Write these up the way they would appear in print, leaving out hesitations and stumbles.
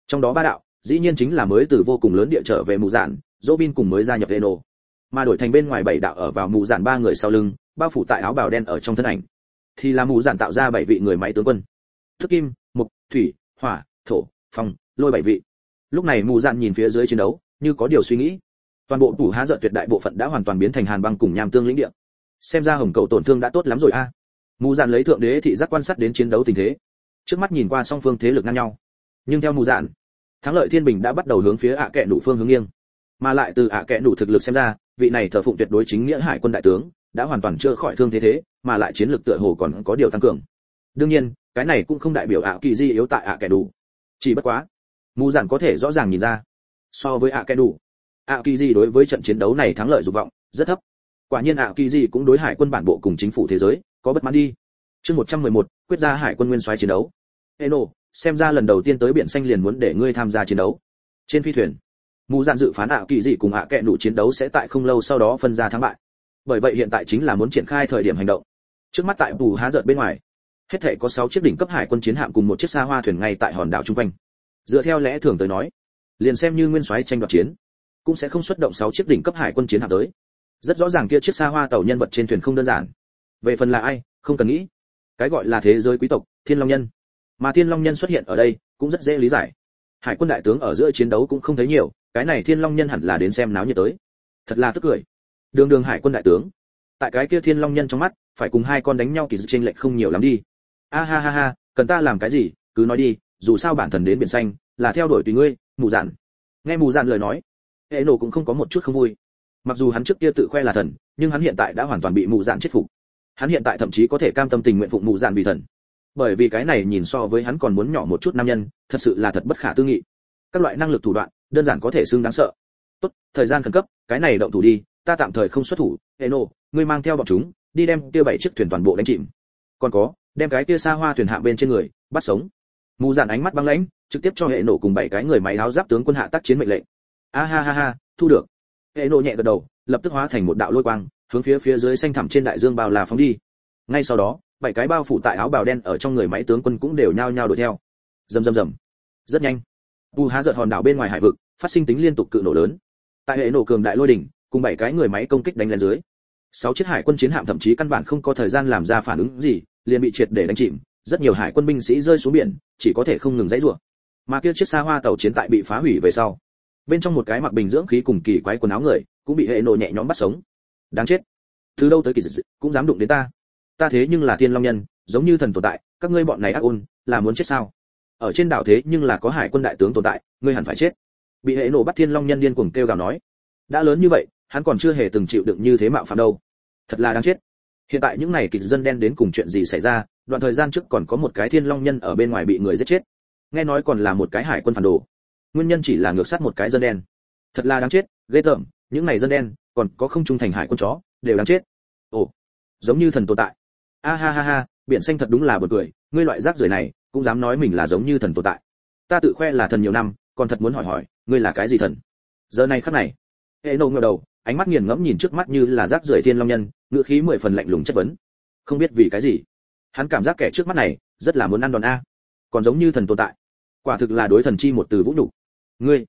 Trong đó ba đạo dĩ nhiên chính là mới từ vô cùng lớn địa trở về mù dạn, Robin cùng mới gia nhập Eno, mà đổi thành bên ngoài 7 đạo ở vào mù dạn ba người sau lưng, bao phủ tại áo bào đen ở trong thân ảnh, thì là mù dạn tạo ra 7 vị người máy tướng quân. Thức kim, mộc, thủy, hỏa, thổ, phong, lôi 7 vị. Lúc này mù dạn nhìn phía dưới chiến đấu, như có điều suy nghĩ. Toàn bộ tủ há giận tuyệt đại bộ phận đã hoàn toàn biến thành hàn băng cùng nham tương lĩnh địa. Xem ra hồng cầu tổn thương đã tốt lắm rồi a. Mù dạn lấy thượng đế thị giác quan sát đến chiến đấu tình thế. Trước mắt nhìn qua song phương thế lực ngang nhau, nhưng theo mù dạn, thắng lợi thiên bình đã bắt đầu hướng phía ạ kệ nụ phương hướng nghiêng, mà lại từ ạ kệ nụ thực lực xem ra, vị này thờ phụng tuyệt đối chính nghĩa hải quân đại tướng đã hoàn toàn chữa khỏi thương thế, mà lại chiến lược tựa hồ còn có điều tăng cường. Đương nhiên cái này cũng không đại biểu ạ kỳ di yếu tại ạ kệ nụ, chỉ bất quá mù dạn có thể rõ ràng nhìn ra, so với ạ kệ nụ, ạ kỳ di đối với trận chiến đấu này thắng lợi dục vọng rất thấp. Quả nhiên ạ kỳ di cũng đối hải quân bản bộ cùng chính phủ thế giới có bất mãn đi. Chương 111, quyết ra hải quân nguyên soái chiến đấu. Eno, xem ra lần đầu tiên tới biển xanh liền muốn để ngươi tham gia chiến đấu. Trên phi thuyền, mù dạn dự phán ạ kỳ dị cùng ạ kệ nụ chiến đấu sẽ tại không lâu sau đó phân ra thắng bại. Bởi vậy hiện tại chính là muốn triển khai thời điểm hành động. Trước mắt tại tù há giận bên ngoài, hết thảy có 6 chiếc đỉnh cấp hải quân chiến hạm cùng một chiếc xa hoa thuyền ngay tại hòn đảo trung quanh. Dựa theo lẽ thường tới nói, liền xem như nguyên soái tranh đoạt chiến, cũng sẽ không xuất động 6 chiếc đỉnh cấp hải quân chiến hạm tới. Rất rõ ràng kia chiếc xa hoa tàu nhân vật trên thuyền không đơn giản. Về phần là ai, không cần nghĩ. Cái gọi là thế giới quý tộc, Thiên Long Nhân. Mà Thiên Long Nhân xuất hiện ở đây, cũng rất dễ lý giải. Hải quân đại tướng ở giữa chiến đấu cũng không thấy nhiều, cái này Thiên Long Nhân hẳn là đến xem náo nhiệt tới. Thật là tức cười. Đường đường hải quân đại tướng, tại cái kia Thiên Long Nhân trong mắt, phải cùng hai con đánh nhau kỳ dự chênh lệch không nhiều lắm đi. A ha ha ha, cần ta làm cái gì, cứ nói đi, dù sao bản thần đến biển xanh, là theo đuổi tùy ngươi, mù dạn. Nghe mù dạn lời nói, Eno cũng không có một chút không vui. Mặc dù hắn trước kia tự khoe là thần, nhưng hắn hiện tại đã hoàn toàn bị mù dạn chết phục. Hắn hiện tại thậm chí có thể cam tâm tình nguyện phụng mù dạn vì thần, bởi vì cái này nhìn so với hắn còn muốn nhỏ một chút nam nhân, thật sự là thật bất khả tư nghị. Các loại năng lực thủ đoạn, đơn giản có thể xưng đáng sợ. Tốt, thời gian khẩn cấp, cái này động thủ đi, ta tạm thời không xuất thủ. Eno, ngươi mang theo bọn chúng, đi đem kia 7 chiếc thuyền toàn bộ đánh chìm. Còn có, đem cái kia xa hoa thuyền hạm bên trên người bắt sống. Mù dạn ánh mắt băng lãnh, trực tiếp cho Eno cùng 7 cái người máy áo giáp tướng quân hạ tác chiến mệnh lệnh. A ha ha ha, thu được. Eno nhẹ gật đầu, lập tức hóa thành một đạo lôi quang, hướng phía dưới xanh thẳm trên đại dương bao la phóng đi. Ngay sau đó, 7 cái bao phủ tại áo bào đen ở trong người máy tướng quân cũng đều nhao nhao đuổi theo. Rầm rầm rầm. Rất nhanh, tu há giật hòn đảo bên ngoài hải vực phát sinh tính liên tục cự nổ lớn. Tại hệ nổ cường đại lôi đỉnh, cùng 7 cái người máy công kích đánh lên dưới. 6 chiếc hải quân chiến hạm thậm chí căn bản không có thời gian làm ra phản ứng gì, liền bị triệt để đánh chìm. Rất nhiều hải quân binh sĩ rơi xuống biển, chỉ có thể không ngừng giãy giụa. Mà kia chiếc xa hoa tàu chiến tại bị phá hủy về sau, bên trong một cái mặc bình dưỡng khí cùng kỳ quái quần áo người, cũng bị hệ nổ nhẹ nhõm bắt sống. Đáng chết, từ đâu tới kỳ dị cũng dám đụng đến ta. Ta thế nhưng là Thiên Long Nhân, giống như thần tồn tại, các ngươi bọn này ác ôn, là muốn chết sao? Ở trên đảo thế nhưng là có hải quân đại tướng tồn tại, ngươi hẳn phải chết. Bị hệ nổ bắt Thiên Long Nhân điên cuồng kêu gào nói, đã lớn như vậy, hắn còn chưa hề từng chịu đựng như thế mạo phạm đâu. Thật là đáng chết. Hiện tại những này kỳ dân đen đến cùng chuyện gì xảy ra? Đoạn thời gian trước còn có một cái Thiên Long Nhân ở bên ngoài bị người giết chết, nghe nói còn là một cái hải quân phản đồ. Nguyên nhân chỉ là ngược sát một cái dân đen. Thật là đáng chết, ghê tởm, những này dân đen, còn có không trung thành hải quân chó, đều đáng chết. Ồ, giống như thần tồn tại. A ha ha ha, biển xanh thật đúng là buồn cười, ngươi loại rác rưởi này, cũng dám nói mình là giống như thần tồn tại. Ta tự khoe là thần nhiều năm, còn thật muốn hỏi, ngươi là cái gì thần? Giờ này khắc này, Eno ngẩng đầu, ánh mắt nghiền ngẫm nhìn trước mắt như là rác rưởi Thiên Long Nhân, ngữ khí 10 phần lạnh lùng chất vấn. Không biết vì cái gì, hắn cảm giác kẻ trước mắt này rất là muốn ăn đòn a, còn giống như thần tồn tại. Quả thực là đối thần chi một từ vũ nhục. Ngươi.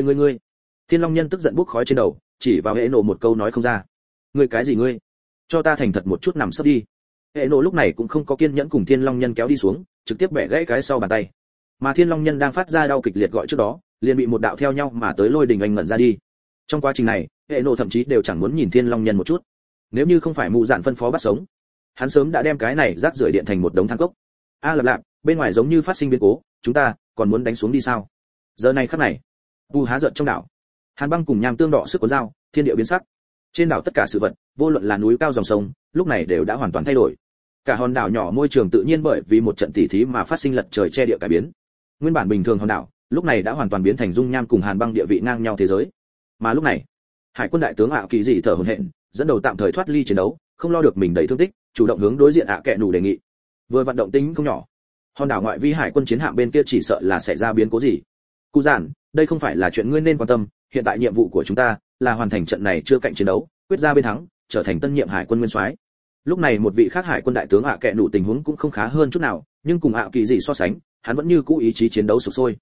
Thiên Long Nhân tức giận bốc khói trên đầu, chỉ vào Eno một câu nói không ra. Ngươi cái gì ngươi? Cho ta thành thật một chút nằm sấp đi. Eno lúc này cũng không có kiên nhẫn cùng Thiên Long Nhân kéo đi xuống, trực tiếp bẻ gãy cái sau bàn tay. Mà Thiên Long Nhân đang phát ra đau kịch liệt gọi trước đó, liền bị một đạo theo nhau mà tới lôi đình anh ngẩn ra đi. Trong quá trình này, Eno thậm chí đều chẳng muốn nhìn Thiên Long Nhân một chút. Nếu như không phải mụ dạn phân phó bắt sống, hắn sớm đã đem cái này rác rưởi điện thành một đống than cốc. A lạp lạp, bên ngoài giống như phát sinh biến cố, chúng ta còn muốn đánh xuống đi sao? Giờ này khắc này, tu há giận trong đảo, hàn băng cùng nham tương đỏ sức cuốn dao, thiên địa biến sắc. Trên đảo tất cả sự vật, vô luận là núi cao dòng sông, lúc này đều đã hoàn toàn thay đổi. Cả hòn đảo nhỏ môi trường tự nhiên bởi vì một trận tỉ thí mà phát sinh lật trời che địa cải biến. Nguyên bản bình thường hòn đảo, lúc này đã hoàn toàn biến thành dung nham cùng hàn băng địa vị ngang nhau thế giới. Mà lúc này, hải quân đại tướng ạ kỳ dị thở hổn hển, dẫn đầu tạm thời thoát ly chiến đấu, không lo được mình đầy thương tích, chủ động hướng đối diện ạ kệ nủ đề nghị. Vừa vận động tính không nhỏ, hòn đảo ngoại vi hải quân chiến hạm bên kia chỉ sợ là xảy ra biến cố gì. Cụ giản, đây không phải là chuyện ngươi nên quan tâm, hiện tại nhiệm vụ của chúng ta là hoàn thành trận này chưa cạnh chiến đấu, quyết ra bên thắng, trở thành tân nhiệm hải quân nguyên soái. Lúc này một vị khác hải quân đại tướng ạ kệ nủ tình huống cũng không khá hơn chút nào, nhưng cùng ạ kỳ dị so sánh, hắn vẫn như cũ ý chí chiến đấu sục sôi.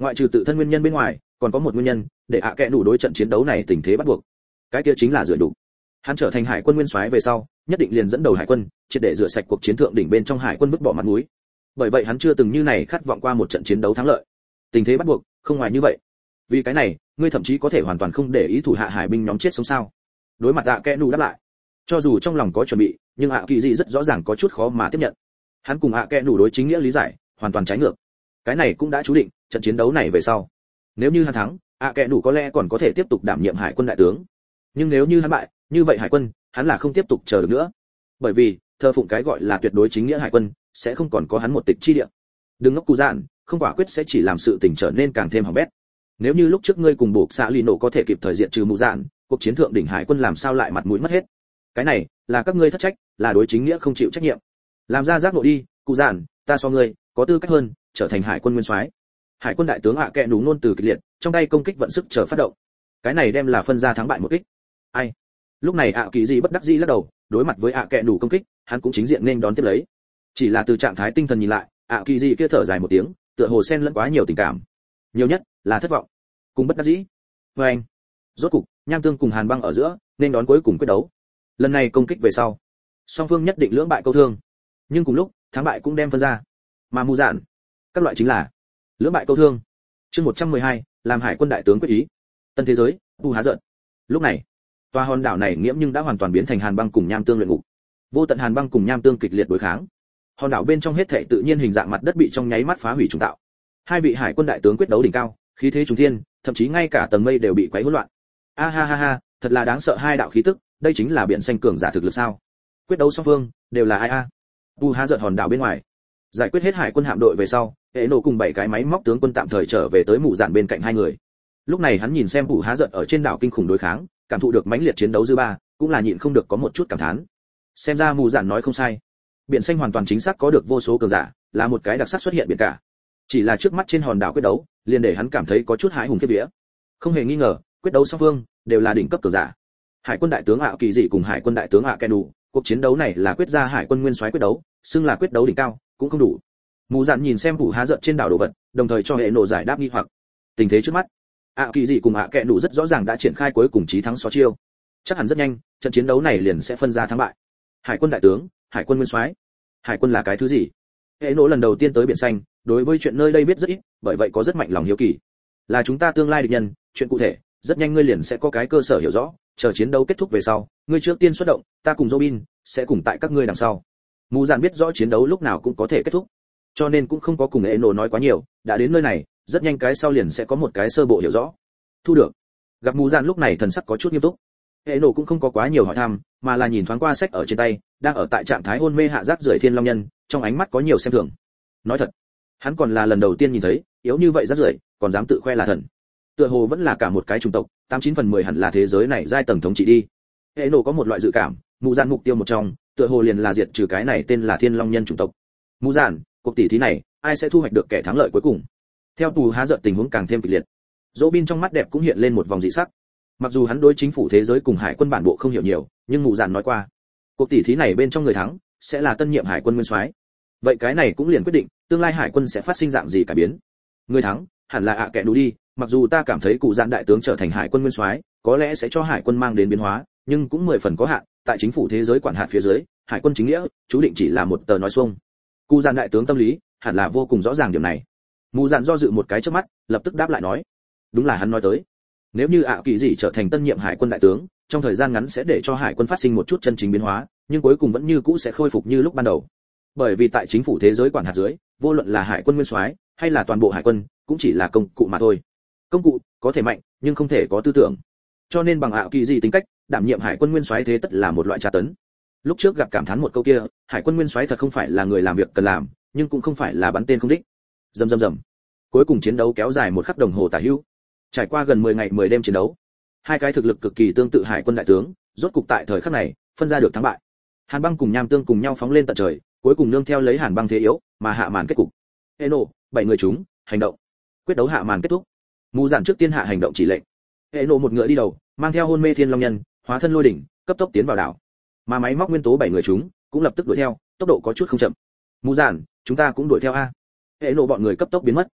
ngoại trừ tự thân nguyên nhân bên ngoài còn có một nguyên nhân để ạ kẽ nủ đối trận chiến đấu này tình thế bắt buộc, cái kia chính là rửa đủ. Hắn trở thành hải quân nguyên soái về sau nhất định liền dẫn đầu hải quân triệt để rửa sạch cuộc chiến thượng đỉnh bên trong hải quân vứt bỏ mặt mũi. Bởi vậy hắn chưa từng như này khát vọng qua một trận chiến đấu thắng lợi. Tình thế bắt buộc không ngoài như vậy. Vì cái này ngươi thậm chí có thể hoàn toàn không để ý thủ hạ hải binh nhóm chết sống sao. Đối mặt ạ kẽ nủ đáp lại, cho dù trong lòng có chuẩn bị nhưng ạ kỳ dị rất rõ ràng có chút khó mà tiếp nhận. Hắn cùng ạ kẽ nủ đối chính nghĩa lý giải hoàn toàn trái ngược. Cái này cũng đã chú định trận chiến đấu này về sau, nếu như hắn thắng, ạ kẽ nủ có lẽ còn có thể tiếp tục đảm nhiệm hải quân đại tướng. Nhưng nếu như hắn bại, như vậy hải quân hắn là không tiếp tục chờ được nữa. Bởi vì thờ phụng cái gọi là tuyệt đối chính nghĩa hải quân sẽ không còn có hắn một tịch chi địa. Đừng ngốc cụ dạn, không quả quyết sẽ chỉ làm sự tình trở nên càng thêm hỏng bét. Nếu như lúc trước ngươi cùng buộc xạ lì nổ có thể kịp thời diệt trừ mù dạn, cuộc chiến thượng đỉnh hải quân làm sao lại mặt mũi mất hết. Cái này là các ngươi thất trách, là đối chính nghĩa không chịu trách nhiệm. Làm ra giác ngộ đi, cụ dạn, ta so ngươi có tư cách hơn trở thành hải quân nguyên soái. Hải quân đại tướng ạ kẽ nủ nôn từ kịch liệt, trong tay công kích vận sức chờ phát động. Cái này đem là phân ra thắng bại một kích. Ai? Lúc này ạ kỳ dị bất đắc dĩ lắc đầu, đối mặt với ạ kẽ nủ công kích, hắn cũng chính diện nên đón tiếp lấy. Chỉ là từ trạng thái tinh thần nhìn lại, ạ kỳ dị kia thở dài một tiếng, tựa hồ xen lẫn quá nhiều tình cảm. Nhiều nhất là thất vọng, cùng bất đắc dĩ. Và anh, rốt cục, Nham Tương cùng Hàn Băng ở giữa, nên đón cuối cùng quyết đấu. Lần này công kích về sau, song phương nhất định lưỡng bại câu thương. Nhưng cùng lúc, thắng bại cũng đem phân ra. Mà mù dạn, các loại chính là lưỡng bại câu thương. Chương 112, làm hải quân đại tướng quyết ý. Tân thế giới, u há giận. Lúc này, tòa hòn đảo này nghiễm nhưng đã hoàn toàn biến thành Hàn Băng cùng Nham Tương luyện ngục. Vô tận Hàn Băng cùng Nham Tương kịch liệt đối kháng. Hòn đảo bên trong hết thảy tự nhiên hình dạng mặt đất bị trong nháy mắt phá hủy trùng tạo. Hai vị hải quân đại tướng quyết đấu đỉnh cao, khí thế trùng thiên, thậm chí ngay cả tầng mây đều bị quấy hỗn loạn. A ha ha ha, thật là đáng sợ hai đạo khí tức, đây chính là biển xanh cường giả thực lực sao? Quyết đấu song phương đều là ai a? U há giận hòn đảo bên ngoài. Giải quyết hết hải quân hạm đội về sau, hệ nổ cùng 7 cái máy móc tướng quân tạm thời trở về tới mụ dạn bên cạnh hai người. Lúc này hắn nhìn xem U há giận ở trên đảo kinh khủng đối kháng, cảm thụ được mãnh liệt chiến đấu dư ba, cũng là nhịn không được có một chút cảm thán. Xem ra mù dạn nói không sai, biển xanh hoàn toàn chính xác có được vô số cường giả, là một cái đặc sắc xuất hiện biển cả. Chỉ là trước mắt trên hòn đảo quyết đấu, liền để hắn cảm thấy có chút hãi hùng khiếp vía. Không hề nghi ngờ, quyết đấu song phương đều là đỉnh cấp cường giả. Hải quân đại tướng ạ kỳ dị cùng hải quân đại tướng ạ kenu, cuộc chiến đấu này là quyết ra hải quân nguyên soái quyết đấu, xưng là quyết đấu đỉnh cao, cũng không đủ. Mù dạn nhìn xem phủ há giận trên đảo đồ vật, đồng thời cho hệ nổ giải đáp nghi hoặc. Tình thế trước mắt, ạ kỳ dị cùng ạ kenu rất rõ ràng đã triển khai cuối cùng chí thắng xóa chiêu. Chắc hẳn rất nhanh, trận chiến đấu này liền sẽ phân ra thắng bại. Hải quân đại tướng, hải quân nguyên soái. Hải quân là cái thứ gì? Hệ nổ lần đầu tiên tới biển xanh, đối với chuyện nơi đây biết rất ít, bởi vậy có rất mạnh lòng hiếu kỳ. Là chúng ta tương lai địch nhân, chuyện cụ thể, rất nhanh ngươi liền sẽ có cái cơ sở hiểu rõ, chờ chiến đấu kết thúc về sau, ngươi trước tiên xuất động, ta cùng Robin sẽ cùng tại các ngươi đằng sau. Mù dạn biết rõ chiến đấu lúc nào cũng có thể kết thúc, cho nên cũng không có cùng hệ nổ nói quá nhiều, đã đến nơi này, rất nhanh cái sau liền sẽ có một cái sơ bộ hiểu rõ. Thu được. Gặp mù dạn lúc này thần sắc có chút nghiêm túc. Hệ nổ cũng không có quá nhiều hỏi thăm, mà là nhìn thoáng qua sách ở trên tay, đang ở tại trạng thái hôn mê hạ giác rưởi thiên long nhân, trong ánh mắt có nhiều xem thường. Nói thật, hắn còn là lần đầu tiên nhìn thấy, yếu như vậy giác rưởi, còn dám tự khoe là thần. Tựa hồ vẫn là cả một cái chủng tộc, 89/10 hẳn là thế giới này giai tầng thống trị đi. Hệ nổ có một loại dự cảm, mù dạn mục tiêu một trong, tựa hồ liền là diệt trừ cái này tên là thiên long nhân chủng tộc. Mù dạn, cuộc tỷ thí này, ai sẽ thu hoạch được kẻ thắng lợi cuối cùng? Theo tù há giận tình huống càng thêm kịch liệt. Robin trong mắt đẹp cũng hiện lên một vòng dị sắc. Mặc dù hắn đối chính phủ thế giới cùng hải quân bản bộ không hiểu nhiều, nhưng mù dạn nói qua, cuộc tỷ thí này bên trong người thắng sẽ là tân nhiệm hải quân nguyên soái. Vậy cái này cũng liền quyết định tương lai hải quân sẽ phát sinh dạng gì cải biến. Người thắng hẳn là ạ kẽ nú đi, mặc dù ta cảm thấy cụ dạn đại tướng trở thành hải quân nguyên soái có lẽ sẽ cho hải quân mang đến biến hóa, nhưng cũng 10 phần có hạn, tại chính phủ thế giới quản hạt phía dưới, hải quân chính nghĩa chú định chỉ là một tờ nói xuông. Cụ dạn đại tướng tâm lý hẳn là vô cùng rõ ràng điểm này. Mù dạn do dự một cái trước mắt, lập tức đáp lại nói, đúng là hắn nói tới, nếu như ạ kỳ dị trở thành tân nhiệm hải quân đại tướng, trong thời gian ngắn sẽ để cho hải quân phát sinh một chút chân chính biến hóa, nhưng cuối cùng vẫn như cũ sẽ khôi phục như lúc ban đầu. Bởi vì tại chính phủ thế giới quản hạt dưới, vô luận là hải quân nguyên soái hay là toàn bộ hải quân, cũng chỉ là công cụ mà thôi. Công cụ có thể mạnh, nhưng không thể có tư tưởng. Cho nên bằng ạ kỳ dị tính cách, đảm nhiệm hải quân nguyên soái thế tất là một loại tra tấn. Lúc trước gặp cảm thán một câu kia, hải quân nguyên soái thật không phải là người làm việc cần làm, nhưng cũng không phải là bắn tên không đích. Rầm rầm rầm. Cuối cùng chiến đấu kéo dài một khắc đồng hồ tả hữu. Trải qua gần 10 ngày 10 đêm chiến đấu, hai cái thực lực cực kỳ tương tự hải quân đại tướng, rốt cục tại thời khắc này, phân ra được thắng bại. Hàn Băng cùng Nham Tương cùng nhau phóng lên tận trời, cuối cùng nương theo lấy Hàn Băng thế yếu, mà hạ màn kết cục. Eno, 7 người chúng, hành động. Quyết đấu hạ màn kết thúc. Mù dạn trước tiên hạ hành động chỉ lệnh. Eno một ngựa đi đầu, mang theo hôn mê thiên long nhân, hóa thân lôi đỉnh, cấp tốc tiến vào đảo. Mà máy móc nguyên tố 7 người chúng, cũng lập tức đuổi theo, tốc độ có chút không chậm. Mù dạn, chúng ta cũng đuổi theo a. Eno bọn người cấp tốc biến mất.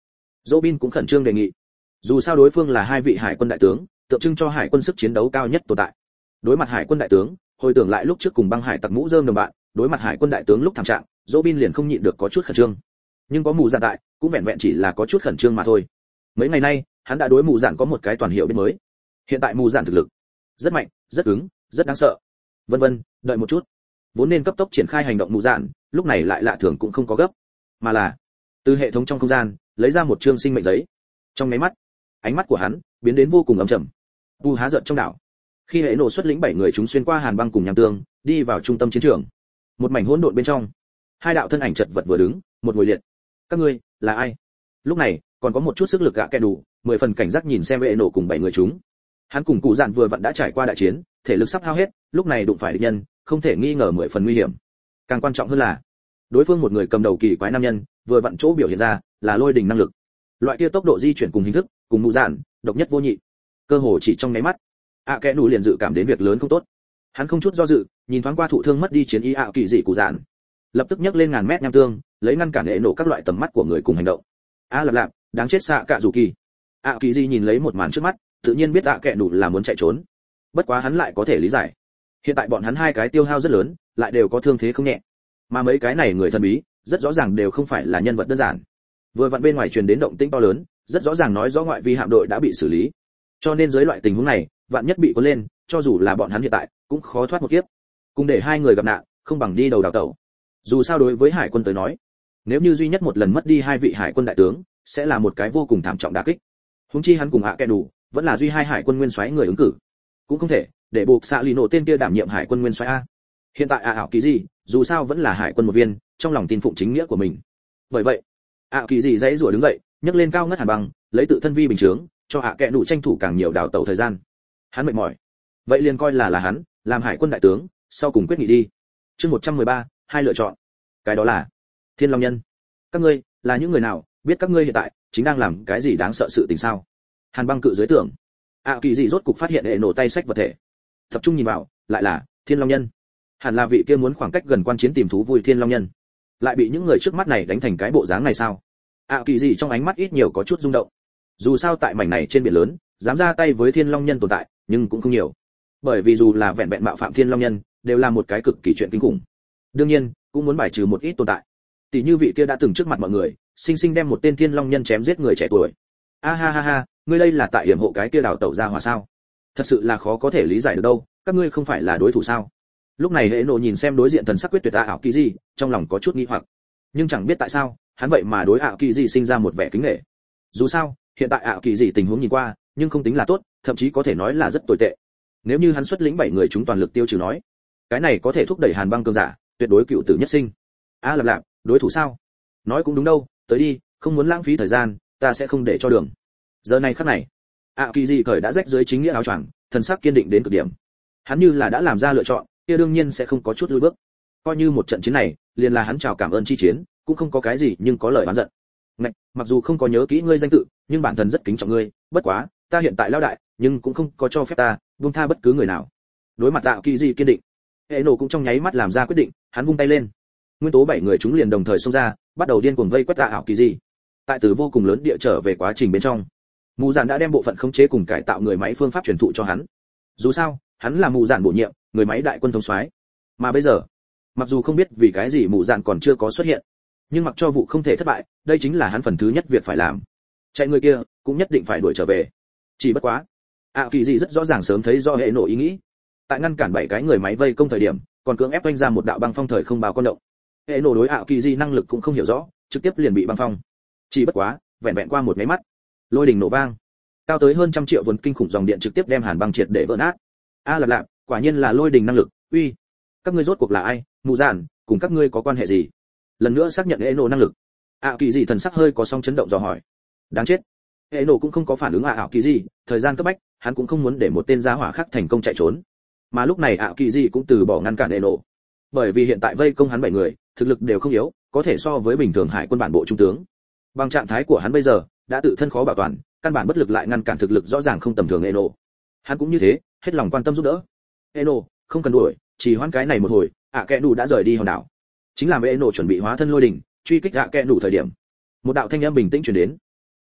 Robin cũng khẩn trương đề nghị. Dù sao đối phương là hai vị hải quân đại tướng, tượng trưng cho hải quân sức chiến đấu cao nhất tồn tại. Đối mặt hải quân đại tướng, hồi tưởng lại lúc trước cùng băng hải tặc mũ rơm đồng bạn, đối mặt hải quân đại tướng lúc thảm trạng, Robin liền không nhịn được có chút khẩn trương. Nhưng có mù dạn tại, cũng vẹn vẹn chỉ là có chút khẩn trương mà thôi. Mấy ngày nay, hắn đã đối mù dạn có một cái toàn hiểu biết mới. Hiện tại mù dạn thực lực rất mạnh, rất cứng, rất đáng sợ. Vân vân, đợi một chút. Vốn nên cấp tốc triển khai hành động mù dạn, lúc này lại lạ thường cũng không có gấp, mà là từ hệ thống trong không gian lấy ra một chương sinh mệnh giấy. Trong mấy mắt, ánh mắt của hắn biến đến vô cùng ấm trầm. U há giận trong đảo. Khi hệ nổ xuất lĩnh 7 người chúng xuyên qua hàn băng cùng nham tương, đi vào trung tâm chiến trường. Một mảnh hỗn độn bên trong, hai đạo thân ảnh chật vật vừa đứng, một ngồi liệt. Các ngươi là ai? Lúc này, còn có một chút sức lực gạ kẻ đủ, 10 phần cảnh giác nhìn xem hệ nổ cùng 7 người chúng. Hắn cùng cụ dạn vừa vặn đã trải qua đại chiến, thể lực sắp hao hết, lúc này đụng phải địch nhân, không thể nghi ngờ 10 phần nguy hiểm. Càng quan trọng hơn là, đối phương một người cầm đầu kỳ quái nam nhân, vừa vặn chỗ biểu hiện ra là lôi đình năng lực. Loại kia tốc độ di chuyển cùng hình thức, cùng mù dạn, độc nhất vô nhị. Cơ hồ chỉ trong nháy mắt, kẻ đủ liền dự cảm đến việc lớn không tốt. Hắn không chút do dự, nhìn thoáng qua thụ thương mất đi chiến ý kỳ dị cụ dạn, lập tức nhấc lên ngàn mét nham tương, lấy ngăn cản hệ nổ các loại tầm mắt của người cùng hành động. Lạp lạp, đáng chết xạ cạ dù kỳ. Kỳ dị nhìn lấy một màn trước mắt, tự nhiên biết kẻ đủ là muốn chạy trốn. Bất quá hắn lại có thể lý giải. Hiện tại bọn hắn hai cái tiêu hao rất lớn, lại đều có thương thế không nhẹ. Mà mấy cái này người thần bí, rất rõ ràng đều không phải là nhân vật đơn giản. Vừa vặn bên ngoài truyền đến động tĩnh to lớn, rất rõ ràng nói rõ ngoại vi hạm đội đã bị xử lý. Cho nên dưới loại tình huống này, vạn nhất bị cuốn lên, cho dù là bọn hắn hiện tại, cũng khó thoát một kiếp. Cùng để hai người gặp nạn, không bằng đi đầu đào tẩu. Dù sao đối với hải quân tới nói, nếu như duy nhất một lần mất đi hai vị hải quân đại tướng, sẽ là một cái vô cùng thảm trọng đả kích. Huống chi hắn cùng kẻ đủ, vẫn là duy hai hải quân nguyên soái người ứng cử. Cũng không thể để buộc xạ lì nổ tên kia đảm nhiệm hải quân nguyên soái a. Hiện tại kỳ gì, dù sao vẫn là hải quân một viên, trong lòng tin phụng chính nghĩa của mình. Bởi vậy, kỳ gì dãy rủa đứng dậy, nhấc lên cao ngất hàn băng, lấy tự thân vi bình chướng, cho kẻ đủ tranh thủ càng nhiều đào tẩu thời gian. Hắn mệt mỏi, vậy liền coi là hắn làm hải quân đại tướng, sau cùng quyết nghị đi. Chương 113, hai lựa chọn. Cái đó là Thiên Long Nhân. Các ngươi là những người nào, biết các ngươi hiện tại chính đang làm cái gì đáng sợ sự tình sao? Hàn băng cự dưới tường. Kỳ dị rốt cục phát hiện hệ nổ tay sách vật thể. Tập trung nhìn vào, lại là Thiên Long Nhân. Hẳn là vị kia muốn khoảng cách gần quan chiến tìm thú vui Thiên Long Nhân, lại bị những người trước mắt này đánh thành cái bộ dáng này sao? Kỳ dị trong ánh mắt ít nhiều có chút rung động. Dù sao tại mảnh này trên biển lớn, dám ra tay với Thiên Long Nhân tồn tại, nhưng cũng không nhiều. Bởi vì dù là vẹn vẹn mạo phạm Thiên Long Nhân, đều là một cái cực kỳ chuyện kinh khủng. Đương nhiên, cũng muốn bài trừ một ít tồn tại. Tỷ như vị kia đã từng trước mặt mọi người, sinh sinh đem một tên Thiên Long Nhân chém giết người trẻ tuổi. Ha ha, ngươi đây là tại yểm hộ cái kia đào tẩu ra hỏa sao? Thật sự là khó có thể lý giải được đâu, các ngươi không phải là đối thủ sao? Lúc này hệ nộ nhìn xem đối diện thần sắc quyết tuyệt kỳ dị, trong lòng có chút nghi hoặc. Nhưng chẳng biết tại sao, hắn vậy mà đối kỳ dị sinh ra một vẻ kính nể. Dù sao, hiện tại kỳ dị tình huống nhìn qua, nhưng không tính là tốt, thậm chí có thể nói là rất tồi tệ. Nếu như hắn xuất lĩnh 7 người chúng toàn lực tiêu trừ nói, cái này có thể thúc đẩy Hàn Băng cường giả, tuyệt đối cựu tử nhất sinh. Lạp, đối thủ sao? Nói cũng đúng đâu, tới đi, không muốn lãng phí thời gian, ta sẽ không để cho đường. Giờ này khắc này, kỳ dị cởi đã rách dưới chính nghĩa áo choàng, thần sắc kiên định đến cực điểm. Hắn như là đã làm ra lựa chọn, kia đương nhiên sẽ không có chút lùi bước. Coi như một trận chiến này, liền là hắn chào cảm ơn chi chiến, cũng không có cái gì nhưng có lời oán giận. Ngạch, mặc dù không có nhớ kỹ ngươi danh tự, nhưng bản thân rất kính trọng ngươi, bất quá, ta hiện tại lão đại, nhưng cũng không có cho phép ta buông tha bất cứ người nào. Đối mặt kỳ dị kiên định, hệ nổ cũng trong nháy mắt làm ra quyết định, hắn vung tay lên. Nguyên tố 7 người chúng liền đồng thời xông ra, bắt đầu điên cuồng vây quét kỳ dị. Tại từ vô cùng lớn địa trở về quá trình bên trong, mù dạn đã đem bộ phận khống chế cùng cải tạo người máy phương pháp truyền thụ cho hắn. Dù sao, hắn là mù dạn bổ nhiệm, người máy đại quân thống soái. Mà bây giờ, mặc dù không biết vì cái gì mù dạn còn chưa có xuất hiện, nhưng mặc cho vụ không thể thất bại, đây chính là hắn phần thứ nhất việc phải làm. Chạy người kia cũng nhất định phải đuổi trở về. Chỉ bất quá, kỳ dị rất rõ ràng sớm thấy do hệ nổ ý nghĩ. Tại ngăn cản 7 cái người máy vây công thời điểm, còn cưỡng ép vênh ra một đạo băng phong thời không bao con động. Hệ nổ đối kỳ dị năng lực cũng không hiểu rõ, trực tiếp liền bị băng phong. Chỉ bất quá, vẹn vẹn qua một cái mắt, lôi đình nổ vang, cao tới hơn trăm triệu vốn kinh khủng dòng điện trực tiếp đem Hàn Băng triệt để vỡ nát. Lạp, quả nhiên là lôi đình năng lực. Uy, các ngươi rốt cuộc là ai? Mù dạn, cùng các ngươi có quan hệ gì? Lần nữa xác nhận hệ nổ năng lực. Kỳ dị thần sắc hơi có song chấn động dò hỏi. Đáng chết, hệ nổ cũng không có phản ứng kỳ dị, thời gian cấp bách, hắn cũng không muốn để một tên gia hỏa khác thành công chạy trốn. Mà lúc này kỳ dị cũng từ bỏ ngăn cản hệ nổ, bởi vì hiện tại vây công hắn 7 người, thực lực đều không yếu, có thể so với bình thường hải quân bản bộ trung tướng. Bằng trạng thái của hắn bây giờ, đã tự thân khó bảo toàn, căn bản bất lực lại ngăn cản thực lực rõ ràng không tầm thường hệ nổ. Hắn cũng như thế, hết lòng quan tâm giúp đỡ. Hệ nổ, không cần đuổi, chỉ hoãn cái này một hồi, kẻ đủ đã rời đi hòn đảo. Chính là hệ nổ chuẩn bị hóa thân lôi đỉnh, truy kích kẻ đủ thời điểm, một đạo thanh âm bình tĩnh truyền đến.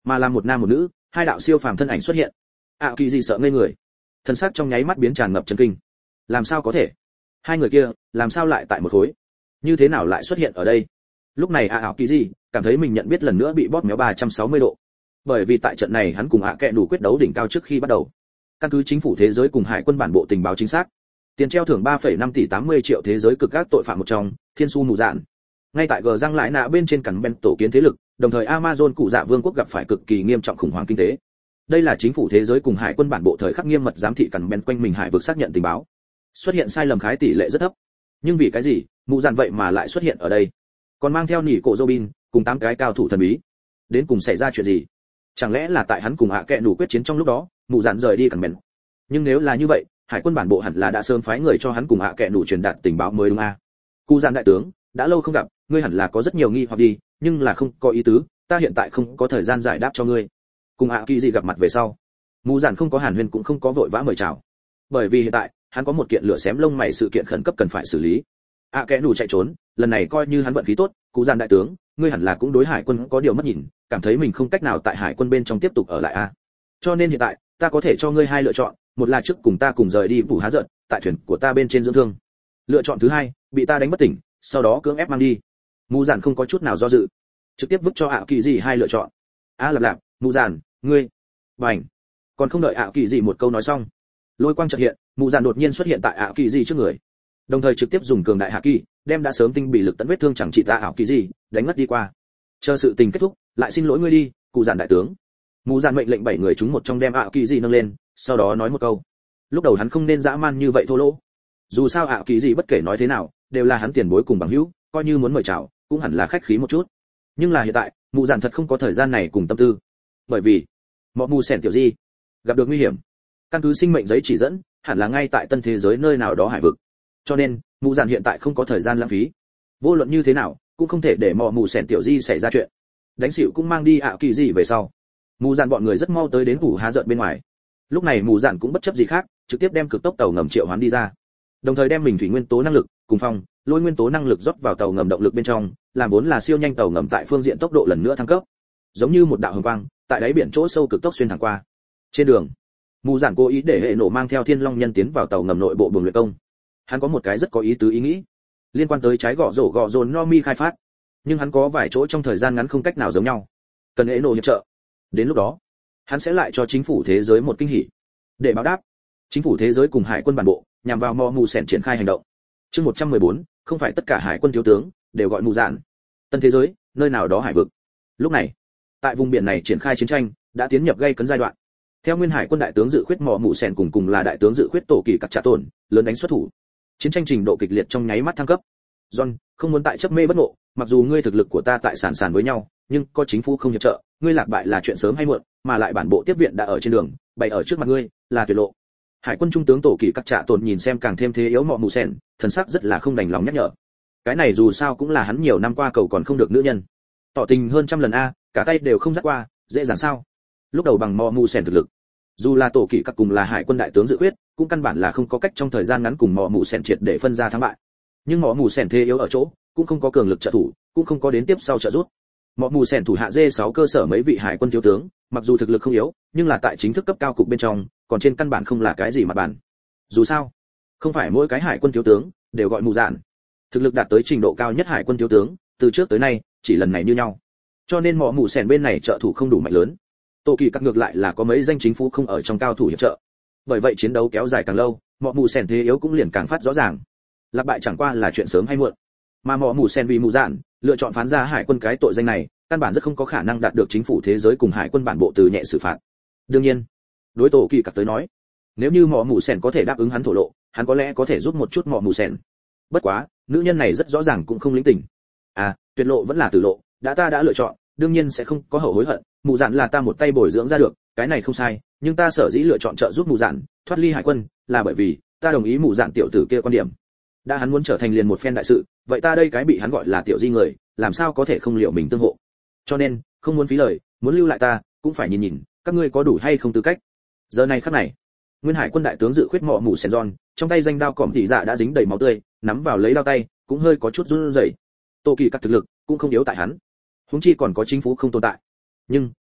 mà là một nam một nữ, hai đạo siêu phàm thân ảnh xuất hiện. Kỳ gì sợ ngây người, thân xác trong nháy mắt biến tràn ngập chấn kinh. Làm sao có thể? Hai người kia, làm sao lại tại một khối? Như thế nào lại xuất hiện ở đây? Lúc này Kỳ gì cảm thấy mình nhận biết lần nữa bị bóp méo 360 độ. Bởi vì tại trận này hắn cùng kẹ đủ quyết đấu đỉnh cao trước khi bắt đầu. Căn cứ chính phủ thế giới cùng hải quân bản bộ tình báo chính xác, tiền treo thưởng 3,5 tỷ 80 triệu thế giới cực các tội phạm một trong, thiên su mù dạn. Ngay tại gờ răng lại nạ bên trên cắn ben tổ kiến thế lực, đồng thời Amazon cụ dạ vương quốc gặp phải cực kỳ nghiêm trọng khủng hoảng kinh tế. Đây là chính phủ thế giới cùng hải quân bản bộ thời khắc nghiêm mật giám thị cắn ben quanh mình hải vực xác nhận tình báo. Xuất hiện sai lầm khái tỷ lệ rất thấp. Nhưng vì cái gì, mù dạn vậy mà lại xuất hiện ở đây? Còn mang theo nỉ cổ Robin, cùng 8 cái cao thủ thần bí. Đến cùng xảy ra chuyện gì? Chẳng lẽ là tại hắn cùng kẹ đủ quyết chiến trong lúc đó, mù dạn rời đi cắn ben? Nhưng nếu là như vậy, hải quân bản bộ hẳn là đã sớm phái người cho hắn cùng kẹ đủ truyền đạt tình báo mới đúng a? Cụ dạn đại tướng, đã lâu không gặp, ngươi hẳn là có rất nhiều nghi hoặc đi, nhưng là không có ý tứ, ta hiện tại không có thời gian giải đáp cho ngươi. Cùng Kỳ gì gặp mặt về sau, mù dạn không có hàn huyên cũng không có vội vã mời chào, bởi vì hiện tại hắn có một kiện lửa xém lông mày sự kiện khẩn cấp cần phải xử lý. Kẻ đủ chạy trốn, lần này coi như hắn vận khí tốt. Cụ dạn đại tướng, ngươi hẳn là cũng đối hải quân có điều mất nhìn, cảm thấy mình không cách nào tại hải quân bên trong tiếp tục ở lại a. Cho nên hiện tại ta có thể cho ngươi hai lựa chọn, một là trước cùng ta cùng rời đi Vũ Há Giận, tại thuyền của ta bên trên dưỡng thương. Lựa chọn thứ hai, bị ta đánh bất tỉnh, sau đó cưỡng ép mang đi. Mù dạn không có chút nào do dự, trực tiếp vứt cho Kỳ gì hai lựa chọn. Lạp lạp, mù dạn, ngươi. Bảnh. Còn không đợi Kỳ gì một câu nói xong, lôi quang chợt hiện, mù dạn đột nhiên xuất hiện tại Kỳ gì trước người, đồng thời trực tiếp dùng cường đại hạ kỳ, đem đã sớm tinh bị lực tận vết thương chẳng trị ta Kỳ gì, đánh ngất đi qua. Chờ sự tình kết thúc, lại xin lỗi ngươi đi, cụ dạn đại tướng. Mù dạn mệnh lệnh 7 người chúng một trong đem Kỳ gì nâng lên, sau đó nói một câu. Lúc đầu hắn không nên dã man như vậy thô lỗ. Dù sao Kỳ gì bất kể nói thế nào, đều là hắn tiền bối cùng bằng hữu, coi như muốn mời chào, cũng hẳn là khách khí một chút. Nhưng là hiện tại, mù dạn thật không có thời gian này cùng tâm tư. Bởi vì, mọ mù sẻn tiểu di gặp được nguy hiểm. Căn cứ sinh mệnh giấy chỉ dẫn, hẳn là ngay tại tân thế giới nơi nào đó hải vực. Cho nên, mù dạn hiện tại không có thời gian lãng phí. Vô luận như thế nào, cũng không thể để mọ mù sẻn tiểu di xảy ra chuyện. Đánh xỉu cũng mang đi Kỳ gì về sau. Mù dạn bọn người rất mau tới đến Vũ Há Giận bên ngoài. Lúc này mù dạn cũng bất chấp gì khác, trực tiếp đem cực tốc tàu ngầm triệu hoán đi ra, đồng thời đem mình thủy nguyên tố năng lực cùng phong lôi nguyên tố năng lực rót vào tàu ngầm động lực bên trong, làm vốn là siêu nhanh tàu ngầm tại phương diện tốc độ lần nữa thăng cấp, giống như một đạo hồng quang tại đáy biển chỗ sâu cực tốc xuyên thẳng qua. Trên đường, mù dạn cố ý để hệ nổ mang theo thiên long nhân tiến vào tàu ngầm nội bộ buồng luyện công. Hắn có một cái rất có ý tứ ý nghĩ liên quan tới trái gõ rổ Nomi khai phát, nhưng hắn có vài chỗ trong thời gian ngắn không cách nào giống nhau, cần hệ nổ hiệp trợ. Đến lúc đó, hắn sẽ lại cho chính phủ thế giới một kinh hỉ. Để báo đáp, chính phủ thế giới cùng hải quân bản bộ nhằm vào mò mù sẻn triển khai hành động. Chương 114, không phải tất cả hải quân thiếu tướng đều gọi mù dạn. Tân thế giới, nơi nào đó hải vực. Lúc này, tại vùng biển này triển khai chiến tranh đã tiến nhập gây cấn giai đoạn. Theo nguyên hải quân đại tướng dự khuyết mò mù sẻn cùng là đại tướng dự khuyết tổ kỳ cắt trả tổn, lớn đánh xuất thủ. Chiến tranh trình độ kịch liệt trong nháy mắt thăng cấp. John, không muốn tại chấp mê bất ngộ, mặc dù ngươi thực lực của ta tại sàn với nhau, nhưng có chính phủ không hiệp trợ, ngươi lạc bại là chuyện sớm hay muộn, mà lại bản bộ tiếp viện đã ở trên đường, bày ở trước mặt ngươi, là tuyệt lộ. Hải quân trung tướng tổ kỳ cắt trả tổn nhìn xem càng thêm thế yếu mọ mù sẻn, thần sắc rất là không đành lòng nhắc nhở. Cái này dù sao cũng là hắn nhiều năm qua cầu còn không được nữ nhân, tỏ tình hơn trăm lần a, cả tay đều không dắt qua, dễ dàng sao? Lúc đầu bằng mọ mù sẻn thực lực, dù là tổ kỳ cắt cùng là hải quân đại tướng dự quyết, cũng căn bản là không có cách trong thời gian ngắn cùng mọ mù sẻn triệt để phân ra thắng bại. Nhưng mọ mù sẻn thế yếu ở chỗ, cũng không có cường lực trợ thủ, cũng không có đến tiếp sau trợ giúp. Mọ mù sẻn thủ hạ D6 cơ sở mấy vị hải quân thiếu tướng, mặc dù thực lực không yếu, nhưng là tại chính thức cấp cao cục bên trong, còn trên căn bản không là cái gì mà bàn. Dù sao, không phải mỗi cái hải quân thiếu tướng đều gọi mù dạn. Thực lực đạt tới trình độ cao nhất hải quân thiếu tướng, từ trước tới nay, chỉ lần này như nhau. Cho nên mọ mù sẻn bên này trợ thủ không đủ mạnh lớn. Tổ kỳ cắt ngược lại là có mấy danh chính phủ không ở trong cao thủ hiệp trợ. Bởi vậy chiến đấu kéo dài càng lâu, mọ mù sẻn thế yếu cũng liền càng phát rõ ràng. Lạc bại chẳng qua là chuyện sớm hay muộn. Mà mọ mù sẻn vì mù dạn, lựa chọn phán ra hải quân cái tội danh này, căn bản rất không có khả năng đạt được chính phủ thế giới cùng hải quân bản bộ từ nhẹ xử phạt. Đương nhiên, đối tổ kỳ cắt tới nói, nếu như mọ mù sẻn có thể đáp ứng hắn thổ lộ, hắn có lẽ có thể giúp một chút mọ mù sẻn. Bất quá, nữ nhân này rất rõ ràng cũng không lĩnh tình. Tuyệt lộ vẫn là tử lộ, ta đã lựa chọn, đương nhiên sẽ không có hậu hối hận. Mù dạn là ta một tay bồi dưỡng ra được, cái này không sai, nhưng ta sở dĩ lựa chọn trợ giúp mù dạn thoát ly hải quân, là bởi vì ta đồng ý mù dạn tiểu tử kia quan điểm. Đã hắn muốn trở thành liền một phen đại sự, vậy ta đây cái bị hắn gọi là tiểu di người, làm sao có thể không liệu mình tương hộ. Cho nên, không muốn phí lời, muốn lưu lại ta, cũng phải nhìn nhìn, các ngươi có đủ hay không tư cách. Giờ này khắc này, nguyên hải quân đại tướng dự khuyết mọ mù sẻn giòn, trong tay danh đao cỏm thị dạ đã dính đầy máu tươi, nắm vào lấy đao tay, cũng hơi có chút run rẩy. Tô Kỳ các thực lực cũng không yếu tại hắn, huống chi còn có chính phủ không tồn tại. Nhưng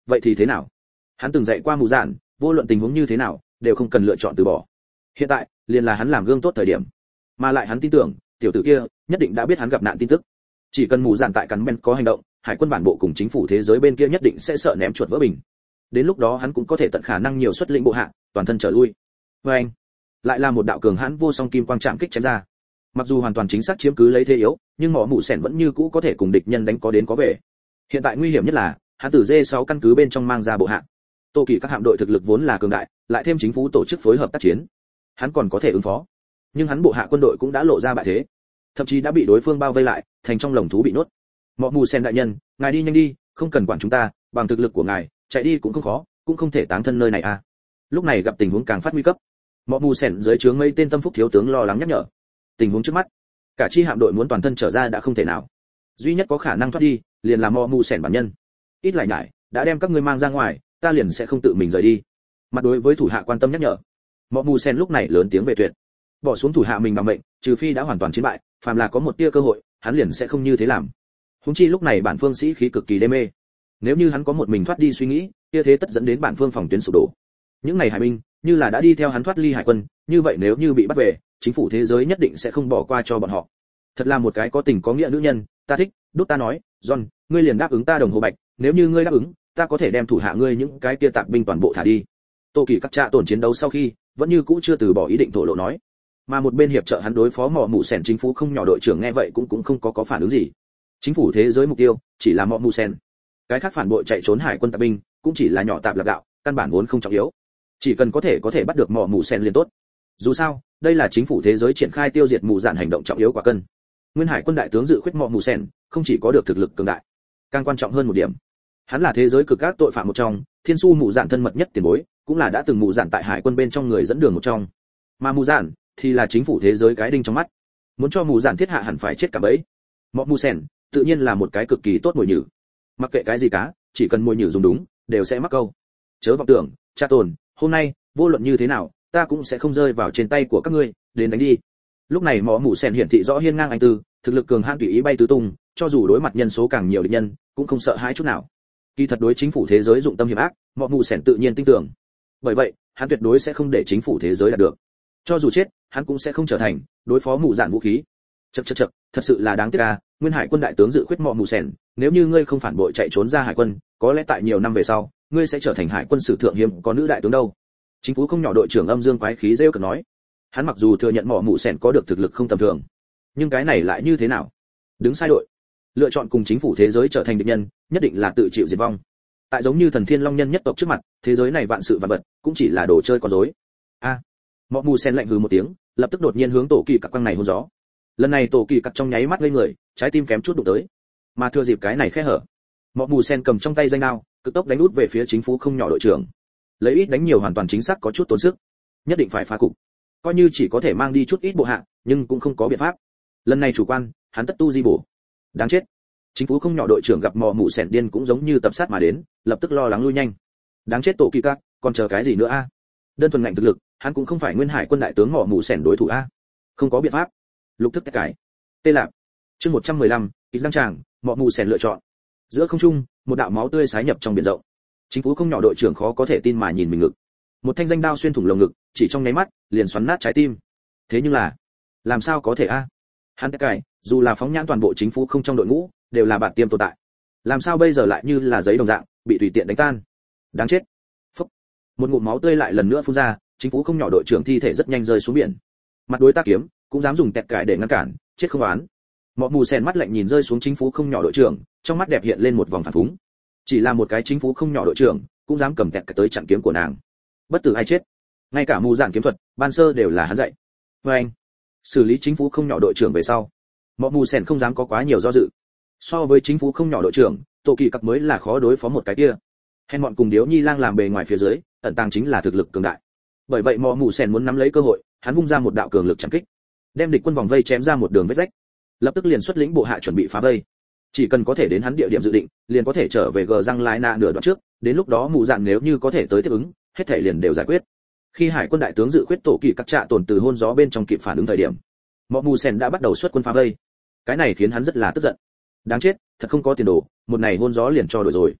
vậy thì thế nào? Hắn từng dạy qua mù dạn, vô luận tình huống như thế nào đều không cần lựa chọn từ bỏ. Hiện tại liền là hắn làm gương tốt thời điểm, mà lại hắn tin tưởng tiểu tử kia nhất định đã biết hắn gặp nạn tin tức. Chỉ cần mù dạn tại cắn men có hành động, hải quân bản bộ cùng chính phủ thế giới bên kia nhất định sẽ sợ ném chuột vỡ bình. Đến lúc đó hắn cũng có thể tận khả năng nhiều xuất lĩnh bộ hạ, toàn thân trở lui. Và anh lại là một đạo cường hãn vô song kim quang chạm kích chém ra. Mặc dù hoàn toàn chính xác chiếm cứ lấy thế yếu, nhưng mỏ mụ sẻn vẫn như cũ có thể cùng địch nhân đánh có đến có về. Hiện tại nguy hiểm nhất là hắn từ D6 căn cứ bên trong mang ra bộ hạ. Tô Kỳ các hạm đội thực lực vốn là cường đại, lại thêm chính phủ tổ chức phối hợp tác chiến, hắn còn có thể ứng phó. Nhưng hắn bộ hạ quân đội cũng đã lộ ra bại thế, thậm chí đã bị đối phương bao vây lại, thành trong lồng thú bị nhốt. Mọ mù sen đại nhân, ngài đi nhanh đi, không cần quản chúng ta, bằng thực lực của ngài, chạy đi cũng không khó, cũng không thể táng thân nơi này à. Lúc này gặp tình huống càng phát nguy cấp, mọ mù sen dưới trướng mấy tên tâm phúc thiếu tướng lo lắng nhắc nhở. Tình huống trước mắt, cả chi hạm đội muốn toàn thân trở ra đã không thể nào, duy nhất có khả năng thoát đi liền là mọ mù sen bản nhân. Ít lại nhải, đã đem các ngươi mang ra ngoài, ta liền sẽ không tự mình rời đi. Mặt đối với thủ hạ quan tâm nhắc nhở, mọ mù sen lúc này lớn tiếng về tuyệt, bỏ xuống thủ hạ mình bằng mệnh, trừ phi đã hoàn toàn chiến bại, phàm là có một tia cơ hội, hắn liền sẽ không như thế làm. Huống chi lúc này bản phương sĩ khí cực kỳ đê mê, nếu như hắn có một mình thoát đi suy nghĩ, kia thế tất dẫn đến bản phương phòng tuyến sụp đổ. Những này hải binh, như là đã đi theo hắn thoát ly hải quân, như vậy nếu như bị bắt về, chính phủ thế giới nhất định sẽ không bỏ qua cho bọn họ. Thật là một cái có tình có nghĩa nữ nhân, ta thích. Đút ta nói, John, ngươi liền đáp ứng ta đồng hồ bạch, nếu như ngươi đáp ứng, ta có thể đem thủ hạ ngươi những cái kia tạp binh toàn bộ thả đi. Tô Kỳ các trạ tổn chiến đấu sau khi, vẫn như cũ chưa từ bỏ ý định thổ lộ nói, mà một bên hiệp trợ hắn đối phó mọ mụ sèn chính phủ không nhỏ đội trưởng nghe vậy cũng không có phản ứng gì. Chính phủ thế giới mục tiêu chỉ là mọ mụ sèn, cái khác phản bội chạy trốn hải quân tạp binh cũng chỉ là nhỏ tạp lạc gạo, căn bản vốn không trọng yếu, chỉ cần có thể bắt được mọ mụ sèn liền tốt. Dù sao đây là chính phủ thế giới triển khai tiêu diệt mù dạn hành động trọng yếu quả cân. Nguyên hải quân đại tướng dự khuyết mọ mụ sèn không chỉ có được thực lực cường đại, càng quan trọng hơn một điểm, hắn là thế giới cực các tội phạm một trong, thiên su mù dạn thân mật nhất tiền bối, cũng là đã từng mù dạn tại hải quân bên trong người dẫn đường một trong. Mà mù dạn thì là chính phủ thế giới cái đinh trong mắt, muốn cho mù dạn thiết hạ hẳn phải chết cả bẫy. Mọ mù sèn tự nhiên là một cái cực kỳ tốt mồi nhử, mặc kệ cái gì cá, chỉ cần mồi nhử dùng đúng đều sẽ mắc câu. Chớ vọng tưởng, cha tồn, hôm nay vô luận như thế nào ta cũng sẽ không rơi vào trên tay của các ngươi, đến đánh đi. Lúc này mọ mù sèn hiển thị rõ hiên ngang anh tư, thực lực cường hãn tùy ý bay tứ tung, cho dù đối mặt nhân số càng nhiều địch nhân cũng không sợ hãi chút nào. Kỳ thật đối chính phủ thế giới dụng tâm hiểm ác, mọ mù sèn tự nhiên tin tưởng, bởi vậy hắn tuyệt đối sẽ không để chính phủ thế giới đạt được. Cho dù chết, hắn cũng sẽ không trở thành đối phó mù dạn vũ khí. Chậc, thật sự là đáng tiếc à, nguyên hải quân đại tướng dự khuyết mọ mù sèn, nếu như ngươi không phản bội chạy trốn ra hải quân, có lẽ tại nhiều năm về sau, ngươi sẽ trở thành hải quân sử thượng hiếm có nữ đại tướng đâu. Chính phủ không nhỏ đội trưởng âm dương quái khí rêu cợt nói, hắn mặc dù thừa nhận mọ mù sèn có được thực lực không tầm thường, nhưng cái này lại như thế nào? Đứng sai đội, lựa chọn cùng chính phủ thế giới trở thành địch nhân, nhất định là tự chịu diệt vong. Tại giống như thần thiên long nhân nhất tộc trước mặt, thế giới này vạn sự vạn vật cũng chỉ là đồ chơi con rối. A, mọ mù sen lạnh hừ một tiếng, lập tức đột nhiên hướng tổ kỳ cặc quăng này hôn gió. Lần này tổ kỳ cặc trong nháy mắt lên người, trái tim kém chút đụng tới, mà thừa dịp cái này khe hở, mọ mù sen cầm trong tay danh đao, cực tốc đánh út về phía chính phủ không nhỏ đội trưởng. Lấy ít đánh nhiều hoàn toàn chính xác có chút tốn sức, nhất định phải phá cục. Coi như chỉ có thể mang đi chút ít bộ hạ, nhưng cũng không có biện pháp. Lần này chủ quan, hắn tất tu di bổ. Đáng chết. Chính phủ không nhỏ đội trưởng gặp mọ mụ sẻn điên cũng giống như tập sát mà đến, lập tức lo lắng lui nhanh. Đáng chết tổ kỳ các, còn chờ cái gì nữa a? Đơn thuần ngạnh thực lực, hắn cũng không phải nguyên hải quân đại tướng mọ mụ sẻn đối thủ a. Không có biện pháp. Lục thức tất cải. Tê lạc. Chương 115, ít lăng tràng, mọ mụ sẻn lựa chọn. Giữa không trung, một đạo máu tươi xái nhập trong biển rộng. Chính phủ không nhỏ đội trưởng khó có thể tin mà nhìn mình ngực. Một thanh danh đao xuyên thủng lồng ngực, chỉ trong nháy mắt, liền xoắn nát trái tim. Thế nhưng là, làm sao có thể a? Hắn tất cải, dù là phóng nhãn toàn bộ chính phủ không trong đội ngũ, đều là bạn tiêm tồn tại. Làm sao bây giờ lại như là giấy đồng dạng, bị tùy tiện đánh tan? Đáng chết. Phốc. Một ngụm máu tươi lại lần nữa phun ra, chính phủ không nhỏ đội trưởng thi thể rất nhanh rơi xuống biển. Mặt đối tác kiếm, cũng dám dùng tẹt cải để ngăn cản, chết không oán. Mọ mù sen mắt lạnh nhìn rơi xuống chính phủ không nhỏ đội trưởng, trong mắt đẹp hiện lên một vòng phản phúng. Chỉ là một cái chính phủ không nhỏ đội trưởng, cũng dám cầm tẹt cải tới chặn kiếm của nàng. Bất tử ai chết. Ngay cả mù giản kiếm thuật, ban sơ đều là hắn dạy. Và anh, xử lý chính phủ không nhỏ đội trưởng về sau, mọ mù sen không dám có quá nhiều do dự. So với chính phủ không nhỏ đội trưởng, tổ kỳ cặc mới là khó đối phó một cái kia. Hèn bọn cùng điếu nhi lang làm bề ngoài phía dưới, ẩn tàng chính là thực lực cường đại. Bởi vậy mọ mù sen muốn nắm lấy cơ hội, hắn vung ra một đạo cường lực chặn kích, đem địch quân vòng vây chém ra một đường vết rách, lập tức liền xuất lĩnh bộ hạ chuẩn bị phá vây. Chỉ cần có thể đến hắn địa điểm dự định, liền có thể trở về gờ răng lái nạ nửa đoạn trước, đến lúc đó mù dạn nếu như có thể tới tiếp ứng, hết thảy liền đều giải quyết. Khi hải quân đại tướng dự quyết tổ kỳ các trạ tổn từ hôn gió bên trong kịp phản ứng thời điểm, mọ mù sen đã bắt đầu xuất quân phá vây. Cái này khiến hắn rất là tức giận. Đáng chết, thật không có tiền đồ, một này hôn gió liền cho đổi rồi.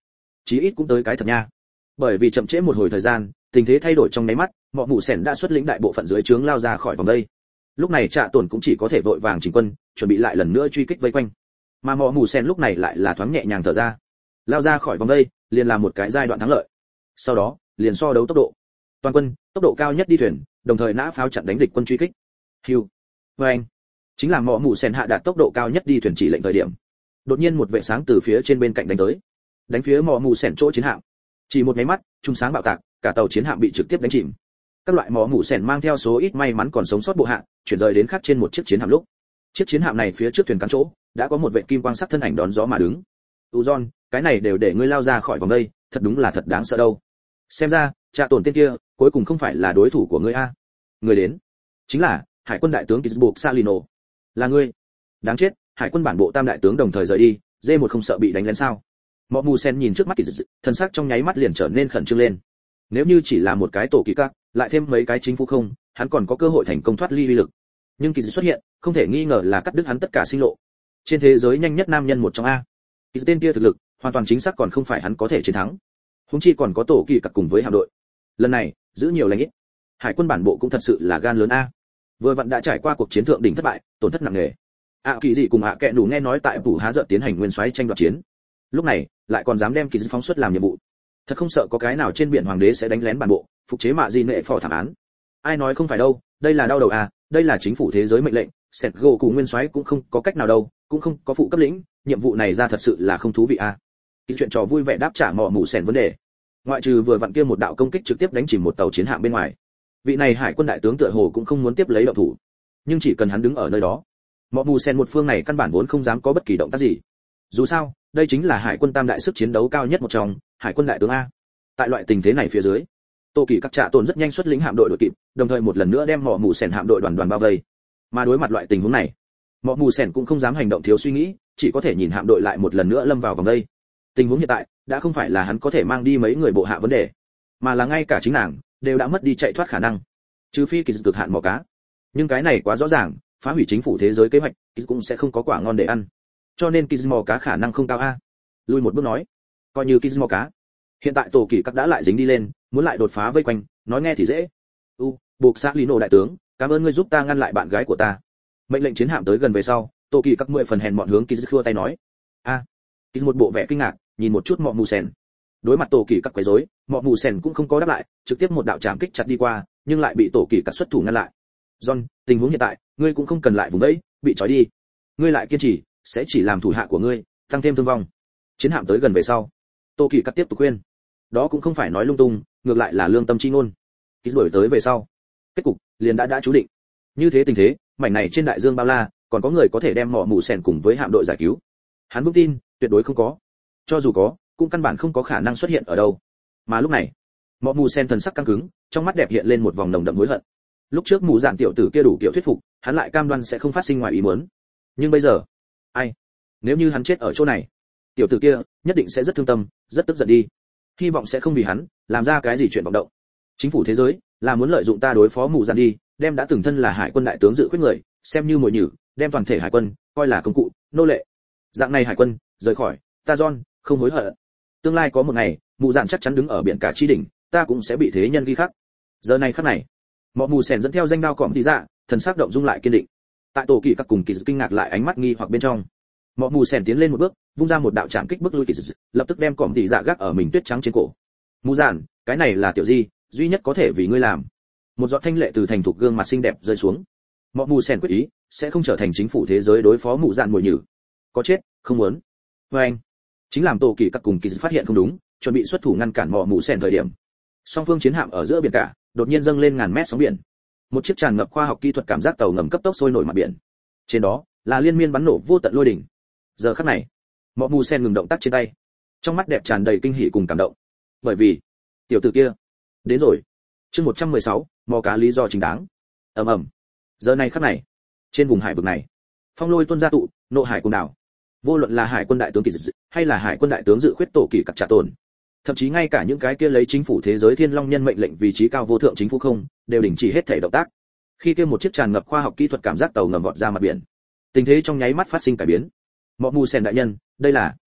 chí ít cũng tới cái thật nha. Bởi vì chậm trễ một hồi thời gian, tình thế thay đổi trong nháy mắt, Mọ Mù Sen đã xuất lĩnh đại bộ phận dưới trướng lao ra khỏi vòng đây. Lúc này Trạ Tổn cũng chỉ có thể vội vàng chỉnh quân, chuẩn bị lại lần nữa truy kích vây quanh. Mà Mọ Mù Sen lúc này lại là thoáng nhẹ nhàng thở ra. Lao ra khỏi vòng đây, liền là một cái giai đoạn thắng lợi. Sau đó, liền so đấu tốc độ. Toàn quân, tốc độ cao nhất đi thuyền, đồng thời nã pháo chặn đánh địch quân truy kích. Hưu. Vâng. Chính là Mọ Mù Sen hạ đạt tốc độ cao nhất đi thuyền chỉ lệnh thời điểm. Đột nhiên một vệ sáng từ phía trên bên cạnh đánh tới, đánh phía Mọ Mù Sen chỗ chiến hạm. Chỉ một cái mắt, trung sáng bạo tạc, cả tàu chiến hạm bị trực tiếp đánh chìm. Các loại Mọ Mù Sen mang theo số ít may mắn còn sống sót bộ hạ, chuyển rời đến khác trên một chiếc chiến hạm lúc. Chiếc chiến hạm này phía trước thuyền cán chỗ, đã có một vệ kim quang sắc thân ảnh đón gió mà đứng. Uzon, cái này đều để ngươi lao ra khỏi vòng đây, thật đúng là thật đáng sợ đâu. Xem ra, Trạ Tổn tên kia, cuối cùng không phải là đối thủ của ngươi a. Người đến, chính là Hải quân đại tướng Kizbuok Salino. Là ngươi. Đáng chết, Hải quân bản bộ tam đại tướng đồng thời rời đi, D1 không sợ bị đánh lén sao? Mọ Mù Sen nhìn trước mắt Kizbuok, thần sắc trong nháy mắt liền trở nên khẩn trương lên. Nếu như chỉ là một cái tổ kỳ các, lại thêm mấy cái chính phủ không, hắn còn có cơ hội thành công thoát ly uy lực. Nhưng Kizbuok xuất hiện, không thể nghi ngờ là cắt đứt hắn tất cả sinh lộ. Trên thế giới nhanh nhất nam nhân một trong a. Kizbuok tên kia thực lực, hoàn toàn chính xác còn không phải hắn có thể chiến thắng. Huống chi còn có tổ kỳ các cùng với hạm đội. Lần này, giữ nhiều lành ít. Hải quân bản bộ cũng thật sự là gan lớn a. Vừa vặn đã trải qua cuộc chiến thượng đỉnh thất bại, tổn thất nặng nề. Kỳ dị cùng kẹ đủ nghe nói tại phủ há dợ tiến hành nguyên soái tranh đoạt chiến. Lúc này, lại còn dám đem kỳ dị phóng xuất làm nhiệm vụ. Thật không sợ có cái nào trên biển hoàng đế sẽ đánh lén bản bộ, phục chế mạ gì nệ phò thảm án. Ai nói không phải đâu, đây là đau đầu à, đây là chính phủ thế giới mệnh lệnh, Sẹt gỗ cùng nguyên soái cũng không có cách nào đâu, cũng không có phụ cấp lĩnh, nhiệm vụ này ra thật sự là không thú vị à. Cái chuyện trò vui vẻ đáp trả Mọ Mù Sen vấn đề. Ngoại trừ vừa vặn kia một đạo công kích trực tiếp đánh chìm một tàu chiến hạm bên ngoài. Vị này Hải quân đại tướng tựa hồ cũng không muốn tiếp lấy động thủ. Nhưng chỉ cần hắn đứng ở nơi đó, Mọ Mù Sen một phương này căn bản vốn không dám có bất kỳ động tác gì. Dù sao, đây chính là Hải quân tam đại sức chiến đấu cao nhất một trong, Hải quân đại tướng a. Tại loại tình thế này phía dưới, Tô Kỳ các Trạ Tổn rất nhanh xuất lĩnh hạm đội đội kịp, đồng thời một lần nữa đem Mọ Mù Sen hạm đội đoàn đoàn bao vây. Mà đối mặt loại tình huống này, Mọ Mù Sen cũng không dám hành động thiếu suy nghĩ, chỉ có thể nhìn hạm đội lại một lần nữa lâm vào vòng vây. Tình huống hiện tại đã không phải là hắn có thể mang đi mấy người bộ hạ vấn đề, mà là ngay cả chính nàng đều đã mất đi chạy thoát khả năng, trừ phi kỳ cực hạn mò cá. Nhưng cái này quá rõ ràng, phá hủy chính phủ thế giới kế hoạch, cũng sẽ không có quả ngon để ăn. Cho nên kỳ mò cá khả năng không cao a. Lui một bước nói, coi như kỳ mò cá, hiện tại tổ kỳ các đã lại dính đi lên, muốn lại đột phá vây quanh, nói nghe thì dễ. Buộc xác Lino đại tướng, cảm ơn ngươi giúp ta ngăn lại bạn gái của ta. Mệnh lệnh chiến hạm tới gần về sau, tổ kỳ các 10 phần hèn mọn hướng kỳ khua tay nói. Kỳ một bộ vẻ kinh ngạc, nhìn một chút Mọ Mù Sen. Đối mặt tổ kỳ các quấy rối, Mọ Mù Sen cũng không có đáp lại, trực tiếp một đạo chạm kích chặt đi qua, nhưng lại bị tổ kỳ các xuất thủ ngăn lại. John, tình huống hiện tại, ngươi cũng không cần lại vùng đấy, bị trói đi. Ngươi lại kiên trì, sẽ chỉ làm thủ hạ của ngươi tăng thêm thương vong. Chiến hạm tới gần về sau, tổ kỳ các tiếp tục khuyên. Đó cũng không phải nói lung tung, ngược lại là lương tâm chi ngôn. Kỳ đuổi tới về sau, kết cục liền đã chú định. Như thế tình thế, mảnh này trên đại dương bao la, còn có người có thể đem Mọ Mù Sen cùng với hạm đội giải cứu. Hắn vững tin, tuyệt đối không có. Cho dù có, cũng căn bản không có khả năng xuất hiện ở đâu. Mà lúc này, Mọ Mù Sen thần sắc căng cứng, trong mắt đẹp hiện lên một vòng nồng đậm hối hận. Lúc trước Mù Dạn tiểu tử kia đủ kiểu thuyết phục, hắn lại cam đoan sẽ không phát sinh ngoài ý muốn. Nhưng bây giờ, ai? Nếu như hắn chết ở chỗ này, tiểu tử kia nhất định sẽ rất thương tâm, rất tức giận đi. Hy vọng sẽ không vì hắn làm ra cái gì chuyện vọng động. Chính phủ thế giới là muốn lợi dụng ta đối phó Mù Dạn đi, đem đã từng thân là Hải quân đại tướng dự khuyết người, xem như mồi nhử, đem toàn thể Hải quân coi là công cụ, nô lệ. Dạng này Hải quân rời khỏi, ta John không hối hận. Tương lai có một ngày, Mù Dạn chắc chắn đứng ở biển cả chi đỉnh, ta cũng sẽ bị thế nhân ghi khắc. Giờ này khắc này, Mọ Mù Sen dẫn theo danh đao cọm tí dạ, thần sắc động dung lại kiên định. Tại tổ kỳ các cùng kỳ kinh ngạc lại ánh mắt nghi hoặc bên trong, Mọ Mù Sen tiến lên một bước, vung ra một đạo chạm kích bức lui kỳ, lập tức đem cọm tí dạ gác ở mình tuyết trắng trên cổ. Mù Dạn, cái này là tiểu gì, duy nhất có thể vì ngươi làm. Một giọt thanh lệ từ thành thục gương mặt xinh đẹp rơi xuống. Mọ Mù Sen quyết ý sẽ không trở thành chính phủ thế giới đối phó Mù Dạn mồi nhử. Có chết, không muốn. Và anh, chính làm tổ kỳ các cùng kỳ phát hiện không đúng, chuẩn bị xuất thủ ngăn cản Mọ Mù Sen thời điểm. Song phương chiến hạm ở giữa biển cả, đột nhiên dâng lên ngàn mét sóng biển. Một chiếc tràn ngập khoa học kỹ thuật cảm giác tàu ngầm cấp tốc sôi nổi mặt biển. Trên đó là liên miên bắn nổ vô tận lôi đỉnh. Giờ khắc này, Mọ Mù Sen ngừng động tác trên tay, trong mắt đẹp tràn đầy kinh hỉ cùng cảm động. Bởi vì, tiểu tử kia đến rồi. Chương 116, mò cá lý do chính đáng. Ầm ầm. Giờ này khắc này, trên vùng hải vực này, phong lôi tuôn ra tụ, nộ hải cùng đảo. Vô luận là Hải quân đại tướng Kỳ Dự hay là Hải quân đại tướng Dự Khuyết tổ Kỳ Cặc Trạ Tổn, thậm chí ngay cả những cái kia lấy chính phủ thế giới Thiên Long nhân mệnh lệnh vị trí cao vô thượng chính phủ không, đều đình chỉ hết thể động tác. Khi kia một chiếc tràn ngập khoa học kỹ thuật cảm giác tàu ngầm vọt ra mặt biển, tình thế trong nháy mắt phát sinh cải biến. Mọ Mù Sen đại nhân, đây là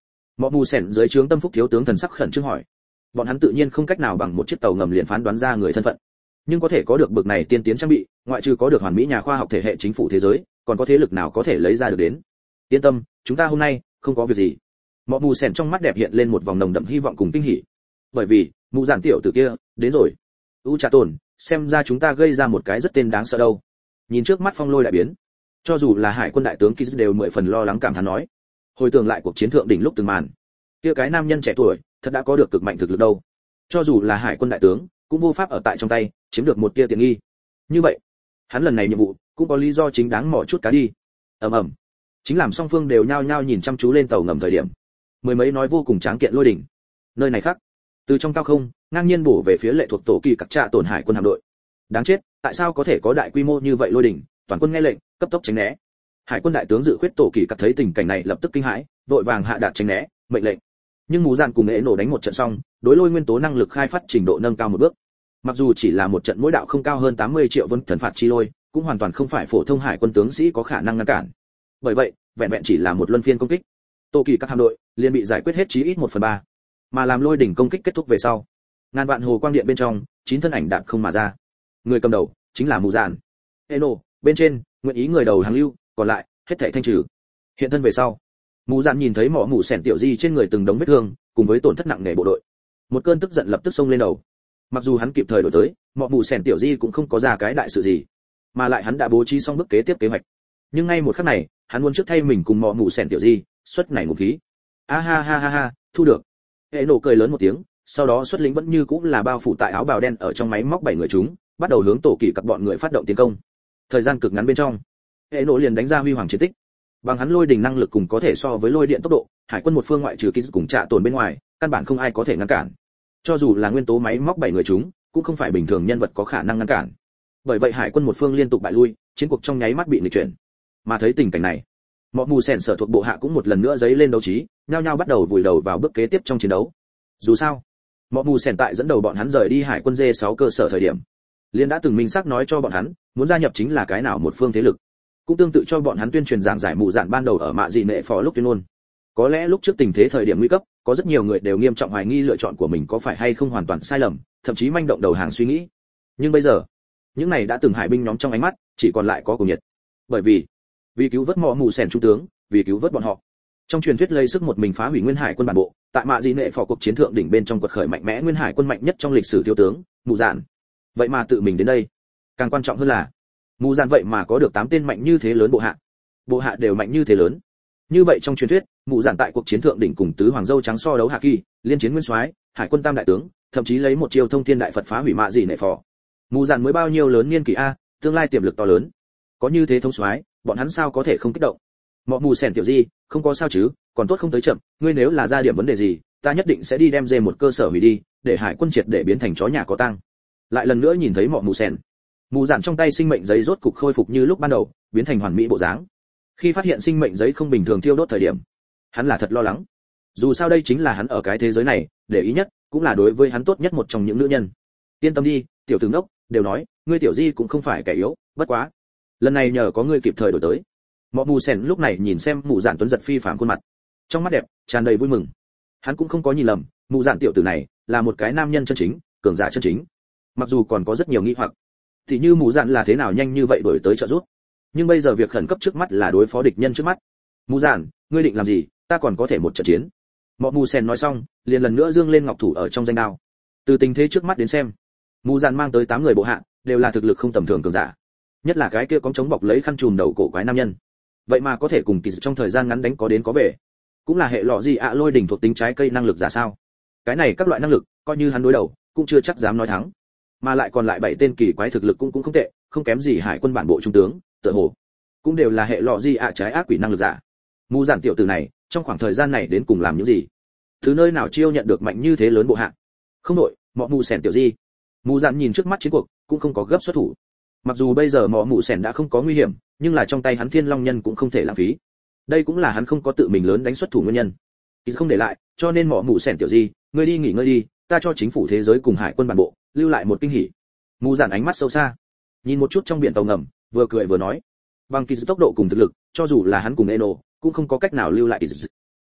Mọ mù sèn dưới trướng tâm phúc thiếu tướng thần sắc khẩn trương hỏi. Bọn hắn tự nhiên không cách nào bằng một chiếc tàu ngầm liền phán đoán ra người thân phận, nhưng có thể có được bực này tiên tiến trang bị, ngoại trừ có được hoàn mỹ nhà khoa học thể hệ chính phủ thế giới, còn có thế lực nào có thể lấy ra được đến. Yên tâm, chúng ta hôm nay không có việc gì. Mọ mù sèn trong mắt đẹp hiện lên một vòng nồng đậm hy vọng cùng kinh hỉ, bởi vì mụ giản tiểu tử kia đến rồi. U trà tổn, xem ra chúng ta gây ra một cái rất tên đáng sợ đâu. Nhìn trước mắt phong lôi đại biến, cho dù là hải quân đại tướng Kiz đều 10 phần lo lắng cảm thán nói. Hồi tưởng lại cuộc chiến thượng đỉnh lúc từng màn, kia cái nam nhân trẻ tuổi thật đã có được cực mạnh thực lực đâu, cho dù là hải quân đại tướng cũng vô pháp ở tại trong tay chiếm được một tia tiện nghi. Như vậy hắn lần này nhiệm vụ cũng có lý do chính đáng mỏ chút cá đi. Ầm ầm, chính làm song phương đều nhao nhao nhìn chăm chú lên tàu ngầm thời điểm, mười mấy nói vô cùng tráng kiện lôi đỉnh nơi này khác từ trong cao không ngang nhiên bổ về phía lệ thuộc tổ kỳ cặc trạ tổn hải quân hạm đội. Đáng chết, tại sao có thể có đại quy mô như vậy lôi đỉnh? Toàn quân nghe lệnh cấp tốc tránh né. Hải quân đại tướng dự khuyết tổ kỳ cặc thấy tình cảnh này lập tức kinh hãi, vội vàng hạ đạt tránh né mệnh lệnh. Nhưng mù dạn cùng ế nổ đánh một trận xong, đối lôi nguyên tố năng lực khai phát trình độ nâng cao một bước. Mặc dù chỉ là một trận mỗi đạo không cao hơn 80 triệu vân thần phạt chi lôi, cũng hoàn toàn không phải phổ thông hải quân tướng sĩ có khả năng ngăn cản. Bởi vậy, vẹn vẹn chỉ là một luân phiên công kích, tổ kỳ các hạm đội liền bị giải quyết hết chí ít 1/3. Mà làm lôi đỉnh công kích kết thúc về sau, ngàn vạn hồ quang điện bên trong, 9 thân ảnh đạp không mà ra. Người cầm đầu chính là mù dạn. Eno, bên trên, nguyện ý người đầu hàng lưu, còn lại hết thảy thanh trừ. Hiện thân về sau, mù dạn nhìn thấy mỏ mù sèn tiểu di trên người từng đống vết thương, cùng với tổn thất nặng nề bộ đội, một cơn tức giận lập tức xông lên đầu. Mặc dù hắn kịp thời đổi tới, mỏ mù sèn tiểu di cũng không có ra cái đại sự gì, mà lại hắn đã bố trí xong bước kế tiếp kế hoạch. Nhưng ngay một khắc này, hắn muốn trước thay mình cùng mỏ mù sèn tiểu di xuất này một khí. A ha ha ha ha, thu được. Hệ nổ cười lớn một tiếng, sau đó xuất lĩnh vẫn như cũng là bao phủ tại áo bào đen ở trong máy móc 7 người chúng, bắt đầu hướng tổ kỳ cặp bọn người phát động tiến công. Thời gian cực ngắn bên trong, hệ nổ liền đánh ra huy hoàng chiến tích. Bằng hắn lôi đỉnh năng lực cùng có thể so với lôi điện tốc độ, hải quân một phương ngoại trừ Kiz cùng trạ tồn bên ngoài, căn bản không ai có thể ngăn cản. Cho dù là nguyên tố máy móc 7 người chúng, cũng không phải bình thường nhân vật có khả năng ngăn cản. Bởi vậy hải quân một phương liên tục bại lui, chiến cuộc trong nháy mắt bị nghịch chuyển. Mà thấy tình cảnh này, mọi mù sèn sở thuộc bộ hạ cũng một lần nữa giấy lên đấu trí, nhao nhao bắt đầu vùi đầu vào bước kế tiếp trong chiến đấu. Dù sao, mọi mù sèn tại dẫn đầu bọn hắn rời đi hải quân D6 cơ sở thời điểm, liên đã từng minh xác nói cho bọn hắn, muốn gia nhập chính là cái nào một phương thế lực. Cũng tương tự cho bọn hắn tuyên truyền giảng giải mù dạn ban đầu ở mạ dị nệ phó lúc tuyên ngôn. Có lẽ lúc trước tình thế thời điểm nguy cấp, có rất nhiều người đều nghiêm trọng hoài nghi lựa chọn của mình có phải hay không hoàn toàn sai lầm, thậm chí manh động đầu hàng suy nghĩ. Nhưng bây giờ, những này đã từng hải binh nhóm trong ánh mắt, chỉ còn lại có cùng nhiệt. Bởi vì cứu vớt mọ mù sèn trung tướng, vì cứu vớt bọn họ. Trong truyền thuyết lấy sức một mình phá hủy nguyên hải quân bản bộ, tại mạ dị nệ phò cuộc chiến thượng đỉnh bên trong quật khởi mạnh mẽ nguyên hải quân mạnh nhất trong lịch sử thiếu tướng mù dạn. Vậy mà tự mình đến đây. Càng quan trọng hơn là mù dạn vậy mà có được 8 tên mạnh như thế lớn bộ hạ đều mạnh như thế lớn. Như vậy trong truyền thuyết, mù dạn tại cuộc chiến thượng đỉnh cùng tứ hoàng dâu trắng so đấu hạ kỳ, liên chiến nguyên soái, hải quân tam đại tướng, thậm chí lấy một chiêu thông thiên đại phật phá hủy mạ dị nệ phò. Mù dạn mới bao nhiêu lớn niên kỷ a, tương lai tiềm lực to lớn. Có như thế thông soái, bọn hắn sao có thể không kích động. Mọ mù sèn tiểu di, không có sao chứ, còn tốt không tới chậm, ngươi nếu là ra điểm vấn đề gì, ta nhất định sẽ đi đem dê một cơ sở hủy đi, để hải quân triệt để biến thành chó nhà có tang. Lại lần nữa nhìn thấy mọ mù sèn, mù dạn trong tay sinh mệnh giấy rốt cục khôi phục như lúc ban đầu, biến thành hoàn mỹ bộ dáng. Khi phát hiện sinh mệnh giấy không bình thường thiêu đốt thời điểm, hắn là thật lo lắng. Dù sao đây chính là hắn ở cái thế giới này để ý nhất, cũng là đối với hắn tốt nhất một trong những nữ nhân. Yên tâm đi, tiểu tử ngốc, đều nói, ngươi tiểu di cũng không phải kẻ yếu, bất quá, lần này nhờ có ngươi kịp thời đổi tới. Mọ mù sèn lúc này nhìn xem mù dạn tuấn giật phi phàm khuôn mặt, trong mắt đẹp tràn đầy vui mừng. Hắn cũng không có nhìn lầm, mù dạn tiểu tử này là một cái nam nhân chân chính, cường giả chân chính. Mặc dù còn có rất nhiều nghi hoặc, thì như mù dạn là thế nào nhanh như vậy đổi tới trợ giúp, nhưng bây giờ việc khẩn cấp trước mắt là đối phó địch nhân trước mắt. Mù dạn, ngươi định làm gì? Ta còn có thể một trận chiến. Mọ mù sèn nói xong, liền lần nữa dương lên ngọc thủ ở trong danh đao. Từ tình thế trước mắt đến xem, mù dạn mang tới 8 người bộ hạ đều là thực lực không tầm thường cường giả, nhất là cái kia có chống bọc lấy khăn trùm đầu cổ quái nam nhân, vậy mà có thể cùng kỳ trong thời gian ngắn đánh có đến có về, cũng là hệ lọ gì ạ lôi đỉnh thuộc tính trái cây năng lực giả sao. Cái này các loại năng lực coi như hắn đối đầu cũng chưa chắc dám nói thắng, mà lại còn lại 7 tên kỳ quái thực lực cũng không tệ, không kém gì hải quân bản bộ trung tướng, tựa hồ cũng đều là hệ lọ gì ạ trái ác quỷ năng lực giả. Mù dạn tiểu tử này trong khoảng thời gian này đến cùng làm những gì, từ nơi nào chiêu nhận được mạnh như thế lớn bộ hạ? Không đội, mọ mù sèn tiểu di. Mù dạn nhìn trước mắt chiến cuộc cũng không có gấp xuất thủ. Mặc dù bây giờ mọ mù sèn đã không có nguy hiểm, nhưng là trong tay hắn thiên long nhân cũng không thể lãng phí. Đây cũng là hắn không có tự mình lớn đánh xuất thủ nguyên nhân. Ít không để lại, cho nên mọ mù sèn tiểu di, ngươi đi nghỉ ngơi đi, ta cho chính phủ thế giới cùng hải quân bản bộ lưu lại một kinh hỉ. Mù dạn ánh mắt sâu xa, nhìn một chút trong biển tàu ngầm, vừa cười vừa nói, bằng kỳ tốc độ cùng thực lực, cho dù là hắn cùng Eno cũng không có cách nào lưu lại kỳ.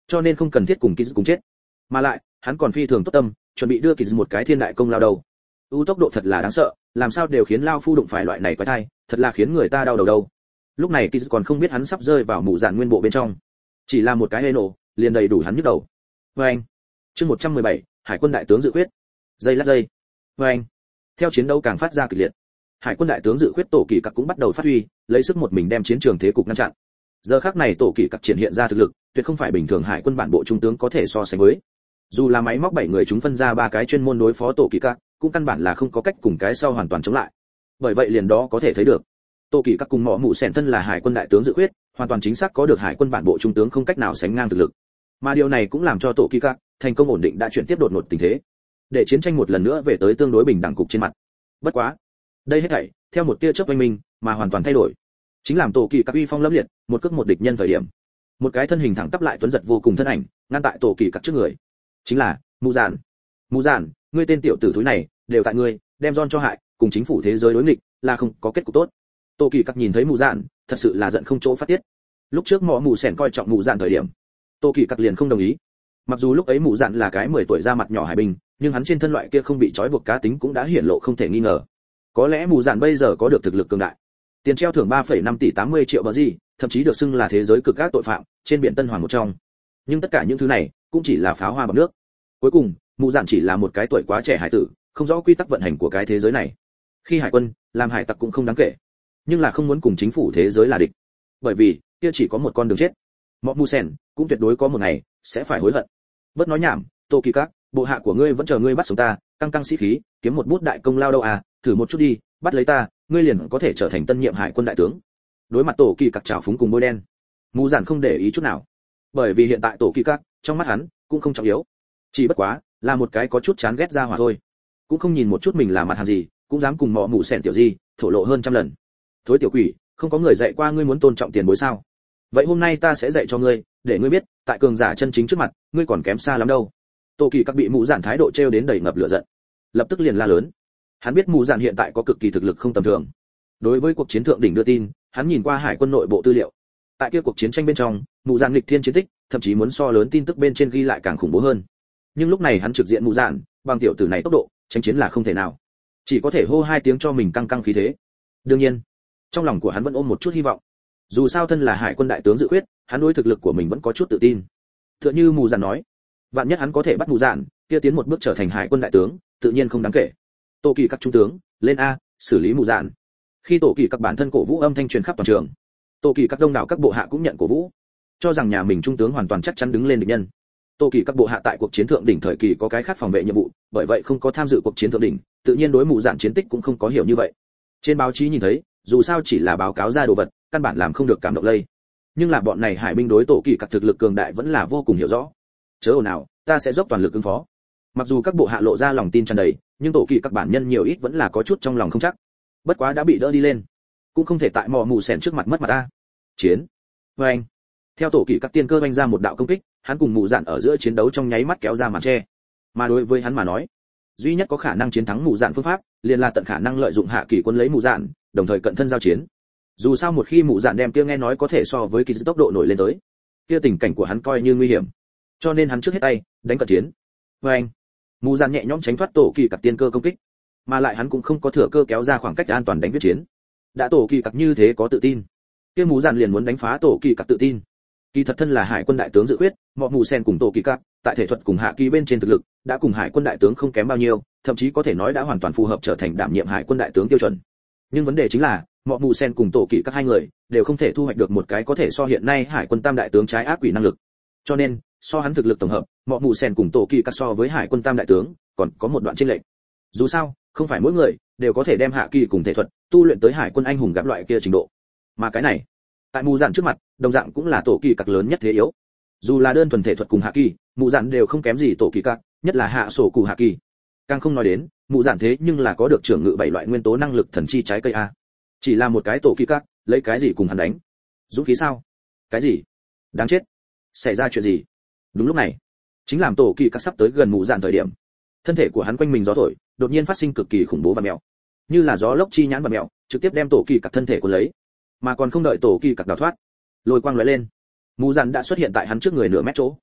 cho nên không cần thiết cùng Kiz cùng chết. Mà lại, hắn còn phi thường tốt tâm, chuẩn bị đưa Kiz một cái thiên đại công lao đầu. Tốc độ thật là đáng sợ, làm sao đều khiến lao phu đụng phải loại này quái thai, thật là khiến người ta đau đầu đâu. Lúc này Kiz còn không biết hắn sắp rơi vào mụ dạn nguyên bộ bên trong. Chỉ là một cái hê nổ, liền đầy đủ hắn nhức đầu. Vâng. Chương 117, Hải quân đại tướng dự quyết. Dây lát dây. Vâng. Theo chiến đấu càng phát ra kịch liệt, Hải quân đại tướng dự quyết tổ kỳ cặc cũng bắt đầu phát huy, lấy sức một mình đem chiến trường thế cục ngăn chặn. Giờ khắc này tổ kỳ cặc triển hiện ra thực lực, tuyệt không phải bình thường hải quân bản bộ trung tướng có thể so sánh với. Dù là máy móc 7 người chúng phân ra 3 cái chuyên môn đối phó tổ kỳ cặc, cũng căn bản là không có cách cùng cái sau hoàn toàn chống lại. Bởi vậy liền đó có thể thấy được, tổ kỳ cặc cùng mọ mụ sẻn thân là hải quân đại tướng dự quyết, hoàn toàn chính xác có được hải quân bản bộ trung tướng không cách nào sánh ngang thực lực. Mà điều này cũng làm cho tổ kỳ cặc thành công ổn định đã chuyển tiếp đột ngột tình thế, để chiến tranh một lần nữa về tới tương đối bình đẳng cục trên mặt. Bất quá, đây hết thảy theo một tia chớp oanh minh mà hoàn toàn thay đổi. Chính làm tổ kỳ cặc uy phong lẫm liệt, một cước một địch nhân thời điểm, một cái thân hình thẳng tắp lại tuấn giật vô cùng thân ảnh ngăn tại tổ kỳ cặc trước người. Chính là Mù Dạn. Mù Dạn, ngươi tên tiểu tử thúi này, đều tại ngươi, đem John cho hại, cùng chính phủ thế giới đối nghịch, là không có kết cục tốt. Tổ kỳ cặc nhìn thấy Mù Dạn, thật sự là giận không chỗ phát tiết. Lúc trước mọ mù sèn coi trọng Mù Dạn thời điểm, tổ kỳ cặc liền không đồng ý. Mặc dù lúc ấy Mù Dạn là cái 10 tuổi ra mặt nhỏ hải binh, nhưng hắn trên thân loại kia không bị trói buộc cá tính cũng đã hiển lộ không thể nghi ngờ. Có lẽ Mù Dạn bây giờ có được thực lực cường đại. Tiền treo thưởng 3,5 tỷ 80 triệu bờ gì, thậm chí được xưng là thế giới cực các tội phạm, trên biển Tân Hoàng một trong. Nhưng tất cả những thứ này cũng chỉ là pháo hoa bằng nước. Cuối cùng, Mù Dạn chỉ là một cái tuổi quá trẻ hải tử, không rõ quy tắc vận hành của cái thế giới này. Khi hải quân, làm hải tặc cũng không đáng kể, nhưng là không muốn cùng chính phủ thế giới là địch. Bởi vì, kia chỉ có một con đường chết. Mọ Mù Sen cũng tuyệt đối có một ngày sẽ phải hối hận. Bớt nói nhảm, Tô Kỳ Các, bộ hạ của ngươi vẫn chờ ngươi bắt sống ta, căng căng sĩ khí, kiếm một bút đại công lao đâu à, thử một chút đi, bắt lấy ta, ngươi liền có thể trở thành tân nhiệm hải quân đại tướng. Đối mặt Tổ Kỳ Các trào phúng cùng bôi đen, Mù Dạn không để ý chút nào, bởi vì hiện tại Tổ Kỳ Các trong mắt hắn cũng không trọng yếu, chỉ bất quá là một cái có chút chán ghét ra hỏa thôi, cũng không nhìn một chút mình là mặt hàng gì, cũng dám cùng mọ mụ sẻn tiểu gì thổ lộ hơn trăm lần. Thối tiểu quỷ, không có người dạy qua ngươi muốn tôn trọng tiền bối sao? Vậy hôm nay ta sẽ dạy cho ngươi, để ngươi biết, tại cường giả chân chính trước mặt, ngươi còn kém xa lắm đâu. Tổ Kỳ Các bị Mù Dạn thái độ trêu đến đầy ngập lửa giận, lập tức liền la lớn. Hắn biết Mù Dạn hiện tại có cực kỳ thực lực không tầm thường. Đối với cuộc chiến thượng đỉnh đưa tin, hắn nhìn qua hải quân nội bộ tư liệu. Tại kia cuộc chiến tranh bên trong, Mù Dạn nghịch thiên chiến tích, thậm chí muốn so lớn tin tức bên trên ghi lại càng khủng bố hơn. Nhưng lúc này hắn trực diện Mù Dạn, bằng tiểu tử này tốc độ, tranh chiến là không thể nào. Chỉ có thể hô hai tiếng cho mình căng căng khí thế. Đương nhiên, trong lòng của hắn vẫn ôm một chút hy vọng. Dù sao thân là hải quân đại tướng dự quyết, hắn đối thực lực của mình vẫn có chút tự tin. Tựa như Mù Dạn nói, vạn nhất hắn có thể bắt Mù Dạn, kia tiến một bước trở thành hải quân đại tướng, tự nhiên không đáng kể. Tổ Kỳ Các trung tướng, lên a, xử lý Mù Dạn. Khi Tổ Kỳ Các bản thân cổ vũ âm thanh truyền khắp toàn trường, Tổ Kỳ Các đông đảo các bộ hạ cũng nhận cổ vũ, cho rằng nhà mình trung tướng hoàn toàn chắc chắn đứng lên địch nhân. Tổ Kỳ Các bộ hạ tại cuộc chiến thượng đỉnh thời kỳ có cái khác phòng vệ nhiệm vụ, bởi vậy không có tham dự cuộc chiến thượng đỉnh, tự nhiên đối Mù Dạn chiến tích cũng không có hiểu như vậy. Trên báo chí nhìn thấy, dù sao chỉ là báo cáo ra đồ vật, căn bản làm không được cảm động lây. Nhưng là bọn này hải binh đối Tổ Kỳ Các thực lực cường đại vẫn là vô cùng hiểu rõ. Chớ ồn nào, ta sẽ dốc toàn lực ứng phó. Mặc dù các bộ hạ lộ ra lòng tin tràn đầy, nhưng Tổ Kỳ Các bản nhân nhiều ít vẫn là có chút trong lòng không chắc. Bất quá đã bị đỡ đi lên, cũng không thể tại mò mù sèn trước mặt mất mặt ta. Chiến. Với anh. Theo Tổ Kỳ Các tiên cơ vung ra một đạo công kích, hắn cùng Mù Dạn ở giữa chiến đấu trong nháy mắt kéo ra màn che. Mà đối với hắn mà nói, duy nhất có khả năng chiến thắng Mù Dạn phương pháp, liền là tận khả năng lợi dụng hạ kỳ quân lấy Mù Dạn, đồng thời cận thân giao chiến. Dù sao một khi Mù Dạn đem kia nghe nói có thể so với kỳ tốc độ nổi lên tới, kia tình cảnh của hắn coi như nguy hiểm. Cho nên hắn trước hết tay đánh cận chiến. Với anh. Mù Dạn nhẹ nhõm tránh thoát Tổ Kỳ Các tiên cơ công kích, mà lại hắn cũng không có thừa cơ kéo ra khoảng cách an toàn đánh viết chiến. Đã Tổ Kỳ Các như thế có tự tin, kia Mù Dạn liền muốn đánh phá Tổ Kỳ Các tự tin. Kỳ thật thân là hải quân đại tướng dự quyết, mọ mù sen cùng Tổ Kỳ Các tại thể thuật cùng hạ kỳ bên trên thực lực đã cùng hải quân đại tướng không kém bao nhiêu, thậm chí có thể nói đã hoàn toàn phù hợp trở thành đảm nhiệm hải quân đại tướng tiêu chuẩn. Nhưng vấn đề chính là mọ mù sen cùng Tổ Kỳ Các hai người đều không thể thu hoạch được một cái có thể so hiện nay hải quân tam đại tướng trái ác quỷ năng lực. Cho nên so hắn thực lực tổng hợp, mọ mù sen cùng Tổ Kỳ Các so với hải quân tam đại tướng còn có một đoạn chênh lệch. Dù sao không phải mỗi người đều có thể đem hạ kỳ cùng thể thuật tu luyện tới hải quân anh hùng gặp loại kia trình độ, mà cái này tại Mù Dạn trước mặt đồng dạng cũng là Tổ Kỳ Các lớn nhất thế yếu. Dù là đơn thuần thể thuật cùng hạ kỳ, Mù Dạn đều không kém gì Tổ Kỳ Các, nhất là hạ sổ cụ hạ kỳ. Càng không nói đến Mù Dạn thế nhưng là có được trưởng ngự 7 loại nguyên tố năng lực thần chi trái cây a. Chỉ là một cái Tổ Kỳ Các, lấy cái gì cùng hắn đánh? Dũng khí sao? Cái gì? Đáng chết. Xảy ra chuyện gì? Đúng lúc này, chính làm Tổ Kỳ Các sắp tới gần Mù Dạn thời điểm, thân thể của hắn quanh mình gió thổi, đột nhiên phát sinh cực kỳ khủng bố và mèo, như là gió lốc chi nhãn và mèo, trực tiếp đem Tổ Kỳ Các thân thể cuốn lấy, mà còn không đợi Tổ Kỳ Các đào thoát, lôi quang lóe lên, Mù Dạn đã xuất hiện tại hắn trước người nửa mét chỗ.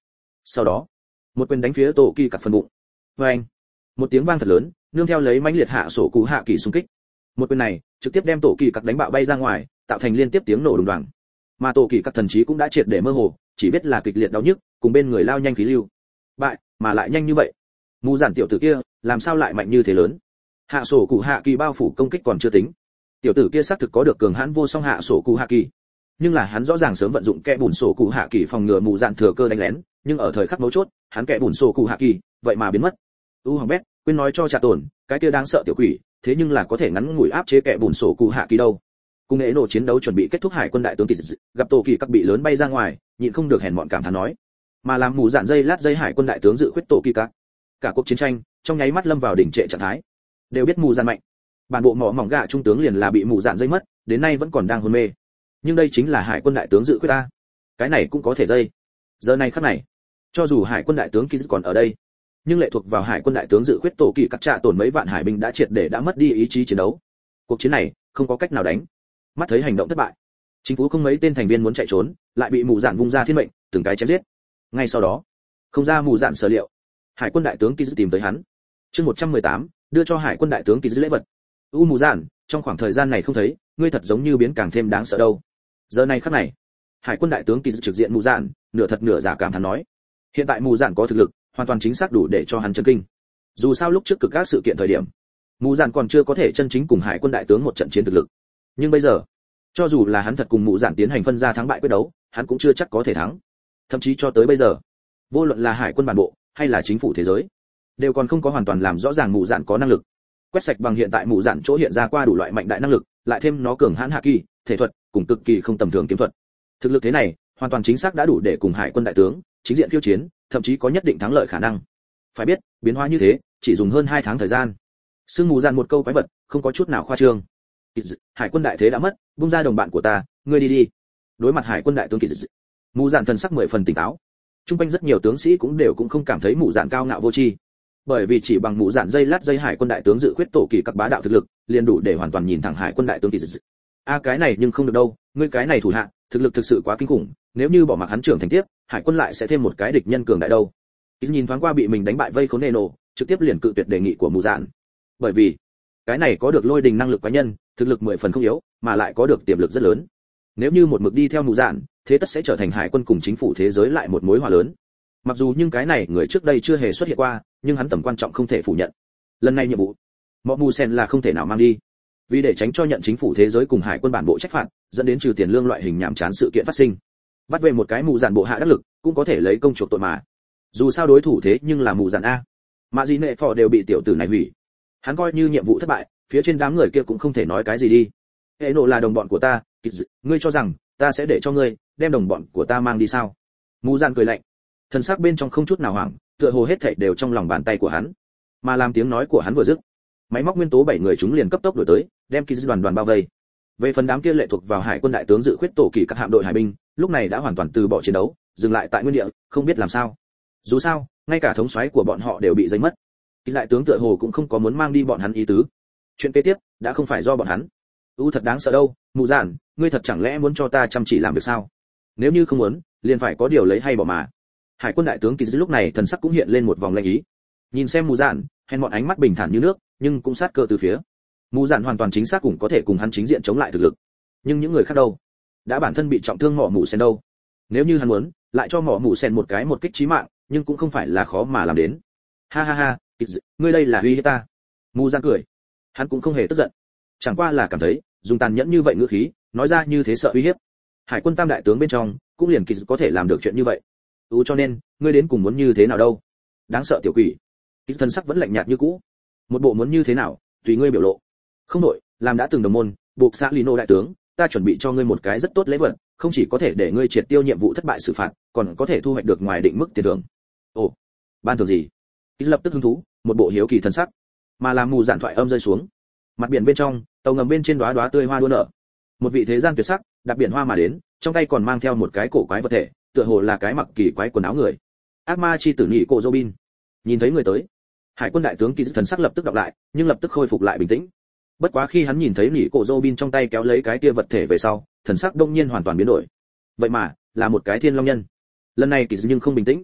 Sau đó, một quyền đánh phía tổ kỳ cắt phần bụng. Oeng! Một tiếng vang thật lớn, nương theo lấy mãnh liệt hạ sổ cụ hạ kỳ xung kích. Một quyền này trực tiếp đem tổ kỳ cắt đánh bạo bay ra ngoài, tạo thành liên tiếp tiếng nổ đùng đoàng. Mà tổ kỳ cắt thần trí cũng đã triệt để mơ hồ, chỉ biết là kịch liệt đau nhức, cùng bên người lao nhanh khí lưu. Bại, mà lại nhanh như vậy. Mù giản tiểu tử kia, làm sao lại mạnh như thế lớn? Hạ sổ cụ hạ kỳ bao phủ công kích còn chưa tính. Tiểu tử kia xác thực có được cường hãn vô song hạ sổ cụ hạ kỳ, nhưng là hắn rõ ràng sớm vận dụng kẽ bùn sổ cụ hạ kỳ phòng ngừa mù giản thừa cơ đánh lén, nhưng ở thời khắc mấu chốt, hắn kẽ bùn sổ cụ hạ kỳ, vậy mà biến mất. Hoàng bét, quên nói cho Trà Tổn, cái kia đáng sợ tiểu quỷ, thế nhưng là có thể ngắn ngủi áp chế kẽ bùn sổ cụ hạ kỳ đâu. Cùng nghệ nổ chiến đấu chuẩn bị kết thúc, hải quân đại tướng kỳ gặp tổ kỳ các bị lớn bay ra ngoài, nhịn không được hèn mọn cảm thán nói, mà làm mù giản dây lát dây hải quân đại tướng dự khuyết tổ kỳ các. Cả cuộc chiến tranh trong nháy mắt lâm vào đỉnh trệ trạng thái. Đều biết mù giản mạnh, bản bộ mỏ mỏng gạ trung tướng liền là bị mù giản dây mất, đến nay vẫn còn đang hôn mê. Nhưng đây chính là hải quân đại tướng dự khuyết ta, cái này cũng có thể dây. Giờ này khắc này, cho dù hải quân đại tướng kỳ còn ở đây, nhưng lệ thuộc vào hải quân đại tướng dự khuyết tổ kỳ cắt Trạ Tổn mấy vạn hải binh đã triệt để đã mất đi ý chí chiến đấu. Cuộc chiến này không có cách nào đánh. Mắt thấy hành động thất bại, chính phủ không mấy tên thành viên muốn chạy trốn, lại bị mù giản vung ra thiên mệnh, từng cái chém giết. Ngay sau đó, không ra mù giản sở liệu, hải quân đại tướng kỳ tìm tới hắn. Chương 118, đưa cho hải quân đại tướng kỳ lễ vật. Mù giản, trong khoảng thời gian này không thấy, ngươi thật giống như biến càng thêm đáng sợ đâu. Giờ này khắc này, hải quân đại tướng kỳ trực diện mù giản, nửa thật nửa giả cảm thán nói, hiện tại mù giản có thực lực hoàn toàn chính xác đủ để cho hắn chấn kinh. Dù sao lúc trước cực các sự kiện thời điểm, mù giản còn chưa có thể chân chính cùng hải quân đại tướng một trận chiến thực lực, nhưng bây giờ, cho dù là hắn thật cùng mù giản tiến hành phân ra thắng bại quyết đấu, hắn cũng chưa chắc có thể thắng. Thậm chí cho tới bây giờ, vô luận là hải quân bản bộ hay là chính phủ thế giới, đều còn không có hoàn toàn làm rõ ràng mù giản có năng lực. Quét sạch bằng hiện tại mù giản chỗ hiện ra qua đủ loại mạnh đại năng lực, lại thêm nó cường hãn hạ kỳ, thể thuật, cùng cực kỳ không tầm thường kiếm thuật. Thực lực thế này, hoàn toàn chính xác đã đủ để cùng hải quân đại tướng chính diện khiêu chiến, thậm chí có nhất định thắng lợi khả năng. Phải biết, biến hóa như thế, chỉ dùng hơn 2 tháng thời gian. Sương mù giản một câu quái vật, không có chút nào khoa trương. Hải quân đại thế đã mất, buông ra đồng bạn của ta, ngươi đi đi. Đối mặt hải quân đại tướng kỳ dị, mù giản thần sắc 10 phần tỉnh táo. Trung quanh rất nhiều tướng sĩ cũng đều cũng không cảm thấy mù giản cao ngạo vô tri, bởi vì chỉ bằng mù giản dây lát dây hải quân đại tướng dự khuyết tổ kỳ các bá đạo thực lực, liền đủ để hoàn toàn nhìn thẳng hải quân đại tướng kỳ dị. Cái này nhưng không được đâu, ngươi cái này thủ hạ, thực lực thực sự quá kinh khủng, nếu như bỏ mặc hắn trưởng thành tiếp, hải quân lại sẽ thêm một cái địch nhân cường đại đâu. Nhìn thoáng qua bị mình đánh bại vây khốn Neno, trực tiếp liền cự tuyệt đề nghị của mù giản. Bởi vì cái này có được lôi đình năng lực quái nhân, thực lực 10 phần không yếu, mà lại có được tiềm lực rất lớn. Nếu như một mực đi theo mù giản, thế tất sẽ trở thành hải quân cùng chính phủ thế giới lại một mối họa lớn. Mặc dù nhưng cái này người trước đây chưa hề xuất hiện qua, nhưng hắn tầm quan trọng không thể phủ nhận. Lần này nhiệm vụ, Mọ Mù Sen là không thể nào mang đi. Vì để tránh cho nhận chính phủ thế giới cùng hải quân bản bộ trách phạt, dẫn đến trừ tiền lương loại hình nhảm chán sự kiện phát sinh. Bắt về một cái mù giản bộ hạ đắc lực, cũng có thể lấy công chuộc tội mà. Dù sao đối thủ thế nhưng là mù giản a. Mạ gì nệ phò đều bị tiểu tử này hủy. Hắn coi như nhiệm vụ thất bại, phía trên đám người kia cũng không thể nói cái gì đi. Hệ nộ là đồng bọn của ta, ngươi cho rằng ta sẽ để cho ngươi đem đồng bọn của ta mang đi sao? Mù giản cười lạnh, thần sắc bên trong không chút nào hoảng, tựa hồ hết thảy đều trong lòng bàn tay của hắn. Mà làm tiếng nói của hắn vừa dứt, máy móc nguyên tố 7 người chúng liền cấp tốc đuổi tới, đem kỳ đoàn đoàn bao vây. Về phần đám kia lệ thuộc vào hải quân đại tướng dự khuyết tổ kỳ các hạm đội hải binh, lúc này đã hoàn toàn từ bỏ chiến đấu, dừng lại tại nguyên địa, không biết làm sao. Dù sao, ngay cả thống soái của bọn họ đều bị giấy mất. Kỳ đại tướng tựa hồ cũng không có muốn mang đi bọn hắn ý tứ. Chuyện kế tiếp đã không phải do bọn hắn. Thật đáng sợ đâu, mù giản, ngươi thật chẳng lẽ muốn cho ta chăm chỉ làm việc sao? Nếu như không muốn, liền phải có điều lấy hay bỏ mà. Hải quân đại tướng kỳ lúc này thần sắc cũng hiện lên một vòng lanh ý. Nhìn xem mù giản, hèn mọn ánh mắt bình thản như nước, nhưng cũng sát cơ từ phía. Mù giản hoàn toàn chính xác cũng có thể cùng hắn chính diện chống lại thực lực. Nhưng những người khác đâu? Đã bản thân bị trọng thương Mỏ Mù Sen đâu. Nếu như hắn muốn, lại cho Mỏ Mù Sen một kích chí mạng, nhưng cũng không phải là khó mà làm đến. Ha ha ha, ngươi đây là uy hiếp ta. Mù giản cười. Hắn cũng không hề tức giận, chẳng qua là cảm thấy dùng tàn nhẫn như vậy ngữ khí, nói ra như thế sợ uy hiếp. Hải quân tam đại tướng bên trong, cũng liền kỳ có thể làm được chuyện như vậy. Cho nên, ngươi đến cùng muốn như thế nào đâu? Đáng sợ tiểu quỷ. Kỳ thần sắc vẫn lạnh nhạt như cũ. Một bộ muốn như thế nào, tùy ngươi biểu lộ. Không đổi, làm đã từng đồng môn, buộc xã Lino đại tướng, ta chuẩn bị cho ngươi một cái rất tốt lễ vật, không chỉ có thể để ngươi triệt tiêu nhiệm vụ thất bại xử phạt, còn có thể thu hoạch được ngoài định mức tiền thưởng. Ồ, ban thưởng gì? Kỳ lập tức hứng thú, một bộ hiếu kỳ thần sắc. Mà làm mù giản thoại âm rơi xuống. Mặt biển bên trong, tàu ngầm bên trên đóa đóa tươi hoa đua nở. Một vị thế gian tuyệt sắc, đạp biển hoa mà đến, trong tay còn mang theo một cái cổ quái vật thể, tựa hồ là cái mặc kỳ quái quần áo người. Ác ma chi tử nhị cổ Robin. Nhìn thấy người tới, hải quân đại tướng kỳ thần sắc lập tức đọc lại, nhưng lập tức khôi phục lại bình tĩnh. Bất quá khi hắn nhìn thấy nhị cổ Robin trong tay kéo lấy cái kia vật thể về sau, thần sắc đông nhiên hoàn toàn biến đổi. Vậy mà, là một cái thiên long nhân. Lần này kỳ nhưng không bình tĩnh.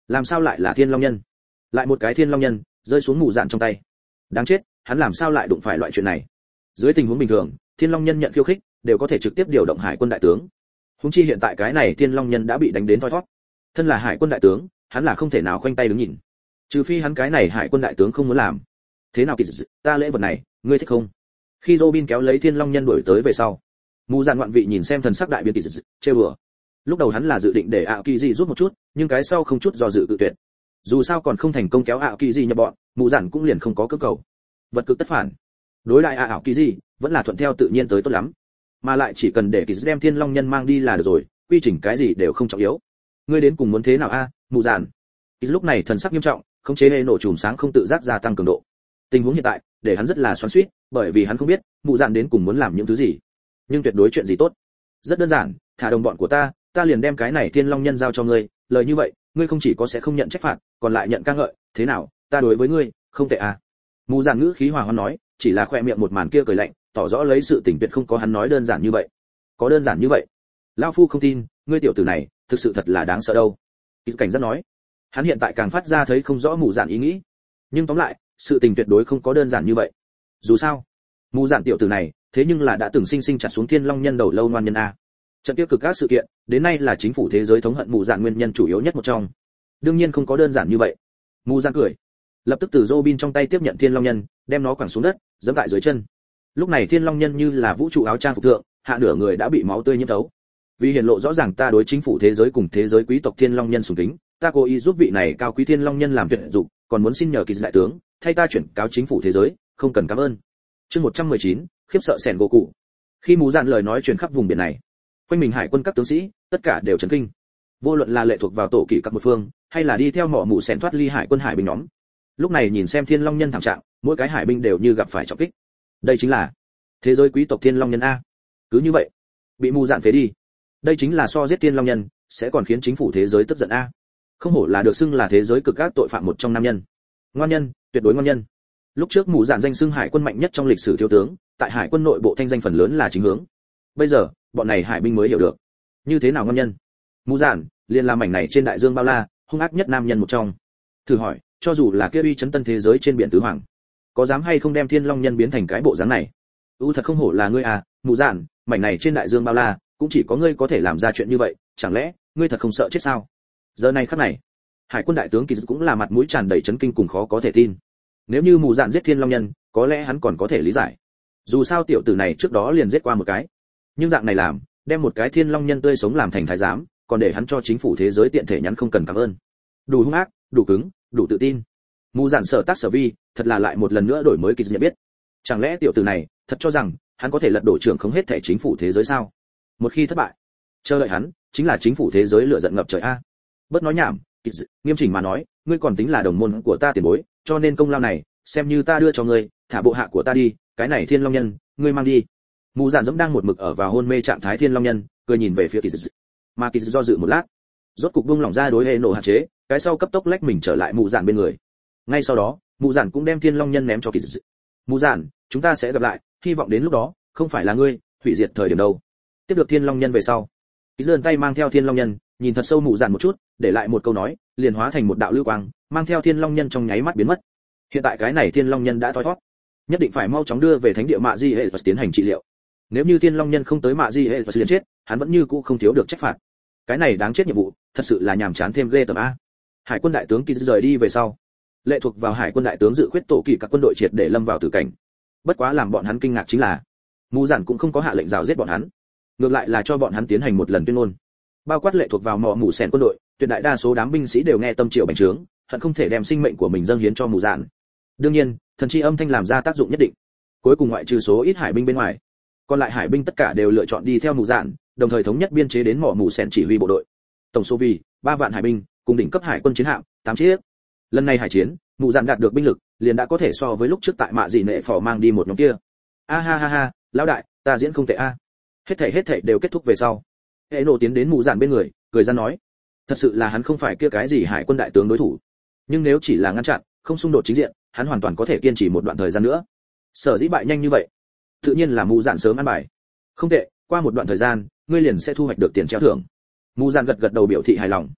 Làm sao lại là thiên long nhân? Lại một cái thiên long nhân rơi xuống mù dạn trong tay. Đáng chết, hắn làm sao lại đụng phải loại chuyện này? Dưới tình huống bình thường, thiên long nhân nhận khiêu khích đều có thể trực tiếp điều động hải quân đại tướng. Huống chi hiện tại cái này thiên long nhân đã bị đánh đến thoi thoát. Thân là hải quân đại tướng, hắn là không thể nào khoanh tay đứng nhìn. Trừ phi hắn cái này hải quân đại tướng không muốn làm. Thế nào kỳ dị, ta lễ vật này, ngươi thích không? Khi Robin kéo lấy thiên long nhân đuổi tới về sau, mù dạn ngoạn vị nhìn xem thần sắc đại biến kỳ dị, trêu đùa. Lúc đầu hắn là dự định để ảo kỳ dị rút một chút, nhưng cái sau không chút do dự cự tuyệt. Dù sao còn không thành công kéo ảo kỳ dị nhập bọn, mù dạn cũng liền không có cưỡng cầu. Vật cực tất phản. Đối lại ảo kỳ dị vẫn là thuận theo tự nhiên tới tốt lắm, mà lại chỉ cần để kỳ dị đem thiên long nhân mang đi là được rồi, quy trình cái gì đều không trọng yếu. Ngươi đến cùng muốn thế nào a, mù dạn? Kỳ lúc này thần sắc nghiêm trọng, khống chế hệ nổ chùm sáng không tự giác gia tăng cường độ. Tình huống hiện tại để hắn rất là xoắn xuýt, bởi vì hắn không biết mụ dạn đến cùng muốn làm những thứ gì, nhưng tuyệt đối chuyện gì tốt. Rất đơn giản, thả đồng bọn của ta liền đem cái này thiên long nhân giao cho ngươi, lời như vậy ngươi không chỉ có sẽ không nhận trách phạt, còn lại nhận ca ngợi, thế nào, ta đối với ngươi không tệ à? Mụ dạn ngữ khí hòa hoãn nói, chỉ là khoe miệng một màn kia cười lạnh, tỏ rõ lấy sự tình tuyệt không có hắn nói đơn giản như vậy. Có đơn giản như vậy? Lão phu không tin, ngươi tiểu tử này thực sự thật là đáng sợ đâu. Cảnh giác nói, hắn hiện tại càng phát ra thấy không rõ mụ dạn ý nghĩ, nhưng tóm lại sự tình tuyệt đối không có đơn giản như vậy. Dù sao mù dạn tiểu tử này thế nhưng là đã từng sinh sinh chặt xuống thiên long nhân đầu lâu ngoan nhân a. Trận tiêu cực các sự kiện đến nay là chính phủ thế giới thống hận mù dạn nguyên nhân chủ yếu nhất một trong, đương nhiên không có đơn giản như vậy. Mù dạn cười, lập tức từ Robin trong tay tiếp nhận thiên long nhân, đem nó quẳng xuống đất, giẫm tại dưới chân. Lúc này thiên long nhân như là vũ trụ áo trang phục thượng, hạ nửa người đã bị máu tươi nhiễm thấu. Vì hiển lộ rõ ràng ta đối chính phủ thế giới cùng thế giới quý tộc thiên long nhân sùng kính, ta cố ý giúp vị này cao quý thiên long nhân làm việc dụng, còn muốn xin nhờ kỳ đại tướng thay ta chuyển cáo chính phủ thế giới, không cần cảm ơn. Chương 119, khiếp sợ sẻn gỗ cụ. Khi mù dạn lời nói truyền khắp vùng biển này, quanh mình hải quân các tướng sĩ tất cả đều chấn kinh. Vô luận là lệ thuộc vào tổ kỷ các một phương, hay là đi theo mỏ mù sẻn thoát ly hải quân hải binh nhóm, lúc này nhìn xem thiên long nhân thảm trạng, mỗi cái hải binh đều như gặp phải trọng kích. Đây chính là thế giới quý tộc thiên long nhân a. Cứ như vậy bị mù dạn phế đi, đây chính là so giết thiên long nhân sẽ còn khiến chính phủ thế giới tức giận a. Không hổ là được xưng là thế giới cực các tội phạm một trong nam nhân. Ngoan nhân, tuyệt đối ngoan nhân. Lúc trước mù dạn danh xưng hải quân mạnh nhất trong lịch sử thiếu tướng, tại hải quân nội bộ thanh danh phần lớn là chính hướng. Bây giờ bọn này hải binh mới hiểu được như thế nào ngoan nhân. Mù dạn liền làm mảnh này trên đại dương bao la hung ác nhất nam nhân một trong. Thử hỏi, cho dù là kia uy chấn tân thế giới trên biển tứ hoàng, có dám hay không đem thiên long nhân biến thành cái bộ dáng này? Thật không hổ là ngươi à, mù dạn, mảnh này trên đại dương bao la cũng chỉ có ngươi có thể làm ra chuyện như vậy, chẳng lẽ ngươi thật không sợ chết sao? Giờ này khắc này, hải quân đại tướng kỳ dư cũng là mặt mũi tràn đầy chấn kinh cùng khó có thể tin. Nếu như mù dạn giết thiên long nhân, có lẽ hắn còn có thể lý giải, dù sao tiểu tử này trước đó liền giết qua một cái, nhưng dạng này làm, đem một cái thiên long nhân tươi sống làm thành thái giám, còn để hắn cho chính phủ thế giới tiện thể nhắn không cần cảm ơn. Đủ hung ác, đủ cứng, đủ tự tin. Mù dạn sở tác sở vi, thật là lại một lần nữa đổi mới kỳ dư nhận biết. Chẳng lẽ tiểu tử này thật cho rằng hắn có thể lật đổ trưởng không hết thể chính phủ thế giới sao? Một khi thất bại, chờ đợi hắn chính là chính phủ thế giới lửa giận ngập trời a. Bớt nói nhảm, nghiêm chỉnh mà nói, ngươi còn tính là đồng môn của ta tiền bối, cho nên công lao này xem như ta đưa cho ngươi, thả bộ hạ của ta đi, cái này thiên long nhân ngươi mang đi. Mù dạn dẫm đang một mực ở vào hôn mê trạng thái thiên long nhân, cười nhìn về phía kỳ dư. Mà kỳ dư do dự một lát, rốt cục buông lỏng ra đối hệ nổ hạn chế, cái sau cấp tốc lách mình trở lại mù dạn bên người. Ngay sau đó mù dạn cũng đem thiên long nhân ném cho kỳ dư. Mù dạn, chúng ta sẽ gặp lại, hy vọng đến lúc đó không phải là ngươi hủy diệt thời điểm đâu. Tiếp được thiên long nhân về sau, kỳ dư tay mang theo thiên long nhân, nhìn thật sâu mù dạn một chút, để lại một câu nói, liền hóa thành một đạo lưu quang, mang theo thiên long nhân trong nháy mắt biến mất. Hiện tại cái này thiên long nhân đã thoi thoát, nhất định phải mau chóng đưa về thánh địa mạ di hệ và tiến hành trị liệu. Nếu như thiên long nhân không tới mạ di hệ và liền chết, hắn vẫn như cũ không thiếu được trách phạt. Cái này đáng chết nhiệm vụ, thật sự là nhàm chán thêm ghê tởm a. Hải quân đại tướng kỳ rời đi về sau, lệ thuộc vào hải quân đại tướng dự khuyết tổ kỳ các quân đội triệt để lâm vào tử cảnh. Bất quá làm bọn hắn kinh ngạc chính là, mù dạn cũng không có hạ lệnh rào giết bọn hắn, ngược lại là cho bọn hắn tiến hành một lần tuyên ngôn. Bao quát lệ thuộc vào mỏ mù sèn quân đội, tuyệt đại đa số đám binh sĩ đều nghe tâm triệu bành trướng, hận không thể đem sinh mệnh của mình dâng hiến cho mù dạn. Đương nhiên, thần chi âm thanh làm ra tác dụng nhất định. Cuối cùng ngoại trừ số ít hải binh bên ngoài, còn lại hải binh tất cả đều lựa chọn đi theo mù dạn, đồng thời thống nhất biên chế đến mỏ mù sèn chỉ huy bộ đội. Tổng số vì 3 vạn hải binh, cùng đỉnh cấp hải quân chiến hạm 8 chiếc. Lần này hải chiến, mù dạn đạt được binh lực, liền đã có thể so với lúc trước tại mạ dị nệ phò mang đi một nhóm kia. A ha ha ha, lão đại, ta diễn không tệ a. Hết thảy đều kết thúc về sau, hệ nổ tiến đến mù dạn bên người, cười ra nói, thật sự là hắn không phải kia cái gì hải quân đại tướng đối thủ, nhưng nếu chỉ là ngăn chặn, không xung đột chính diện, hắn hoàn toàn có thể kiên trì một đoạn thời gian nữa. Sở dĩ bại nhanh như vậy, tự nhiên là mù dạn sớm ăn bài. Không tệ, qua một đoạn thời gian, ngươi liền sẽ thu hoạch được tiền treo thưởng. Mù dạn gật gật đầu biểu thị hài lòng.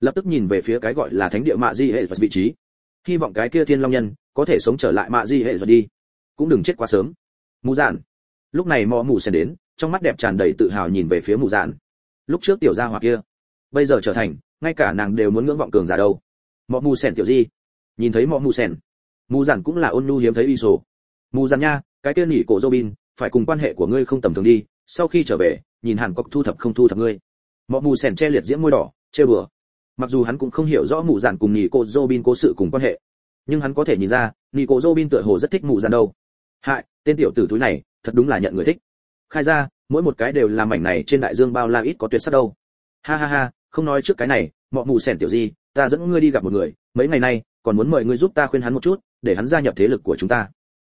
lập tức nhìn về phía cái gọi là thánh địa mạ di hệ vị trí, hy vọng cái kia thiên long nhân có thể sống trở lại mạ di hệ đi, cũng đừng chết quá sớm. Mù Dạn. Lúc này mọ mù sen đến, trong mắt đẹp tràn đầy tự hào nhìn về phía Mù Dạn. Lúc trước tiểu gia hỏa kia, bây giờ trở thành, ngay cả nàng đều muốn ngưỡng vọng cường giả đâu. Mọ mù sen tiểu gì? Nhìn thấy mọ mù sen, Mù Dạn cũng là ôn nhu hiếm thấy y sổ. Mù Dạn nha, cái kia nỉ cổ Robin, phải cùng quan hệ của ngươi không tầm thường đi, sau khi trở về, nhìn Hàn Quốc thu thập không thu thập ngươi. Mọ mù sen che liệt diễm môi đỏ, chơi bừa. Mặc dù hắn cũng không hiểu rõ Mù Dạn cùng nỉ cổ Robin cố sự cùng quan hệ, nhưng hắn có thể nhìn ra, nỉ cổ Robin tựa hồ rất thích Mù Dạn đâu. Hại, tên tiểu tử túi này, thật đúng là nhận người thích. Khai ra, mỗi một cái đều là mảnh này trên đại dương bao la ít có tuyệt sắc đâu. Ha ha ha, không nói trước cái này, mọ mù sẻn tiểu gì, ta dẫn ngươi đi gặp một người, mấy ngày nay, còn muốn mời ngươi giúp ta khuyên hắn một chút, để hắn gia nhập thế lực của chúng ta.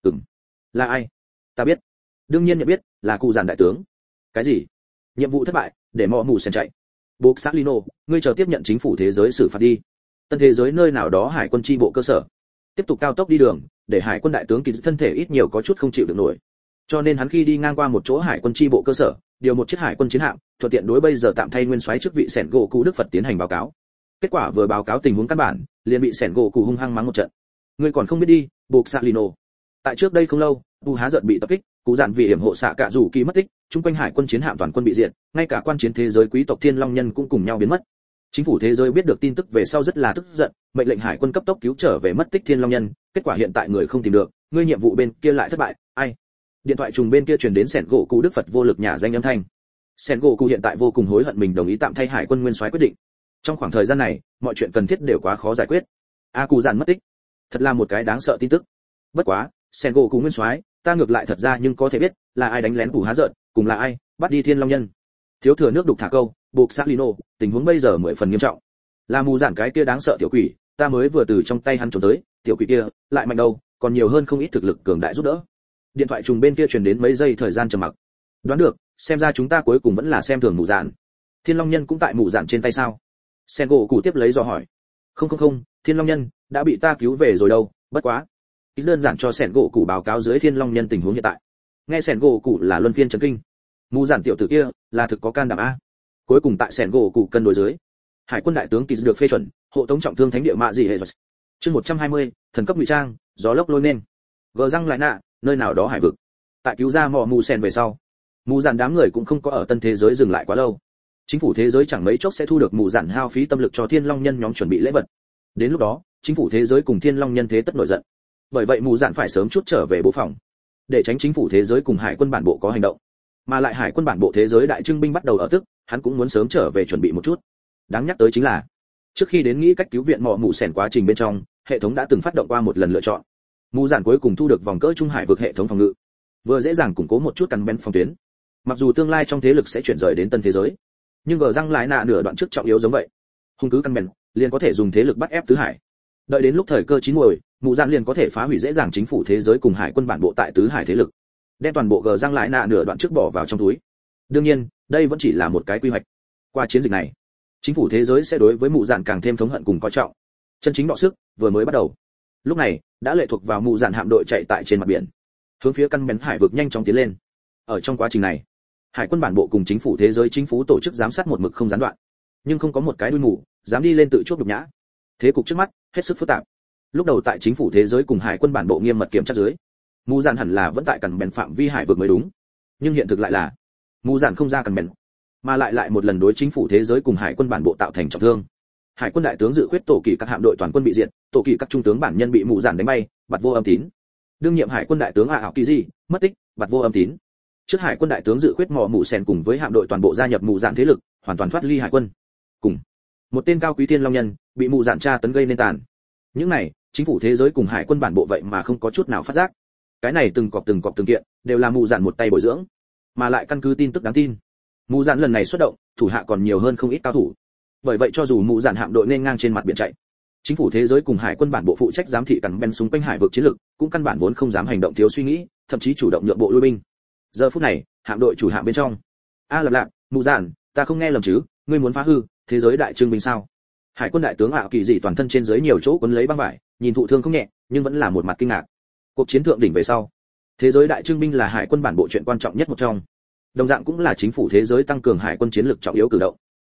Là ai? Ta biết. Đương nhiên nhận biết, là cụ giản đại tướng. Cái gì? Nhiệm vụ thất bại, để mọ mù sẻn chạy. Buộc xác Lino, ngươi chờ tiếp nhận chính phủ thế giới xử phạt đi. Tân thế giới nơi nào đó hải quân chi bộ cơ sở. Tiếp tục cao tốc đi đường, để hải quân đại tướng kỳ thân thể ít nhiều có chút không chịu được nổi. Cho nên hắn khi đi ngang qua một chỗ hải quân chi bộ cơ sở, điều một chiếc hải quân chiến hạm, thuận tiện đối bây giờ tạm thay nguyên soái chức vị Sẻn gỗ cụ Đức Phật tiến hành báo cáo. Kết quả vừa báo cáo tình huống căn bản, liền bị Sẻn gỗ cụ hung hăng mắng một trận. Ngươi còn không biết đi, buộc xạ Lino. Tại trước đây không lâu, tu há giận bị tập kích, cụ dạn vì hiểm hộ xạ cả rủ kỳ mất tích, chung quanh hải quân chiến hạm toàn quân bị diệt, ngay cả quan chiến thế giới quý tộc Thiên Long nhân cũng cùng nhau biến mất. Chính phủ thế giới biết được tin tức về sau rất là tức giận, mệnh lệnh hải quân cấp tốc cứu trở về mất tích Thiên Long nhân, kết quả hiện tại người không tìm được, ngươi nhiệm vụ bên kia lại thất bại, ai? Điện thoại trùng bên kia truyền đến Sẻn gỗ cụ Đức Phật vô lực nhà danh âm thanh. Sẻn gỗ cụ hiện tại vô cùng hối hận mình đồng ý tạm thay hải quân nguyên soái quyết định. Trong khoảng thời gian này, mọi chuyện cần thiết đều quá khó giải quyết. Cụ giản mất tích, thật là một cái đáng sợ tin tức. Bất quá, Sẻn gỗ cụ nguyên soái, ta ngược lại thật ra nhưng có thể biết, là ai đánh lén Phủ Há Giận, cùng là ai bắt đi Thiên Long nhân. Thiếu thừa nước đục thả câu, buộc xác Lino, tình huống bây giờ 10 phần nghiêm trọng. Là mù giản cái kia đáng sợ tiểu quỷ, ta mới vừa từ trong tay hắn trốn tới, tiểu quỷ kia lại mạnh đâu, còn nhiều hơn không ít thực lực cường đại giúp đỡ. Điện thoại trùng bên kia truyền đến mấy giây thời gian trầm mặc. Đoán được, xem ra chúng ta cuối cùng vẫn là xem thường mù giản. Thiên Long nhân cũng tại mù giản trên tay sao? Sen gỗ cụ tiếp lấy dò hỏi. Không, Thiên Long nhân đã bị ta cứu về rồi đâu, bất quá. Ít đơn giản cho Sen gỗ cụ báo cáo dưới Thiên Long nhân tình huống hiện tại. Nghe Sen gỗ cụ là luân phiên chấn kinh. Mù giản tiểu tử kia là thực có can đảm a. Cuối cùng tại Sen gỗ cụ cân đối dưới, hải quân đại tướng kỳ được phê chuẩn, hộ tống trọng thương thánh địa mạ gì hệ. Chương 120, thần cấp ngụy trang, gió lốc lôi nên. Gờ răng lại nạ, nơi nào đó hải vực. Tại cứu ra mọ mù sen về sau, mù giản đám người cũng không có ở tân thế giới dừng lại quá lâu. Chính phủ thế giới chẳng mấy chốc sẽ thu được mù giản hao phí tâm lực cho Thiên Long nhân nhóm chuẩn bị lễ vật. Đến lúc đó, chính phủ thế giới cùng Thiên Long nhân thế tất nổi giận. Bởi vậy mù giản phải sớm chút trở về bộ phòng, để tránh chính phủ thế giới cùng hải quân bản bộ có hành động. Mà lại hải quân bản bộ thế giới đại trưng binh bắt đầu ở tức, hắn cũng muốn sớm trở về chuẩn bị một chút. Đáng nhắc tới chính là, trước khi đến nghĩ cách cứu viện mọ mù sen quá trình bên trong, hệ thống đã từng phát động qua một lần lựa chọn. Mù giản cuối cùng thu được vòng cỡ trung hải vực hệ thống phòng ngự, vừa dễ dàng củng cố một chút căn bén phòng tuyến. Mặc dù tương lai trong thế lực sẽ chuyển rời đến tân thế giới, nhưng gờ răng lại nạ nửa đoạn trước trọng yếu giống vậy, hung cứ căn bén liền có thể dùng thế lực bắt ép tứ hải. Đợi đến lúc thời cơ chín muồi, mù giản liền có thể phá hủy dễ dàng chính phủ thế giới cùng hải quân bản bộ tại tứ hải thế lực, đem toàn bộ gờ răng lại nạ nửa đoạn trước bỏ vào trong túi. Đương nhiên, đây vẫn chỉ là một cái quy hoạch. Qua chiến dịch này, chính phủ thế giới sẽ đối với mù giản càng thêm thống hận cùng coi trọng. Chân chính đọ sức vừa mới bắt đầu. Lúc này, đã lệ thuộc vào mù giản hạm đội chạy tại trên mặt biển, hướng phía căn bén hải vực nhanh chóng tiến lên. Ở trong quá trình này, hải quân bản bộ cùng chính phủ thế giới chính phủ tổ chức giám sát một mực không gián đoạn, nhưng không có một cái đuôi mù dám đi lên tự chuốc nhục nhã. Thế cục trước mắt hết sức phức tạp. Lúc đầu tại chính phủ thế giới cùng hải quân bản bộ nghiêm mật kiểm tra dưới, mù giản hẳn là vẫn tại căn bén phạm vi hải vực mới đúng, nhưng hiện thực lại là mù giản không ra căn bén, mà lại một lần đối chính phủ thế giới cùng hải quân bản bộ tạo thành trọng thương. Hải quân đại tướng dự khuyết tổ kỳ các hạm đội toàn quân bị diệt, tổ kỳ các trung tướng bản nhân bị mù giản đánh bay, bạt vô âm tín. Đương nhiệm hải quân đại tướng ảo kỳ gì mất tích, bạt vô âm tín. Trước hải quân đại tướng dự khuyết mò mù sen cùng với hạm đội toàn bộ gia nhập mù giản thế lực, hoàn toàn thoát ly hải quân. Cùng một tên cao quý Thiên Long nhân bị mù giản tra tấn gây nên tàn. Những này, chính phủ thế giới cùng hải quân bản bộ vậy mà không có chút nào phát giác. Cái này từng cọp từng kiện, đều là mù giản một tay bồi dưỡng, mà lại căn cứ tin tức đáng tin. Mù giản lần này xuất động, thủ hạ còn nhiều hơn không ít cao thủ. Bởi vậy cho dù mù giản hạm đội nên ngang trên mặt biển chạy, chính phủ thế giới cùng hải quân bản bộ phụ trách giám thị cắn bén xung quanh hải vực chiến lược, cũng căn bản vốn không dám hành động thiếu suy nghĩ, thậm chí chủ động nhượng bộ lui binh. Giờ phút này, hạm đội chủ hạm bên trong, lạp lạp, mù giản, ta không nghe lầm chứ, ngươi muốn phá hư thế giới đại trương binh sao? Hải quân đại tướng ảo kỳ dị toàn thân trên dưới nhiều chỗ quấn lấy băng vải, nhìn thụ thương không nhẹ, nhưng vẫn là một mặt kinh ngạc. Cuộc chiến thượng đỉnh về sau, thế giới đại trương binh là hải quân bản bộ chuyện quan trọng nhất một trong, đồng dạng cũng là chính phủ thế giới tăng cường hải quân chiến lược trọng yếu cử động.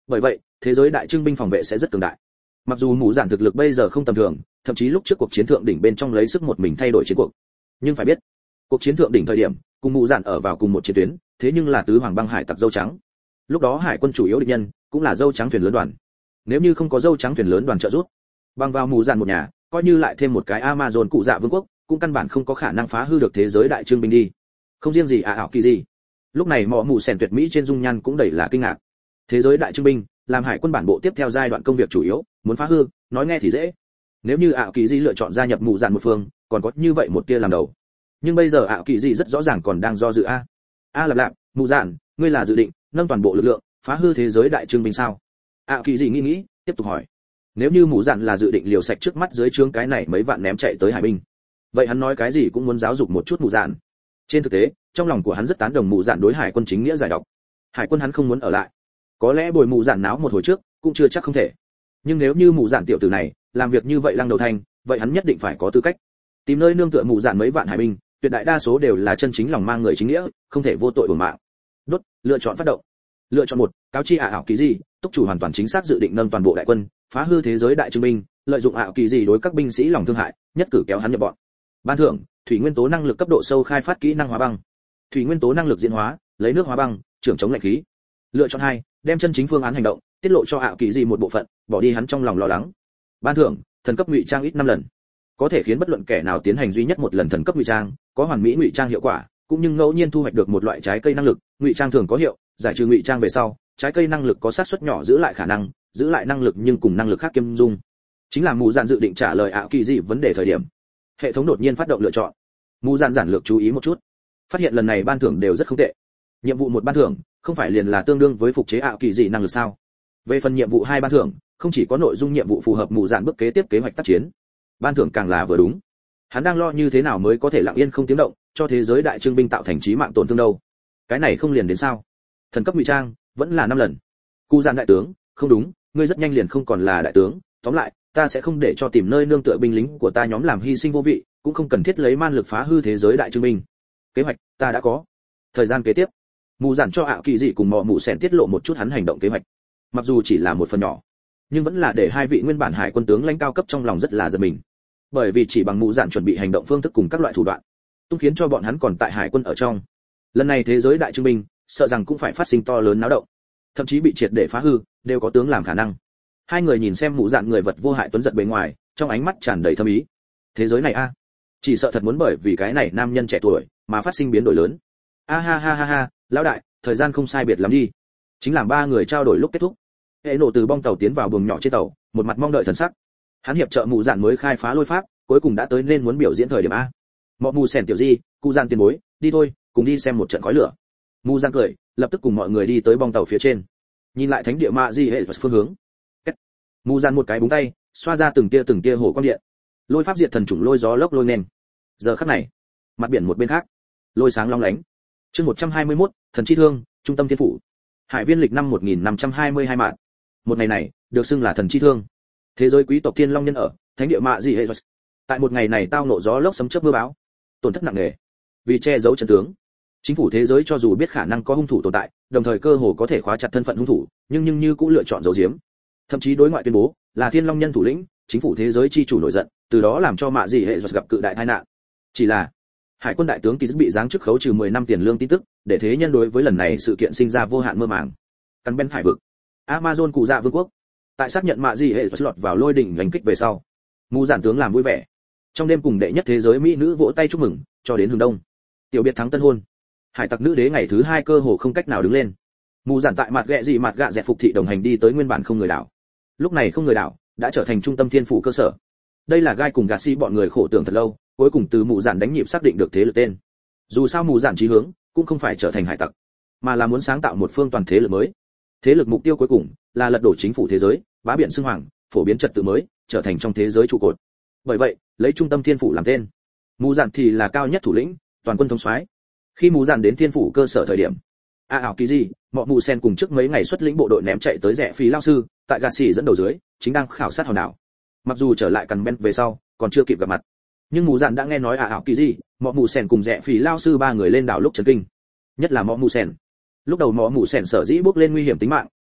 Bởi vậy thế giới đại trưng binh phòng vệ sẽ rất cường đại. Mặc dù mù dạn thực lực bây giờ không tầm thường, thậm chí lúc trước cuộc chiến thượng đỉnh bên trong lấy sức một mình thay đổi chiến cuộc, nhưng phải biết cuộc chiến thượng đỉnh thời điểm cùng mù dạn ở vào cùng một chiến tuyến, thế nhưng là tứ hoàng băng hải tặc dâu trắng. Lúc đó hải quân chủ yếu địch nhân cũng là dâu trắng thuyền lớn đoàn. Nếu như không có dâu trắng thuyền lớn đoàn trợ giúp, băng vào mù dạn một nhà, coi như lại thêm một cái Amazon cụ dạ vương quốc, cũng căn bản không có khả năng phá hư được thế giới đại trưng binh đi. Không riêng gì ảo kỳ gì, lúc này mọ mù sèn tuyệt mỹ trên dung nhan cũng đầy là kinh ngạc. Thế giới đại trưng binh làm hải quân bản bộ tiếp theo giai đoạn công việc chủ yếu, muốn phá hư, nói nghe thì dễ. Nếu như ảo kỳ di lựa chọn gia nhập mù dạn một phương, còn có như vậy một tia làm đầu. Nhưng bây giờ ảo kỳ di rất rõ ràng còn đang do dự lạp lạp, mù dạn, ngươi là dự định nâng toàn bộ lực lượng phá hư thế giới đại trưng binh sao? ảo kỳ di nghĩ tiếp tục hỏi. Nếu như mù dạn là dự định liều sạch trước mắt dưới trướng cái này mấy vạn ném chạy tới hải binh, vậy hắn nói cái gì cũng muốn giáo dục một chút mù dạn. Trên thực tế trong lòng của hắn rất tán đồng mù dạn đối hải quân chính nghĩa giải độc. Hải quân hắn không muốn ở lại, có lẽ bồi mù dạn náo một hồi trước cũng chưa chắc không thể. Nhưng nếu như mù dạn tiểu tử này làm việc như vậy lăng đầu thanh, vậy hắn nhất định phải có tư cách tìm nơi nương tựa. Mù dạn mấy vạn hải binh tuyệt đại đa số đều là chân chính lòng mang người chính nghĩa, không thể vô tội uổng mạng. Đốt, lựa chọn phát động. Lựa chọn một, cáo chi ảo kỳ gì, túc chủ hoàn toàn chính xác dự định nâng toàn bộ đại quân phá hư thế giới đại trưng binh, lợi dụng ảo kỳ gì đối các binh sĩ lòng thương hại, nhất cử kéo hắn nhập bọn. Ban thưởng, thủy nguyên tố năng lực cấp độ sâu khai phát kỹ năng hóa băng. Thủy nguyên tố năng lực diễn hóa, lấy nước hóa băng, trưởng chống lạnh khí. Lựa chọn 2, đem chân chính phương án hành động tiết lộ cho ảo kỳ gì một bộ phận, bỏ đi hắn trong lòng lo lắng. Ban thưởng, thần cấp ngụy trang ít 5 lần, có thể khiến bất luận kẻ nào tiến hành duy nhất một lần thần cấp ngụy trang, có hoàn mỹ ngụy trang hiệu quả, cũng như ngẫu nhiên thu hoạch được một loại trái cây năng lực, ngụy trang thường có hiệu, giải trừ ngụy trang về sau, trái cây năng lực có xác suất nhỏ giữ lại khả năng, giữ lại năng lực nhưng cùng năng lực khác kiêm dung. Chính là mù dạn dự định trả lời ảo kỳ gì vấn đề thời điểm, hệ thống đột nhiên phát động lựa chọn. Mù dạn giản lược chú ý một chút, phát hiện lần này ban thưởng đều rất không tệ. Nhiệm vụ một ban thưởng không phải liền là tương đương với phục chế ảo kỳ gì năng lực sao? Về phần nhiệm vụ 2 ban thưởng, không chỉ có nội dung nhiệm vụ phù hợp mù dạn bước kế tiếp kế hoạch tác chiến, ban thưởng càng là vừa đúng. Hắn đang lo như thế nào mới có thể lặng yên không tiếng động cho thế giới đại trưng binh tạo thành chí mạng tổn thương đâu. Cái này không liền đến sao? Thần cấp ngụy trang vẫn là 5 lần. Cụ dạn đại tướng, không đúng, ngươi rất nhanh liền không còn là đại tướng, tóm lại, ta sẽ không để cho tìm nơi nương tựa binh lính của ta nhóm làm hy sinh vô vị, cũng không cần thiết lấy man lực phá hư thế giới đại trưng binh. Kế hoạch ta đã có. Thời gian kế tiếp, mù dạn cho ảo kỳ dị cùng mọ mù sèn tiết lộ một chút hắn hành động kế hoạch. Mặc dù chỉ là một phần nhỏ, nhưng vẫn là để hai vị nguyên bản hải quân tướng lãnh cao cấp trong lòng rất là giật mình. Bởi vì chỉ bằng mù dạn chuẩn bị hành động phương thức cùng các loại thủ đoạn, tung khiến cho bọn hắn còn tại hải quân ở trong. Lần này thế giới đại trưng binh sợ rằng cũng phải phát sinh to lớn náo động, thậm chí bị triệt để phá hư, đều có tướng làm khả năng. Hai người nhìn xem mù dạn người vật vô hại tuấn giật bề ngoài, trong ánh mắt tràn đầy thâm ý. Thế giới này chỉ sợ thật muốn bởi vì cái này nam nhân trẻ tuổi mà phát sinh biến đổi lớn. Ha, lão đại, thời gian không sai biệt lắm đi. Chính làm ba người trao đổi lúc kết thúc, hệ nổ từ bong tàu tiến vào buồng nhỏ trên tàu, một mặt mong đợi thần sắc. Hắn hiệp trợ mù dạn mới khai phá lôi pháp, cuối cùng đã tới nên muốn biểu diễn thời điểm a. Mọ mù sèn tiểu di, cụ dạn tiền bối, đi thôi, cùng đi xem một trận khói lửa. Mù dạn cười, lập tức cùng mọi người đi tới bong tàu phía trên. Nhìn lại thánh địa mạ di hệ phương hướng. Mù dạn một cái búng tay, xoa ra từng tia hổ quang điện. Lôi pháp diệt thần trùng lôi gió lốc lôi nền. Giờ khắc này, mặt biển một bên khác, lôi sáng long lánh. Chương 121, thần chi thương, trung tâm thiên phủ. Hải viên lịch năm 1522 mạng. Một ngày này, được xưng là thần chi thương. Thế giới quý tộc thiên long nhân ở thánh địa mạ gì hệ. Tại một ngày này tao nộ gió lốc sấm chớp mưa bão, tổn thất nặng nề. Vì che giấu chân tướng, chính phủ thế giới cho dù biết khả năng có hung thủ tồn tại, đồng thời cơ hồ có thể khóa chặt thân phận hung thủ, nhưng như cũng lựa chọn giấu giếm. Thậm chí đối ngoại tuyên bố là thiên long nhân thủ lĩnh, chính phủ thế giới chi chủ nổi giận, từ đó làm cho mạ gì hệ gặp cự đại tai nạn. Chỉ là hải quân đại tướng kỳ bị giáng chức khấu trừ 10 năm tiền lương tin tức, để thế nhân đối với lần này sự kiện sinh ra vô hạn mơ màng. Căn bên hải vực, Amazon cụ dạ vương quốc, tại xác nhận mạ gì hệ lọt vào lôi đỉnh đánh kích về sau, mù giản tướng làm vui vẻ. Trong đêm cùng đệ nhất thế giới mỹ nữ vỗ tay chúc mừng, cho đến hướng đông. Tiểu biệt thắng tân hôn. Hải tặc nữ đế ngày thứ 2 cơ hồ không cách nào đứng lên. Mù giản tại mặt gạ dẹt phục thị đồng hành đi tới nguyên bản không người đảo. Lúc này không người đảo đã trở thành trung tâm thiên phủ cơ sở. Đây là gai cùng gạt si bọn người khổ tưởng thật lâu, cuối cùng từ mù giản đánh nhịp xác định được thế lực tên. Dù sao mù giản chí hướng cũng không phải trở thành hải tặc, mà là muốn sáng tạo một phương toàn thế lực mới. Thế lực mục tiêu cuối cùng là lật đổ chính phủ thế giới, bá biển xưng hoàng, phổ biến trật tự mới, trở thành trong thế giới trụ cột. Bởi vậy, lấy trung tâm thiên phủ làm tên. Mù giản thì là cao nhất thủ lĩnh, toàn quân thống soái. Khi mù giản đến thiên phủ cơ sở thời điểm, ảo kỳ gì, mọ mù sen cùng trước mấy ngày xuất lĩnh bộ đội ném chạy tới rẽ phí lao sư, tại gạt xỉ dẫn đầu dưới, chính đang khảo sát hòn đảo. Mặc dù trở lại cần ben về sau, còn chưa kịp gặp mặt, nhưng mù dạn đã nghe nói ảo kỳ gì, mọ mù sen cùng rẽ phí lao sư ba người lên đảo lúc chấn kinh. Nhất là mọ mù sen. Lúc đầu mọ mù sen sở dĩ bước lên nguy hiểm tính mạng,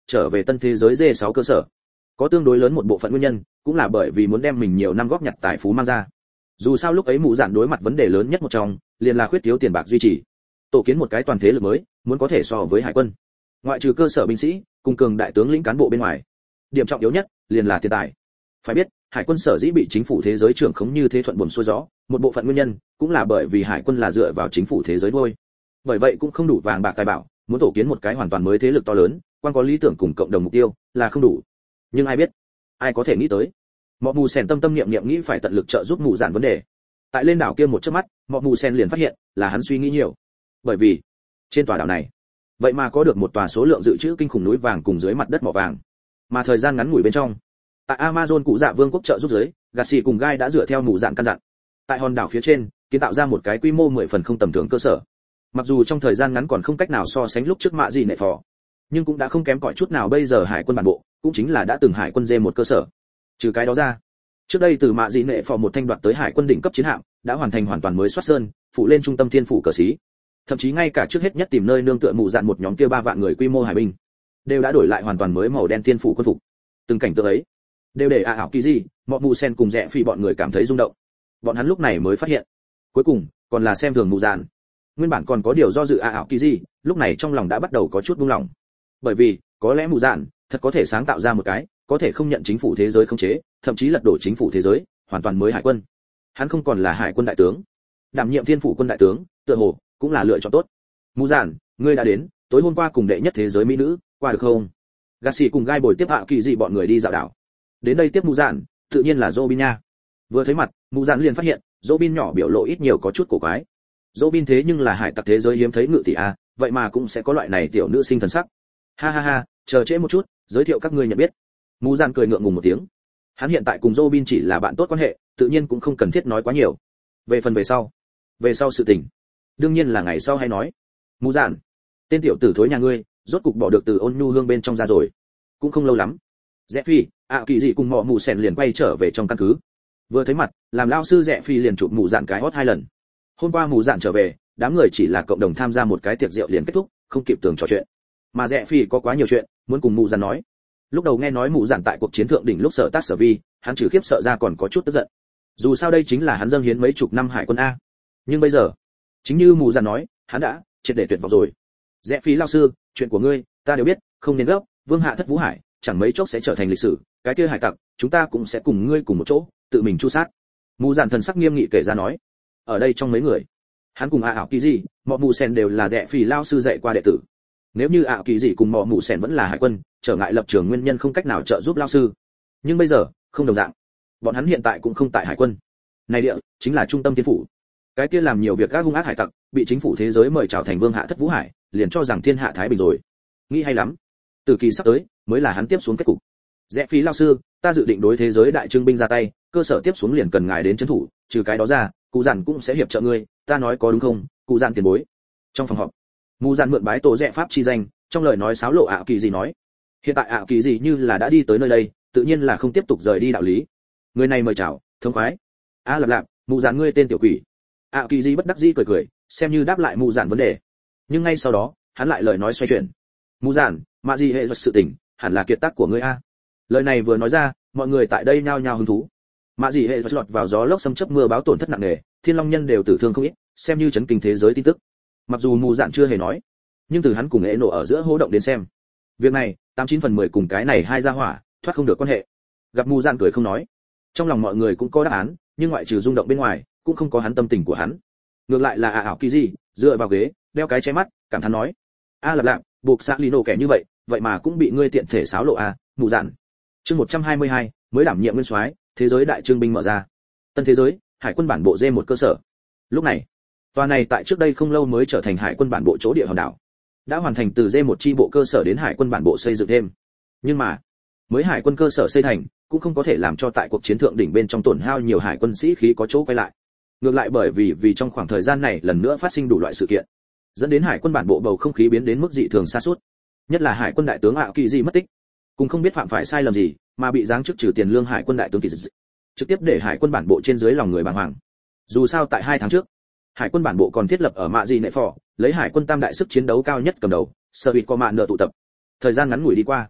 trở về tân thế giới D6 cơ sở. Có tương đối lớn một bộ phận nguyên nhân, cũng là bởi vì muốn đem mình nhiều năm góp nhặt tài phú mang ra. Dù sao lúc ấy mụ dạn đối mặt vấn đề lớn nhất một trong, liền là khuyết thiếu tiền bạc duy trì. Tổ kiến một cái toàn thế lực mới, muốn có thể so với hải quân. Ngoại trừ cơ sở binh sĩ, cùng cường đại tướng lĩnh cán bộ bên ngoài, điểm trọng yếu nhất liền là tiền tài. Phải biết, hải quân sở dĩ bị chính phủ thế giới trưởng khống như thế thuận buồm xuôi gió, một bộ phận nguyên nhân cũng là bởi vì hải quân là dựa vào chính phủ thế giới thôi. Bởi vậy cũng không đủ vàng bạc tài bảo, muốn tổ kiến một cái hoàn toàn mới thế lực to lớn, quan có lý tưởng cùng cộng đồng mục tiêu là không đủ. Nhưng ai biết, ai có thể nghĩ tới, Mọ Mù Sen tâm tâm niệm niệm nghĩ phải tận lực trợ giúp mụ dạn vấn đề. Tại lên đảo kia một chớp mắt, Mọ Mù Sen liền phát hiện là hắn suy nghĩ nhiều. Bởi vì trên tòa đảo này, vậy mà có được một tòa số lượng dự trữ kinh khủng núi vàng cùng dưới mặt đất mỏ vàng. Mà thời gian ngắn ngủi bên trong, tại Amazon cụ dạ vương quốc trợ giúp giới, Gassi cùng Gai đã dựa theo mụ dạn căn dặn, tại hòn đảo phía trên kiến tạo ra một cái quy mô 10 phần không tầm thường cơ sở. Mặc dù trong thời gian ngắn còn không cách nào so sánh lúc trước mạ gì nệ phò, nhưng cũng đã không kém cỏi chút nào bây giờ hải quân bản bộ, cũng chính là đã từng hải quân dê một cơ sở. Trừ cái đó ra, trước đây từ mạ dị nệ phò một thanh đoạt tới hải quân đỉnh cấp chiến hạm đã hoàn thành hoàn toàn mới soát sơn, phụ lên trung tâm thiên phủ cờ xí. Thậm chí ngay cả trước hết nhất tìm nơi nương tựa mụ dạn một nhóm kia 3 vạn người quy mô hải binh, đều đã đổi lại hoàn toàn mới màu đen thiên phủ quân phục. Từng cảnh tượng ấy đều để ảo kỳ gì, Mọ Mù Sen cùng Rẽ Phi bọn người cảm thấy rung động. Bọn hắn lúc này mới phát hiện, cuối cùng còn là xem thường mụ dạn. Nguyên bản còn có điều do dự ảo kỳ gì, lúc này trong lòng đã bắt đầu có chút buông lỏng. Bởi vì có lẽ mụ dạn thật có thể sáng tạo ra một cái có thể không nhận chính phủ thế giới khống chế, thậm chí lật đổ chính phủ thế giới, hoàn toàn mới hải quân. Hắn không còn là hải quân đại tướng, đảm nhiệm thiên phủ quân đại tướng, tựa hồ cũng là lựa chọn tốt. Mù Dạn, ngươi đã đến, tối hôm qua cùng đệ nhất thế giới mỹ nữ, qua được không? Gassi cùng Gai bồi tiếp ảo kỳ dị bọn người đi dạo đảo. Đến đây tiếp Mù Dạn, tự nhiên là Robin nha. Vừa thấy mặt, Mù Dạn liền phát hiện, Robin nhỏ biểu lộ ít nhiều có chút cổ quái. Robin thế nhưng là hải tặc thế giới hiếm thấy ngự tỷ a, vậy mà cũng sẽ có loại này tiểu nữ sinh thần sắc. Ha ha ha, chờ trễ một chút, giới thiệu các ngươi nhận biết. Mù Dạn cười ngượng ngùng một tiếng. Hắn hiện tại cùng Robin chỉ là bạn tốt quan hệ, tự nhiên cũng không cần thiết nói quá nhiều. Về phần về sau sự tình, đương nhiên là ngày sau hay nói. Mù Dạn, tên tiểu tử thối nhà ngươi, rốt cục bỏ được từ ôn nhu hương bên trong ra rồi. Cũng không lâu lắm, Rẽ Phi, kỳ dị cùng Mọ Mù Sen liền quay trở về trong căn cứ. Vừa thấy mặt, làm lao sư Rẽ Phi liền chụp Mù Dạn cái hót 2 lần. Hôm qua Mù Dạn trở về, đám người chỉ là cộng đồng tham gia một cái tiệc rượu liền kết thúc, không kịp tường trò chuyện. Mà Rẽ Phi có quá nhiều chuyện muốn cùng Mù Dạn nói. Lúc đầu nghe nói Mù Dạn tại cuộc chiến thượng đỉnh lúc sợ tác sở vi, hắn trừ khiếp sợ ra còn có chút tức giận. Dù sao đây chính là hắn dâng hiến mấy chục năm hải quân a. Nhưng bây giờ, chính như Mù Dạn nói, hắn đã triệt để tuyệt vọng rồi. Rẽ Phi lao sư, chuyện của ngươi ta đều biết, không nên gấp, vương hạ thất vũ hải chẳng mấy chốc sẽ trở thành lịch sử, cái kia hải tặc chúng ta cũng sẽ cùng ngươi cùng một chỗ tự mình chu sát. Mù Dạn thần sắc nghiêm nghị kể ra nói. Ở đây trong mấy người, hắn cùng ảo kỳ gì, Mọ Mù Sen đều là Rẽ Phi lao sư dạy qua đệ tử. Nếu như ảo kỳ gì cùng Mọ Mù Sen vẫn là hải quân, trở ngại lập trường nguyên nhân không cách nào trợ giúp lao sư. Nhưng bây giờ không đồng dạng, bọn hắn hiện tại cũng không tại hải quân. Này địa chính là trung tâm thiên phủ. Cái kia làm nhiều việc các hung ác hải tặc, bị chính phủ thế giới mời chào thành vương hạ thất vũ hải, liền cho rằng thiên hạ thái bình rồi. Nghĩ hay lắm. Từ kỳ sắp tới mới là hắn tiếp xuống kết cục. Rẽ Phi lao sư, ta dự định đối thế giới đại trưng binh ra tay, cơ sở tiếp xuống liền cần ngài đến trấn thủ, trừ cái đó ra, cụ dặn cũng sẽ hiệp trợ ngươi, ta nói có đúng không, cụ dặn tiền bối. Trong phòng họp, Mù Dạn mượn bái tổ rẽ pháp chi danh, trong lời nói xáo lộ ảo kỳ gì nói. Hiện tại ảo kỳ gì như là đã đi tới nơi đây, tự nhiên là không tiếp tục rời đi đạo lý. Người này mời chào, thông khoái. Lạp lạp, Mù Dạn ngươi tên tiểu quỷ. Ảo kỳ gì bất đắc dĩ cười cười, xem như đáp lại Mù Dạn vấn đề. Nhưng ngay sau đó, hắn lại lời nói xoay chuyển. Mù Dạn, mà gì hệ giật sự tình, hẳn là kiệt tác của ngươi a. Lời này vừa nói ra, mọi người tại đây nhao nhao hứng thú. Mạ gì hệ lọt vào gió lốc xâm chấp mưa báo tổn thất nặng nề, thiên long nhân đều tử thương không ít, xem như chấn kinh thế giới tin tức. Mặc dù Mù Dạn chưa hề nói, nhưng từ hắn cùng ế nổ ở giữa hô động đến xem, việc này 89/10 cùng cái này hai gia hỏa thoát không được quan hệ. Gặp Mù Dạn cười không nói, trong lòng mọi người cũng có đáp án, nhưng ngoại trừ rung động bên ngoài, cũng không có hắn tâm tình của hắn. Ngược lại là ảo kỳ gì, dựa vào ghế, đeo cái che mắt, cảm thán nói: Lạp lạp, buộc xã Lino kẻ như vậy mà cũng bị ngươi tiện thể xáo lộ Mù Dạn. Chương 122, mới đảm nhiệm nguyên soái, thế giới đại trương binh mở ra. Tân thế giới, hải quân bản bộ D1 cơ sở. Lúc này, tòa này tại trước đây không lâu mới trở thành hải quân bản bộ chỗ địa hòn đảo, đã hoàn thành từ D1 chi bộ cơ sở đến hải quân bản bộ xây dựng thêm. Nhưng mà, mới hải quân cơ sở xây thành, cũng không có thể làm cho tại cuộc chiến thượng đỉnh bên trong tổn hao nhiều hải quân sĩ khí có chỗ quay lại. Ngược lại bởi vì trong khoảng thời gian này lần nữa phát sinh đủ loại sự kiện, dẫn đến hải quân bản bộ bầu không khí biến đến mức dị thường sa sút. Nhất là hải quân đại tướng ảo kỳ gì mất tích, cũng không biết phạm phải sai lầm gì mà bị giáng chức trừ tiền lương hải quân đại tướng kỳ dị, trực tiếp để hải quân bản bộ trên dưới lòng người bàng hoàng. Dù sao tại 2 tháng trước, hải quân bản bộ còn thiết lập ở mạ gì nệ phò, lấy hải quân tam đại sức chiến đấu cao nhất cầm đầu, sở hữu có mạn nợ tụ tập. Thời gian ngắn ngủi đi qua,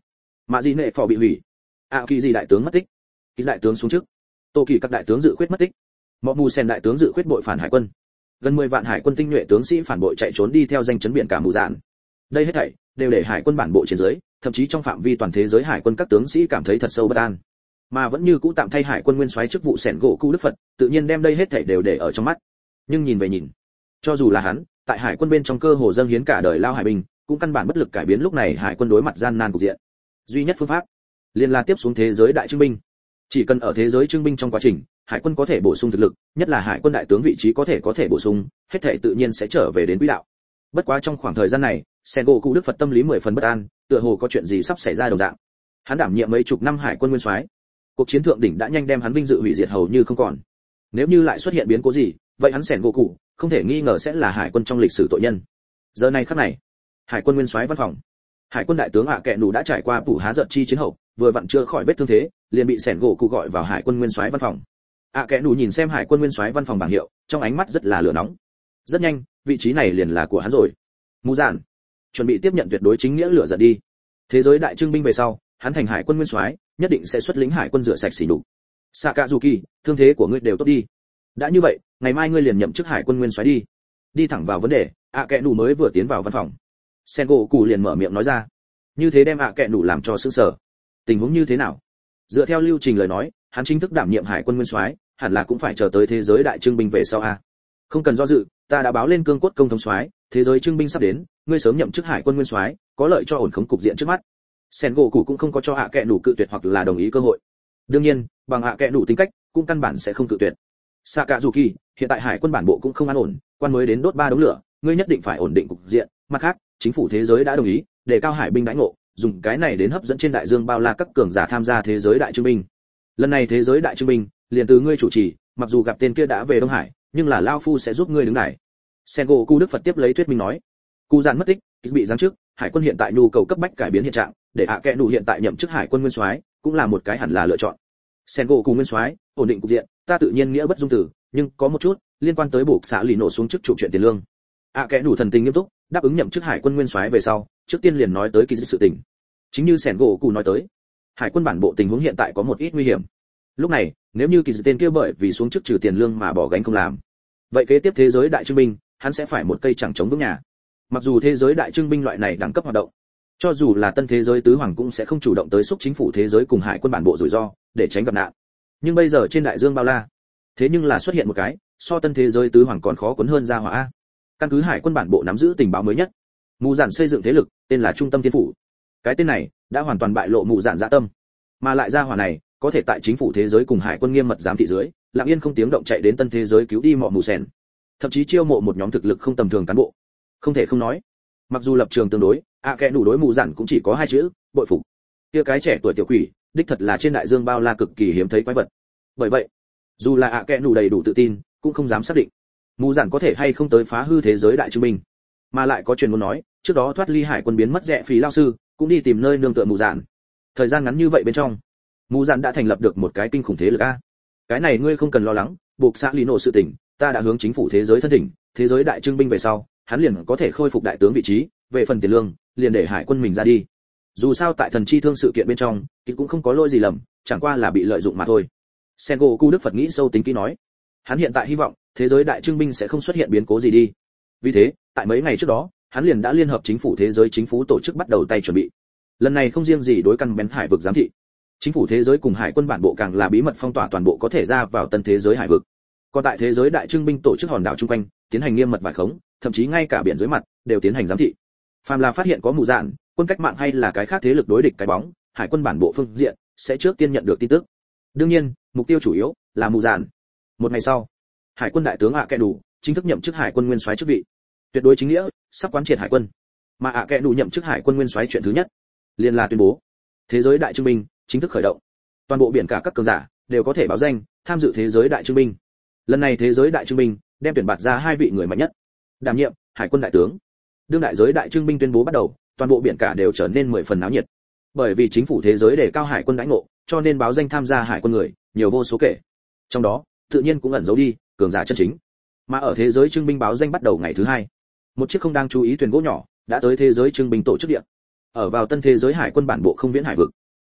Mạ Dị Nệ Phò bị hủy. Kỳ Dị đại tướng mất tích. Kỳ đại tướng xuống trước. Tô Kỳ các đại tướng dự khuyết mất tích. Mọ Mù Sen đại tướng dự khuyết bội phản hải quân. Gần 10 vạn hải quân tinh nhuệ tướng sĩ phản bội chạy trốn đi theo danh chấn biển cả mù dạn. Đây hết thảy đều để hải quân bản bộ trên dưới, thậm chí trong phạm vi toàn thế giới hải quân các tướng sĩ cảm thấy thật sâu bất an. Mà vẫn như cũ tạm thay hải quân nguyên soái chức vụ Sẻn gỗ cụ Đức Phật, tự nhiên đem đây hết thảy đều để ở trong mắt. Nhưng nhìn về nhìn, cho dù là hắn, tại hải quân bên trong cơ hồ dâng hiến cả đời lao hải binh, cũng căn bản bất lực cải biến lúc này hải quân đối mặt gian nan cục diện. Duy nhất phương pháp, liền là tiếp xuống thế giới đại trưng binh. Chỉ cần ở thế giới trưng binh trong quá trình, hải quân có thể bổ sung thực lực, nhất là hải quân đại tướng vị trí có thể bổ sung, hết thảy tự nhiên sẽ trở về đến quỹ đạo. Bất quá trong khoảng thời gian này, Sẻn gỗ cụ Đức Phật tâm lý 10 phần bất an, tựa hồ có chuyện gì sắp xảy ra đồng dạng. Hắn đảm nhiệm mấy chục năm hải quân nguyên soái, cuộc chiến thượng đỉnh đã nhanh đem hắn vinh dự hủy diệt hầu như không còn. Nếu như lại xuất hiện biến cố gì, vậy hắn Sẻn gỗ cụ không thể nghi ngờ sẽ là hải quân trong lịch sử tội nhân. Giờ này khắc này, hải quân nguyên soái văn phòng, hải quân đại tướng kẹ nủ đã trải qua phủ há giận chi chiến hậu, vừa vặn chưa khỏi vết thương thế, liền bị Sẻn gỗ cụ gọi vào hải quân nguyên soái văn phòng. Kẹ nủ nhìn xem hải quân nguyên soái văn phòng bảng hiệu, trong ánh mắt rất là lửa nóng. Rất nhanh, vị trí này liền là của hắn rồi. Mù dạn, chuẩn bị tiếp nhận tuyệt đối chính nghĩa lửa giận đi. Thế giới đại trưng binh về sau, hắn thành hải quân nguyên soái, nhất định sẽ xuất lĩnh hải quân rửa sạch sỉ nhục. Sakazuki, thương thế của ngươi đều tốt đi. Đã như vậy, ngày mai ngươi liền nhậm chức hải quân nguyên soái đi. Đi thẳng vào vấn đề, kẹ nủ mới vừa tiến vào văn phòng. Sengoku liền mở miệng nói ra. Như thế đem kẹ nủ làm cho sững sờ. Tình huống như thế nào? Dựa theo lưu trình lời nói, hắn chính thức đảm nhiệm hải quân nguyên soái, hẳn là cũng phải chờ tới thế giới đại trưng binh về sau a. Không cần do dự, ta đã báo lên cương cốt công thống soái, thế giới trưng binh sắp đến, ngươi sớm nhậm chức hải quân nguyên soái, có lợi cho ổn khống cục diện trước mắt. Sengoku cũng không có cho kẹ nủ cự tuyệt hoặc là đồng ý cơ hội. Đương nhiên, bằng kẹ nủ tính cách, cũng căn bản sẽ không cự tuyệt. Sakazuki, hiện tại hải quân bản bộ cũng không an ổn, quan mới đến đốt 3 đống lửa, ngươi nhất định phải ổn định cục diện. Mặt khác, chính phủ thế giới đã đồng ý đề cao hải binh đãi ngộ, dùng cái này đến hấp dẫn trên đại dương bao la các cường giả tham gia thế giới đại trưng binh. Lần này thế giới đại trưng binh liền từ ngươi chủ trì, mặc dù gặp tên kia đã về Đông Hải, nhưng là lao phu sẽ giúp ngươi đứng đài. Sengoku Đức Phật tiếp lấy thuyết minh nói. Cụ dạn mất tích, bị giáng chức, hải quân hiện tại nhu cầu cấp bách cải biến hiện trạng, để kẹ nủ hiện tại nhậm chức hải quân nguyên soái, cũng là một cái hẳn là lựa chọn. Sengoku nguyên soái, ổn định cục diện, ta tự nhiên nghĩa bất dung từ, nhưng có một chút liên quan tới buộc xã lì nổ xuống chức chủ chuyện tiền lương. Kẹ nủ thần tình nghiêm túc, đáp ứng nhậm chức hải quân nguyên soái về sau, trước tiên liền nói tới kỳ sự tình. Chính như Sengoku nói tới, hải quân bản bộ tình huống hiện tại có một ít nguy hiểm. Lúc này, nếu như kỳ dự tên kia bởi vì xuống chức trừ tiền lương mà bỏ gánh không làm, vậy kế tiếp thế giới đại trưng binh, hắn sẽ phải một cây chẳng chống vững nhà. Mặc dù thế giới đại trưng binh loại này đẳng cấp hoạt động, cho dù là tân thế giới tứ hoàng cũng sẽ không chủ động tới xúc chính phủ thế giới cùng hải quân bản bộ rủi ro, để tránh gặp nạn. Nhưng bây giờ trên đại dương bao la, thế nhưng là xuất hiện một cái so tân thế giới tứ hoàng còn khó cuốn hơn ra hỏa a. Căn cứ hải quân bản bộ nắm giữ tình báo mới nhất, mù dạn xây dựng thế lực tên là Trung tâm Thiên phủ. Cái tên này đã hoàn toàn bại lộ mù dạn dạ tâm, mà lại ra hỏa này có thể tại chính phủ thế giới cùng hải quân nghiêm mật giám thị dưới, lặng yên không tiếng động chạy đến tân thế giới cứu đi Mọ Mù Sen, thậm chí chiêu mộ một nhóm thực lực không tầm thường cán bộ. Không thể không nói, mặc dù lập trường tương đối, kẻ đủ đối mù dạn cũng chỉ có 2 chữ, bội phục. Kia cái trẻ tuổi tiểu quỷ, đích thật là trên đại dương bao la cực kỳ hiếm thấy quái vật. Bởi vậy, dù là kẻ đủ đầy đủ tự tin, cũng không dám xác định mù dạn có thể hay không tới phá hư thế giới đại chứng minh. Mà lại có truyền muốn nói, trước đó thoát ly hải quân biến mất rẻ phí lao sư, cũng đi tìm nơi nương tựa mù dạn. Thời gian ngắn như vậy bên trong, mù dạn đã thành lập được một cái kinh khủng thế lực a. Cái này ngươi không cần lo lắng, buộc xã lý nổ sự tình, ta đã hướng chính phủ thế giới thân thỉnh, thế giới đại trưng binh về sau, hắn liền có thể khôi phục đại tướng vị trí, về phần tiền lương, liền để hải quân mình ra đi. Dù sao tại thần chi thương sự kiện bên trong, thì cũng không có lỗi gì lầm, chẳng qua là bị lợi dụng mà thôi. Sengoku Đức Phật nghĩ sâu tính kỹ nói, hắn hiện tại hy vọng thế giới đại trưng binh sẽ không xuất hiện biến cố gì đi. Vì thế, tại mấy ngày trước đó, hắn liền đã liên hợp chính phủ thế giới chính phủ tổ chức bắt đầu tay chuẩn bị. Lần này không riêng gì đối căn bén hải vực giám thị, chính phủ thế giới cùng hải quân bản bộ càng là bí mật phong tỏa toàn bộ có thể ra vào tân thế giới hải vực. Còn tại thế giới đại trưng binh tổ chức hòn đảo chung quanh, tiến hành nghiêm mật vải khống, thậm chí ngay cả biển dưới mặt đều tiến hành giám thị. Phàm là phát hiện có mù dạn, quân cách mạng hay là cái khác thế lực đối địch cái bóng, hải quân bản bộ phương diện sẽ trước tiên nhận được tin tức. Đương nhiên, mục tiêu chủ yếu là mù dạn. Một ngày sau, hải quân đại tướng kẻ đủ chính thức nhậm chức hải quân nguyên soái chức vị. Tuyệt đối chính nghĩa, sắp quán triệt hải quân. Mà kẻ đủ nhậm chức hải quân nguyên soái chuyện thứ nhất, liền là tuyên bố thế giới đại trưng binh chính thức khởi động. Toàn bộ biển cả các cường giả đều có thể báo danh tham dự thế giới đại trưng binh. Lần này thế giới đại trưng binh đem tuyển bạt ra 2 vị người mạnh nhất, đảm nhiệm hải quân đại tướng. Đương đại giới đại trưng binh tuyên bố bắt đầu, toàn bộ biển cả đều trở nên 10 phần náo nhiệt. Bởi vì chính phủ thế giới đề cao hải quân đãi ngộ, cho nên báo danh tham gia hải quân người nhiều vô số kể. Trong đó, tự nhiên cũng ẩn giấu đi cường giả chân chính. Mà ở thế giới trưng binh báo danh bắt đầu ngày thứ 2, một chiếc không đang chú ý thuyền gỗ nhỏ đã tới thế giới trưng binh tổ chức địa. Ở vào tân thế giới hải quân bản bộ không viễn hải vực,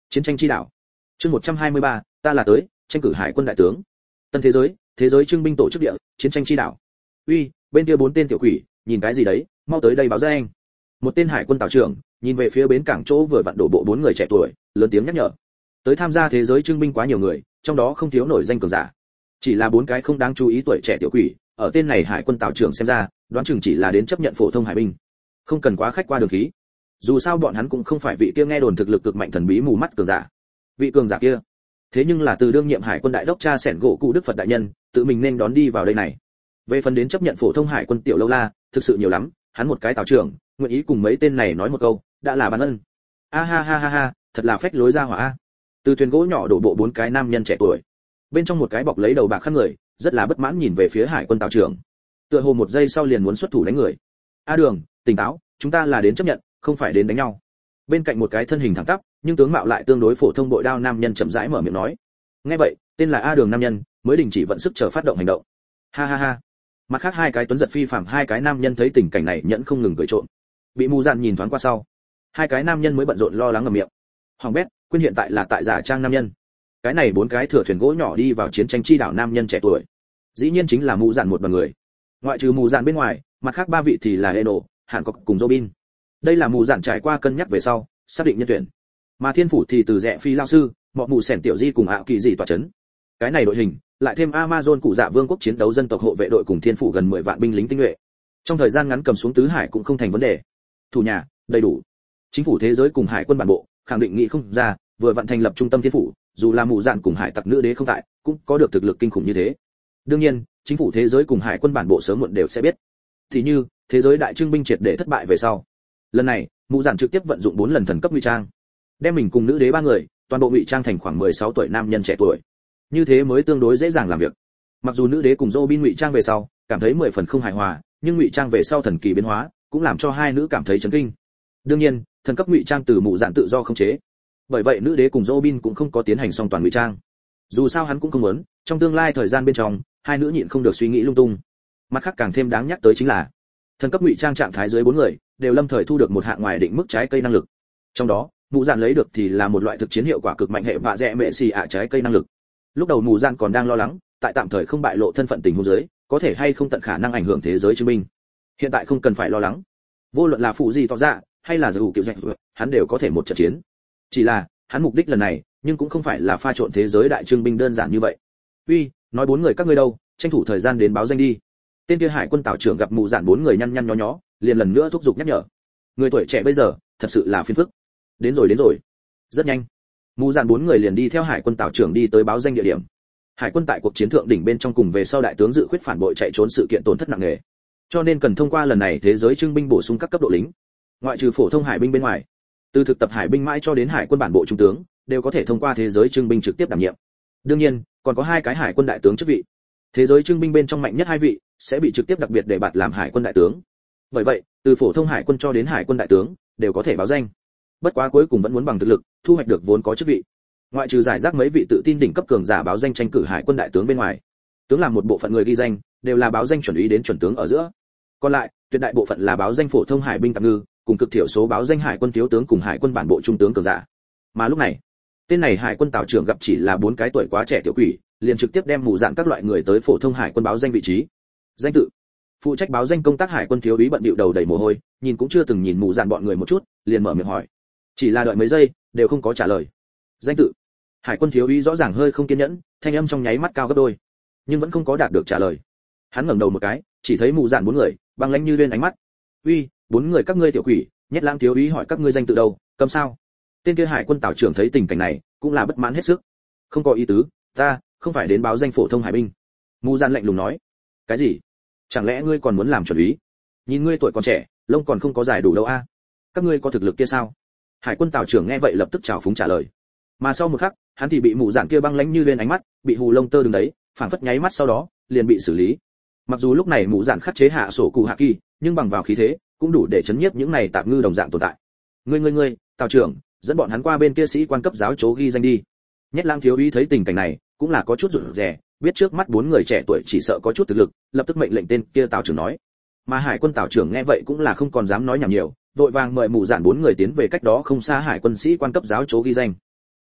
Chiến tranh chi đảo. Chương 123, ta là tới, tranh cử hải quân đại tướng. Tân thế giới trưng binh tổ chức địa, chiến tranh chi đảo. Uy, bên kia 4 tên tiểu quỷ, nhìn cái gì đấy, mau tới đây báo danh. Một tên hải quân tàu trưởng, nhìn về phía bến cảng chỗ vừa vặn đổ bộ 4 người trẻ tuổi, lớn tiếng nhắc nhở. Tới tham gia thế giới trưng binh quá nhiều người, trong đó không thiếu nổi danh cường giả. Chỉ là 4 cái không đáng chú ý tuổi trẻ tiểu quỷ, ở tên này hải quân tàu trưởng xem ra, đoán chừng chỉ là đến chấp nhận phổ thông hải binh, không cần quá khách qua đường khí. Dù sao bọn hắn cũng không phải vị kia nghe đồn thực lực cực mạnh thần bí mù mắt cường giả. Vị cường giả kia, thế nhưng là từ đương nhiệm hải quân đại đốc cha sẻn gỗ cụ đức Phật đại nhân, tự mình nên đón đi vào đây này. Về phần đến chấp nhận phổ thông hải quân tiểu lâu la, thực sự nhiều lắm, hắn một cái tàu trưởng, nguyện ý cùng mấy tên này nói một câu, đã là ban ân. A ha ha ha ha, thật là phách lối ra hỏa a. Từ thuyền gỗ nhỏ đổ bộ 4 cái nam nhân trẻ tuổi. Bên trong một cái bọc lấy đầu bạc khăn người, rất là bất mãn nhìn về phía hải quân tàu trưởng. Tựa hồ một giây sau liền muốn xuất thủ đánh người. A Đường, tỉnh táo, chúng ta là đến chấp nhận, không phải đến đánh nhau. Bên cạnh một cái thân hình thẳng tắp, nhưng tướng mạo lại tương đối phổ thông bội đao nam nhân chậm rãi mở miệng nói. Nghe vậy, tên là A Đường nam nhân mới đình chỉ vận sức chờ phát động hành động. Ha ha ha. Mặt khác 2 cái tuấn giật phi phàm 2 cái nam nhân thấy tình cảnh này nhẫn không ngừng cười trộn. Bị mù dạn nhìn thoáng qua sau, 2 cái nam nhân mới bận rộn lo lắng ngậm miệng. Hoàng bét, quên hiện tại là tại giả trang nam nhân. Cái này 4 cái thừa thuyền gỗ nhỏ đi vào chiến tranh chi đảo nam nhân trẻ tuổi, dĩ nhiên chính là mù dạn một đoàn người. Ngoại trừ mù dạn bên ngoài, mặt khác 3 vị thì là Eno, Hàn Cốc cùng Robin. Đây là mù dạn trải qua cân nhắc về sau, xác định nhân tuyển. Mà thiên phủ thì từ rẽ phi lao sư, mọ mù sẻn tiểu di cùng ảo kỳ dị tỏa chấn. Cái này đội hình, lại thêm Amazon cụ dạ vương quốc chiến đấu dân tộc hộ vệ đội cùng thiên phủ gần 10 vạn binh lính tinh nhuệ. Trong thời gian ngắn cầm xuống tứ hải cũng không thành vấn đề. Thủ nhà, đầy đủ. Chính phủ thế giới cùng hải quân bản bộ, khẳng định nghị không ra, vừa vận thành lập trung tâm thiên phủ, dù là mù dạn cùng hải tặc nữ đế không tại, cũng có được thực lực kinh khủng như thế. Đương nhiên, chính phủ thế giới cùng hải quân bản bộ sớm muộn đều sẽ biết. Thì như, thế giới đại trưng binh triệt để thất bại về sau. Lần này, mù dạn trực tiếp vận dụng 4 lần thần cấp ngụy trang, đem mình cùng nữ đế 3 người, toàn bộ ngụy trang thành khoảng 16 tuổi nam nhân trẻ tuổi. Như thế mới tương đối dễ dàng làm việc. Mặc dù nữ đế cùng Robin ngụy trang về sau, cảm thấy 10 phần không hài hòa, nhưng ngụy trang về sau thần kỳ biến hóa, cũng làm cho 2 nữ cảm thấy chấn kinh. Đương nhiên, thần cấp ngụy trang từ mù dạn tự do không chế. Bởi vậy nữ đế cùng Robin cũng không có tiến hành song toàn ngụy trang. Dù sao hắn cũng không muốn, trong tương lai thời gian bên trong, 2 nữ nhịn không được suy nghĩ lung tung. Mặt khác càng thêm đáng nhắc tới chính là, thần cấp ngụy trang trạng thái dưới 4 người, đều lâm thời thu được một hạng ngoài định mức trái cây năng lực. Trong đó, mù dạn lấy được thì là một loại thực chiến hiệu quả cực mạnh hệ vạ rẽ mẹ xì ạ trái cây năng lực. Lúc đầu mù dạn còn đang lo lắng, tại tạm thời không bại lộ thân phận tình huống dưới, có thể hay không tận khả năng ảnh hưởng thế giới chứng minh. Hiện tại không cần phải lo lắng. Vô luận là phụ gì tỏ ra, hay là dù kiểu dạy, hắn đều có thể một trận chiến. Chỉ là, hắn mục đích lần này, nhưng cũng không phải là pha trộn thế giới đại trưng binh đơn giản như vậy. Uy, nói 4 người các ngươi đâu, tranh thủ thời gian đến báo danh đi. Tên kia hải quân tàu trưởng gặp mù dạn 4 người nhăn nhăn nhó nhó, liền lần nữa thúc giục nhắc nhở. Người tuổi trẻ bây giờ, thật sự là phiền phức. Đến rồi. Rất nhanh. Mù dạn 4 người liền đi theo hải quân tàu trưởng đi tới báo danh địa điểm. Hải quân tại cuộc chiến thượng đỉnh bên trong cùng về sau đại tướng dự khuyết phản bội chạy trốn sự kiện tổn thất nặng nề. Cho nên cần thông qua lần này thế giới trưng binh bổ sung các cấp độ lính. Ngoại trừ phổ thông hải binh bên ngoài, từ thực tập hải binh mãi cho đến hải quân bản bộ trung tướng, đều có thể thông qua thế giới trưng binh trực tiếp đảm nhiệm. Đương nhiên, còn có 2 cái hải quân đại tướng chức vị. Thế giới trưng binh bên trong mạnh nhất 2 vị sẽ bị trực tiếp đặc biệt đề bạt làm hải quân đại tướng. Bởi vậy, từ phổ thông hải quân cho đến hải quân đại tướng đều có thể báo danh. Bất quá cuối cùng vẫn muốn bằng thực lực thu hoạch được vốn có chức vị. Ngoại trừ giải rác mấy vị tự tin đỉnh cấp cường giả báo danh tranh cử hải quân đại tướng bên ngoài, tướng làm một bộ phận người ghi danh đều là báo danh chuẩn úy đến chuẩn tướng ở giữa. Còn lại, tuyệt đại bộ phận là báo danh phổ thông hải binh tạm ngư, cùng cực thiểu số báo danh hải quân thiếu tướng cùng hải quân bản bộ trung tướng cường giả. Mà lúc này, tên này hải quân tàu trưởng gặp chỉ là 4 cái tuổi quá trẻ tiểu quỷ, liền trực tiếp đem mù dạn các loại người tới phổ thông hải quân báo danh vị trí. Danh tự: phụ trách báo danh công tác hải quân thiếu úy bận bịu đầu đầy mồ hôi, nhìn cũng chưa từng nhìn mù dạn bọn người một chút, liền mở miệng hỏi. Chỉ là đợi mấy giây, đều không có trả lời. Danh tự: hải quân thiếu úy rõ ràng hơi không kiên nhẫn, thanh âm trong nháy mắt cao gấp đôi, nhưng vẫn không có đạt được trả lời. Hắn ngẩng đầu một cái, chỉ thấy mù dạn 4 người, băng lãnh như lên ánh mắt. Uy, 4 người các ngươi tiểu quỷ, nhét lãng thiếu úy hỏi các ngươi danh tự đâu, câm sao? Tên kia hải quân tàu trưởng thấy tình cảnh này, cũng là bất mãn hết sức. Không có ý tứ, ta không phải đến báo danh phổ thông hải binh. Mù dạn lạnh lùng nói. Cái gì? Chẳng lẽ ngươi còn muốn làm chuẩn úy? Nhìn ngươi tuổi còn trẻ, lông còn không có dài đủ đâu a. Các ngươi có thực lực kia sao? Hải quân tàu trưởng nghe vậy lập tức chào phúng trả lời. Mà sau một khắc, hắn thì bị mù dạn kia băng lãnh như lên ánh mắt, bị hù lông tơ đứng đấy, phảng phất nháy mắt sau đó, liền bị xử lý. Mặc dù lúc này mù dạn khắc chế hạ sổ cụ hạ kỳ, nhưng bằng vào khí thế, cũng đủ để chấn nhiếp những này tạp ngư đồng dạng tồn tại. Ngươi, tàu trưởng, dẫn bọn hắn qua bên kia sĩ quan cấp giáo chố ghi danh đi. Nhét Lang thiếu úy thấy tình cảnh này, cũng là có chút rụt rè, biết trước mắt 4 người trẻ tuổi chỉ sợ có chút thực lực, lập tức mệnh lệnh tên kia tàu trưởng nói. Mà hải quân tàu trưởng nghe vậy cũng là không còn dám nói nhảm nhiều, vội vàng mời mù dạn 4 người tiến về cách đó không xa hải quân sĩ quan cấp giáo chố ghi danh.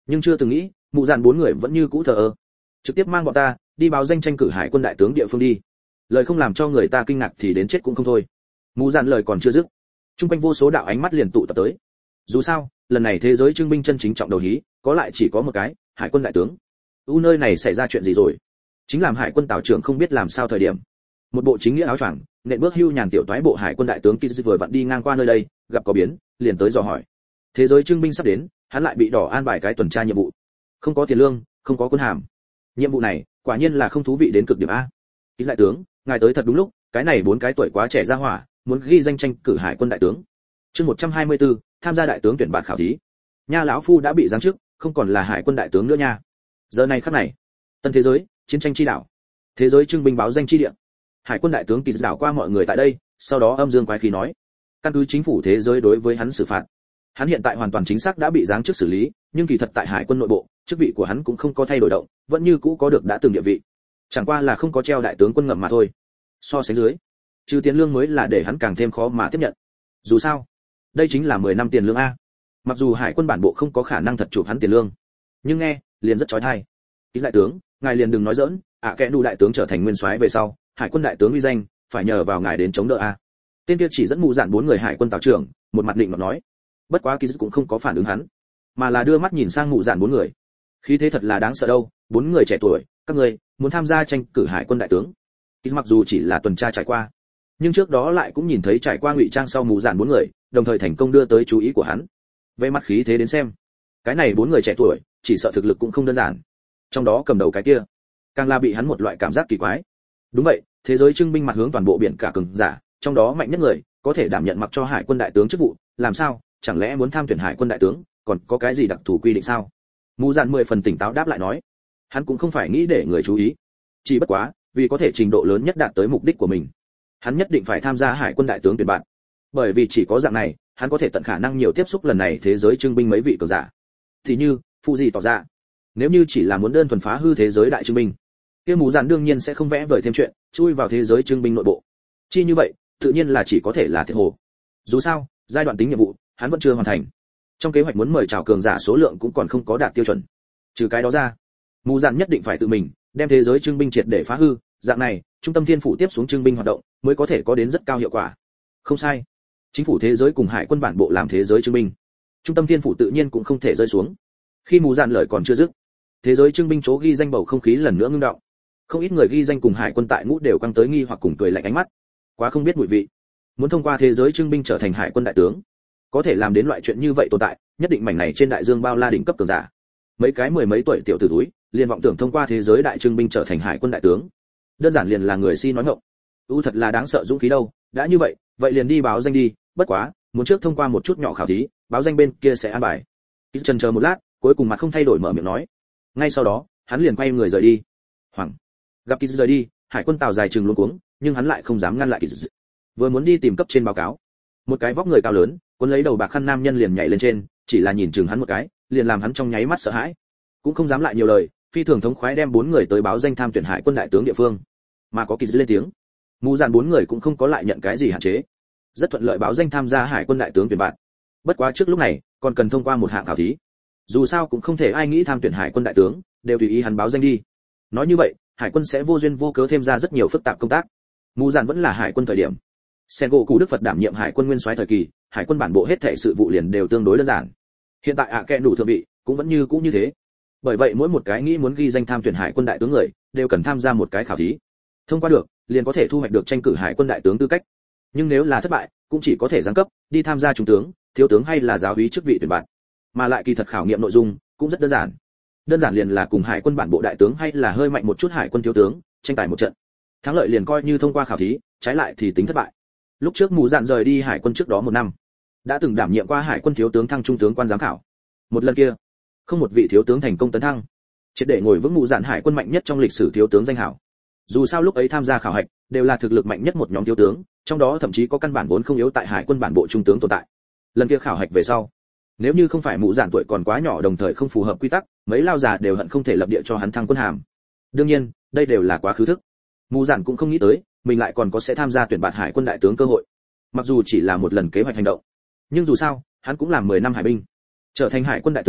Nhưng chưa từng nghĩ mụ dạn bốn người vẫn như cũ thờ ơ, trực tiếp mang bọn ta đi báo danh tranh cử hải quân đại tướng địa phương đi. Lời không làm cho người ta kinh ngạc thì đến chết cũng không thôi. Mụ dạn lời còn chưa dứt, trung quanh vô số đạo ánh mắt liền tụ tập tới. Dù sao lần này thế giới trưng binh chân chính trọng đầu hí có lại chỉ có một cái hải quân đại tướng. Nơi này xảy ra chuyện gì rồi? Chính làm hải quân tào trưởng không biết làm sao thời điểm, một bộ chính nghĩa áo choàng nện bước hưu nhàn tiểu toái bộ hải quân đại tướng Kiz vừa vặn đi ngang qua nơi đây, gặp có biến liền tới dò hỏi. Thế giới trưng binh sắp đến, hắn lại bị đỏ an bài cái tuần tra nhiệm vụ, không có tiền lương, không có quân hàm. Nhiệm vụ này quả nhiên là không thú vị đến cực điểm a. Kiz đại tướng, ngài tới thật đúng lúc, cái này 4 cái tuổi quá trẻ ra hỏa muốn ghi danh tranh cử hải quân đại tướng. Chương 124, tham gia đại tướng tuyển bạt khảo thí. Nha lão phu đã bị giáng chức, không còn là hải quân đại tướng nữa nha. Giờ này khắc này, tân thế giới, chiến tranh chi đảo, thế giới trưng binh báo danh chi địa. Hải quân đại tướng Kiz đảo qua mọi người tại đây, sau đó âm dương quái khí nói, căn cứ chính phủ thế giới đối với hắn xử phạt, hắn hiện tại hoàn toàn chính xác đã bị giáng chức xử lý, nhưng kỳ thật tại hải quân nội bộ, chức vị của hắn cũng không có thay đổi động, vẫn như cũ có được đã từng địa vị, chẳng qua là không có treo đại tướng quân ngậm mà thôi. So sánh dưới, trừ tiền lương mới là để hắn càng thêm khó mà tiếp nhận. Dù sao, đây chính là 10 năm tiền lương a. Mặc dù hải quân bản bộ không có khả năng thật chụp hắn tiền lương, nhưng nghe liền rất chói tai. Kiz đại tướng, ngài liền đừng nói giỡn, kẻ đủ đại tướng trở thành nguyên soái về sau, hải quân đại tướng uy danh phải nhờ vào ngài đến chống đỡ a. Tên kia chỉ dẫn mù dạn 4 người hải quân tào trưởng, một mặt định mà nói. Bất quá Kiz cũng không có phản ứng hắn, mà là đưa mắt nhìn sang mù dạn 4 người. Khí thế thật là đáng sợ đâu, 4 người trẻ tuổi, các ngươi muốn tham gia tranh cử hải quân đại tướng. Kiz mặc dù chỉ là tuần tra trải qua, nhưng trước đó lại cũng nhìn thấy trải qua ngụy trang sau mù dạn 4 người, đồng thời thành công đưa tới chú ý của hắn. Về mặt khí thế đến xem, cái này 4 người trẻ tuổi, chỉ sợ thực lực cũng không đơn giản. Trong đó cầm đầu cái kia, càng là bị hắn một loại cảm giác kỳ quái. Đúng vậy, thế giới trưng binh mặt hướng toàn bộ biển cả cường giả, trong đó mạnh nhất người, có thể đảm nhận mặc cho hải quân đại tướng chức vụ, làm sao, chẳng lẽ muốn tham tuyển hải quân đại tướng, còn có cái gì đặc thù quy định sao? Mù dạn 10 phần tỉnh táo đáp lại nói, hắn cũng không phải nghĩ để người chú ý, chỉ bất quá, vì có thể trình độ lớn nhất đạt tới mục đích của mình, hắn nhất định phải tham gia hải quân đại tướng tuyển bạn. Bởi vì chỉ có dạng này, hắn có thể tận khả năng nhiều tiếp xúc lần này thế giới trưng binh mấy vị cường giả. Thì như, phụ gì tỏ ra, nếu như chỉ là muốn đơn thuần phá hư thế giới đại trưng binh, kia mù dạn đương nhiên sẽ không vẽ vời thêm chuyện, chui vào thế giới trưng binh nội bộ. Chi như vậy, tự nhiên là chỉ có thể là thiệt hồ. Dù sao, giai đoạn tính nhiệm vụ, hắn vẫn chưa hoàn thành. Trong kế hoạch muốn mời chào cường giả số lượng cũng còn không có đạt tiêu chuẩn. Trừ cái đó ra, mù dạn nhất định phải tự mình đem thế giới trưng binh triệt để phá hư, dạng này, trung tâm thiên phủ tiếp xuống trưng binh hoạt động mới có thể có đến rất cao hiệu quả. Không sai, chính phủ thế giới cùng hải quân bản bộ làm thế giới trưng binh, trung tâm thiên phủ tự nhiên cũng không thể rơi xuống. Khi mù dạn lời còn chưa dứt, thế giới trưng binh chỗ ghi danh bầu không khí lần nữa ngưng động. Không ít người ghi danh cùng hải quân tại ngũ đều căng tới nghi hoặc cùng cười lạnh ánh mắt. Quá không biết mùi vị. Muốn thông qua thế giới trưng binh trở thành hải quân đại tướng, có thể làm đến loại chuyện như vậy tồn tại, nhất định mảnh này trên đại dương bao la đỉnh cấp cường giả. Mấy cái mười mấy tuổi tiểu tử túi, liền vọng tưởng thông qua thế giới đại trưng binh trở thành hải quân đại tướng. Đơn giản liền là người si nói ngọng. Thật là đáng sợ dũng khí đâu, đã như vậy, vậy liền đi báo danh đi, bất quá, muốn trước thông qua một chút nhỏ khảo thí, báo danh bên kia sẽ an bài. Kiz chần chờ một lát, cuối cùng mặt không thay đổi mở miệng nói. Ngay sau đó, hắn liền quay người rời đi. Hoàng gặp Kiz rời đi, hải quân tàu dài trừng luống cuống, nhưng hắn lại không dám ngăn lại Kiz. Vừa muốn đi tìm cấp trên báo cáo, một cái vóc người cao lớn, cuốn lấy đầu bạc khăn nam nhân liền nhảy lên trên, chỉ là nhìn chừng hắn một cái, liền làm hắn trong nháy mắt sợ hãi, cũng không dám lại nhiều lời, phi thường thống khoái đem 4 người tới báo danh tham tuyển hải quân đại tướng địa phương. Mà có Kiz lên tiếng, mù dạn 4 người cũng không có lại nhận cái gì hạn chế, rất thuận lợi báo danh tham gia hải quân đại tướng tuyển bạn. Bất quá trước lúc này, còn cần thông qua một hạng khảo thí. Dù sao cũng không thể ai nghĩ tham tuyển hải quân đại tướng, đều tùy ý hắn báo danh đi. Nói như vậy, hải quân sẽ vô duyên vô cớ thêm ra rất nhiều phức tạp công tác. Mù dạn vẫn là hải quân thời điểm, Sengoku Đức Phật đảm nhiệm hải quân nguyên soái thời kỳ, hải quân bản bộ hết thảy sự vụ liền đều tương đối đơn giản. Hiện tại kẻ đủ thượng vị, cũng vẫn như thế. Bởi vậy mỗi một cái nghĩ muốn ghi danh tham tuyển hải quân đại tướng người, đều cần tham gia một cái khảo thí. Thông qua được, liền có thể thu hoạch được tranh cử hải quân đại tướng tư cách. Nhưng nếu là thất bại, cũng chỉ có thể giáng cấp, đi tham gia trung tướng, thiếu tướng hay là giáo úy chức vị tuyển bạn. Mà lại kỳ thật khảo nghiệm nội dung cũng rất đơn giản. Đơn giản liền là cùng hải quân bản bộ đại tướng hay là hơi mạnh một chút hải quân thiếu tướng, tranh tài một trận. Thắng lợi liền coi như thông qua khảo thí, trái lại thì tính thất bại. Lúc trước mù dạn rời đi hải quân trước đó 1 năm, đã từng đảm nhiệm qua hải quân thiếu tướng thăng trung tướng quan giám khảo. Một lần kia, không một vị thiếu tướng thành công tấn thăng, triệt để ngồi vững mù dạn hải quân mạnh nhất trong lịch sử thiếu tướng danh hảo. Dù sao lúc ấy tham gia khảo hạch đều là thực lực mạnh nhất một nhóm thiếu tướng, trong đó thậm chí có căn bản vốn không yếu tại hải quân bản bộ trung tướng tồn tại. Lần kia khảo hạch về sau, nếu như không phải mù dạn tuổi còn quá nhỏ đồng thời không phù hợp quy tắc, mấy lao già đều hận không thể lập địa cho hắn thăng quân hàm. Đương nhiên, đây đều là quá khứ thức. Mù dạn cũng không nghĩ tới, mình lại còn có sẽ tham gia tuyển bạt hải quân đại tướng cơ hội. Mặc dù chỉ là một lần kế hoạch hành động, nhưng dù sao, hắn cũng làm 10 năm hải binh, trở thành hải quân đại tướng,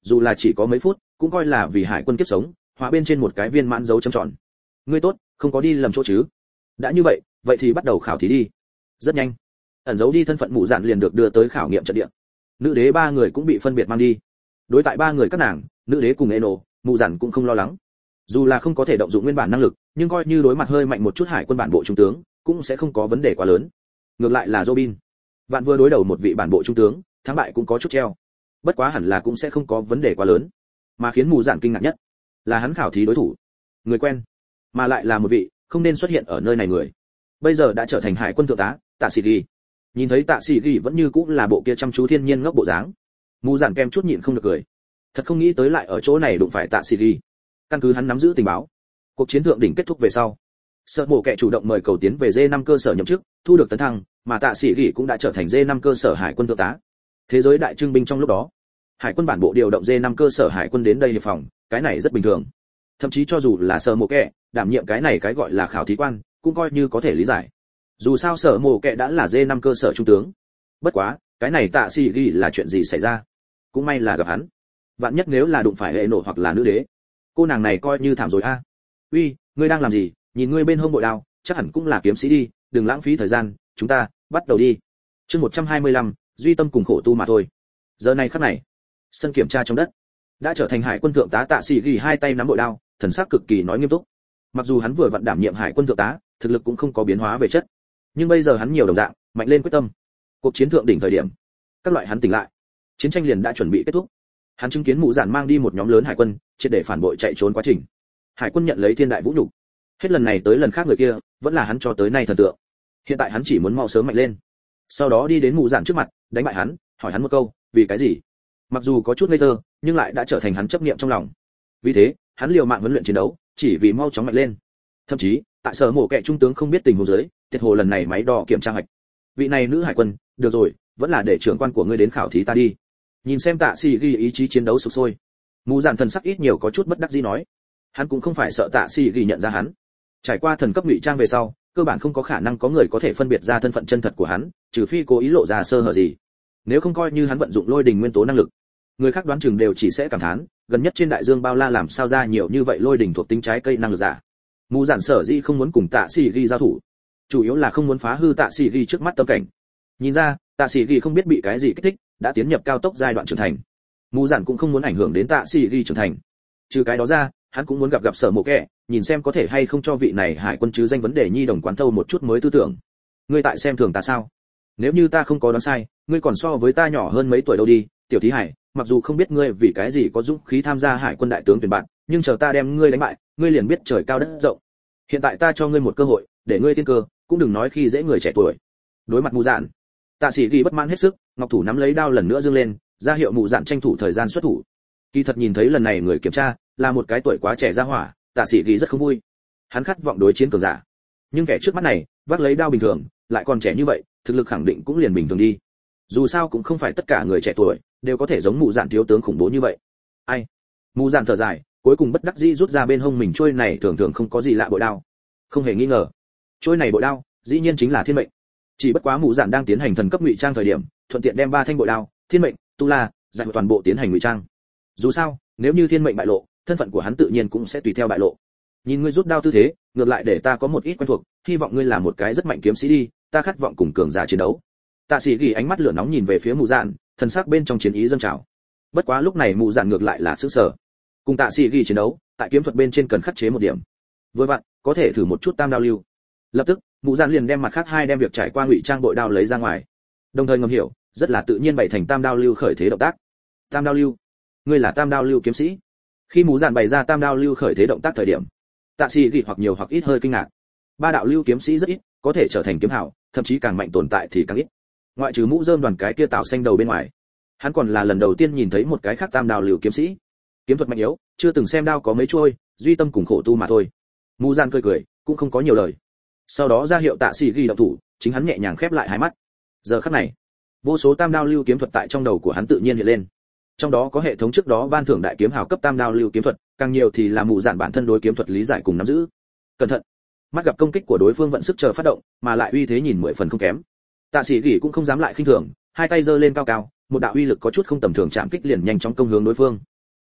dù là chỉ có mấy phút cũng coi là vì hải quân kiếp sống hóa bên trên một cái viên mãn dấu chấm tròn. Ngươi tốt, không có đi lầm chỗ chứ? Đã như vậy, vậy thì bắt đầu khảo thí đi. Rất nhanh, ẩn giấu đi thân phận mụ dạn liền được đưa tới khảo nghiệm trận địa. Nữ đế ba người cũng bị phân biệt mang đi. Đối tại ba người các nàng, nữ đế cùng Eno, mụ dạn cũng không lo lắng. Dù là không có thể động dụng nguyên bản năng lực, nhưng coi như đối mặt hơi mạnh một chút hải quân bản bộ trung tướng, cũng sẽ không có vấn đề quá lớn. Ngược lại là Robin, vạn vừa đối đầu một vị bản bộ trung tướng, thắng bại cũng có chút treo. Bất quá hẳn là cũng sẽ không có vấn đề quá lớn. Mà khiến mù dạn kinh ngạc nhất là hắn khảo thí đối thủ, người quen, mà lại là một vị không nên xuất hiện ở nơi này người. Bây giờ đã trở thành hải quân thượng tá, Tạ Sĩ Ghi. Nhìn thấy Tạ Sĩ Ghi vẫn như cũ là bộ kia chăm chú thiên nhiên ngốc bộ dáng, mù dạn kem chút nhịn không được cười. Thật không nghĩ tới lại ở chỗ này đụng phải Tạ Sĩ Ghi. Căn cứ hắn nắm giữ tình báo, cuộc chiến thượng đỉnh kết thúc về sau, Sợ Mộ Kệ chủ động mời cầu tiến về D5 cơ sở nhậm chức, thu được tấn thăng, mà Tạ Sĩ Ghi cũng đã trở thành D5 cơ sở hải quân thượng tá. Thế giới đại trưng binh trong lúc đó, hải quân bản bộ điều động D5 cơ sở hải quân đến đây hiệp phòng, cái này rất bình thường. Thậm chí cho dù là Sở Mộ Kệ đảm nhiệm cái này cái gọi là khảo thí quan, cũng coi như có thể lý giải. Dù sao Sở Mộ Kệ đã là D5 cơ sở trung tướng. Bất quá, cái này Tạ Sĩ Ghi là chuyện gì xảy ra? Cũng may là gặp hắn. Vạn nhất nếu là đụng phải hệ nổ hoặc là nữ đế, cô nàng này coi như thảm rồi a. Uy, ngươi đang làm gì? Nhìn ngươi bên hông bội đao, chắc hẳn cũng là kiếm sĩ đi, đừng lãng phí thời gian, chúng ta bắt đầu đi. Chương 125, duy tâm cùng khổ tu mà thôi. Giờ này khắc này, sân kiểm tra trong đất, đã trở thành hải quân thượng tá Tạ Sĩ Ghi hai tay nắm bội đao, thần sắc cực kỳ nói nghiêm túc. Mặc dù hắn vừa vặn đảm nhiệm hải quân thượng tá, thực lực cũng không có biến hóa về chất, nhưng bây giờ hắn nhiều đồng dạng, mạnh lên quyết tâm. Cuộc chiến thượng đỉnh thời điểm, các loại hắn tỉnh lại, chiến tranh liền đã chuẩn bị kết thúc. Hắn chứng kiến mụ giản mang đi một nhóm lớn hải quân, triệt để phản bội chạy trốn quá trình. Hải quân nhận lấy thiên đại vũ nhục. Hết lần này tới lần khác người kia, vẫn là hắn cho tới nay thần tượng. Hiện tại hắn chỉ muốn mau sớm mạnh lên. Sau đó đi đến mụ giản trước mặt, đánh bại hắn, hỏi hắn một câu, vì cái gì? Mặc dù có chút ngây thơ, nhưng lại đã trở thành hắn chấp niệm trong lòng. Vì thế, hắn liều mạng huấn luyện chiến đấu, chỉ vì mau chóng mạnh lên. Thậm chí, tại Sở Mộ Kệ trung tướng không biết tình huống dưới, tiệt hồ lần này máy đo kiểm tra hoạch. Vị này nữ hải quân, được rồi, vẫn là để trưởng quan của ngươi đến khảo thí ta đi. Nhìn xem Tạ Sĩ Ghi ý chí chiến đấu sục sôi, mù dạn thần sắc ít nhiều có chút bất đắc dĩ nói, hắn cũng không phải sợ Tạ Sĩ Ghi nhận ra hắn. Trải qua thần cấp ngụy trang về sau, cơ bản không có khả năng có người có thể phân biệt ra thân phận chân thật của hắn, trừ phi cố ý lộ ra sơ hở gì. Nếu không coi như hắn vận dụng lôi đình nguyên tố năng lực, người khác đoán chừng đều chỉ sẽ cảm thán, gần nhất trên đại dương bao la làm sao ra nhiều như vậy lôi đình thuộc tính trái cây năng lực giả. Mù dạn sở dĩ không muốn cùng Tạ Sĩ Ghi giao thủ, chủ yếu là không muốn phá hư Tạ Sĩ Ghi trước mắt tâm cảnh. Nhìn ra, Tạ Sĩ Ghi không biết bị cái gì kích thích, đã tiến nhập cao tốc giai đoạn trưởng thành. Mù dạn cũng không muốn ảnh hưởng đến Tạ Sĩ Ghi trưởng thành. Trừ cái đó ra, hắn cũng muốn gặp Sở Mộ Kệ, nhìn xem có thể hay không cho vị này hải quân chứ danh vấn đề nhi đồng quán thâu một chút mới tư tưởng. Ngươi tại xem thường ta sao? Nếu như ta không có đoán sai, ngươi còn so với ta nhỏ hơn mấy tuổi đâu đi, tiểu thí hải, mặc dù không biết ngươi vì cái gì có dũng khí tham gia hải quân đại tướng tuyển bạn, nhưng chờ ta đem ngươi đánh bại, ngươi liền biết trời cao đất rộng. Hiện tại ta cho ngươi một cơ hội, để ngươi tiên cơ, cũng đừng nói khi dễ người trẻ tuổi. Đối mặt mù dạn, Tạ Sĩ Ghi bất mãn hết sức, ngọc thủ nắm lấy đao lần nữa giương lên, ra hiệu mù dạn tranh thủ thời gian xuất thủ. Kỳ thật nhìn thấy lần này người kiểm tra là một cái tuổi quá trẻ ra hỏa, Tạ Sĩ Ghi rất không vui. Hắn khát vọng đối chiến cường giả, nhưng kẻ trước mắt này vác lấy đao bình thường, lại còn trẻ như vậy, thực lực khẳng định cũng liền bình thường đi. Dù sao cũng không phải tất cả người trẻ tuổi đều có thể giống mù dạn thiếu tướng khủng bố như vậy. Ai? Mù dạn thở dài, cuối cùng bất đắc dĩ rút ra bên hông mình trôi này thường thường không có gì lạ bội đao. Không hề nghi ngờ, trôi này bội đao dĩ nhiên chính là thiên mệnh. Chỉ bất quá mù dạn đang tiến hành thần cấp ngụy trang thời điểm, thuận tiện đem ba thanh bội đao, thiên mệnh, tu la, giải toàn bộ tiến hành ngụy trang. Dù sao, nếu như thiên mệnh bại lộ, thân phận của hắn tự nhiên cũng sẽ tùy theo bại lộ. Nhìn ngươi rút đao tư thế, ngược lại để ta có một ít quen thuộc, hy vọng ngươi là một cái rất mạnh kiếm sĩ đi, ta khát vọng cùng cường giả chiến đấu. Tạ Sĩ Ghi ánh mắt lửa nóng nhìn về phía mù dạn, thần sắc bên trong chiến ý dâng trào. Bất quá lúc này mù dạn ngược lại là sững sờ. Cùng Tạ Sĩ Ghi chiến đấu, tại kiếm thuật bên trên cần khắc chế một điểm. Vừa vặn, có thể thử một chút tam đao lưu. Lập tức, mù dạn liền đem mặt khác hai đem việc trải qua ngụy trang bội đao lấy ra ngoài. Đồng thời ngầm hiểu, rất là tự nhiên bày thành tam đao lưu khởi thế động tác. Tam đao lưu, ngươi là tam đao lưu kiếm sĩ? Khi mù dạn bày ra tam đao lưu khởi thế động tác thời điểm, Tạ Sĩ Ghi hoặc nhiều hoặc ít hơi kinh ngạc. Ba đạo lưu kiếm sĩ rất ít, có thể trở thành kiếm hảo, thậm chí càng mạnh tồn tại thì càng ít. Ngoại trừ mũ rơm đoàn cái kia tạo xanh đầu bên ngoài, hắn còn là lần đầu tiên nhìn thấy một cái khác tam đao lưu kiếm sĩ. Kiếm thuật mạnh yếu, chưa từng xem đao có mấy chuôi, duy tâm cùng khổ tu mà thôi. Mù dạn cười cười, cũng không có nhiều lời. Sau đó ra hiệu Tạ Sĩ Ghi động thủ, chính hắn nhẹ nhàng khép lại hai mắt. Giờ khắc này, vô số tam đao lưu kiếm thuật tại trong đầu của hắn tự nhiên hiện lên. Trong đó có hệ thống trước đó ban thưởng đại kiếm hào cấp tam đao lưu kiếm thuật, càng nhiều thì là mù dạn bản thân đối kiếm thuật lý giải cùng nắm giữ. Cẩn thận, mắt gặp công kích của đối phương vận sức chờ phát động, mà lại uy thế nhìn 10 phần không kém. Tạ Sĩ Ghi cũng không dám lại khinh thường, hai tay giơ lên cao cao, một đạo uy lực có chút không tầm thường chạm kích liền nhanh chóng công hướng đối phương.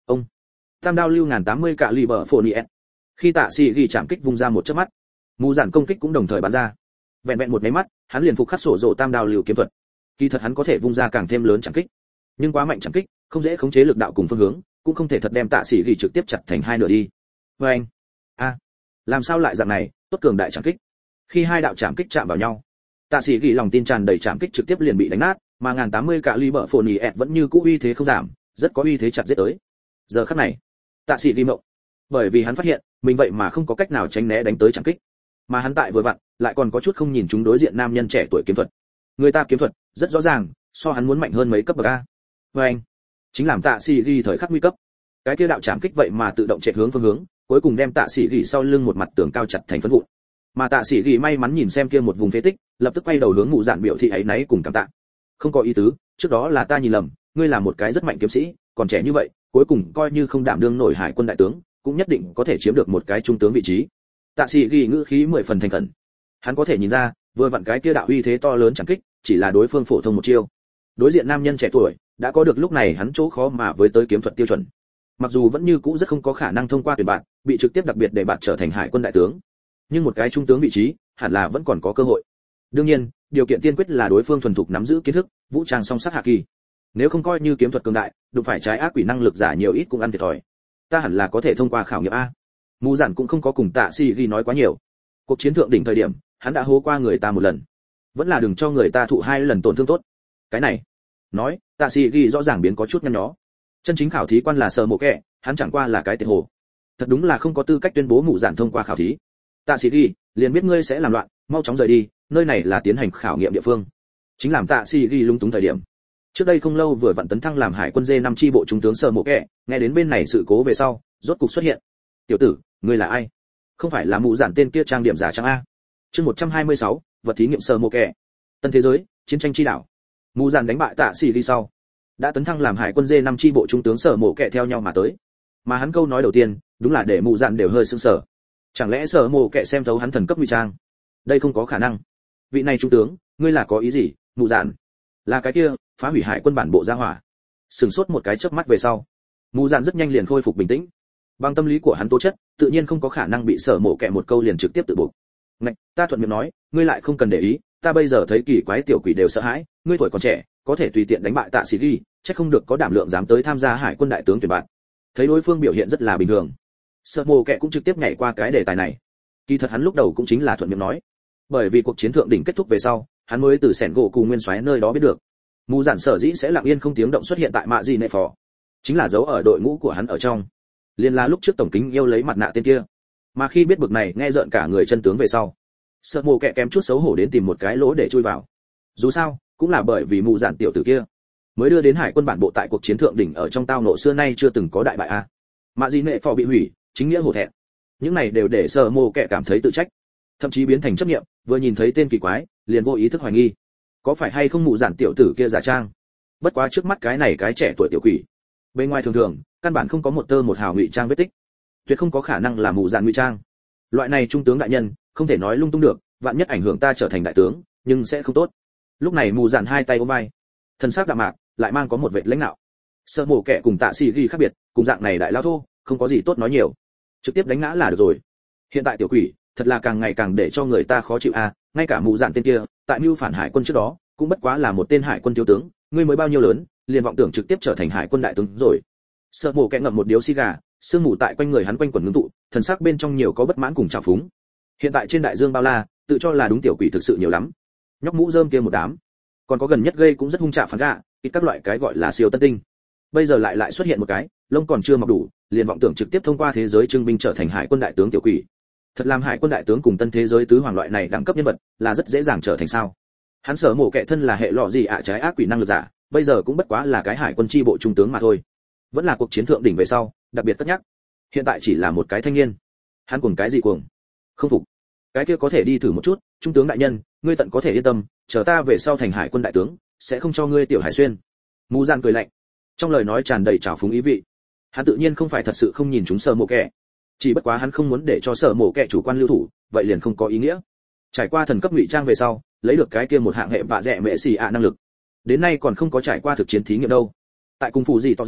Ông tam đao lưu 1080 cả lì bờ phổ niệm. Khi Tạ Sĩ Gỉ chạm kích vung ra một chớp mắt, mù giản công kích cũng đồng thời bắn ra. Vẹn vẹn một máy mắt, hắn liền phục khắc sổ rộ tam đao lưu kiếm thuật. Kỳ thật hắn có thể vung ra càng thêm lớn chạm kích, nhưng quá mạnh chạm kích, không dễ khống chế lực đạo cùng phương hướng, cũng không thể thật đem Tạ Sĩ Gỉ trực tiếp chặt thành hai nửa đi. Oeng! A, làm sao lại dạng này, tốt cường đại chạm kích. Khi hai đạo chạm kích chạm vào nhau, Tạ Sĩ Gỉ lòng tin tràn đầy chạm kích trực tiếp liền bị đánh nát, mà 1080 cả ly bờ phổ nỉ ẹt vẫn như cũ uy thế không giảm, rất có uy thế chặt giết tới. Giờ khắc này, Tạ Sĩ Gỉ mộng, bởi vì hắn phát hiện mình vậy mà không có cách nào tránh né đánh tới chạm kích, mà hắn tại vừa vặn lại còn có chút không nhìn chúng đối diện nam nhân trẻ tuổi kiếm thuật. Người ta kiếm thuật rất rõ ràng, so hắn muốn mạnh hơn mấy cấp bậc a. Và anh chính làm Tạ Sĩ Gỉ thời khắc nguy cấp, cái kia đạo chạm kích vậy mà tự động chạy hướng phương hướng, cuối cùng đem Tạ Sĩ Gỉ sau lưng một mặt tường cao chặt thành phấn vụn. Mà Tạ Sĩ Gỉ may mắn nhìn xem kia một vùng phế tích, lập tức quay đầu hướng Mụ Dạn biểu thị ấy náy cùng cảm tạ. Không có ý tứ, trước đó là ta nhìn lầm, ngươi là một cái rất mạnh kiếm sĩ, còn trẻ như vậy, cuối cùng coi như không đảm đương nổi hải quân đại tướng, cũng nhất định có thể chiếm được một cái trung tướng vị trí. Tạ Sĩ Gỉ ngữ khí 10 phần thành khẩn. Hắn có thể nhìn ra, vừa vặn cái kia đạo uy thế to lớn chẳng kích, chỉ là đối phương phổ thông một chiêu. Đối diện nam nhân trẻ tuổi, đã có được lúc này hắn chỗ khó mà với tới kiếm thuật tiêu chuẩn. Mặc dù vẫn như cũ rất không có khả năng thông qua tuyển bạn, bị trực tiếp đặc biệt để bạn trở thành hải quân đại tướng, nhưng một cái trung tướng vị trí, hẳn là vẫn còn có cơ hội. Đương nhiên, điều kiện tiên quyết là đối phương thuần thục nắm giữ kiến thức, vũ trang song sắc hạ kỳ. Nếu không coi như kiếm thuật cường đại, đụng phải trái ác quỷ năng lực giả nhiều ít cũng ăn thiệt thòi. Ta hẳn là có thể thông qua khảo nghiệm a. Mù Giản cũng không có cùng Tạ Sĩ Gỉ nói quá nhiều. Cuộc chiến thượng đỉnh thời điểm, hắn đã hô qua người ta một lần, vẫn là đừng cho người ta thụ hai lần tổn thương tốt. Cái này, nói, Tạ Sĩ Gỉ rõ ràng biến có chút nhăn nhó. Chân chính khảo thí quan là Sở Mộ Kệ, hắn chẳng qua là cái tiệt hồ. Thật đúng là không có tư cách tuyên bố Mù Giản thông qua khảo thí. Tạ Sĩ Gỉ, liền biết ngươi sẽ làm loạn, mau chóng rời đi, nơi này là tiến hành khảo nghiệm địa phương. Chính làm Tạ Sĩ Gỉ lung túng thời điểm. Trước đây không lâu vừa vặn tấn thăng làm hải quân D5 chi bộ trung tướng Sở Mộ Kệ, nghe đến bên này sự cố về sau, rốt cục xuất hiện. "Tiểu tử, ngươi là ai? Không phải là Mụ Giản tên kia trang điểm giả trang a?" Chương 126, vật thí nghiệm Sở Mộ Kệ. Tân thế giới, chiến tranh chi đảo. Mụ Giản đánh bại Tạ Sĩ Gỉ sau, đã tấn thăng làm hải quân D5 chi bộ trung tướng Sở Mộ Kệ theo nhau mà tới. Mà hắn câu nói đầu tiên, đúng là để Mụ Giản đều hơi sững sờ. Chẳng lẽ Sở Mộ Kệ xem thấu hắn thần cấp ngụy trang? Đây không có khả năng. Vị này trung tướng, ngươi là có ý gì? Mụ Giản là cái kia phá hủy hải quân bản bộ gia hỏa. Sừng sốt một cái chớp mắt về sau, Mù Dạn rất nhanh liền khôi phục bình tĩnh. Bằng tâm lý của hắn tố chất, tự nhiên không có khả năng bị Sở Mộ Kệ một câu liền trực tiếp tự buộc. "Ngạch, ta thuận miệng nói, ngươi lại không cần để ý, ta bây giờ thấy kỳ quái tiểu quỷ đều sợ hãi, ngươi tuổi còn trẻ, có thể tùy tiện đánh bại Tạ Sĩ Gỉ, chắc không được có đảm lượng dám tới tham gia hải quân đại tướng tuyển bạn." Thấy đối phương biểu hiện rất là bình thường, Sở Mộ Kệ cũng trực tiếp nhảy qua cái đề tài này. Kỳ thật hắn lúc đầu cũng chính là thuận miệng nói, bởi vì cuộc chiến thượng đỉnh kết thúc về sau, hắn mới từ Sẻn gỗ Cù Nguyên Soái nơi đó biết được, Mù Dạn sở dĩ sẽ lặng yên không tiếng động xuất hiện tại Mạ Dị Nệ Phò, chính là giấu ở đội ngũ của hắn ở trong. Liên là lúc trước tổng kính yêu lấy mặt nạ tên kia. Mà khi biết bực này nghe rợn cả người chân tướng về sau, Sở Mộ Kệ kém chút xấu hổ đến tìm một cái lỗ để chui vào. Dù sao, cũng là bởi vì Mù Dạn tiểu tử kia, mới đưa đến hải quân bản bộ tại cuộc chiến thượng đỉnh ở trong tao nộ xưa nay chưa từng có đại bại a. Mạ Dị Nệ Phò bị hủy, chính nghĩa hổ thẹn. Những này đều để Sở Mộ Kệ cảm thấy tự trách, thậm chí biến thành chấp niệm, vừa nhìn thấy tên kỳ quái, liền vô ý thức hoài nghi, có phải hay không Mụ Dạn tiểu tử kia giả trang. Bất quá trước mắt cái này cái trẻ tuổi tiểu quỷ, bên ngoài thường thường, căn bản không có một tơ một hào ngụy trang vết tích, tuyệt không có khả năng là Mụ Dạn ngụy trang. Loại này trung tướng đại nhân, không thể nói lung tung được, vạn nhất ảnh hưởng ta trở thành đại tướng, nhưng sẽ không tốt. Lúc này Mụ Dạn hai tay ôm vai, thân xác đạm mạc, lại mang có một vệt lãnh nạo. Sở Mộ Kệ cùng Tạ Sĩ Gỉ khác biệt, cùng dạng này đại lao thô, không có gì tốt nói nhiều, trực tiếp đánh ngã là được rồi. Hiện tại tiểu quỷ, thật là càng ngày càng để cho người ta khó chịu a. Ngay cả Mụ Dạn tên kia, tại mưu phản hải quân trước đó, cũng bất quá là một tên hải quân thiếu tướng, ngươi mới bao nhiêu lớn, liền vọng tưởng trực tiếp trở thành hải quân đại tướng rồi. Sở Mộ Kệ ngậm một điếu xì gà, sương mù tại quanh người hắn quanh quẩn ngưng tụ, thần sắc bên trong nhiều có bất mãn cùng trào phúng. Hiện tại trên đại dương bao la, tự cho là đúng tiểu quỷ thực sự nhiều lắm. Nhóc mũ rơm kia một đám, còn có gần nhất gây cũng rất hung trạ phản gạ, ít các loại cái gọi là siêu tân tinh. Bây giờ lại xuất hiện một cái, lông còn chưa mọc đủ, liền vọng tưởng trực tiếp thông qua thế giới trưng binh trở thành hải quân đại tướng tiểu quỷ. Thật làm hải quân đại tướng cùng tân thế giới tứ hoàng loại này đẳng cấp nhân vật, là rất dễ dàng trở thành sao? Hắn Sở Mộ Kệ thân là hệ lọ gì ạ trái ác quỷ năng lực giả, bây giờ cũng bất quá là cái hải quân chi bộ trung tướng mà thôi. Vẫn là cuộc chiến thượng đỉnh về sau, đặc biệt cất nhắc. Hiện tại chỉ là một cái thanh niên. Hắn cuồng cái gì cuồng? Không phục. Cái kia có thể đi thử một chút, trung tướng đại nhân, ngươi tận có thể yên tâm, chờ ta về sau thành hải quân đại tướng, sẽ không cho ngươi tiểu hải xuyên. Mù Dạn cười lạnh, trong lời nói tràn đầy trào phúng ý vị. Hắn tự nhiên không phải thật sự không nhìn chúng Sở Mộ Kệ, chỉ bất quá hắn không muốn để cho Sở Mộ Kệ chủ quan lưu thủ, vậy liền không có ý nghĩa. Trải qua thần cấp ngụy trang về sau, lấy được cái kia một hạng hệ bạ rẻ mẹ xì ạ năng lực, đến nay còn không có trải qua thực chiến thí nghiệm đâu. Tại cung phủ gì tỏ ra,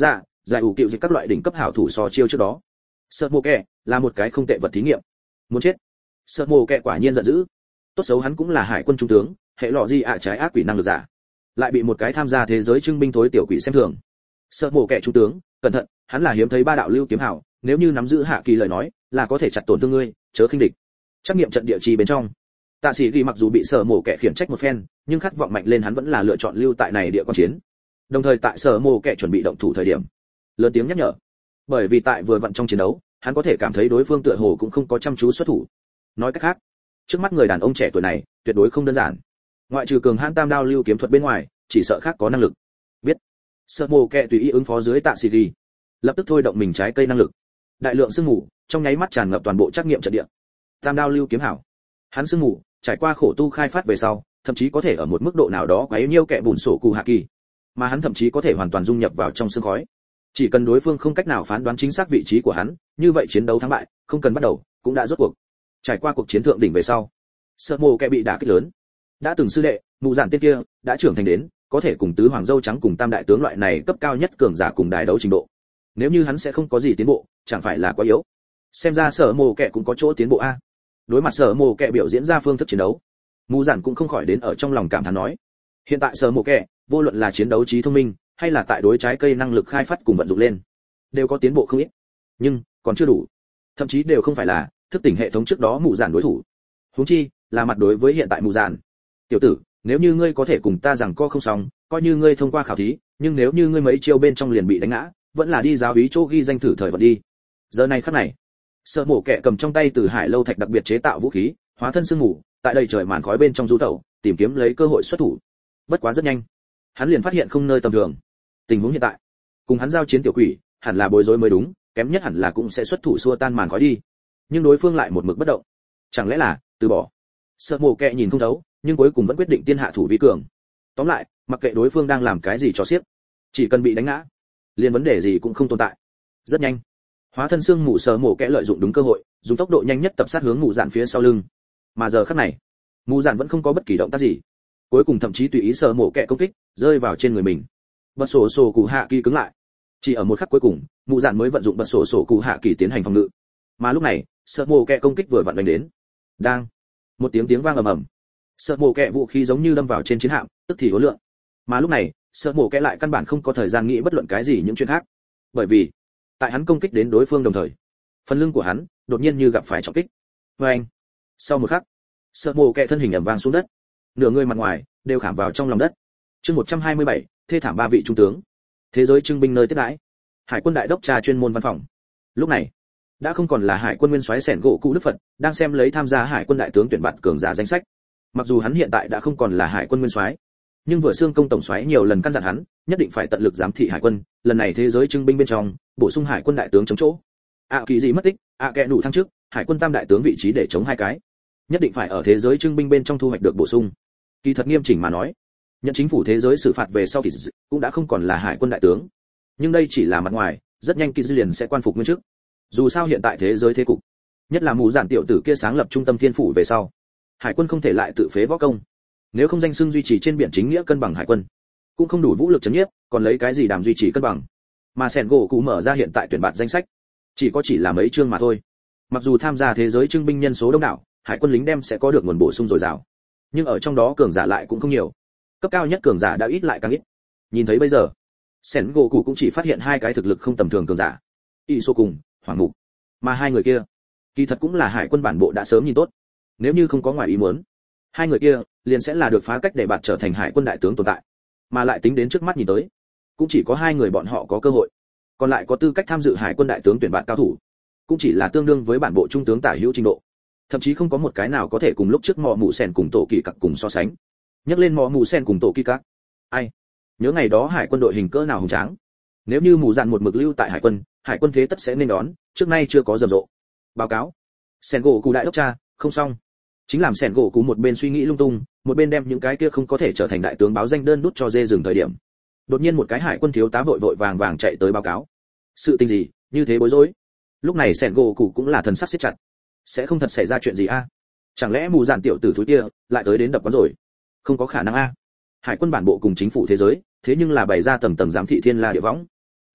giải ủ cựu dịch các loại đỉnh cấp hảo thủ so chiêu trước đó. Sợ mồ kẹ là một cái không tệ vật thí nghiệm. Muốn chết. Sợ mồ kẹ quả nhiên giận dữ. Tốt xấu hắn cũng là hải quân trung tướng, hệ lọ gì trái ác quỷ năng lực giả, lại bị một cái tham gia thế giới trưng binh thối tiểu quỷ xem thường. Sợ mồ kẹ trung tướng, cẩn thận, hắn là hiếm thấy ba đạo lưu kiếm hảo, nếu như nắm giữ hạ kỳ lời nói, là có thể chặt tổn thương ngươi, chớ khinh địch. Trắc nghiệm trận địa chi bên trong, Tạ Sĩ Ghi mặc dù bị Sở Mộ Kẻ khiển trách một phen, nhưng khát vọng mạnh lên hắn vẫn là lựa chọn lưu tại này địa quan chiến. Đồng thời tại Sở Mộ Kẻ chuẩn bị động thủ thời điểm, lớn tiếng nhắc nhở. Bởi vì tại vừa vặn trong chiến đấu, hắn có thể cảm thấy đối phương tựa hồ cũng không có chăm chú xuất thủ. Nói cách khác, trước mắt người đàn ông trẻ tuổi này tuyệt đối không đơn giản. Ngoại trừ cường hãn tam đao lưu kiếm thuật bên ngoài, chỉ sợ khác có năng lực. Biết. Sở Mộ Kẻ tùy ý ứng phó dưới Tạ Sĩ Ghi, lập tức thôi động mình trái cây năng lực. Đại lượng sương mù trong nháy mắt tràn ngập toàn bộ trắc nghiệm trận địa. Tam đao lưu kiếm hảo. Hắn sương mù trải qua khổ tu khai phát về sau, thậm chí có thể ở một mức độ nào đó quấy nhiêu kẻ bùn sổ cụ hạ kỳ, mà hắn thậm chí có thể hoàn toàn dung nhập vào trong sương khói. Chỉ cần đối phương không cách nào phán đoán chính xác vị trí của hắn, như vậy chiến đấu thắng bại không cần bắt đầu, cũng đã rốt cuộc. Trải qua cuộc chiến thượng đỉnh về sau, Sợ Mộ Kẻ bị đả kích lớn. Đã từng sư đệ, mụ giản tên kia đã trưởng thành đến có thể cùng tứ hoàng dâu trắng cùng tam đại tướng loại này cấp cao nhất cường giả cùng đài đấu trình độ. Nếu như hắn sẽ không có gì tiến bộ, chẳng phải là quá yếu. Xem ra Sở Mộ Kẻ cũng có chỗ tiến bộ a. Đối mặt Sở Mộ Kẻ biểu diễn ra phương thức chiến đấu, mù giản cũng không khỏi đến ở trong lòng cảm thán nói, hiện tại Sở Mộ Kẻ vô luận là chiến đấu trí thông minh hay là tại đối trái cây năng lực khai phát cùng vận dụng lên, đều có tiến bộ không ít, nhưng còn chưa đủ, thậm chí đều không phải là thức tỉnh hệ thống trước đó mù giản đối thủ. Huống chi là mặt đối với hiện tại mù giản. Tiểu tử, nếu như ngươi có thể cùng ta rằng co không xong, coi như ngươi thông qua khảo thí, nhưng nếu như ngươi mấy chiêu bên trong liền bị đánh ngã, vẫn là đi giáo úy chỗ ghi danh thử thời vận đi. Giờ này khắc này, Sở Mộ Kẻ cầm trong tay từ Hải Lâu Thạch đặc biệt chế tạo vũ khí, hóa thân sương mù, tại đây trời màn khói bên trong du tẩu, tìm kiếm lấy cơ hội xuất thủ. Bất quá rất nhanh, hắn liền phát hiện không nơi tầm thường. Tình huống hiện tại, cùng hắn giao chiến tiểu quỷ, hẳn là bối rối mới đúng, kém nhất hẳn là cũng sẽ xuất thủ xua tan màn khói đi. Nhưng đối phương lại một mực bất động. Chẳng lẽ là từ bỏ? Sở Mộ Kẻ nhìn không thấu, nhưng cuối cùng vẫn quyết định tiên hạ thủ vi cường. Tóm lại, mặc kệ đối phương đang làm cái gì cho xiếc, chỉ cần bị đánh ngã, liền vấn đề gì cũng không tồn tại. Rất nhanh, hóa thân xương mù Sở Mộ Kẻ lợi dụng đúng cơ hội, dùng tốc độ nhanh nhất tập sát hướng mù dạn phía sau lưng. Mà giờ khắc này, mù dạn vẫn không có bất kỳ động tác gì, cuối cùng thậm chí tùy ý Sở Mộ Kẻ công kích rơi vào trên người mình. Bật sổ sổ cụ hạ kỳ cứng lại, chỉ ở một khắc cuối cùng, mù dạn mới vận dụng bật sổ sổ cụ hạ kỳ tiến hành phòng ngự. Mà lúc này, Sở Mộ Kẻ công kích vừa vặn đánh đến, đang một tiếng vang ầm ầm, Sở Mộ Kẻ vũ khí giống như đâm vào trên chiến hạm, tức thì hối lượng. Mà lúc này, Sở Mộ Kẻ lại căn bản không có thời gian nghĩ bất luận cái gì những chuyện khác, bởi vì tại hắn công kích đến đối phương đồng thời, phần lưng của hắn đột nhiên như gặp phải trọng kích. Và anh, sau một khắc, Sở Mộ Kẻ thân hình ầm vang xuống đất, nửa người mặt ngoài đều khảm vào trong lòng đất. Chương 127, thê thảm ba vị trung tướng. Thế giới trưng binh nơi tiếp đãi. Hải quân đại đốc tra chuyên môn văn phòng. Lúc này, đã không còn là Hải quân nguyên soái Sẻn gỗ cụ Đức Phật đang xem lấy tham gia Hải quân đại tướng tuyển bạt cường giả danh sách. Mặc dù hắn hiện tại đã không còn là Hải quân nguyên soái, nhưng vừa xương công tổng soái nhiều lần căn dặn hắn, nhất định phải tận lực giám thị Hải quân, lần này thế giới trưng binh bên trong, bổ sung Hải quân đại tướng chống chỗ. Kỳ gì mất tích, kẻ đủ thăng chức, Hải quân tam đại tướng vị trí để chống hai cái. Nhất định phải ở thế giới trưng binh bên trong thu hoạch được bổ sung. Kỳ thật nghiêm chỉnh mà nói, nhận chính phủ thế giới xử phạt về sau kỳ cũng đã không còn là Hải quân đại tướng. Nhưng đây chỉ là mặt ngoài, rất nhanh kỳ liền sẽ quan phục nguyên chức. Dù sao hiện tại thế giới thế cục, nhất là mù giản tiểu tử kia sáng lập trung tâm thiên phủ về sau, Hải quân không thể lại tự phế võ công. Nếu không danh xưng duy trì trên biển chính nghĩa cân bằng Hải quân, cũng không đủ vũ lực chấn nhiếp, còn lấy cái gì đảm duy trì cân bằng? Mà Sẻn gỗ cụ mở ra hiện tại tuyển bạt danh sách, chỉ là mấy chương mà thôi. Mặc dù tham gia thế giới trưng binh nhân số đông đảo, Hải quân lính đem sẽ có được nguồn bổ sung dồi dào, nhưng ở trong đó cường giả lại cũng không nhiều. Cấp cao nhất cường giả đã ít lại càng ít. Nhìn thấy bây giờ, Sẻn gỗ cụ cũng chỉ phát hiện hai cái thực lực không tầm thường cường giả, Y Sô cùng Hoàng Mục, mà hai người kia, kỳ thật cũng là Hải quân bản bộ đã sớm nhìn tốt. Nếu như không có ngoài ý muốn, hai người kia liền sẽ là được phá cách để bạt trở thành Hải quân đại tướng tồn tại. Mà lại tính đến trước mắt nhìn tới, cũng chỉ có hai người bọn họ có cơ hội, còn lại có tư cách tham dự Hải quân đại tướng tuyển bạt cao thủ, cũng chỉ là tương đương với bản bộ trung tướng tả hữu trình độ, thậm chí không có một cái nào có thể cùng lúc trước mọ mù sen cùng tổ kỳ cặc cùng so sánh. Nhắc lên mọ mù sen cùng tổ kỳ cặc, ai nhớ ngày đó Hải quân đội hình cỡ nào hùng tráng. Nếu như mù dạn một mực lưu tại Hải quân thế tất sẽ nên đón, trước nay chưa có rầm rộ. Báo cáo, Sẻn gỗ cụ đại đốc cha, không xong. Chính làm Sẻn gỗ cụ một bên suy nghĩ lung tung, một bên đem những cái kia không có thể trở thành đại tướng báo danh đơn đút cho dê rừng thời điểm, đột nhiên một cái Hải quân thiếu tá vội vội vàng vàng chạy tới báo cáo. Sự tình gì như thế bối rối? Lúc này Sẻn gỗ cụ cũng là thần sắc siết chặt. Sẽ không thật xảy ra chuyện gì a? Chẳng lẽ mù dạn tiểu tử thúi kia lại tới đến đập quán rồi? Không có khả năng a. Hải quân bản bộ cùng chính phủ thế giới, thế nhưng là bày ra tầng tầng giám thị thiên la địa võng. Là,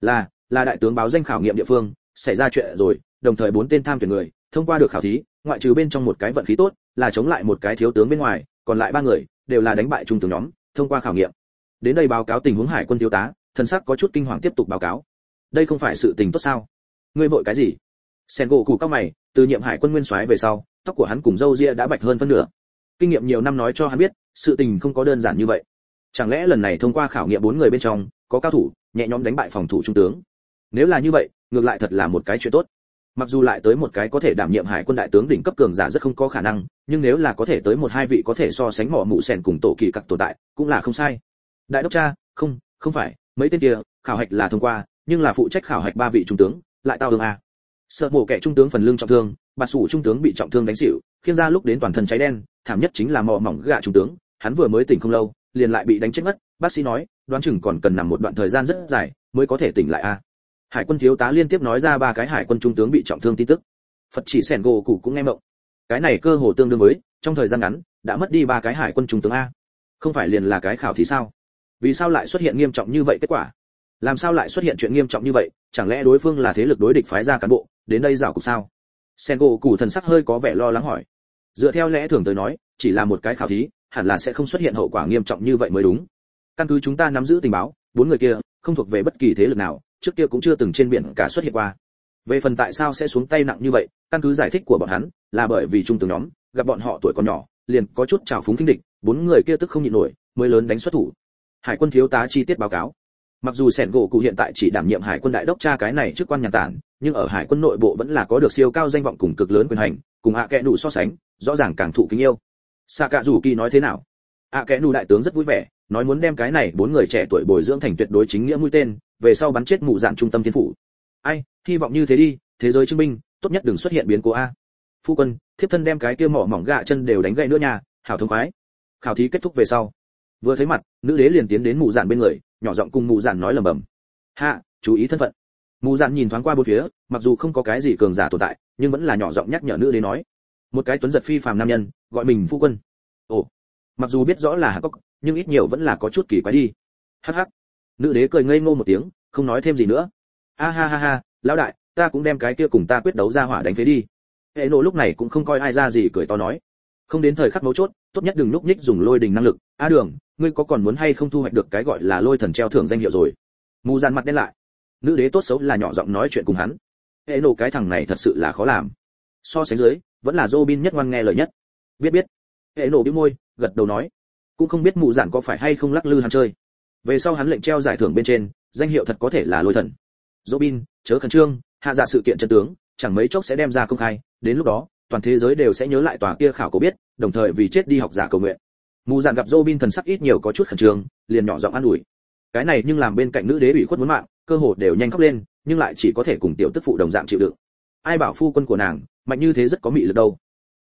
là đại tướng báo danh khảo nghiệm địa phương, xảy ra chuyện rồi, đồng thời 4 tên tham tuyển người thông qua được khảo thí, ngoại trừ bên trong một cái vận khí tốt, là chống lại một cái thiếu tướng bên ngoài, còn lại 3 người đều là đánh bại trung tướng nhóm, thông qua khảo nghiệm. Đến đây báo cáo tình huống hải quân thiếu tá, thần sắc có chút kinh hoàng tiếp tục báo cáo. Đây không phải sự tình tốt sao? Ngươi vội cái gì? Sen gỗ củ cao mày, từ nhiệm hải quân nguyên soái về sau, tóc của hắn cùng râu ria đã bạch hơn phân nửa. Kinh nghiệm nhiều năm nói cho hắn biết, sự tình không có đơn giản như vậy. Chẳng lẽ lần này thông qua khảo nghiệm 4 người bên trong, có cao thủ, nhẹ nhõm đánh bại phòng thủ trung tướng? Nếu là như vậy, ngược lại thật là một cái chuyện tốt. Mặc dù lại tới một cái có thể đảm nhiệm hải quân đại tướng đỉnh cấp cường giả rất không có khả năng, nhưng nếu là có thể tới một hai vị có thể so sánh mỏ mụ sèn cùng tổ kỳ cặc tồn tại, cũng là không sai. Đại đốc cha, không phải, mấy tên kia, khảo hạch là thông qua, nhưng là phụ trách khảo hạch 3 vị trung tướng, lại tao đường a. Sợ mổ kẻ trung tướng phần lưng trọng thương, bà sủ trung tướng bị trọng thương đánh xỉu, khiến ra lúc đến toàn thân cháy đen, thảm nhất chính là mỏ mỏng gạ trung tướng, hắn vừa mới tỉnh không lâu, liền lại bị đánh chết ngất, bác sĩ nói, đoán chừng còn cần nằm một đoạn thời gian rất dài mới có thể tỉnh lại a. Hải quân thiếu tá liên tiếp nói ra 3 cái hải quân trung tướng bị trọng thương tin tức. Phật chỉ sẻn gỗ cụ cũng nghe mộng. Cái này cơ hồ tương đương với trong thời gian ngắn đã mất đi 3 cái hải quân trung tướng a. Không phải liền là cái khảo thí sao? Vì sao lại xuất hiện nghiêm trọng như vậy kết quả? Làm sao lại xuất hiện chuyện nghiêm trọng như vậy? Chẳng lẽ đối phương là thế lực đối địch phái ra cán bộ đến đây rảo cục sao? Sen gỗ cụ thần sắc hơi có vẻ lo lắng hỏi. Dựa theo lẽ thường tới nói, chỉ là một cái khảo thí, hẳn là sẽ không xuất hiện hậu quả nghiêm trọng như vậy mới đúng. Căn cứ chúng ta nắm giữ tình báo, 4 người kia không thuộc về bất kỳ thế lực nào, trước kia cũng chưa từng trên biển cả xuất hiện qua. Về phần tại sao sẽ xuống tay nặng như vậy, căn cứ giải thích của bọn hắn là bởi vì trung tướng nhóm gặp bọn họ tuổi còn nhỏ, liền có chút trào phúng khinh địch, 4 người kia tức không nhịn nổi, mới lớn đánh xuất thủ. Hải quân thiếu tá chi tiết báo cáo. Mặc dù Sẻn gỗ cụ hiện tại chỉ đảm nhiệm hải quân đại đốc cha cái này chức quan nhàn tản, nhưng ở hải quân nội bộ vẫn là có được siêu cao danh vọng cùng cực lớn quyền hành, cùng ạ kẽ đủ so sánh, rõ ràng càng thụ kính yêu. Sa Cạ Rủ Kỳ nói thế nào? ạ kẽ đủ đại tướng rất vui vẻ, nói muốn đem cái này 4 người trẻ tuổi bồi dưỡng thành tuyệt đối chính nghĩa mũi tên, về sau bắn chết mụ dạn trung tâm thiên phủ. Ai, hy vọng như thế đi, thế giới chứng minh, tốt nhất đừng xuất hiện biến cố a. Phu quân, thiếp thân đem cái kia mỏ mỏng gạ chân đều đánh gãy nữa nha, hảo thông khoái. Khảo thí kết thúc về sau, vừa thấy mặt, nữ đế liền tiến đến mụ dạn bên người, nhỏ giọng cùng mụ dạn nói lẩm bẩm. Hạ, chú ý thân phận. Mụ dạn nhìn thoáng qua bốn phía, mặc dù không có cái gì cường giả tồn tại, nhưng vẫn là nhỏ giọng nhắc nhở nữ đế nói. Một cái tuấn giật phi phàm nam nhân, gọi mình phu quân. Ồ, mặc dù biết rõ là Hạ Cốc, nhưng ít nhiều vẫn là có chút kỳ quái đi. Hắc hắc. Nữ đế cười ngây ngô một tiếng, không nói thêm gì nữa. A ha ha ha, lão đại, ta cũng đem cái kia cùng ta quyết đấu ra hỏa đánh phế đi. Hệ nộ lúc này cũng không coi ai ra gì, cười to nói. Không đến thời khắc mấu chốt, tốt nhất đừng núp nhích dùng lôi đình năng lực. A Đường, ngươi có còn muốn hay không thu hoạch được cái gọi là lôi thần treo thưởng danh hiệu rồi? Mù dàn mặt đen lại. Nữ đế tốt xấu là nhỏ giọng nói chuyện cùng hắn. Hệ nộ cái thằng này thật sự là khó làm. So sánh dưới, vẫn là Robin nhất ngoan nghe lời nhất. Biết. Hệ nộ bĩu môi, gật đầu nói. Cũng không biết mù dàn có phải hay không lắc lư hắn chơi. Về sau hắn lệnh treo giải thưởng bên trên, danh hiệu thật có thể là lôi thần. Robin, chớ khẩn trương, hạ dạ sự kiện chân tướng, chẳng mấy chốc sẽ đem ra công khai, đến lúc đó, toàn thế giới đều sẽ nhớ lại tòa kia khảo cổ biết, đồng thời vì chết đi học giả cầu nguyện. Mù dạn gặp Robin thần sắc ít nhiều có chút khẩn trương, liền nhỏ giọng an ủi. Cái này nhưng làm bên cạnh nữ đế ủy khuất muốn mạng, cơ hồ đều nhanh khóc lên, nhưng lại chỉ có thể cùng tiểu tức phụ đồng dạng chịu đựng. Ai bảo phu quân của nàng mạnh như thế rất có mị lực đâu.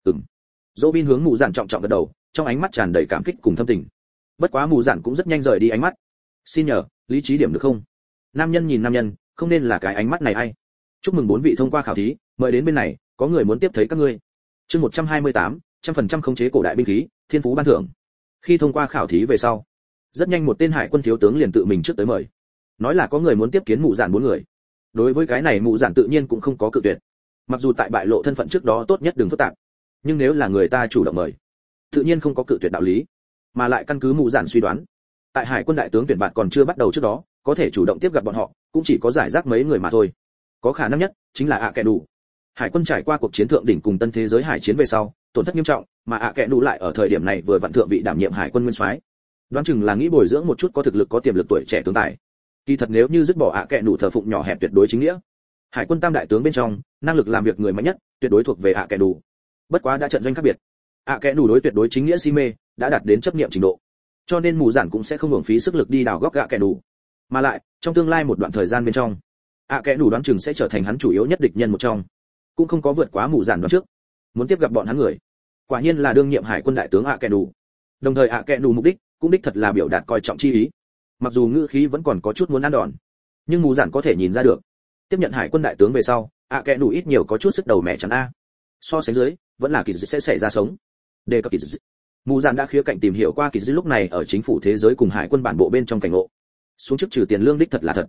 Robin hướng mù dạn trọng trọng gật đầu, trong ánh mắt tràn đầy cảm kích cùng thâm tình. Bất quá mù dạn cũng rất nhanh rời đi ánh mắt. Xin nhờ, lý trí điểm được không? Nam nhân nhìn nam nhân, không nên là cái ánh mắt này ai. Chúc mừng 4 vị thông qua khảo thí, mời đến bên này, có người muốn tiếp thấy các ngươi. Chương 128, 100% khống chế cổ đại binh khí, thiên phú ban thưởng. Khi thông qua khảo thí về sau, rất nhanh một tên hải quân thiếu tướng liền tự mình trước tới mời. Nói là có người muốn tiếp kiến mụ dạn 4 người. Đối với cái này mụ dạn tự nhiên cũng không có cự tuyệt. Mặc dù tại bại lộ thân phận trước đó tốt nhất đừng phức tạp, nhưng nếu là người ta chủ động mời, tự nhiên không có cự tuyệt đạo lý. Mà lại căn cứ mụ dạn suy đoán, tại hải quân đại tướng tuyển bạt còn chưa bắt đầu trước đó, có thể chủ động tiếp gặp bọn họ, cũng chỉ có giải rác mấy người mà thôi. Có khả năng nhất chính là ạ kẻ đủ. Hải quân trải qua cuộc chiến thượng đỉnh cùng tân thế giới hải chiến về sau, tổn thất nghiêm trọng, mà ạ kẻ đủ lại ở thời điểm này vừa vặn thượng vị đảm nhiệm hải quân nguyên soái. Đoán chừng là nghĩ bồi dưỡng một chút có thực lực có tiềm lực tuổi trẻ tướng tài. Kỳ thật nếu như dứt bỏ ạ kẻ đủ thờ phụng nhỏ hẹp tuyệt đối chính nghĩa, hải quân tam đại tướng bên trong, năng lực làm việc người mạnh nhất, tuyệt đối thuộc về ạ kẻ đủ. Bất quá đã trận doanh khác biệt. ạ kẻ đủ đối tuyệt đối chính nghĩa si mê, đã đạt đến chấp niệm trình độ. Cho nên mù giản cũng sẽ không hưởng phí sức lực đi đào góc ạ kẻ đủ. Mà lại, trong tương lai một đoạn thời gian bên trong, ạ kẻ đủ đoán chừng sẽ trở thành hắn chủ yếu nhất địch nhân một trong. Cũng không có vượt quá mù giản đoán trước. Muốn tiếp gặp bọn hắn người, quả nhiên là đương nhiệm hải quân đại tướng ạ kẻ đủ. Đồng thời ạ kẻ đủ mục đích cũng đích thật là biểu đạt coi trọng chi ý. Mặc dù ngữ khí vẫn còn có chút muốn ăn đòn, nhưng mù giản có thể nhìn ra được, tiếp nhận hải quân đại tướng về sau, ạ kẻ đủ ít nhiều có chút sức đầu mẹ chắn a. So sánh dưới, vẫn là kỳ dị sẽ xảy ra sống. Đề cập kỳ dị, mù giản đã khía cạnh tìm hiểu qua kỳ dị lúc này ở chính phủ thế giới cùng hải quân bản bộ bên trong cảnh ngộ. Xuống trước trừ tiền lương đích thật là thật,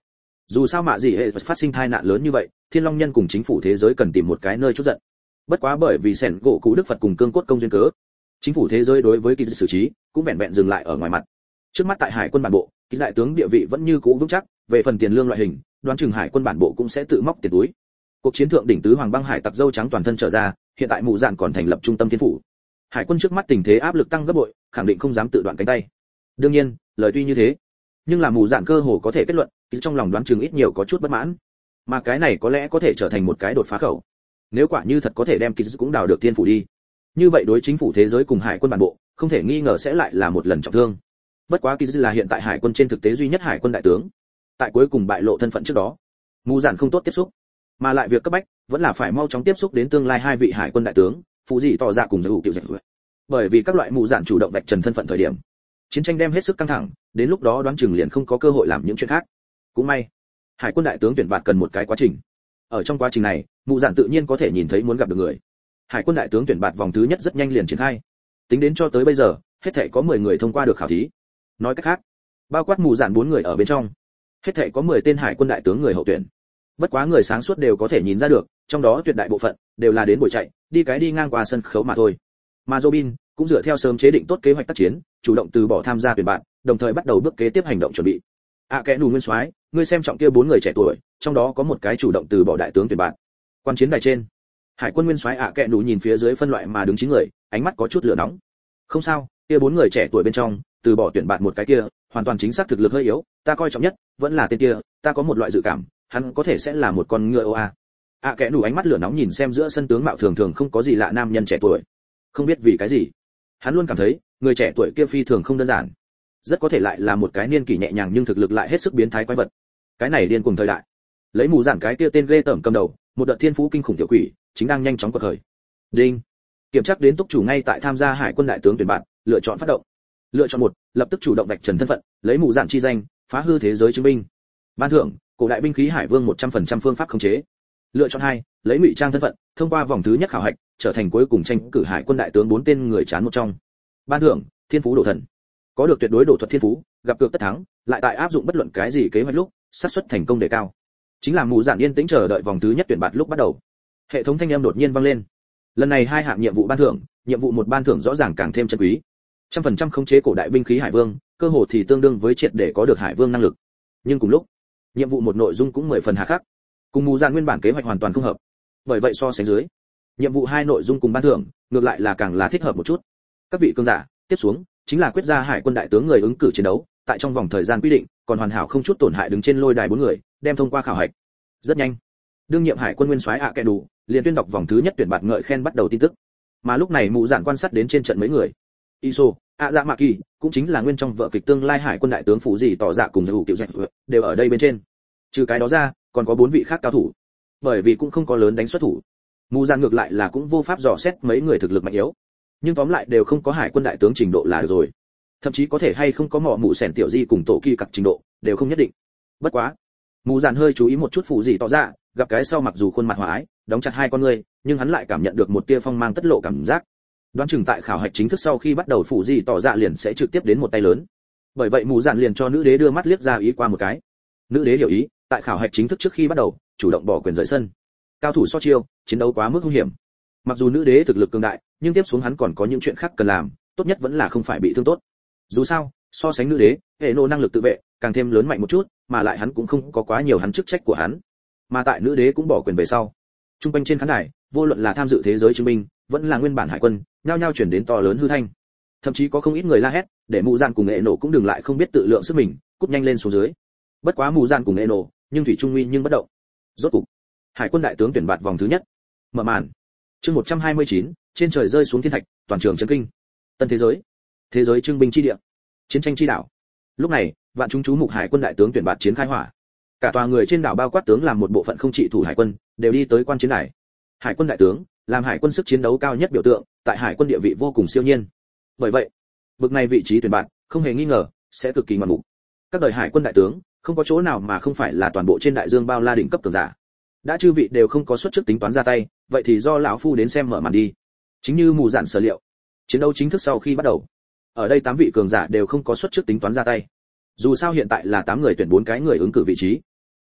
Dù sao mạ gì hệ phát sinh tai nạn lớn như vậy, Thiên Long Nhân cùng chính phủ thế giới cần tìm một cái nơi trút giận. Bất quá bởi vì sẻn gỗ cũ Đức Phật cùng cương cốt công duyên cớ, chính phủ thế giới đối với kỳ xử trí cũng vẹn vẹn dừng lại ở ngoài mặt. Trước mắt tại hải quân bản bộ, kỳ đại tướng địa vị vẫn như cũ vững chắc, về phần tiền lương loại hình, đoán chừng hải quân bản bộ cũng sẽ tự móc tiền túi. Cuộc chiến thượng đỉnh tứ hoàng băng hải tặc dâu trắng toàn thân trở ra, hiện tại mụ dạn còn thành lập trung tâm thiên phủ. Hải quân trước mắt tình thế áp lực tăng gấp bội, khẳng định không dám tự đoạn cánh tay. Đương nhiên, lời tuy như thế, nhưng là mụ dạn cơ hồ có thể kết luận, trong lòng đoán chừng ít nhiều có chút bất mãn. Mà cái này có lẽ có thể trở thành một cái đột phá khẩu. Nếu quả như thật có thể đem kỳ cũng đào được thiên phủ đi, như vậy đối chính phủ thế giới cùng hải quân bản bộ, không thể nghi ngờ sẽ lại là một lần trọng thương. Bất quá kỳ là hiện tại hải quân trên thực tế duy nhất hải quân đại tướng. Tại cuối cùng bại lộ thân phận trước đó, mù dạn không tốt tiếp xúc, mà lại việc cấp bách vẫn là phải mau chóng tiếp xúc đến tương lai hai vị hải quân đại tướng, phụ dị tỏ ra cùng giới hữu kiểu dạy. Bởi vì các loại mù dạn chủ động vạch trần thân phận thời điểm, chiến tranh đem hết sức căng thẳng, đến lúc đó đoán chừng liền không có cơ hội làm những chuyện khác. Cũng may, hải quân đại tướng tuyển bạt cần một cái quá trình. Ở trong quá trình này, mù dạn tự nhiên có thể nhìn thấy muốn gặp được người. Hải quân đại tướng tuyển bạt vòng thứ nhất rất nhanh liền triển khai. Tính đến cho tới bây giờ, hết thảy có 10 người thông qua được khảo thí. Nói cách khác, bao quát mù dạn 4 người ở bên trong, hết thảy có 10 tên hải quân đại tướng người hậu tuyển. Bất quá người sáng suốt đều có thể nhìn ra được, trong đó tuyệt đại bộ phận đều là đến buổi chạy, đi ngang qua sân khấu mà thôi. Mà Robin cũng dựa theo sớm chế định tốt kế hoạch tác chiến, chủ động từ bỏ tham gia tuyển bạn, đồng thời bắt đầu bước kế tiếp hành động chuẩn bị. Kẻ nù nguyên soái, ngươi xem trọng kia 4 người trẻ tuổi, trong đó có một cái chủ động từ bỏ đại tướng tuyển bạn. Quan chiến đài trên, hải quân nguyên soái kẻ nù nhìn phía dưới phân loại mà đứng 9 người, ánh mắt có chút lửa nóng. Không sao, kia 4 người trẻ tuổi bên trong, từ bỏ tuyển bạn một cái kia, hoàn toàn chính xác thực lực hơi yếu, ta coi trọng nhất vẫn là tên kia, ta có một loại dự cảm, hắn có thể sẽ là một con ngựa oa. Kẻ nù ánh mắt lửa nóng nhìn xem giữa sân tướng mạo thường thường không có gì lạ nam nhân trẻ tuổi. Không biết vì cái gì, hắn luôn cảm thấy người trẻ tuổi kia phi thường không đơn giản, rất có thể lại là một cái niên kỷ nhẹ nhàng nhưng thực lực lại hết sức biến thái quái vật. Cái này điên cuồng thời đại, lấy mù giản cái kia tên ghê tởm cầm đầu, một đợt thiên phú kinh khủng tiểu quỷ chính đang nhanh chóng quật khởi. Đinh, kiểm tra đến túc chủ ngay tại tham gia hải quân đại tướng tuyển bạn, lựa chọn phát động. Lựa chọn 1, lập tức chủ động vạch trần thân phận, lấy mù giản chi danh, phá hư thế giới chứng minh. Ban thưởng, cổ đại binh khí hải vương 100% phương pháp khống chế. Lựa chọn 2, lấy ngụy trang thân phận, thông qua vòng thứ nhất khảo hạch, trở thành cuối cùng tranh cử hải quân đại tướng 4 tên người chán một trong. Ban thưởng, thiên phú đổ thần. Có được tuyệt đối đổ thuật thiên phú, gặp cược tất thắng, lại tại áp dụng bất luận cái gì kế hoạch lúc, xác suất thành công đề cao. Chính là mù dạn yên tĩnh chờ đợi vòng thứ nhất tuyển bạt lúc bắt đầu. Hệ thống thanh âm đột nhiên vang lên. Lần này 2 hạng nhiệm vụ ban thưởng, nhiệm vụ 1 ban thưởng rõ ràng càng thêm chân quý. 100% khống chế cổ đại binh khí hải vương, cơ hồ thì tương đương với triệt để có được hải vương năng lực. Nhưng cùng lúc, nhiệm vụ 1 nội dung cũng 10 phần hà khắc, cùng mù dạn nguyên bản kế hoạch hoàn toàn không hợp. Bởi vậy so sánh dưới, nhiệm vụ 2 nội dung cùng ban thưởng, ngược lại là càng là thích hợp một chút. Các vị cường giả, tiếp xuống chính là quyết ra hải quân đại tướng người ứng cử chiến đấu, tại trong vòng thời gian quy định, còn hoàn hảo không chút tổn hại đứng trên lôi đài 4 người, đem thông qua khảo hạch. Rất nhanh, đương nhiệm hải quân nguyên soái kẻ đủ liền tuyên đọc vòng thứ nhất tuyển bạt ngợi khen bắt đầu tin tức. Mà lúc này mụ dạn quan sát đến trên trận mấy người, Iso, dạ mạ kỳ, cũng chính là nguyên trong vở kịch tương lai hải quân đại tướng phụ gì tỏ dạ cùng hữu tiểu dạy đều ở đây bên trên. Trừ cái đó ra, còn có 4 vị khác cao thủ. Bởi vì cũng không có lớn đánh xuất thủ, mù dạn ngược lại là cũng vô pháp dò xét mấy người thực lực mạnh yếu, nhưng tóm lại đều không có hải quân đại tướng trình độ là được rồi. Thậm chí có thể hay không có mỏ mụ sẻn tiểu di cùng tổ kỳ cặc trình độ đều không nhất định. Bất quá, mù dạn hơi chú ý một chút phụ gì tỏ ra, gặp cái sau mặc dù khuôn mặt hòa ái, đóng chặt hai con ngươi, nhưng hắn lại cảm nhận được một tia phong mang tất lộ cảm giác. Đoán chừng tại khảo hạch chính thức sau khi bắt đầu phụ gì tỏ ra liền sẽ trực tiếp đến một tay lớn. Bởi vậy mù dạn liền cho nữ đế đưa mắt liếc ra ý qua một cái. Nữ đế hiểu ý, tại khảo hạch chính thức trước khi bắt đầu, chủ động bỏ quyền rời sân. Cao thủ so chiêu, chiến đấu quá mức nguy hiểm. Mặc dù nữ đế thực lực cường đại, nhưng tiếp xuống hắn còn có những chuyện khác cần làm, tốt nhất vẫn là không phải bị thương tốt. Dù sao, so sánh nữ đế, hệ nô năng lực tự vệ càng thêm lớn mạnh một chút, mà lại hắn cũng không có quá nhiều hắn chức trách của hắn. Mà tại nữ đế cũng bỏ quyền về sau, trung quanh trên khán đài, vô luận là tham dự thế giới chứng minh, vẫn là nguyên bản hải quân, nhao nhao chuyển đến to lớn hư thanh. Thậm chí có không ít người la hét, để mù dạn cùng hệ nổ cũng đừng lại không biết tự lượng sức mình, cút nhanh lên xuống dưới. Bất quá mù dạn cùng hệ nổ, nhưng thủy trung nguy nhưng bất động. Rốt cục, hải quân đại tướng tuyển bạt vòng thứ nhất mở màn. Chương 129, trên trời rơi xuống thiên thạch, toàn trường chấn kinh. Tân thế giới trưng binh chi địa, chiến tranh chi đảo. Lúc này, vạn chúng chú mục hải quân đại tướng tuyển bạt chiến khai hỏa. Cả tòa người trên đảo bao quát tướng làm một bộ phận không trị thủ hải quân, đều đi tới quan chiến đài. Hải quân đại tướng, làm hải quân sức chiến đấu cao nhất biểu tượng, tại hải quân địa vị vô cùng siêu nhiên. Bởi vậy, bực này vị trí tuyển bạt, không hề nghi ngờ, sẽ cực kỳ ngoạn mục. Các đời hải quân đại tướng, không có chỗ nào mà không phải là toàn bộ trên đại dương bao la đỉnh cấp cường giả. Đã chư vị đều không có suất trước tính toán ra tay, vậy thì do lão phu đến xem mở màn đi. Chính như mù dạn sở liệu, chiến đấu chính thức sau khi bắt đầu, ở đây 8 vị cường giả đều không có suất trước tính toán ra tay. Dù sao hiện tại là 8 người tuyển 4 cái người ứng cử vị trí,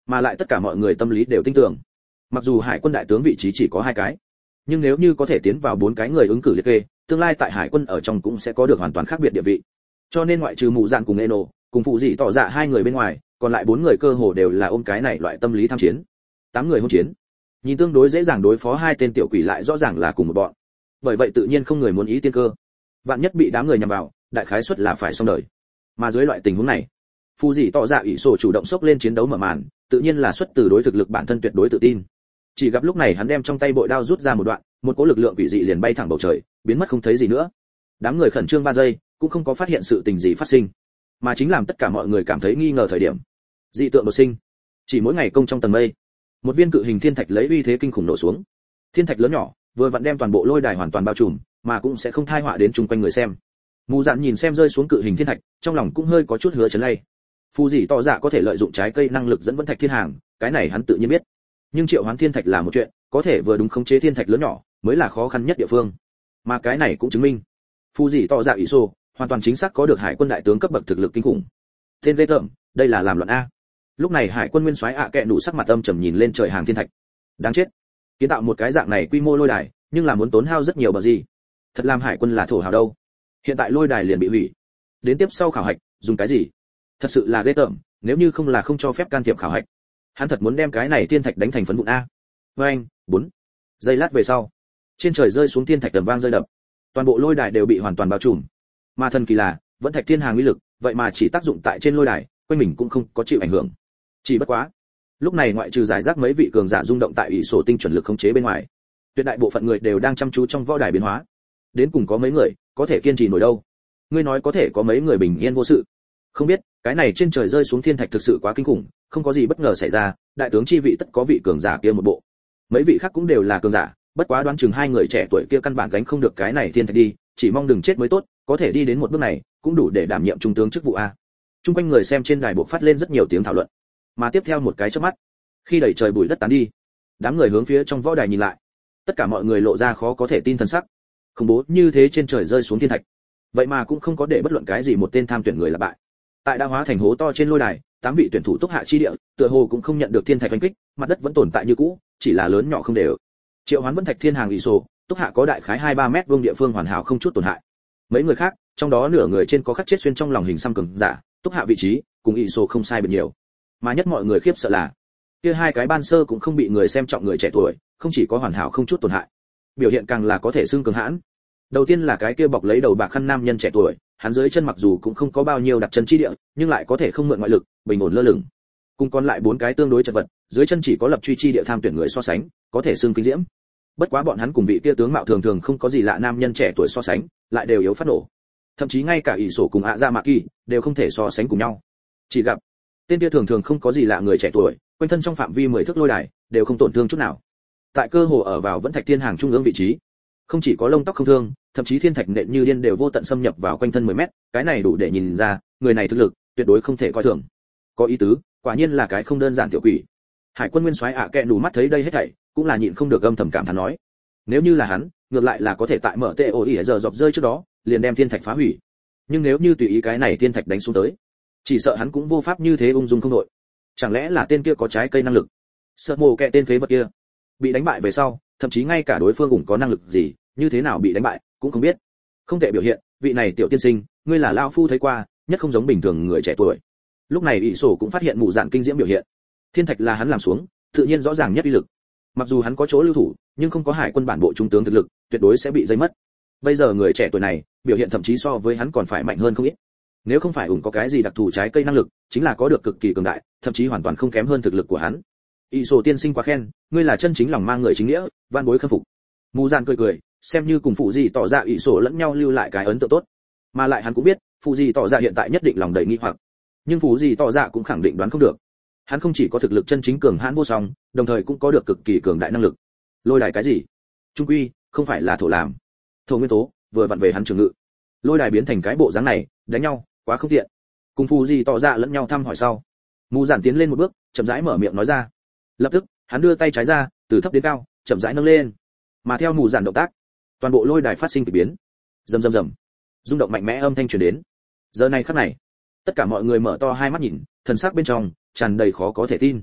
mà lại tất cả mọi người tâm lý đều tin tưởng. Mặc dù hải quân đại tướng vị trí chỉ có 2 cái, nhưng nếu như có thể tiến vào 4 cái người ứng cử liệt kê, tương lai tại hải quân ở trong cũng sẽ có được hoàn toàn khác biệt địa vị. Cho nên ngoại trừ mụ dạn cùng Eno, cùng phụ dị tỏ dạ 2 người bên ngoài, còn lại 4 người cơ hồ đều là ôm cái này loại tâm lý tham chiến. 8 người hôn chiến, nhìn tương đối dễ dàng đối phó 2 tên tiểu quỷ lại rõ ràng là cùng một bọn. Bởi vậy tự nhiên không người muốn ý tiên cơ. Vạn nhất bị đám người nhằm vào, đại khái suất là phải xong đời. Mà dưới loại tình huống này, phụ dị tỏ dạ ủy sổ chủ động xốc lên chiến đấu mở màn, tự nhiên là xuất từ đối thực lực bản thân tuyệt đối tự tin. Chỉ gặp lúc này hắn đem trong tay bội đao rút ra một đoạn, một cỗ lực lượng quỷ dị liền bay thẳng bầu trời, biến mất không thấy gì nữa. Đám người khẩn trương 3 giây, cũng không có phát hiện sự tình gì phát sinh, mà chính làm tất cả mọi người cảm thấy nghi ngờ thời điểm. Dị tượng đột sinh. Chỉ mỗi ngày công trong tầng mây, một viên cự hình thiên thạch lấy uy thế kinh khủng nổ xuống. Thiên thạch lớn nhỏ, vừa vặn đem toàn bộ lôi đài hoàn toàn bao trùm, mà cũng sẽ không tai họa đến chung quanh người xem. Mù Dạn nhìn xem rơi xuống cự hình thiên thạch, trong lòng cũng hơi có chút hứa chấn lay. Phù dị tỏ dạ có thể lợi dụng trái cây năng lực dẫn vẫn thạch thiên hàng, cái này hắn tự nhiên biết. Nhưng triệu hoán thiên thạch là một chuyện, có thể vừa đúng khống chế thiên thạch lớn nhỏ mới là khó khăn nhất địa phương. Mà cái này cũng chứng minh, phù dị tỏ dạ ủy sô hoàn toàn chính xác có được hải quân đại tướng cấp bậc thực lực kinh khủng. Tên lê tởm, đây là làm loạn a. Lúc này hải quân nguyên soái ạ kệ đủ sắc mặt âm trầm nhìn lên trời hàng thiên thạch. Đáng chết, kiến tạo một cái dạng này quy mô lôi đài, nhưng là muốn tốn hao rất nhiều bờ gì. Thật làm hải quân là thổ hào đâu. Hiện tại lôi đài liền bị hủy, đến tiếp sau khảo hạch dùng cái gì? Thật sự là ghê tởm, nếu như không là không cho phép can thiệp khảo hạch, hắn thật muốn đem cái này thiên thạch đánh thành phấn vụn a. Oeng, 4 giây lát về sau, trên trời rơi xuống thiên thạch tầm vang rơi đập, toàn bộ lôi đài đều bị hoàn toàn bao trùm. Mà thần kỳ là, vẫn thạch thiên hàng uy lực, vậy mà chỉ tác dụng tại trên lôi đài, quanh mình cũng không có chịu ảnh hưởng. Chỉ bất quá, lúc này ngoại trừ giải rác mấy vị cường giả rung động tại ủy sổ tinh chuẩn lực khống chế bên ngoài, tuyệt đại bộ phận người đều đang chăm chú trong võ đài biến hóa. Đến cùng có mấy người có thể kiên trì nổi đâu? Ngươi nói có thể có mấy người bình yên vô sự? Không biết, cái này trên trời rơi xuống thiên thạch thực sự quá kinh khủng, không có gì bất ngờ xảy ra, đại tướng chi vị tất có vị cường giả kia một bộ. Mấy vị khác cũng đều là cường giả, bất quá đoán chừng 2 người trẻ tuổi kia căn bản gánh không được cái này thiên thạch đi, chỉ mong đừng chết mới tốt, có thể đi đến một bước này, cũng đủ để đảm nhiệm trung tướng chức vụ a. Trung quanh người xem trên đài bộ phát lên rất nhiều tiếng thảo luận. Mà tiếp theo một cái chớp mắt, khi đẩy trời bụi đất tán đi, đám người hướng phía trong võ đài nhìn lại, tất cả mọi người lộ ra khó có thể tin thần sắc. Khủng bố như thế trên trời rơi xuống thiên thạch, vậy mà cũng không có để bất luận cái gì một tên tham tuyển người là bại. Tại đã hóa thành hố to trên lôi đài, 8 vị tuyển thủ túc hạ chi địa, tựa hồ cũng không nhận được thiên thạch đánh kích, mặt đất vẫn tồn tại như cũ, chỉ là lớn nhỏ không đều. Triệu Hoán vẫn thạch thiên hàng ủy sổ, túc hạ có đại khái 2-3 mét vuông địa phương hoàn hảo không chút tổn hại. Mấy người khác, trong đó nửa người trên có khắc chết xuyên trong lòng hình xăm cường giả, túc hạ vị trí cùng ủy sổ không sai biệt nhiều. Mà nhất mọi người khiếp sợ là, kia 2 cái ban sơ cũng không bị người xem trọng người trẻ tuổi, không chỉ có hoàn hảo không chút tổn hại, biểu hiện càng là có thể xưng cường hãn. Đầu tiên là cái kia bọc lấy đầu bạc khăn nam nhân trẻ tuổi, hắn dưới chân mặc dù cũng không có bao nhiêu đặt chân chi địa, nhưng lại có thể không mượn ngoại lực, bình ổn lơ lửng. Cùng còn lại 4 cái tương đối chật vật, dưới chân chỉ có lập truy chi địa tham tuyển người so sánh, có thể xưng kinh diễm. Bất quá bọn hắn cùng vị kia tướng mạo thường thường không có gì lạ nam nhân trẻ tuổi so sánh, lại đều yếu phát nổ. Thậm chí ngay cả ỷ sổ cùng ạ ra mạ kỳ đều không thể so sánh cùng nhau. Chỉ gặp tên kia thường thường không có gì lạ người trẻ tuổi, quanh thân trong phạm vi 10 thước lôi đài, đều không tổn thương chút nào. Tại cơ hồ ở vào vẫn thạch thiên hàng trung ương vị trí, không chỉ có lông tóc không thương, thậm chí thiên thạch nện như điên đều vô tận xâm nhập vào quanh thân 10 mét, cái này đủ để nhìn ra, người này thực lực tuyệt đối không thể coi thường. Có ý tứ, quả nhiên là cái không đơn giản tiểu quỷ. Hải quân nguyên soái ạ kẹ đủ mắt thấy đây hết thảy, cũng là nhịn không được âm thầm cảm thán nói, nếu như là hắn, ngược lại là có thể tại mở TOI giờ dọc rơi trước đó, liền đem thiên thạch phá hủy. Nhưng nếu như tùy ý cái này thiên thạch đánh xuống tới, chỉ sợ hắn cũng vô pháp như thế ung dung không đội. Chẳng lẽ là tên kia có trái cây năng lực? Sợ mồ kẹ tên phế vật kia, bị đánh bại về sau, thậm chí ngay cả đối phương cũng có năng lực gì, như thế nào bị đánh bại cũng không biết. Không thể biểu hiện, vị này tiểu tiên sinh, ngươi là lão phu thấy qua, nhất không giống bình thường người trẻ tuổi. Lúc này ỷ sổ cũng phát hiện mù dạn kinh diễm biểu hiện. Thiên thạch là hắn làm xuống, tự nhiên rõ ràng nhất uy lực. Mặc dù hắn có chỗ lưu thủ, nhưng không có hải quân bản bộ trung tướng thực lực, tuyệt đối sẽ bị dây mất. Bây giờ người trẻ tuổi này, biểu hiện thậm chí so với hắn còn phải mạnh hơn không ít. Nếu không phải có cái gì đặc thù trái cây năng lực, chính là có được cực kỳ cường đại, thậm chí hoàn toàn không kém hơn thực lực của hắn. ỷ sổ tiên sinh quá khen, ngươi là chân chính lòng mang người chính nghĩa, van bối khâm phục. Mù dạn cười cười, xem như cùng phụ gì tỏ ra ỷ sổ lẫn nhau lưu lại cái ấn tượng tốt. Mà lại hắn cũng biết, phụ gì tỏ ra hiện tại nhất định lòng đầy nghi hoặc, nhưng phụ gì tỏ ra cũng khẳng định đoán không được. Hắn không chỉ có thực lực chân chính cường hãn vô song, đồng thời cũng có được cực kỳ cường đại năng lực. Lôi đài cái gì? Trung quy không phải là thổ làm. Thổ nguyên tố vừa vặn về hắn trường ngự. Lôi đài biến thành cái bộ dáng này, đánh nhau quá không tiện. Cùng phụ gì tỏ ra lẫn nhau thăm hỏi sau, mù dạn tiến lên một bước, chậm rãi mở miệng nói ra. Lập tức hắn đưa tay trái ra, từ thấp đến cao, chậm rãi nâng lên. Mà theo mù dạn động tác, toàn bộ lôi đài phát sinh kỳ biến. Rầm rầm rầm, rung động mạnh mẽ âm thanh truyền đến. Giờ này khắc này, tất cả mọi người mở to hai mắt nhìn, thần sắc bên trong tràn đầy khó có thể tin.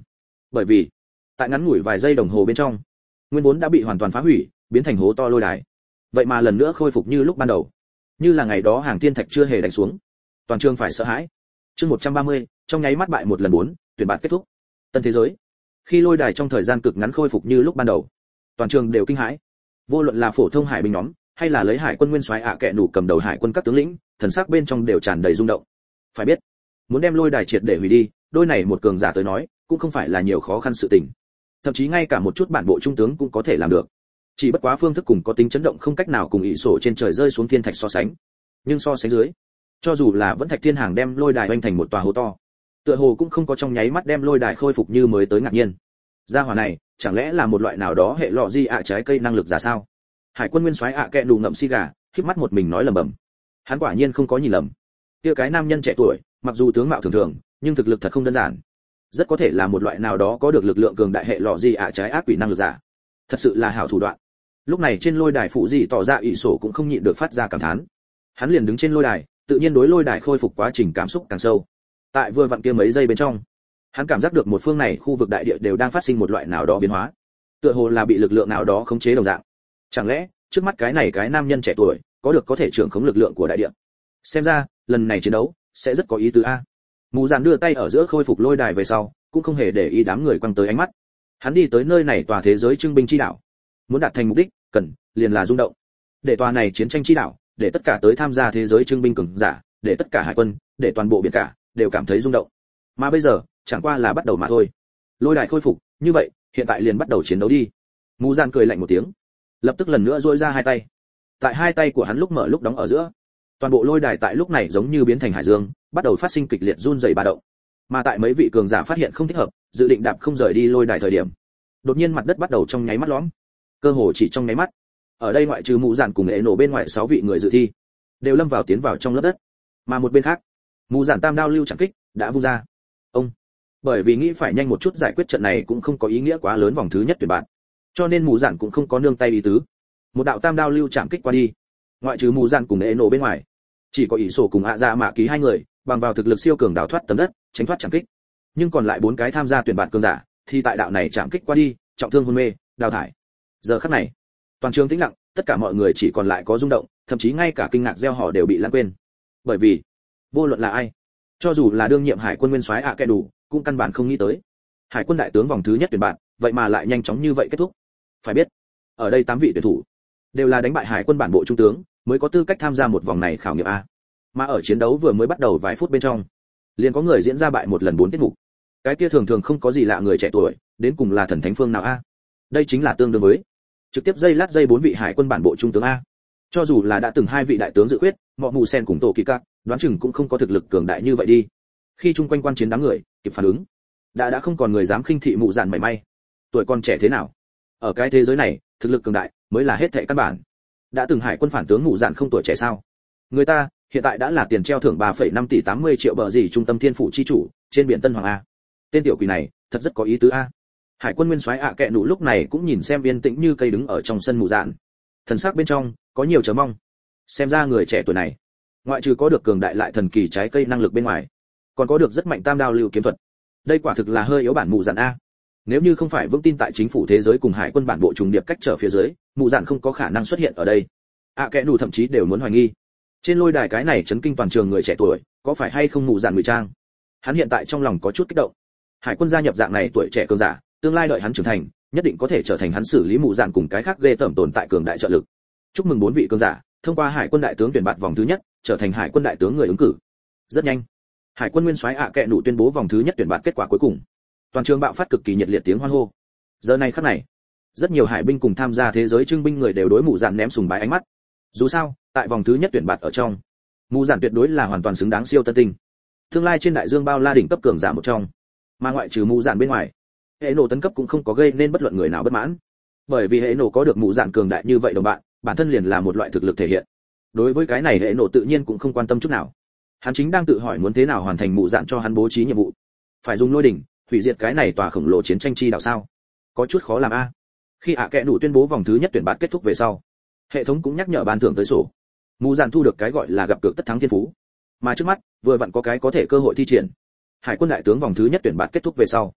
Bởi vì tại ngắn ngủi vài giây đồng hồ bên trong, nguyên vốn đã bị hoàn toàn phá hủy, biến thành hố to lôi đài, vậy mà lần nữa khôi phục như lúc ban đầu, như là ngày đó hàng thiên thạch chưa hề đánh xuống. Toàn trường phải sợ hãi. Chương 130, trong nháy mắt bại một lần 4, tuyển bạn kết thúc. Tân thế giới. Khi lôi đài trong thời gian cực ngắn khôi phục như lúc ban đầu, toàn trường đều kinh hãi. Vô luận là phổ thông hải binh nhóm, hay là lấy hải quân nguyên soái ạ kệ nủ cầm đầu hải quân các tướng lĩnh, thần sắc bên trong đều tràn đầy rung động. Phải biết, muốn đem lôi đài triệt để hủy đi, đôi này một cường giả tới nói, cũng không phải là nhiều khó khăn sự tình. Thậm chí ngay cả một chút bản bộ trung tướng cũng có thể làm được. Chỉ bất quá phương thức cùng có tính chấn động không cách nào cùng ỷ sổ trên trời rơi xuống thiên thạch so sánh. Nhưng so sánh dưới, cho dù là vẫn thạch thiên hàng đem lôi đài vênh thành một tòa hố to, tựa hồ cũng không có trong nháy mắt đem lôi đài khôi phục như mới tới ngạc nhiên. Gia hỏa này, chẳng lẽ là một loại nào đó hệ lọ di ạ trái cây năng lực giả sao? Hải quân nguyên soái ạ kệ đủ ngậm xì gà, khép mắt một mình nói lẩm bẩm. Hắn quả nhiên không có nhìn lầm. Kia cái nam nhân trẻ tuổi, mặc dù tướng mạo thường thường, nhưng thực lực thật không đơn giản. Rất có thể là một loại nào đó có được lực lượng cường đại hệ lọ di ạ trái ác quỷ năng lực giả. Thật sự là hảo thủ đoạn. Lúc này trên lôi đài phụ gì tỏ ra ỷ sổ cũng không nhịn được phát ra cảm thán. Hắn liền đứng trên lôi đài, tự nhiên đối lôi đài khôi phục quá trình cảm xúc càng sâu. Tại vừa vặn kia mấy giây bên trong, hắn cảm giác được một phương này khu vực đại địa đều đang phát sinh một loại nào đó biến hóa, tựa hồ là bị lực lượng nào đó khống chế đồng dạng. Chẳng lẽ trước mắt cái này cái nam nhân trẻ tuổi có thể trưởng khống lực lượng của đại địa? Xem ra lần này chiến đấu sẽ rất có ý tứ a. Mù Dạn đưa tay ở giữa khôi phục lôi đài về sau, cũng không hề để ý đám người quăng tới ánh mắt. Hắn đi tới nơi này tòa thế giới trưng binh chi đảo, muốn đạt thành mục đích, cần liền là rung động. Để tòa này chiến tranh chi đảo, để tất cả tới tham gia thế giới trưng binh cường giả, để tất cả hải quân, để toàn bộ biển cả đều cảm thấy rung động. Mà bây giờ, chẳng qua là bắt đầu mà thôi. Lôi đài khôi phục, như vậy, hiện tại liền bắt đầu chiến đấu đi. Mù Dạn cười lạnh một tiếng, lập tức lần nữa duỗi ra hai tay. Tại hai tay của hắn lúc mở lúc đóng ở giữa, toàn bộ lôi đài tại lúc này giống như biến thành hải dương, bắt đầu phát sinh kịch liệt run rẩy ba động. Mà tại mấy vị cường giả phát hiện không thích hợp, dự định đạp không rời đi lôi đài thời điểm, đột nhiên mặt đất bắt đầu trong nháy mắt lõm. Cơ hồ chỉ trong nháy mắt, ở đây ngoại trừ Mù Dạn cùng ế nổ bên ngoài 6 vị người dự thi đều lâm vào tiến vào trong lớp đất. Mà một bên khác, Mù Dạn tam đao lưu chẳng kích đã vung ra. Ông bởi vì nghĩ phải nhanh một chút giải quyết trận này cũng không có ý nghĩa quá lớn vòng thứ nhất tuyển bạn, cho nên Mù Dạn cũng không có nương tay ý tứ. Một đạo tam đao lưu chạm kích qua đi, ngoại trừ Mù Dạn cùng ế nổ bên ngoài, chỉ có ỷ sổ cùng ạ dạ mạ ký hai người bằng vào thực lực siêu cường đào thoát tấm đất, tránh thoát chạm kích. Nhưng còn lại 4 cái tham gia tuyển bạn cường giả thì tại đạo này chạm kích qua đi, trọng thương hôn mê, đào thải. Giờ khắc này, toàn trường tĩnh lặng, tất cả mọi người chỉ còn lại có rung động, thậm chí ngay cả kinh ngạc reo hò đều bị lãng quên. Bởi vì, vô luận là ai, cho dù là đương nhiệm hải quân nguyên soái ạ kệ đủ, cũng căn bản không nghĩ tới, hải quân đại tướng vòng thứ nhất tuyển bạn, vậy mà lại nhanh chóng như vậy kết thúc. Phải biết, ở đây 8 vị tuyển thủ đều là đánh bại hải quân bản bộ trung tướng, mới có tư cách tham gia một vòng này khảo nghiệm a. Mà ở chiến đấu vừa mới bắt đầu vài phút bên trong, liền có người diễn ra bại một lần 4 tiết mục. Cái kia thường thường không có gì lạ người trẻ tuổi, đến cùng là thần thánh phương nào a? Đây chính là tương đương với trực tiếp dây 4 vị hải quân bản bộ trung tướng a. Cho dù là đã từng 2 vị đại tướng dự khuyết, Mọ Mù Sen cùng Tổ Kỳ Cát, đoán chừng cũng không có thực lực cường đại như vậy đi. Khi chung quanh quan chiến đám người kịp phản ứng, đã không còn người dám khinh thị Mù Dạn mảy may. Tuổi còn trẻ thế nào, ở cái thế giới này, thực lực cường đại mới là hết thảy căn bản. Đã từng hải quân phản tướng Mù Dạn không tuổi trẻ sao? Người ta hiện tại đã là tiền treo thưởng 3,5 tỷ 80 triệu bờ gì trung tâm thiên phủ chi chủ, trên biển Tân Hoàng a. Tên tiểu quỷ này, thật rất có ý tứ a. Hải quân nguyên soái ạ kệ nụ lúc này cũng nhìn xem yên tĩnh như cây đứng ở trong sân Mù Dạn. Thần sắc bên trong có nhiều chờ mong. Xem ra người trẻ tuổi này, ngoại trừ có được cường đại lại thần kỳ trái cây năng lực bên ngoài, còn có được rất mạnh tam đao lưu kiếm thuật. Đây quả thực là hơi yếu bản Mù Dạn a. Nếu như không phải vững tin tại chính phủ thế giới cùng hải quân bản bộ trùng điệp cách trở phía dưới, Mù Dạn không có khả năng xuất hiện ở đây. ạ kệ nụ thậm chí đều muốn hoài nghi, trên lôi đài cái này chấn kinh toàn trường người trẻ tuổi, có phải hay không Mù Dạn ngụy trang. Hắn hiện tại trong lòng có chút kích động. Hải quân gia nhập dạng này tuổi trẻ cường giả, tương lai đợi hắn trưởng thành, nhất định có thể trở thành hắn xử lý Mù Dạn cùng cái khác ghê tởm tồn tại cường đại trợ lực. Chúc mừng 4 vị cường giả thông qua hải quân đại tướng tuyển bạt vòng thứ nhất, trở thành hải quân đại tướng người ứng cử. Rất nhanh, hải quân nguyên soái ạ kệ nụ tuyên bố vòng thứ nhất tuyển bạt kết quả cuối cùng. Toàn trường bạo phát cực kỳ nhiệt liệt tiếng hoan hô. Giờ này khắc này, rất nhiều hải binh cùng tham gia thế giới trưng binh người đều đối Mù Dạn ném sùng bái ánh mắt. Dù sao, tại vòng thứ nhất tuyển bạt ở trong, Mù Dạn tuyệt đối là hoàn toàn xứng đáng siêu tân tinh, tương lai trên đại dương bao la đỉnh cấp cường giả một trong. Mà ngoại trừ Mù Dạn bên ngoài, hệ nổ tấn cấp cũng không có gây nên bất luận người nào bất mãn, bởi vì hệ nổ có được Mù Dạn cường đại như vậy đồng bạn, bản thân liền là một loại thực lực thể hiện. Đối với cái này hệ nổ tự nhiên cũng không quan tâm chút nào. Hắn chính đang tự hỏi muốn thế nào hoàn thành Mù Dạn cho hắn bố trí nhiệm vụ. Phải dùng lôi đỉnh hủy diệt cái này tòa khổng lồ chiến tranh chi đảo sao? Có chút khó làm a. Khi ạ kệ đủ tuyên bố vòng thứ nhất tuyển bạt kết thúc về sau, hệ thống cũng nhắc nhở ban thưởng tới sổ. Mù Dạn thu được cái gọi là gặp cược tất thắng thiên phú, mà trước mắt vừa vặn có cái có thể cơ hội thi triển. Hải quân đại tướng vòng thứ nhất tuyển bạt kết thúc về sau,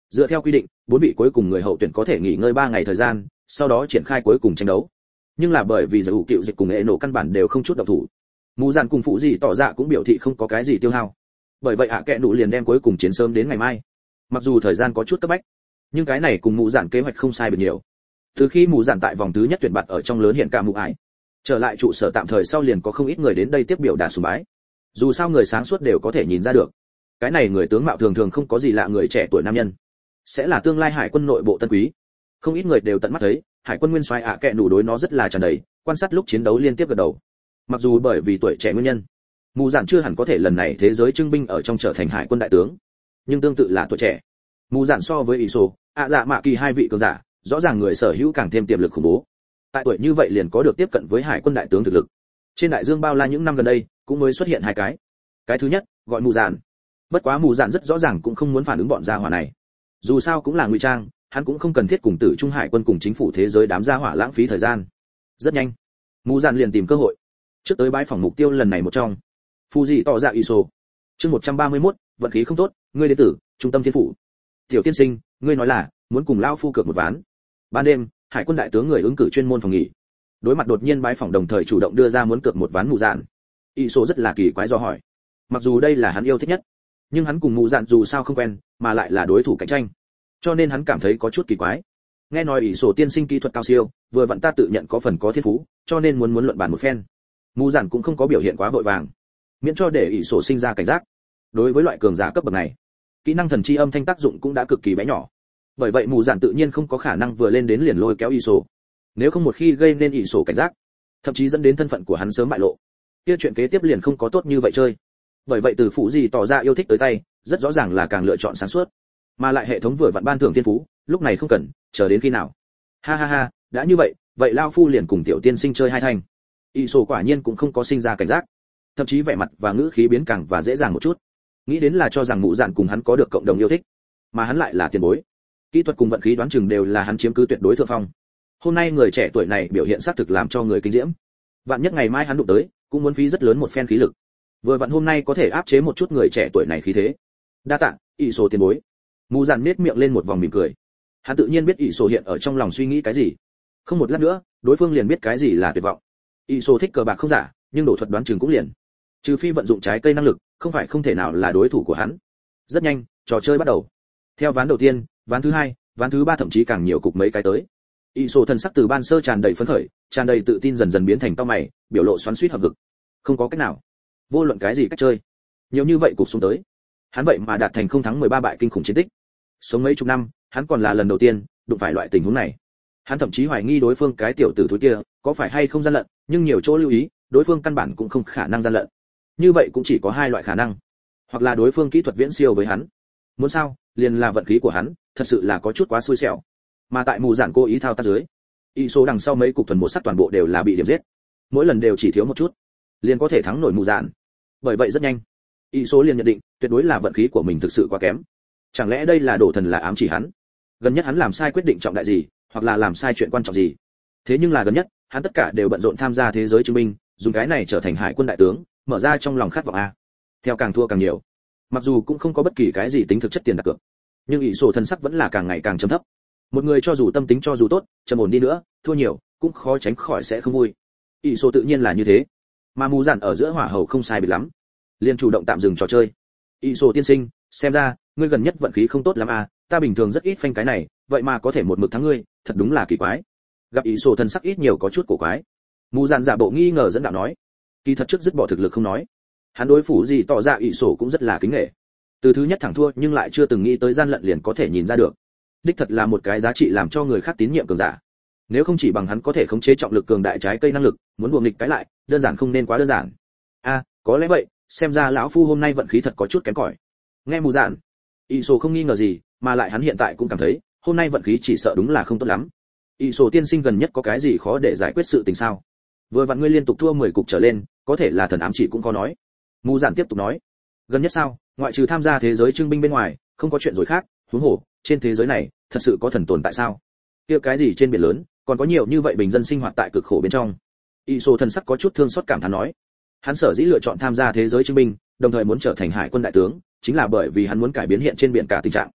Dựa theo quy định, 4 vị cuối cùng người hậu tuyển có thể nghỉ ngơi 3 ngày thời gian, sau đó triển khai cuối cùng tranh đấu. Nhưng là bởi vì giải hữu cựu dịch cùng Eno căn bản đều không chút động thủ. Mù Dạn cùng phụ gì tỏ ra cũng biểu thị không có cái gì tiêu hao. Bởi vậy ạ kệ nụ liền đem cuối cùng chiến sớm đến ngày mai. Mặc dù thời gian có chút cấp bách, nhưng cái này cùng Mù Dạn kế hoạch không sai biệt nhiều. Từ khi Mù Dạn tại vòng thứ nhất tuyển bạt ở trong lớn hiện cả mụ ải, trở lại trụ sở tạm thời sau liền có không ít người đến đây tiếp biểu đà sùng bái. Dù sao người sáng suốt đều có thể nhìn ra được, cái này người tướng mạo thường thường không có gì lạ, người trẻ tuổi nam nhân sẽ là tương lai hải quân nội bộ tân quý. Không ít người đều tận mắt thấy hải quân nguyên soái ạ kệ nụ đối nó rất là tràn đầy, quan sát lúc chiến đấu liên tiếp gật đầu. Mặc dù bởi vì tuổi trẻ nguyên nhân, Mù Dạn chưa hẳn có thể lần này thế giới trưng binh ở trong trở thành hải quân đại tướng, nhưng tương tự là tuổi trẻ, Mù Dạn so với Iso, dạ mạ kỳ hai vị cường giả, rõ ràng người sở hữu càng thêm tiềm lực khủng bố. Tại tuổi như vậy liền có được tiếp cận với hải quân đại tướng thực lực. Trên đại dương bao la những năm gần đây, cũng mới xuất hiện hai cái. Cái thứ nhất, gọi Mù Dạn. Bất quá Mù Dạn rất rõ ràng cũng không muốn phản ứng bọn gia hỏa này. Dù sao cũng là ngụy trang, hắn cũng không cần thiết cùng Tử Trung Hải quân cùng chính phủ thế giới đám gia hỏa lãng phí thời gian. Rất nhanh, Mù Dạn liền tìm cơ hội, trước tới bãi phòng mục tiêu lần này một trong. Fuji tỏ ra Iso. Chương 131, vận khí không tốt, ngươi đến từ trung tâm thiên phủ. Tiểu tiên sinh, ngươi nói là muốn cùng lão phu cược một ván. Ban đêm, hải quân đại tướng người ứng cử chuyên môn phòng nghỉ. Đối mặt đột nhiên bãi phòng đồng thời chủ động đưa ra muốn cược một ván Mù Dạn. Iso rất là kỳ quái do hỏi. Mặc dù đây là hắn yêu thích nhất, nhưng hắn cùng Mù Dạn dù sao không quen, mà lại là đối thủ cạnh tranh, cho nên hắn cảm thấy có chút kỳ quái. Nghe nói Iso tiên sinh kỹ thuật cao siêu, vừa vặn ta tự nhận có phần có thiên phú, cho nên muốn luận bàn một phen. Mù Dạn cũng không có biểu hiện quá vội vàng, miễn cho để Iso sinh ra cảnh giác. Đối với loại cường giả cấp bậc này, kỹ năng thần chi âm thanh tác dụng cũng đã cực kỳ bé nhỏ. Bởi vậy Mù Dạn tự nhiên không có khả năng vừa lên đến liền lôi kéo Iso. Nếu không một khi gây nên Iso cảnh giác, thậm chí dẫn đến thân phận của hắn sớm bại lộ, kia chuyện kế tiếp liền không có tốt như vậy chơi. Bởi vậy từ phụ gì tỏ ra yêu thích tới tay, rất rõ ràng là càng lựa chọn sáng suốt. Mà lại hệ thống vừa vặn ban thưởng thiên phú, lúc này không cần chờ đến khi nào. Ha ha ha, đã như vậy, vậy lao phu liền cùng tiểu tiên sinh chơi hai thành. Iso quả nhiên cũng không có sinh ra cảnh giác, thậm chí vẻ mặt và ngữ khí biến càng và dễ dàng một chút. Nghĩ đến là cho rằng Mù Dạn cùng hắn có được cộng đồng yêu thích, mà hắn lại là tiền bối. Kỹ thuật cùng vận khí đoán chừng đều là hắn chiếm cứ tuyệt đối thượng phong. Hôm nay người trẻ tuổi này biểu hiện xác thực làm cho người kinh diễm. Vạn nhất ngày mai hắn đụng tới, cũng muốn phí rất lớn một phen khí lực. Vừa vặn hôm nay có thể áp chế một chút người trẻ tuổi này khí thế. Đa tạ, Iso tiền bối. Mù Dạn nhếch miệng lên một vòng mỉm cười. Hắn tự nhiên biết Iso hiện ở trong lòng suy nghĩ cái gì. Không một lát nữa, đối phương liền biết cái gì là tuyệt vọng. Iso thích cờ bạc không giả, nhưng đổ thuật đoán chừng cũng liền. Trừ phi vận dụng trái cây năng lực, không phải không thể nào là đối thủ của hắn. Rất nhanh, trò chơi bắt đầu. Theo ván đầu tiên, ván thứ hai, ván thứ ba thậm chí càng nhiều cục mấy cái tới. Iso thần sắc từ ban sơ tràn đầy phấn khởi, tràn đầy tự tin dần dần biến thành cau mày, biểu lộ xoắn xuýt hợp vực. Không có cách nào. Vô luận cái gì cách chơi, nhiều như vậy cục xuống tới, hắn vậy mà đạt thành không thắng 13 bại kinh khủng chiến tích. Sống mấy chục năm, hắn còn là lần đầu tiên đụng phải loại tình huống này. Hắn thậm chí hoài nghi đối phương cái tiểu tử thúi kia có phải hay không gian lận, nhưng nhiều chỗ lưu ý, đối phương căn bản cũng không khả năng gian lận. Như vậy cũng chỉ có hai loại khả năng, hoặc là đối phương kỹ thuật viễn siêu với hắn, muốn sao, liền là vận khí của hắn, thật sự là có chút quá xui xẻo. Mà tại Mù Dạn cố ý thao tác dưới, Iso đằng sau mấy cục thuần một sắc toàn bộ đều là bị điểm giết, mỗi lần đều chỉ thiếu một chút, liền có thể thắng nổi Mù Dạn. Bởi vậy rất nhanh, Iso liền nhận định, tuyệt đối là vận khí của mình thực sự quá kém. Chẳng lẽ đây là đổ thần là ám chỉ hắn? Gần nhất hắn làm sai quyết định trọng đại gì, hoặc là làm sai chuyện quan trọng gì? Thế nhưng là gần nhất, hắn tất cả đều bận rộn tham gia thế giới chứng minh, dùng cái này trở thành hải quân đại tướng, mở ra trong lòng khát vọng a. Theo càng thua càng nhiều. Mặc dù cũng không có bất kỳ cái gì tính thực chất tiền đặt cược, nhưng Iso thân sắc vẫn là càng ngày càng trầm thấp. Một người cho dù tâm tính cho dù tốt, trầm ổn đi nữa, thua nhiều, cũng khó tránh khỏi sẽ không vui. Iso tự nhiên là như thế. Mà Mù Dạn ở giữa hỏa hầu không sai biệt lắm, liền chủ động tạm dừng trò chơi. Iso tiên sinh, xem ra ngươi gần nhất vận khí không tốt lắm à, ta bình thường rất ít phanh cái này, vậy mà có thể một mực thắng ngươi, thật đúng là kỳ quái. Gặp Iso thân sắc ít nhiều có chút cổ quái, Mù Dạn giả bộ nghi ngờ dẫn đạo nói, kỳ thật trước dứt bỏ thực lực không nói, hắn đối phủ gì tỏ ra Iso cũng rất là kính nể. Từ thứ nhất thẳng thua nhưng lại chưa từng nghĩ tới gian lận liền có thể nhìn ra được, đích thật là một cái giá trị làm cho người khác tín nhiệm cường giả. Nếu không chỉ bằng hắn có thể khống chế trọng lực cường đại trái cây năng lực, muốn buộc nghịch cái lại, đơn giản không nên quá đơn giản. A, có lẽ vậy, xem ra lão phu hôm nay vận khí thật có chút kém cỏi. Nghe Mù Dạn, Iso không nghi ngờ gì, mà lại hắn hiện tại cũng cảm thấy, hôm nay vận khí chỉ sợ đúng là không tốt lắm. Iso tiên sinh gần nhất có cái gì khó để giải quyết sự tình sao? Vừa vặn ngươi liên tục thua 10 cục trở lên, có thể là thần ám chỉ cũng có nói. Mù Dạn tiếp tục nói, gần nhất sao, ngoại trừ tham gia thế giới trưng binh bên ngoài, không có chuyện rồi khác, huống hồ, trên thế giới này, thật sự có thần tồn tại sao? Kia cái gì trên biển lớn, còn có nhiều như vậy bình dân sinh hoạt tại cực khổ bên trong. Iso thần sắc có chút thương xót cảm thán nói, hắn sở dĩ lựa chọn tham gia thế giới chứng minh, đồng thời muốn trở thành hải quân đại tướng, chính là bởi vì hắn muốn cải biến hiện trên biển cả tình trạng.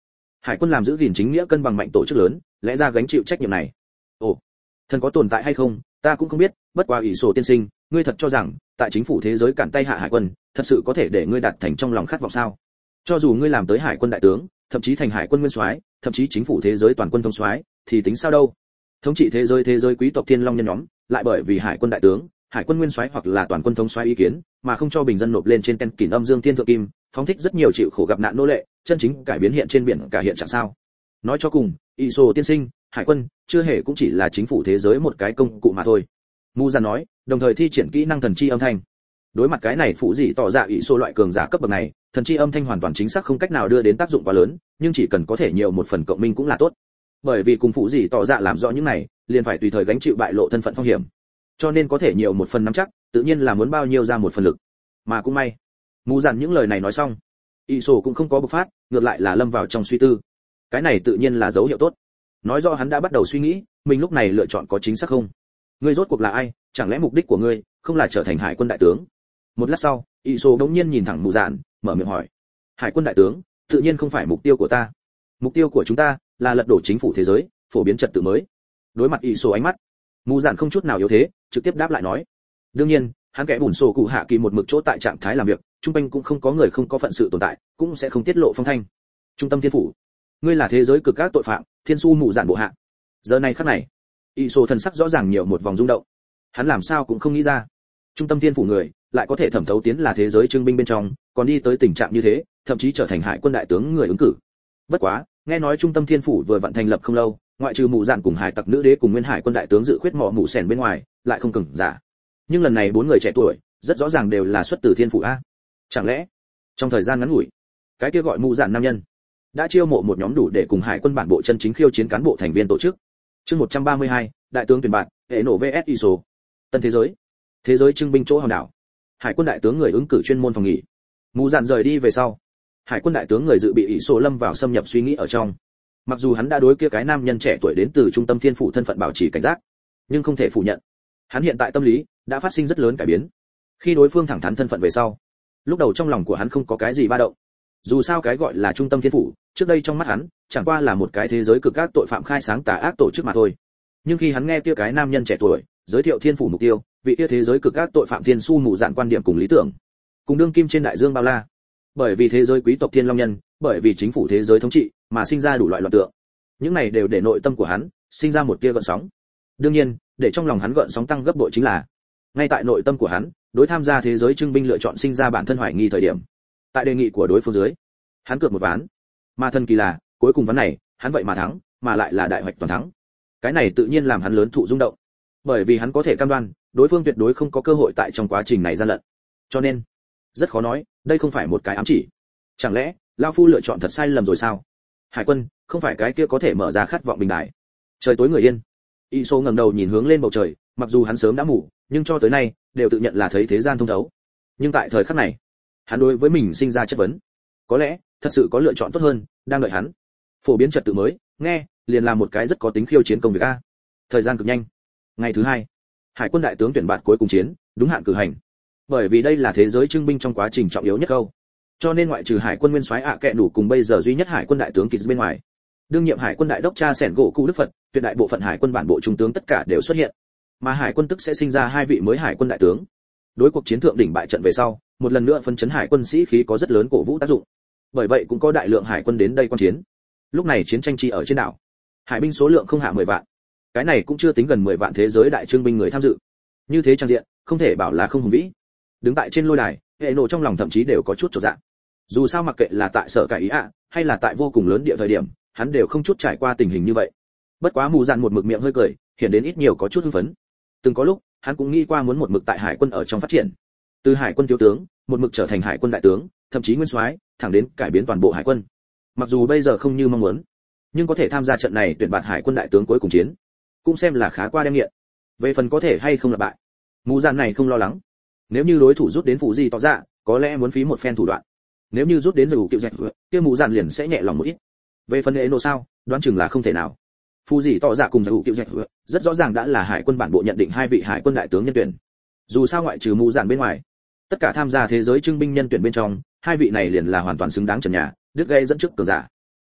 Hải quân làm giữ gìn chính nghĩa cân bằng mạnh tổ chức lớn, lẽ ra gánh chịu trách nhiệm này. Ồ, thần có tồn tại hay không, ta cũng không biết, bất quá ủy sổ tiên sinh, ngươi thật cho rằng tại chính phủ thế giới cản tay hạ hải quân, thật sự có thể để ngươi đạt thành trong lòng khát vọng sao? Cho dù ngươi làm tới hải quân đại tướng, thậm chí thành hải quân nguyên soái, thậm chí chính phủ thế giới toàn quân thống soái, thì tính sao đâu? Thống trị thế giới quý tộc thiên long nhân nhóm, lại bởi vì hải quân đại tướng, hải quân nguyên soái hoặc là toàn quân thống soái ý kiến, mà không cho bình dân nộp lên trên ten kỷ âm dương thiên thượng kim, phóng thích rất nhiều chịu khổ gặp nạn nô lệ, chân chính cải biến hiện trên biển cả hiện trạng sao? Nói cho cùng, Iso tiên sinh, hải quân chưa hề cũng chỉ là chính phủ thế giới một cái công cụ mà thôi. Mu Gian nói, đồng thời thi triển kỹ năng thần chi âm thanh. Đối mặt cái này phụ gì tỏ ra Iso loại cường giả cấp bậc này, thần chi âm thanh hoàn toàn chính xác không cách nào đưa đến tác dụng quá lớn, nhưng chỉ cần có thể nhiều một phần cộng minh cũng là tốt. Bởi vì cùng phụ gì tỏ ra làm rõ những này, liền phải tùy thời gánh chịu bại lộ thân phận phong hiểm. Cho nên có thể nhiều một phần nắm chắc, tự nhiên là muốn bao nhiêu ra một phần lực. Mà cũng may, Mu Gian những lời này nói xong, Iso cũng không có bộc phát, ngược lại là lâm vào trong suy tư. Cái này tự nhiên là dấu hiệu tốt. Nói rõ hắn đã bắt đầu suy nghĩ, mình lúc này lựa chọn có chính xác không? Ngươi rốt cuộc là ai? Chẳng lẽ mục đích của ngươi không là trở thành hải quân đại tướng? Một lát sau, Iso đống nhiên nhìn thẳng Mù Dạn, mở miệng hỏi: Hải quân đại tướng, tự nhiên không phải mục tiêu của ta. Mục tiêu của chúng ta là lật đổ chính phủ thế giới, phổ biến trật tự mới. Đối mặt Iso ánh mắt, Mù Dạn không chút nào yếu thế, trực tiếp đáp lại nói: đương nhiên, hắn kẻ bùn sổ cụ hạ kỳ một mực chỗ tại trạng thái làm việc, trung quanh cũng không có người không có phận sự tồn tại, cũng sẽ không tiết lộ phong thanh. Trung tâm thiên phủ, ngươi là thế giới cực các tội phạm, thiên su Mù Dạn bộ hạ. Giờ này khắc này, Iso thần sắc rõ ràng nhiều một vòng rung động. Hắn làm sao cũng không nghĩ ra, trung tâm thiên phủ người lại có thể thẩm thấu tiến là thế giới trưng binh bên trong, còn đi tới tình trạng như thế, thậm chí trở thành hải quân đại tướng người ứng cử. Bất quá, nghe nói trung tâm thiên phủ vừa vận thành lập không lâu, ngoại trừ Mù Dạn cùng hải tặc nữ đế cùng nguyên hải quân đại tướng dự khuyết mỏ mù sèn bên ngoài, lại không cường giả. Nhưng lần này bốn người trẻ tuổi, rất rõ ràng đều là xuất từ thiên phủ a. Chẳng lẽ, trong thời gian ngắn ngủi, cái kia gọi Mù Dạn nam nhân đã chiêu mộ một nhóm đủ để cùng hải quân bản bộ chân chính khiêu chiến cán bộ thành viên tổ chức. Chương 132, đại tướng tuyển bạn, hệ nổ VS Iso. Tân thế giới trưng binh chỗ hòn đảo. Hải quân đại tướng người ứng cử chuyên môn phòng nghỉ. Mù Dạn rời đi về sau, hải quân đại tướng người dự bị Iso lâm vào xâm nhập suy nghĩ ở trong. Mặc dù hắn đã đối kia cái nam nhân trẻ tuổi đến từ trung tâm thiên phủ thân phận bảo trì cảnh giác, nhưng không thể phủ nhận, hắn hiện tại tâm lý đã phát sinh rất lớn cải biến. Khi đối phương thẳng thắn thân phận về sau, lúc đầu trong lòng của hắn không có cái gì ba động. Dù sao cái gọi là trung tâm thiên phủ, trước đây trong mắt hắn chẳng qua là một cái thế giới cực ác tội phạm khai sáng tà ác tổ chức mà thôi. Nhưng khi hắn nghe kia cái nam nhân trẻ tuổi giới thiệu thiên phủ mục tiêu, vị kia thế giới cực ác tội phạm thiên su Mù Dạn quan điểm cùng lý tưởng, cùng đương kim trên đại dương bao la, bởi vì thế giới quý tộc thiên long nhân, bởi vì chính phủ thế giới thống trị mà sinh ra đủ loại loạn tượng, những này đều để nội tâm của hắn sinh ra một tia gợn sóng. Đương nhiên, để trong lòng hắn gợn sóng tăng gấp bội chính là, ngay tại nội tâm của hắn đối tham gia thế giới trưng binh lựa chọn sinh ra bản thân hoài nghi thời điểm, tại đề nghị của đối phương dưới, hắn cược một ván, mà thần kỳ là cuối cùng ván này hắn vậy mà thắng, mà lại là đại hoạch toàn thắng. Cái này tự nhiên làm hắn lớn thụ rung động, bởi vì hắn có thể cam đoan đối phương tuyệt đối không có cơ hội tại trong quá trình này gian lận. Cho nên rất khó nói, đây không phải một cái ám chỉ. Chẳng lẽ lão phu lựa chọn thật sai lầm rồi sao? Hải quân không phải cái kia có thể mở ra khát vọng bình đại. Trời tối người yên. Iso ngẩng đầu nhìn hướng lên bầu trời, mặc dù hắn sớm đã ngủ, nhưng cho tới nay đều tự nhận là thấy thế gian thông thấu. Nhưng tại thời khắc này, hắn đối với mình sinh ra chất vấn. Có lẽ thật sự có lựa chọn tốt hơn đang đợi hắn. Phổ biến trật tự mới, nghe liền là một cái rất có tính khiêu chiến công việc a. Thời gian cực nhanh. Ngày thứ hai, hải quân đại tướng tuyển bạn cuối cùng chiến đúng hạn cử hành. Bởi vì đây là thế giới trưng binh trong quá trình trọng yếu nhất câu, cho nên ngoại trừ hải quân nguyên soái ạ kệ đủ cùng bây giờ duy nhất hải quân đại tướng Kịch bên ngoài, đương nhiệm hải quân đại đốc cha sẻn gỗ cụ Đức Phật, tuyệt đại bộ phận hải quân bản bộ trung tướng tất cả đều xuất hiện, mà hải quân tức sẽ sinh ra hai vị mới hải quân đại tướng. Đối cuộc chiến thượng đỉnh bại trận về sau, một lần nữa phân chấn hải quân sĩ khí có rất lớn cổ vũ tác dụng. Bởi vậy cũng có đại lượng hải quân đến đây quan chiến. Lúc này chiến tranh chỉ ở trên đảo, hải binh số lượng không hạ 10 vạn. Cái này cũng chưa tính gần 10 vạn thế giới đại trưng binh người tham dự. Như thế trang diện, không thể bảo là không hùng vĩ. Đứng tại trên lôi đài, hệ nổ trong lòng thậm chí đều có chút chột dạ. Dù sao mặc kệ là tại sở cải ý ạ, hay là tại vô cùng lớn địa thời điểm, hắn đều không chút trải qua tình hình như vậy. Bất quá Mù Dạn một mực miệng hơi cười, hiện đến ít nhiều có chút hưng phấn. Từng có lúc, hắn cũng nghĩ qua muốn một mực tại hải quân ở trong phát triển, từ hải quân thiếu tướng một mực trở thành hải quân đại tướng, thậm chí nguyên soái, thẳng đến cải biến toàn bộ hải quân. Mặc dù bây giờ không như mong muốn, nhưng có thể tham gia trận này tuyển bạt hải quân đại tướng cuối cùng chiến, cũng xem là khá qua đem nghiện. Về phần có thể hay không là bại, Mù Dạn này không lo lắng. Nếu như đối thủ rút đến phụ gì tỏ ra, có lẽ muốn phí một phen thủ đoạn. Nếu như rút đến rồi Kiệu Dẹt, kia Mù Dạn liền sẽ nhẹ lòng một ít. Về phần Eno sao, đoán chừng là không thể nào. Phụ gì tỏ ra cùng rồi Kiệu Dẹt, rất rõ ràng đã là hải quân bản bộ nhận định hai vị hải quân đại tướng nhân tuyển. Dù sao ngoại trừ Mù Dạn bên ngoài, tất cả tham gia thế giới trưng binh nhân tuyển bên trong, hai vị này liền là hoàn toàn xứng đáng trần nhà, đứt gây dẫn trước cường giả.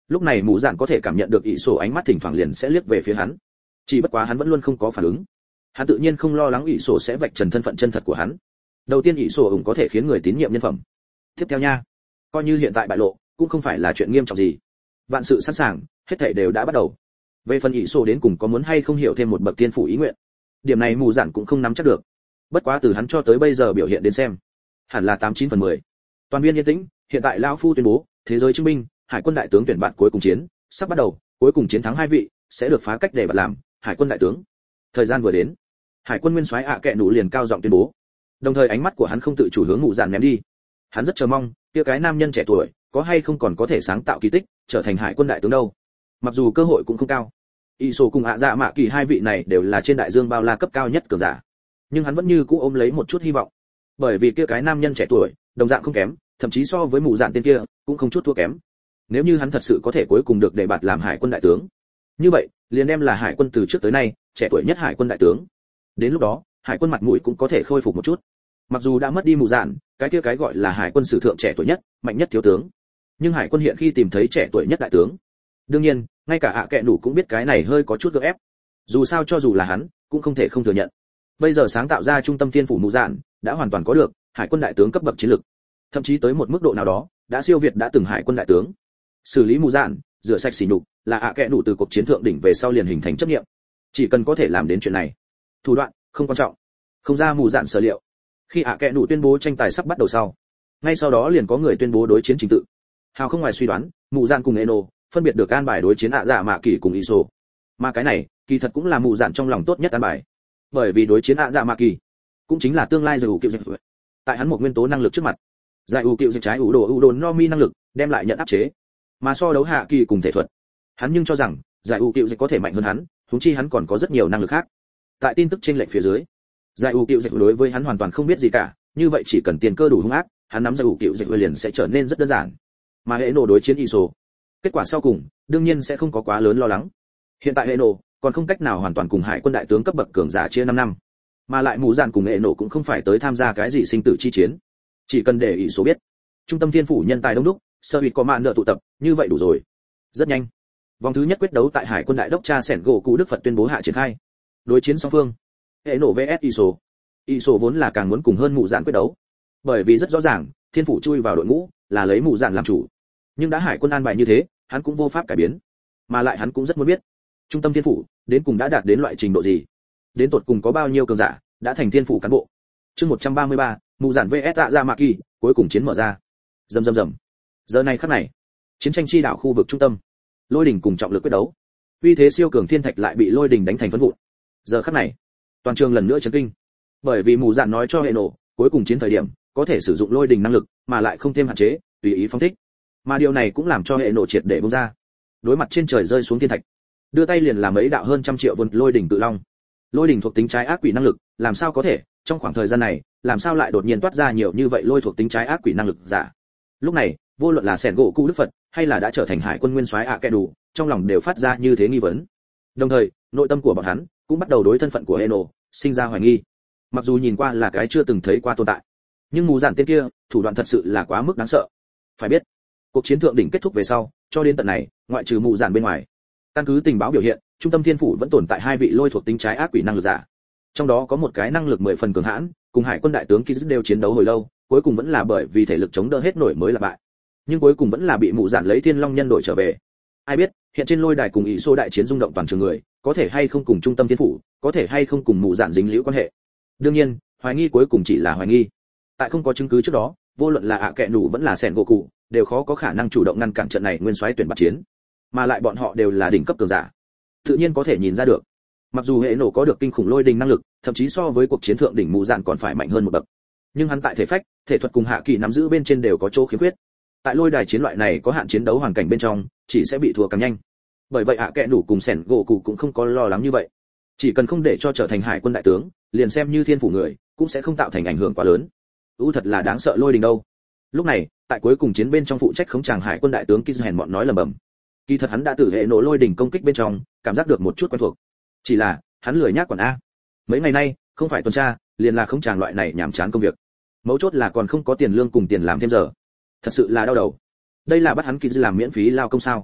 lúc này mù dạn có thể cảm nhận được ỷ sổ ánh mắt thỉnh thoảng liền sẽ liếc về phía hắn, chỉ bất quá hắn vẫn luôn không có phản ứng. Hắn tự nhiên không lo lắng ỷ sổ sẽ vạch trần thân phận chân thật của hắn. Đầu tiên ỷ sổ ủng có thể khiến người tín nhiệm nhân phẩm, tiếp theo nha, coi như hiện tại bại lộ cũng không phải là chuyện nghiêm trọng gì. Vạn sự sẵn sàng, hết thảy đều đã bắt đầu. Về phần ỷ sổ đến cùng có muốn hay không hiểu thêm một bậc tiên phủ ý nguyện, điểm này mù dạn cũng không nắm chắc được. Bất quá từ hắn cho tới bây giờ biểu hiện đến xem, hẳn là 89/10. Toàn viên yên tĩnh, hiện tại lão phu tuyên bố, thế giới chứng minh, hải quân đại tướng tuyển bạn cuối cùng chiến sắp bắt đầu, cuối cùng chiến thắng 2 vị sẽ được phá cách để bạt làm hải quân đại tướng. Thời gian vừa đến, hải quân nguyên soái ạ kệ nụ liền cao giọng tuyên bố, đồng thời ánh mắt của hắn không tự chủ hướng mụ dạn ném đi. Hắn rất chờ mong kia cái nam nhân trẻ tuổi có hay không còn có thể sáng tạo kỳ tích trở thành hải quân đại tướng đâu. Mặc dù cơ hội cũng không cao, Iso cùng ạ dạ mạ kỳ 2 vị này đều là trên đại dương bao la cấp cao nhất cường giả, nhưng hắn vẫn như cũ ôm lấy một chút hy vọng, bởi vì kia cái nam nhân trẻ tuổi đồng dạng không kém, thậm chí so với mụ dạn tên kia cũng không chút thua kém. Nếu như hắn thật sự có thể cuối cùng được đề bạt làm hải quân đại tướng, như vậy liền đem là hải quân từ trước tới nay trẻ tuổi nhất hải quân đại tướng. Đến lúc đó hải quân mặt mũi cũng có thể khôi phục một chút. Mặc dù đã mất đi mù dạn, cái kia cái gọi là hải quân sử thượng trẻ tuổi nhất mạnh nhất thiếu tướng, nhưng hải quân hiện khi tìm thấy trẻ tuổi nhất đại tướng. Đương nhiên ngay cả ạ kệ nủ cũng biết cái này hơi có chút gượng ép, dù sao cho dù là hắn cũng không thể không thừa nhận, bây giờ sáng tạo ra trung tâm thiên phủ mù dạn đã hoàn toàn có được hải quân đại tướng cấp bậc chiến lược, thậm chí tới một mức độ nào đó đã siêu việt đã từng hải quân đại tướng. Xử lý mù dạn, rửa sạch sỉ nhục là ạ kệ nủ từ cuộc chiến thượng đỉnh về sau liền hình thành chấp niệm. Chỉ cần có thể làm đến chuyện này, thủ đoạn không quan trọng. Không ra mù dạn sở liệu, khi ạ kệ nủ tuyên bố tranh tài sắp bắt đầu sau, ngay sau đó liền có người tuyên bố đối chiến trình tự. Hào không ngoài suy đoán, mù dạn cùng Eno phân biệt được an bài đối chiến ạ dạ mạ kỳ cùng Iso. Mà cái này kỳ thật cũng là mù dạn trong lòng tốt nhất an bài, bởi vì đối chiến ạ dạ mạ kỳ cũng chính là tương lai giải ủ cựu dịch. Tại hắn một nguyên tố năng lực trước mặt, giải ủ cựu dịch trái ủ đồ no mi năng lực đem lại nhận áp chế, mà so đấu hạ kỳ cùng thể thuật, hắn nhưng cho rằng giải ủ cựu dịch có thể mạnh hơn hắn, huống chi hắn còn có rất nhiều năng lực khác. Tại tin tức trên lệnh phía dưới, giải ủ cựu dịch đối với hắn hoàn toàn không biết gì cả, như vậy chỉ cần tiền cơ đủ hung ác, hắn nắm giải ủ cựu dịch liền sẽ trở nên rất đơn giản. Mà hệ nổ đối chiến Iso, kết quả sau cùng đương nhiên sẽ không có quá lớn lo lắng. Hiện tại hệ nổ còn không cách nào hoàn toàn cùng hải quân đại tướng cấp bậc cường giả chia 5 năm, mà lại mù dạn cùng hệ nổ cũng không phải tới tham gia cái gì sinh tử chi chiến, chỉ cần để Iso biết trung tâm thiên phủ nhân tài đông đúc, sơ hụt có mạn nợ tụ tập, như vậy đủ rồi. Rất nhanh, vòng thứ nhất quyết đấu tại hải quân đại đốc cha sẻn gỗ cụ đức Phật tuyên bố hạ triển khai. Đối chiến song phương, hệ nổ vs Iso. Iso vốn là càng muốn cùng hơn mù dạn quyết đấu, bởi vì rất rõ ràng thiên phủ chui vào đội ngũ là lấy mù dạn làm chủ, nhưng đã hải quân an bài như thế, hắn cũng vô pháp cải biến. Mà lại hắn cũng rất muốn biết trung tâm thiên phủ đến cùng đã đạt đến loại trình độ gì, đến tột cùng có bao nhiêu cường giả đã thành thiên phủ cán bộ. Chương 133, mù dạn vs tạ dạ mạ kỳ, cuối cùng chiến mở ra. Rầm rầm rầm. Giờ này khắc này, chiến tranh chi đảo khu vực trung tâm, lôi đỉnh cùng trọng lực quyết đấu. Uy thế siêu cường thiên thạch lại bị lôi đỉnh đánh thành phấn vụn. Giờ khắc này, toàn trường lần nữa chấn kinh, bởi vì mù dạn nói cho hệ nổ, cuối cùng chiến thời điểm có thể sử dụng lôi đỉnh năng lực, mà lại không thêm hạn chế, tùy ý phóng thích. Mà điều này cũng làm cho hệ nổ triệt để bung ra. Đối mặt trên trời rơi xuống thiên thạch, đưa tay liền làm mấy đạo hơn trăm triệu vốn lôi đỉnh tự long. Lôi đỉnh thuộc tính trái ác quỷ năng lực, làm sao có thể, trong khoảng thời gian này, làm sao lại đột nhiên toát ra nhiều như vậy lôi thuộc tính trái ác quỷ năng lực giả. Lúc này, vô luận là sẻn gỗ cụ đức Phật, hay là đã trở thành hải quân nguyên soái ạ kệ đủ, trong lòng đều phát ra như thế nghi vấn. Đồng thời, nội tâm của bọn hắn cũng bắt đầu đối thân phận của Eno sinh ra hoài nghi. Mặc dù nhìn qua là cái chưa từng thấy qua tồn tại, nhưng mù dạn tên kia, thủ đoạn thật sự là quá mức đáng sợ. Phải biết, cuộc chiến thượng đỉnh kết thúc về sau, cho đến tận này, ngoại trừ mù dạn bên ngoài, căn cứ tình báo biểu hiện, trung tâm thiên phủ vẫn tồn tại 2 vị lôi thuộc tính trái ác quỷ năng lực giả. Trong đó có một cái năng lực 10 phần cường hãn, cùng hải quân đại tướng Kiz đều chiến đấu hồi lâu, cuối cùng vẫn là bởi vì thể lực chống đỡ hết nổi mới là bại. Nhưng cuối cùng vẫn là bị mù dạn lấy thiên long nhân đội trở về. Ai biết, hiện trên lôi đài cùng ỷ xô đại chiến rung động toàn trường người, có thể hay không cùng trung tâm thiên phủ, có thể hay không cùng mù dạn dính liễu quan hệ. Đương nhiên, hoài nghi cuối cùng chỉ là hoài nghi. Tại không có chứng cứ trước đó, vô luận là ạ kệ nủ vẫn là sẻn gỗ cụ, đều khó có khả năng chủ động ngăn cản trận này nguyên soái tuyển bạt chiến. Mà lại bọn họ đều là đỉnh cấp cường giả, tự nhiên có thể nhìn ra được. Mặc dù hệ nổ có được kinh khủng lôi đình năng lực, thậm chí so với cuộc chiến thượng đỉnh mù dạn còn phải mạnh hơn một bậc, nhưng hắn tại thể phách, thể thuật cùng hạ kỳ nắm giữ bên trên đều có chỗ khiếm khuyết. Tại lôi đài chiến loại này có hạn chiến đấu hoàn cảnh bên trong, chỉ sẽ bị thua càng nhanh. Bởi vậy ạ kệ nủ cùng sẻn gỗ cụ cũng không có lo lắng như vậy. Chỉ cần không để cho trở thành hải quân đại tướng, liền xem như thiên phủ người, cũng sẽ không tạo thành ảnh hưởng quá lớn. Thật là đáng sợ lôi đình đâu. Lúc này, tại cuối cùng chiến bên trong phụ trách khống tràng hải quân đại tướng Kiz hèn mọn nói lầm bầm. Kỳ thật hắn đã từ hệ nổ lôi đình công kích bên trong, cảm giác được một chút quen thuộc. Chỉ là, hắn lười nhác quản a. Mấy ngày nay, không phải tuần tra, liền là khống tràng loại này nhàm chán công việc. Mấu chốt là còn không có tiền lương cùng tiền làm thêm giờ. Thật sự là đau đầu. Đây là bắt hắn Kiz làm miễn phí lao công sao?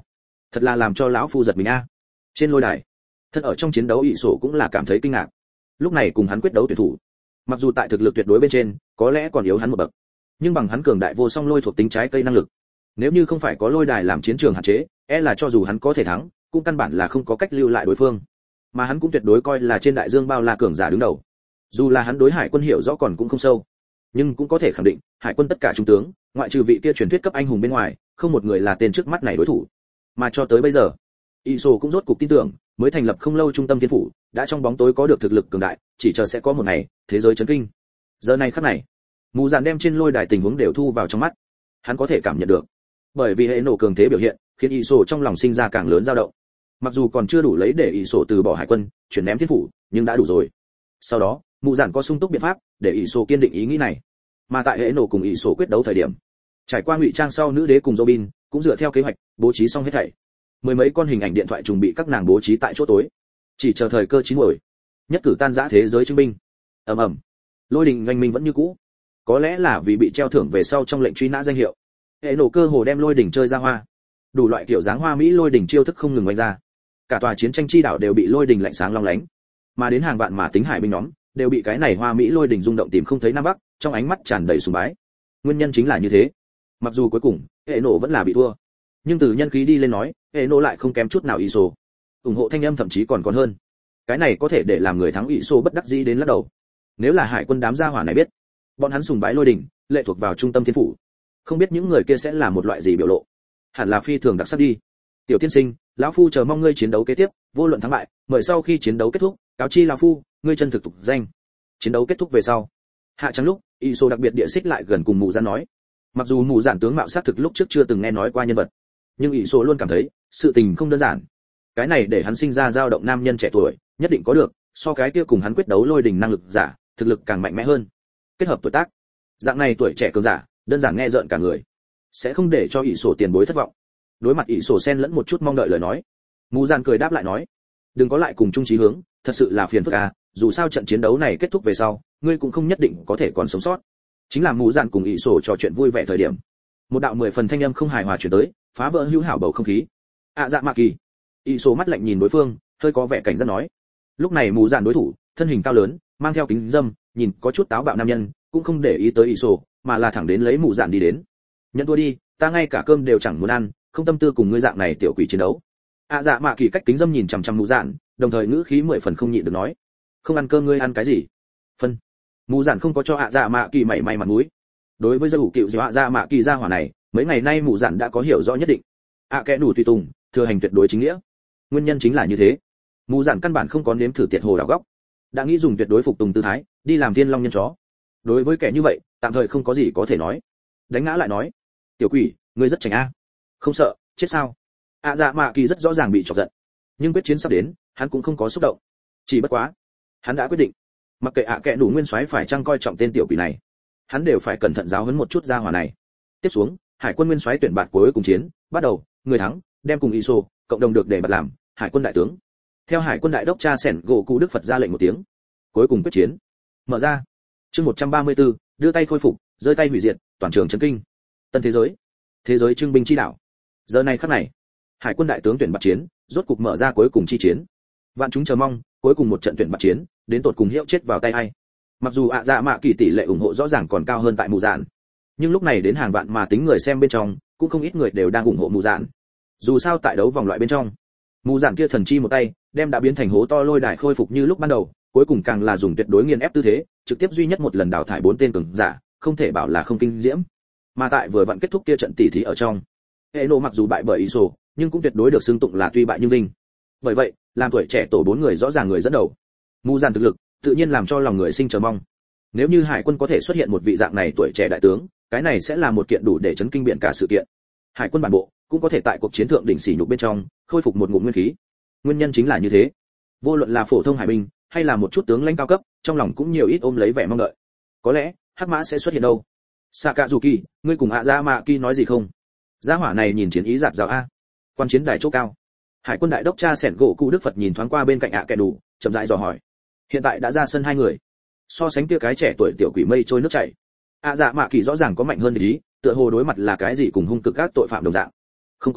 thật là làm cho lão phu giật mình a. Trên lôi đài, thân ở trong chiến đấu ỷ sổ cũng là cảm thấy kinh ngạc. Lúc này cùng hắn quyết đấu tuyển thủ, mặc dù tại thực lực tuyệt đối bên trên có lẽ còn yếu hắn một bậc, nhưng bằng hắn cường đại vô song lôi thuộc tính trái cây năng lực, nếu như không phải có lôi đài làm chiến trường hạn chế, là cho dù hắn có thể thắng cũng căn bản là không có cách lưu lại đối phương. Mà hắn cũng tuyệt đối coi là trên đại dương bao la cường giả đứng đầu. Dù là hắn đối hải quân hiểu rõ còn cũng không sâu, nhưng cũng có thể khẳng định hải quân tất cả trung tướng, ngoại trừ vị kia truyền thuyết cấp anh hùng bên ngoài, không một người là tên trước mắt này đối thủ. Mà cho tới bây giờ, Iso cũng rốt cục tin tưởng, mới thành lập không lâu trung tâm thiên phủ đã trong bóng tối có được thực lực cường đại, chỉ chờ sẽ có một ngày thế giới chấn kinh. Giờ này khắc này, mù dạn đem trên lôi đài tình huống đều thu vào trong mắt, hắn có thể cảm nhận được, bởi vì hệ nổ cường thế biểu hiện khiến Iso trong lòng sinh ra càng lớn dao động. Mặc dù còn chưa đủ lấy để Iso từ bỏ hải quân chuyển ném thiên phủ, nhưng đã đủ rồi. Sau đó mù dạn có sung túc biện pháp để Iso kiên định ý nghĩ này. Mà tại hệ nổ cùng Iso quyết đấu thời điểm, trải qua ngụy trang sau nữ đế cùng Robin cũng dựa theo kế hoạch bố trí xong hết thảy. Mười mấy con hình ảnh điện thoại trùng bị các nàng bố trí tại chỗ tối, chỉ chờ thời cơ chín muồi, nhất cử tan rã thế giới chứng minh. ầm ầm, lôi đình oanh minh vẫn như cũ. Có lẽ là vì bị treo thưởng về sau trong lệnh truy nã danh hiệu, hệ nổ cơ hồ đem lôi đỉnh chơi ra hoa, đủ loại kiểu dáng hoa mỹ lôi đỉnh chiêu thức không ngừng oanh ra. Cả tòa chiến tranh chi đảo đều bị lôi đỉnh lạnh sáng long lánh, mà đến hàng vạn mà tính hải binh nhóm đều bị cái này hoa mỹ lôi đỉnh rung động tìm không thấy nam bắc, trong ánh mắt tràn đầy sùng bái. Nguyên nhân chính là như thế. Mặc dù cuối cùng hệ nổ vẫn là bị thua, nhưng từ nhân khí đi lên nói, hệ nổ lại không kém chút nào Iso. Ủng hộ thanh âm thậm chí còn hơn. Cái này có thể để làm người thắng Iso bất đắc dĩ đến lắc đầu. Nếu là hải quân đám gia hỏa này biết, bọn hắn sùng bái lôi đỉnh, lệ thuộc vào trung tâm thiên phủ, không biết những người kia sẽ là một loại gì biểu lộ. Hẳn là phi thường đặc sắc đi. Tiểu tiên sinh, lão phu chờ mong ngươi chiến đấu kế tiếp, vô luận thắng bại, mời sau khi chiến đấu kết thúc, cáo chi lão phu, ngươi chân thực tục danh. Chiến đấu kết thúc về sau, hạ trắng lúc, Iso đặc biệt địa xích lại gần cùng mù dạn nói. Mặc dù mù dạn tướng mạo xác thực lúc trước chưa từng nghe nói qua nhân vật, nhưng Iso luôn cảm thấy sự tình không đơn giản. Cái này để hắn sinh ra dao động nam nhân trẻ tuổi, nhất định có được so cái kia cùng hắn quyết đấu lôi đình năng lực giả, thực lực càng mạnh mẽ hơn. Kết hợp tuổi tác, dạng này tuổi trẻ cường giả, đơn giản nghe rợn cả người, sẽ không để cho Iso tiền bối thất vọng. Đối mặt Iso xen lẫn một chút mong đợi lời nói, mù dạn cười đáp lại nói, đừng có lại cùng chung chí hướng, thật sự là phiền phức à, dù sao trận chiến đấu này kết thúc về sau, ngươi cũng không nhất định có thể còn sống sót. Chính là mù dạn cùng Iso trò chuyện vui vẻ thời điểm, một đạo 10 phần thanh âm không hài hòa truyền tới, phá vỡ hữu hảo bầu không khí. Dạ mạ kỳ. Iso mắt lạnh nhìn đối phương, hơi có vẻ cảnh giác nói. Lúc này mù dạn đối thủ, thân hình cao lớn, mang theo kính dâm, nhìn có chút táo bạo nam nhân, cũng không để ý tới Iso, mà là thẳng đến lấy mù dạn đi đến. Nhận thua đi, ta ngay cả cơm đều chẳng muốn ăn, không tâm tư cùng ngươi dạng này tiểu quỷ chiến đấu. Dạ mạ kỳ cách kính dâm nhìn chằm chằm mù dạn, đồng thời ngữ khí 10 phần không nhịn được nói. Không ăn cơm ngươi ăn cái gì? Phân. Mù dạn không có cho dạ mạ kỳ mảy may mặt mũi. Đối với gia hủ cựu dạ mạ kỳ gia hỏa này, mấy ngày nay mù dạn đã có hiểu rõ nhất định. Kẻ đủ tùy tùng, thừa hành tuyệt đối chính nghĩa. Nguyên nhân chính là như thế. Mù dạn căn bản không có nếm thử tiệt hồ đảo góc, đã nghĩ dùng tuyệt đối phục tùng tư thái đi làm thiên long nhân chó. Đối với kẻ như vậy, tạm thời không có gì có thể nói. Đánh ngã lại nói, tiểu quỷ, ngươi rất chảnh a. Không sợ chết sao? Dạ mạ kỳ rất rõ ràng bị chọc giận, nhưng quyết chiến sắp đến, hắn cũng không có xúc động. Chỉ bất quá, hắn đã quyết định, mặc kệ kẻ đủ nguyên soái phải chăng coi trọng tên tiểu quỷ này, hắn đều phải cẩn thận giáo huấn một chút gia hỏa này. Tiếp xuống, hải quân nguyên soái tuyển bạt cuối cùng chiến bắt đầu, người thắng đem cùng Iso cộng đồng được để bạt làm hải quân đại tướng. Theo hải quân đại đốc cha sẻn gỗ cụ đức Phật ra lệnh một tiếng, cuối cùng quyết chiến mở ra. Chương 134, đưa tay khôi phục, rơi tay hủy diệt, toàn trường chấn kinh. Tân thế giới trưng binh chi đảo. Giờ này khắc này, hải quân đại tướng tuyển bạt chiến rốt cục mở ra cuối cùng chi chiến. Vạn chúng chờ mong, cuối cùng một trận tuyển bạt chiến, đến tột cùng hiệu chết vào tay ai. Mặc dù dạ mạ kỳ tỷ lệ ủng hộ rõ ràng còn cao hơn tại mù dạn, nhưng lúc này đến hàng vạn mà tính người xem bên trong, cũng không ít người đều đang ủng hộ mù dạn. Dù sao tại đấu vòng loại bên trong, mù dạn kia thần chi một tay đem đã biến thành hố to lôi đài khôi phục như lúc ban đầu, cuối cùng càng là dùng tuyệt đối nghiền ép tư thế, trực tiếp duy nhất một lần đào thải 4 tên cường giả, không thể bảo là không kinh diễm. Mà tại vừa vặn kết thúc kia trận tỷ thí ở trong, Eno mặc dù bại bởi Iso, nhưng cũng tuyệt đối được xưng tụng là tuy bại nhưng vinh. Bởi vậy, làm tuổi trẻ tổ 4 người rõ ràng người dẫn đầu, mù dạn thực lực tự nhiên làm cho lòng người sinh chờ mong. Nếu như hải quân có thể xuất hiện một vị dạng này tuổi trẻ đại tướng, cái này sẽ là một kiện đủ để chấn kinh biển cả sự kiện. Hải quân bản bộ cũng có thể tại cuộc chiến thượng đỉnh sỉ nhục bên trong khôi phục một ngụm nguyên khí. Nguyên nhân chính là như thế. Vô luận là phổ thông hải binh hay là một chút tướng lãnh cao cấp, trong lòng cũng nhiều ít ôm lấy vẻ mong đợi. Có lẽ hắc mã sẽ xuất hiện đâu. Sakazuki, ngươi cùng dạ mạ kỳ nói gì không? Gia hỏa này nhìn chiến ý giạt rào a. Quan chiến đài chỗ cao, hải quân đại đốc cha sẻn gỗ cụ đức Phật nhìn thoáng qua bên cạnh kẻ đủ, chậm rãi dò hỏi. Hiện tại đã ra sân 2 người, so sánh kia cái trẻ tuổi tiểu quỷ mây trôi nước chảy, dạ mạ kỳ rõ ràng có mạnh hơn ý, tựa hồ đối mặt là cái gì cùng hung cực các tội phạm đồng dạng. Không có,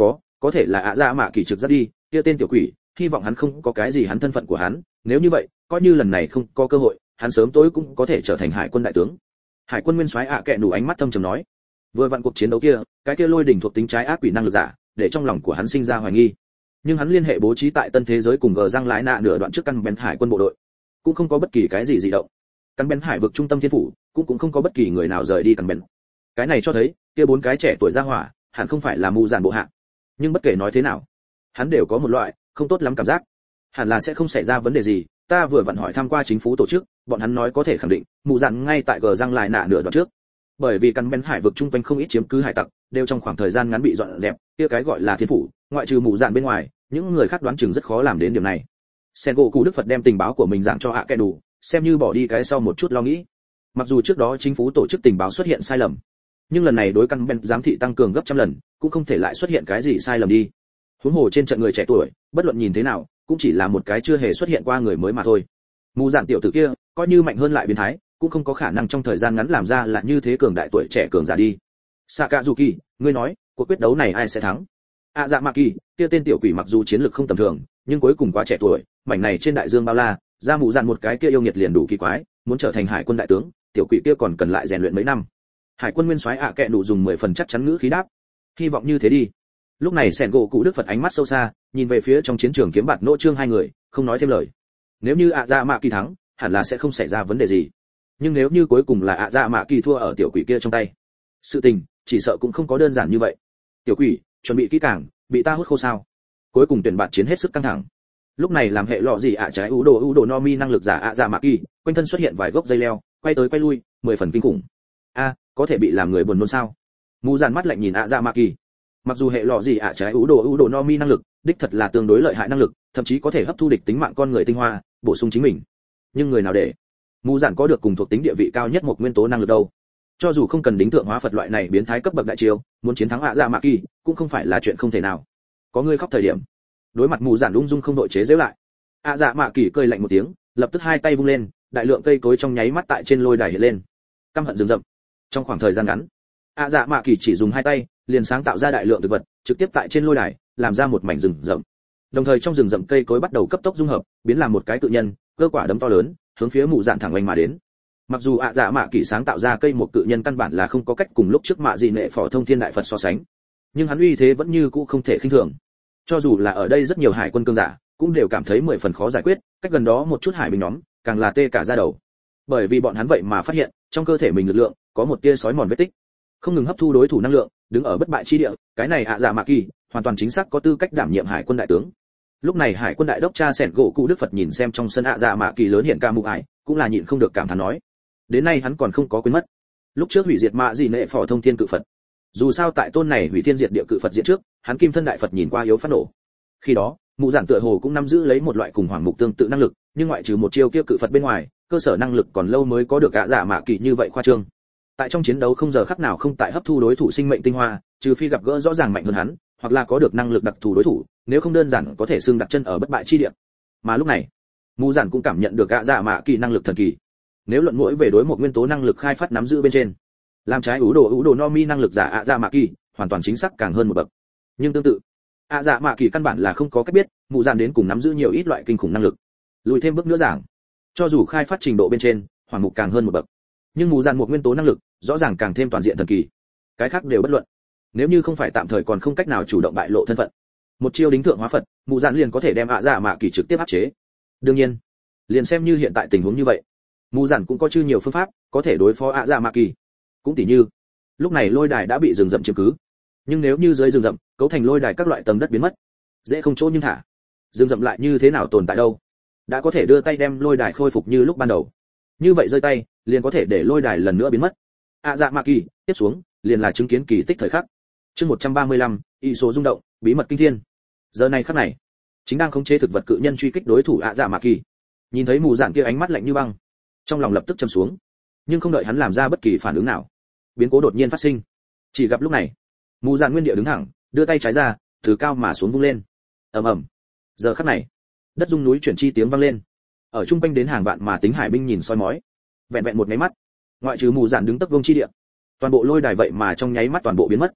có thể là ạ dạ mạ kỳ trực giác đi, kia tên tiểu quỷ, hy vọng hắn không có cái gì hắn thân phận của hắn, nếu như vậy, coi như lần này không có cơ hội, hắn sớm tối cũng có thể trở thành hải quân đại tướng. Hải quân nguyên soái ạ kệ nủ ánh mắt thâm trầm nói, vừa vặn cuộc chiến đấu kia, cái kia lôi đỉnh thuộc tính trái ác quỷ năng lực giả, để trong lòng của hắn sinh ra hoài nghi. Nhưng hắn liên hệ bố trí tại tân thế giới cùng gờ răng lái nạ nửa đoạn trước căn bén hải quân bộ đội, cũng không có bất kỳ cái gì dị động. Căn bén hải vực trung tâm thiên phủ, cũng không có bất kỳ người nào rời đi căn bén. Cái này cho thấy, kia bốn cái trẻ tuổi ra hỏa, hẳn không phải là mù dàn bộ hạ. Nhưng bất kể nói thế nào, hắn đều có một loại không tốt lắm cảm giác, hẳn là sẽ không xảy ra vấn đề gì. Ta vừa vặn hỏi tham qua chính phủ tổ chức, bọn hắn nói có thể khẳng định, mù dàn ngay tại gờ răng lại nạ nửa đoạn trước. Bởi vì căn bén hải vực trung quanh không ít chiếm cứ hải tặc, đều trong khoảng thời gian ngắn bị dọn dẹp, kia cái gọi là thiên phủ, ngoại trừ mù dàn bên ngoài, những người khác đoán chừng rất khó làm đến điểm này. Sengoku Đức Phật đem tình báo của mình giảng cho hạ kẻ đủ, xem như bỏ đi cái sau một chút lo nghĩ. Mặc dù trước đó chính phủ tổ chức tình báo xuất hiện sai lầm, nhưng lần này đối căn bén giám thị tăng cường gấp trăm lần, cũng không thể lại xuất hiện cái gì sai lầm đi. Huống hồ trên trận người trẻ tuổi, bất luận nhìn thế nào, cũng chỉ là một cái chưa hề xuất hiện qua người mới mà thôi. Mù dạn tiểu tử kia, coi như mạnh hơn lại biến thái, cũng không có khả năng trong thời gian ngắn làm ra là như thế cường đại tuổi trẻ cường giả đi. Sakazuki, ngươi nói, cuộc quyết đấu này ai sẽ thắng? Dạ Mạ Kỳ, kia tên tiểu quỷ mặc dù chiến lược không tầm thường, nhưng cuối cùng quá trẻ tuổi, mảnh này trên đại dương bao la, ra mù dạn một cái kia yêu nghiệt liền đủ kỳ quái, muốn trở thành hải quân đại tướng, tiểu quỷ kia còn cần lại rèn luyện mấy năm. Hải quân nguyên soái kệ đủ dùng 10 phần chắc chắn ngữ khí đáp. Hy vọng như thế đi. Lúc này Sengoku Đức Phật ánh mắt sâu xa, nhìn về phía trong chiến trường kiếm bạt nỗ trương hai người, không nói thêm lời. Nếu như Dạ Mạ Kỳ thắng, hẳn là sẽ không xảy ra vấn đề gì. Nhưng nếu như cuối cùng là Dạ Mạ Kỳ thua ở tiểu quỷ kia trong tay, sự tình chỉ sợ cũng không có đơn giản như vậy. Tiểu quỷ, chuẩn bị kỹ càng, bị ta hút khô sao? Cuối cùng tuyển bạn chiến hết sức căng thẳng. Lúc này làm hệ lọ gì trái ú đồ no mi năng lực giả Dạ Mạ Kỳ, quanh thân xuất hiện vài gốc dây leo, quay tới quay lui, 10 phần kinh khủng. Có thể bị làm người buồn nôn sao? Mù dàn mắt lạnh nhìn Dạ Mạ Kỳ. Mặc dù hệ lọ gì trái ú đồ no mi năng lực, đích thật là tương đối lợi hại năng lực, thậm chí có thể hấp thu địch tính mạng con người tinh hoa, bổ sung chính mình. Nhưng người nào để mù dàn có được cùng thuộc tính địa vị cao nhất một nguyên tố năng lực đâu? Cho dù không cần đính thượng hóa Phật loại này biến thái cấp bậc đại chiêu, muốn chiến thắng Dạ Mạ Kỳ, cũng không phải là chuyện không thể nào. Có người khóc thời điểm, đối mặt mù dàn ung dung không đội chế giễu lại. Dạ Mạ Kỳ cười lạnh một tiếng, lập tức hai tay vung lên, đại lượng cây cối trong nháy mắt tại trên lôi đài hiện lên, căm hận rừng rậm. Trong khoảng thời gian ngắn, Dạ Mạ Kỳ chỉ dùng hai tay, liền sáng tạo ra đại lượng thực vật, trực tiếp tại trên lôi đài, làm ra một mảnh rừng rậm. Đồng thời trong rừng rậm cây cối bắt đầu cấp tốc dung hợp, biến làm một cái cự nhân, cơ quả đấm to lớn, hướng phía mù dạn thẳng oanh mà đến. Mặc dù Dạ Mạ Kỳ sáng tạo ra cây một cự nhân căn bản là không có cách cùng lúc trước Mạ Dị Nệ Phò Thông Thiên Đại Phật so sánh, nhưng hắn uy thế vẫn như cũ không thể khinh thường. Cho dù là ở đây rất nhiều hải quân cương giả, cũng đều cảm thấy 10 phần khó giải quyết, cách gần đó một chút hải binh nhóm, càng là tê cả da đầu. Bởi vì bọn hắn vậy mà phát hiện, trong cơ thể mình lực lượng có một tia sói mòn vết tích, không ngừng hấp thu đối thủ năng lượng, đứng ở bất bại chi địa, cái này Dạ Mạ Kỳ hoàn toàn chính xác có tư cách đảm nhiệm hải quân đại tướng. Lúc này hải quân đại đốc cha Sẻn gỗ cụ Đức Phật nhìn xem trong sân Dạ Mạ Kỳ lớn hiện ca mụ ải, cũng là nhịn không được cảm thán nói, đến nay hắn còn không có quên mất lúc trước hủy diệt Mạ Dị Nệ Phò Thông Thiên cự Phật. Dù sao tại tôn này hủy thiên diệt địa cự Phật diễn trước, hắn kim thân đại Phật nhìn qua yếu phát nổ. Khi đó mụ giản tựa hồ cũng nắm giữ lấy một loại cùng hoàng mục tương tự năng lực, nhưng ngoại trừ một chiêu kia cự Phật bên ngoài, cơ sở năng lực còn lâu mới có được Dạ Mạ Kỳ như vậy khoa trương. Tại trong chiến đấu không giờ khắc nào không tại hấp thu đối thủ sinh mệnh tinh hoa, trừ phi gặp gỡ rõ ràng mạnh hơn hắn, hoặc là có được năng lực đặc thù đối thủ, nếu không đơn giản có thể xương đặt chân ở bất bại chi địa. Mà lúc này, mù giản cũng cảm nhận được Dạ Mạ Kỳ năng lực thần kỳ. Nếu luận mỗi về đối một nguyên tố năng lực khai phát nắm giữ bên trên, làm trái ú đồ no mi năng lực giả Dạ Mạ Kỳ hoàn toàn chính xác càng hơn một bậc. Nhưng tương tự, Dạ Mạ Kỳ căn bản là không có cách biết mù giản đến cùng nắm giữ nhiều ít loại kinh khủng năng lực. Lùi thêm bước nữa giảng, cho dù khai phát trình độ bên trên hoàng mục càng hơn một bậc, nhưng mù giản một nguyên tố năng lực rõ ràng càng thêm toàn diện thần kỳ. Cái khác đều bất luận, nếu như không phải tạm thời còn không cách nào chủ động bại lộ thân phận, một chiêu đính thượng hóa Phật, mù giản liền có thể đem Dạ Mạ Kỳ trực tiếp áp chế. Đương nhiên, liền xem như hiện tại tình huống như vậy, mù giản cũng có chư nhiều phương pháp có thể đối phó Dạ Mạ Kỳ. Cũng tỉ như, lúc này lôi đài đã bị rừng rậm chiếm cứ, nhưng nếu như dưới rừng rậm cấu thành lôi đài các loại tầng đất biến mất, dễ không chỗ nhưng thả, rừng rậm lại như thế nào tồn tại đâu? Đã có thể đưa tay đem lôi đài khôi phục như lúc ban đầu, như vậy rơi tay liền có thể để lôi đài lần nữa biến mất. Dạ Mạ Kỳ tiếp xuống liền là chứng kiến kỳ tích thời khắc. Chương 135, y số rung động, bí mật kinh thiên. Giờ này khắc này, chính đang khống chế thực vật cự nhân truy kích đối thủ Dạ Mạ Kỳ. Nhìn thấy mù dạn kia ánh mắt lạnh như băng, trong lòng lập tức trầm xuống, nhưng không đợi hắn làm ra bất kỳ phản ứng nào, biến cố đột nhiên phát sinh. Chỉ gặp lúc này, mù dạn nguyên địa đứng thẳng, đưa tay trái ra, từ cao mà xuống vung lên. Ầm ầm. Giờ khắc này, đất rung núi chuyển chi tiếng vang lên. Ở trung quanh đến hàng vạn mà tính hải binh nhìn soi mói. Vẹn vẹn một cái mắt, ngoại trừ mù dạn đứng tấc vương chi địa, toàn bộ lôi đài vậy mà trong nháy mắt toàn bộ biến mất.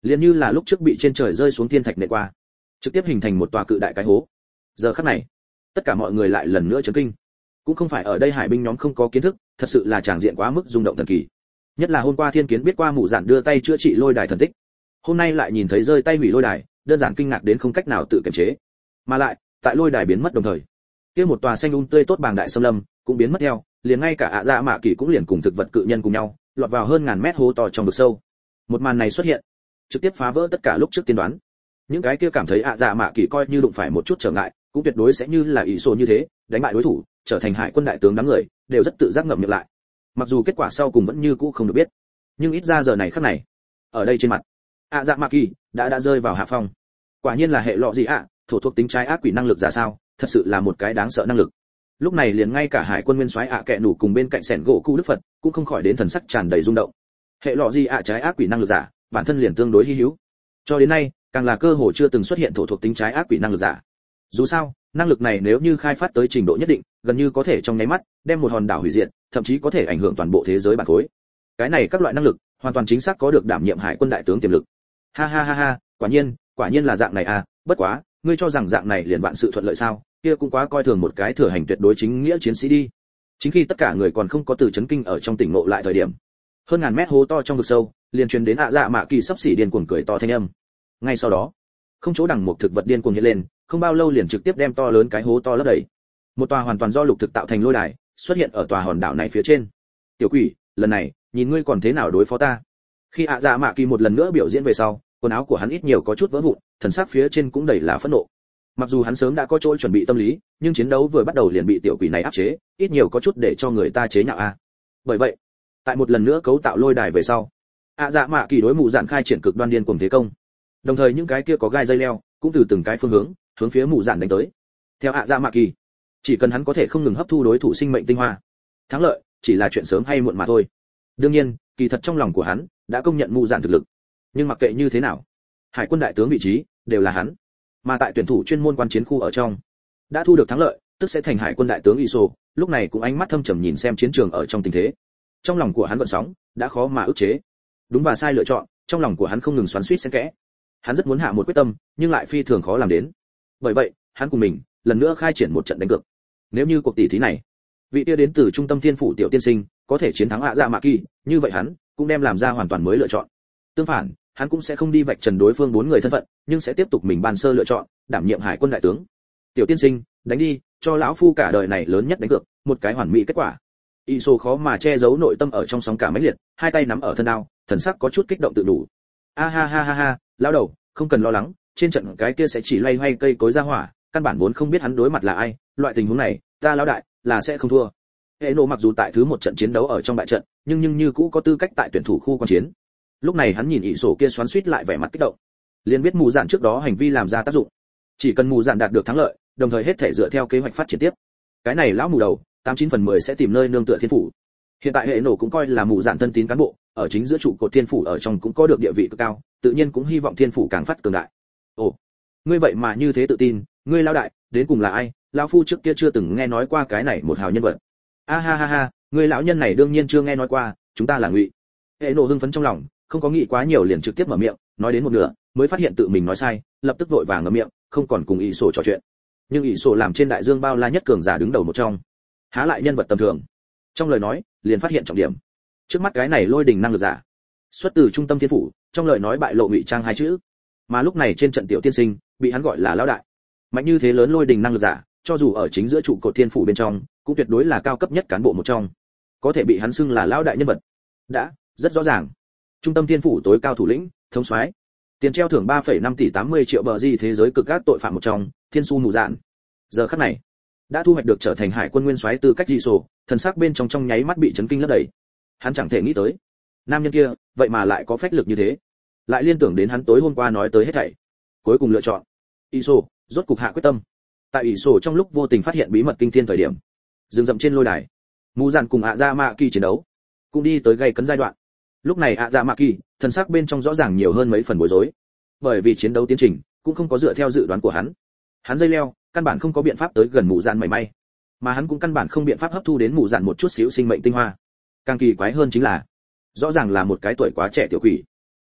liền như là lúc trước bị trên trời rơi xuống thiên thạch nện qua, trực tiếp hình thành một tòa cự đại cái hố. Giờ khắc này, tất cả mọi người lại lần nữa chấn kinh. Cũng không phải ở đây hải binh nhóm không có kiến thức, thật sự là tràng diện quá mức rung động thần kỳ. Nhất là hôm qua Thiên Kiến biết qua mụ giản đưa tay chữa trị lôi đài thần tích, hôm nay lại nhìn thấy rơi tay hủy lôi đài, đơn giản kinh ngạc đến không cách nào tự kiềm chế. Mà lại, tại lôi đài biến mất đồng thời, kia một tòa xanh tươi tốt bàng đại xâm lâm cũng biến mất theo, liền ngay cả ạ dạ mạ kỳ cũng liền cùng thực vật cự nhân cùng nhau, lọt vào hơn ngàn mét hố to trong vực sâu. Một màn này xuất hiện, trực tiếp phá vỡ tất cả lúc trước tiên đoán. Những cái kia cảm thấy ạ dạ mạ kỳ coi như đụng phải một chút trở ngại, cũng tuyệt đối sẽ như là ỷ sổ như thế, đánh bại đối thủ, trở thành hải quân đại tướng đám người, đều rất tự giác ngậm miệng lại. Mặc dù kết quả sau cùng vẫn như cũ không được biết, nhưng ít ra giờ này khắc này, ở đây trên mặt, ạ dạ mạ kỳ đã rơi vào hạ phong. Quả nhiên là hệ lọ gì ạ, thổ thuộc tính trái ác quỷ năng lực ra sao, thật sự là một cái đáng sợ năng lực. Lúc này liền ngay cả hải quân nguyên soái ạ kẹ nủ cùng bên cạnh sẻn gỗ cụ đức phật cũng không khỏi đến thần sắc tràn đầy rung động. Hệ lọ gì ạ trái ác quỷ năng lực giả, bản thân liền tương đối hi hữu. Cho đến nay, càng là cơ hội chưa từng xuất hiện thổ thuộc tính trái ác quỷ năng lực giả. Dù sao, năng lực này nếu như khai phát tới trình độ nhất định, gần như có thể trong nháy mắt đem một hòn đảo hủy diệt, thậm chí có thể ảnh hưởng toàn bộ thế giới bản khối. Cái này các loại năng lực, hoàn toàn chính xác có được đảm nhiệm hải quân đại tướng tiềm lực. Ha ha ha ha, quả nhiên là dạng này à, bất quá, ngươi cho rằng dạng này liền vạn sự thuận lợi sao? Kia cũng quá coi thường một cái thừa hành tuyệt đối chính nghĩa chiến sĩ đi. Chính khi tất cả người còn không có từ chấn kinh ở trong tỉnh ngộ lại thời điểm, hơn ngàn mét hố to trong vực sâu, liền truyền đến ạ dạ mạ kỳ sắp xỉ điên cuồng cười to thanh âm. Ngay sau đó, không chỗ đằng một thực vật điên cuồng hiện lên, không bao lâu liền trực tiếp đem to lớn cái hố to lấp đầy. Một tòa hoàn toàn do lục thực tạo thành lôi đài, xuất hiện ở tòa hòn đảo này phía trên. Tiểu quỷ, lần này, nhìn ngươi còn thế nào đối phó ta? Khi ạ dạ mạ kỳ một lần nữa biểu diễn về sau, quần áo của hắn ít nhiều có chút vỡ vụn, thần sắc phía trên cũng đầy là phẫn nộ. Mặc dù hắn sớm đã có chỗ chuẩn bị tâm lý, nhưng chiến đấu vừa bắt đầu liền bị tiểu quỷ này áp chế, ít nhiều có chút để cho người ta chế nhạo a. Bởi vậy, tại một lần nữa cấu tạo lôi đài về sau, ạ dạ mạ kỳ đối mụ dạn khai triển cực đoan điên cuồng thế công. Đồng thời những cái kia có gai dây leo cũng từ từng cái phương hướng phía mụ dạn đánh tới. Theo ạ dạ mạ kỳ, chỉ cần hắn có thể không ngừng hấp thu đối thủ sinh mệnh tinh hoa, thắng lợi chỉ là chuyện sớm hay muộn mà thôi. Đương nhiên, kỳ thật trong lòng của hắn đã công nhận mụ dạn thực lực. Nhưng mặc kệ như thế nào, hải quân đại tướng vị trí đều là hắn. Mà tại tuyển thủ chuyên môn quan chiến khu ở trong, đã thu được thắng lợi, tức sẽ thành hải quân đại tướng Iso, lúc này cũng ánh mắt thâm trầm nhìn xem chiến trường ở trong tình thế. Trong lòng của hắn gợn sóng, đã khó mà ức chế. Đúng và sai lựa chọn, trong lòng của hắn không ngừng xoắn xuýt xen kẽ. Hắn rất muốn hạ một quyết tâm, nhưng lại phi thường khó làm đến. Bởi vậy, hắn cùng mình lần nữa khai triển một trận đánh cược. Nếu như cuộc tỷ thí này, vị kia đến từ trung tâm thiên phủ tiểu tiên sinh có thể chiến thắng ạ dạ mạ kỳ, như vậy hắn cũng đem làm ra hoàn toàn mới lựa chọn. Tương phản, hắn cũng sẽ không đi vạch trần đối phương 4 người thân phận, nhưng sẽ tiếp tục mình ban sơ lựa chọn, đảm nhiệm hải quân đại tướng. Tiểu tiên sinh, đánh đi, cho lão phu cả đời này lớn nhất đánh cược, một cái hoàn mỹ kết quả. Iso khó mà che giấu nội tâm ở trong sóng cả mãnh liệt, hai tay nắm ở thân đao, thần sắc có chút kích động tự đủ. A ha ha ha ha, lão đầu, không cần lo lắng, trên trận cái kia sẽ chỉ loay hoay cây cối ra hỏa, căn bản vốn không biết hắn đối mặt là ai, loại tình huống này, ta lão đại là sẽ không thua. Hệ nộ mặc dù tại thứ một trận chiến đấu ở trong bại trận, nhưng như cũ có tư cách tại tuyển thủ khu quan chiến. Lúc này hắn nhìn ỷ sổ kia xoắn xuýt lại vẻ mặt kích động, liền biết mù dạn trước đó hành vi làm ra tác dụng. Chỉ cần mù dạn đạt được thắng lợi, đồng thời hết thể dựa theo kế hoạch phát triển tiếp, cái này lão mù đầu 89/10 sẽ tìm nơi nương tựa thiên phủ. Hiện tại hệ nổ cũng coi là mù dạn thân tín cán bộ, ở chính giữa trụ cột thiên phủ ở trong cũng có được địa vị cực cao, tự nhiên cũng hy vọng thiên phủ càng phát cường đại. Ồ, ngươi vậy mà như thế tự tin, ngươi lão đại đến cùng là ai? Lão phu trước kia chưa từng nghe nói qua cái này một hào nhân vật. A ha ha ha, ngươi lão nhân này đương nhiên chưa nghe nói qua, chúng ta là ngụy. Hệ nổ hưng phấn trong lòng, không có nghĩ quá nhiều liền trực tiếp mở miệng, nói đến một nửa mới phát hiện tự mình nói sai, lập tức vội vàng ngậm miệng, không còn cùng ỷ sổ trò chuyện. Nhưng ỷ sổ làm trên đại dương bao la nhất cường giả đứng đầu một trong, há lại nhân vật tầm thường. Trong lời nói liền phát hiện trọng điểm. Trước mắt cái này lôi đình năng lực giả, xuất từ trung tâm thiên phủ, trong lời nói bại lộ ngụy trang 2 chữ. Mà lúc này trên trận tiểu tiên sinh bị hắn gọi là lão đại. Mạnh như thế lớn lôi đình năng lực giả, cho dù ở chính giữa trụ cột thiên phủ bên trong, cũng tuyệt đối là cao cấp nhất cán bộ một trong, có thể bị hắn xưng là lão đại nhân vật, đã rất rõ ràng. Trung tâm thiên phủ tối cao thủ lĩnh, thống soái, tiền treo thưởng 3,5 tỷ 80 triệu bờ di thế giới cực các tội phạm một trong, thiên su mù dạn. Giờ khắc này, đã thu hoạch được trở thành hải quân nguyên soái tư cách di sổ, thần sắc bên trong nháy mắt bị chấn kinh lấp đầy. Hắn chẳng thể nghĩ tới, nam nhân kia vậy mà lại có phách lực như thế, lại liên tưởng đến hắn tối hôm qua nói tới hết thảy. Cuối cùng lựa chọn Iso, rốt cục hạ quyết tâm. Tại Iso trong lúc vô tình phát hiện bí mật kinh thiên thời điểm, dừng dậm trên lôi đài, mù dạn cùng ạ dạ mạ kỳ chiến đấu cũng đi tới gây cấn giai đoạn. Lúc này ạ dạ mạ kỳ thần sắc bên trong rõ ràng nhiều hơn mấy phần bối rối, bởi vì chiến đấu tiến trình cũng không có dựa theo dự đoán của hắn. Hắn dây leo căn bản không có biện pháp tới gần mù dạn mảy may, mà hắn cũng căn bản không biện pháp hấp thu đến mù dạn một chút xíu sinh mệnh tinh hoa. Càng kỳ quái hơn chính là, rõ ràng là một cái tuổi quá trẻ tiểu quỷ,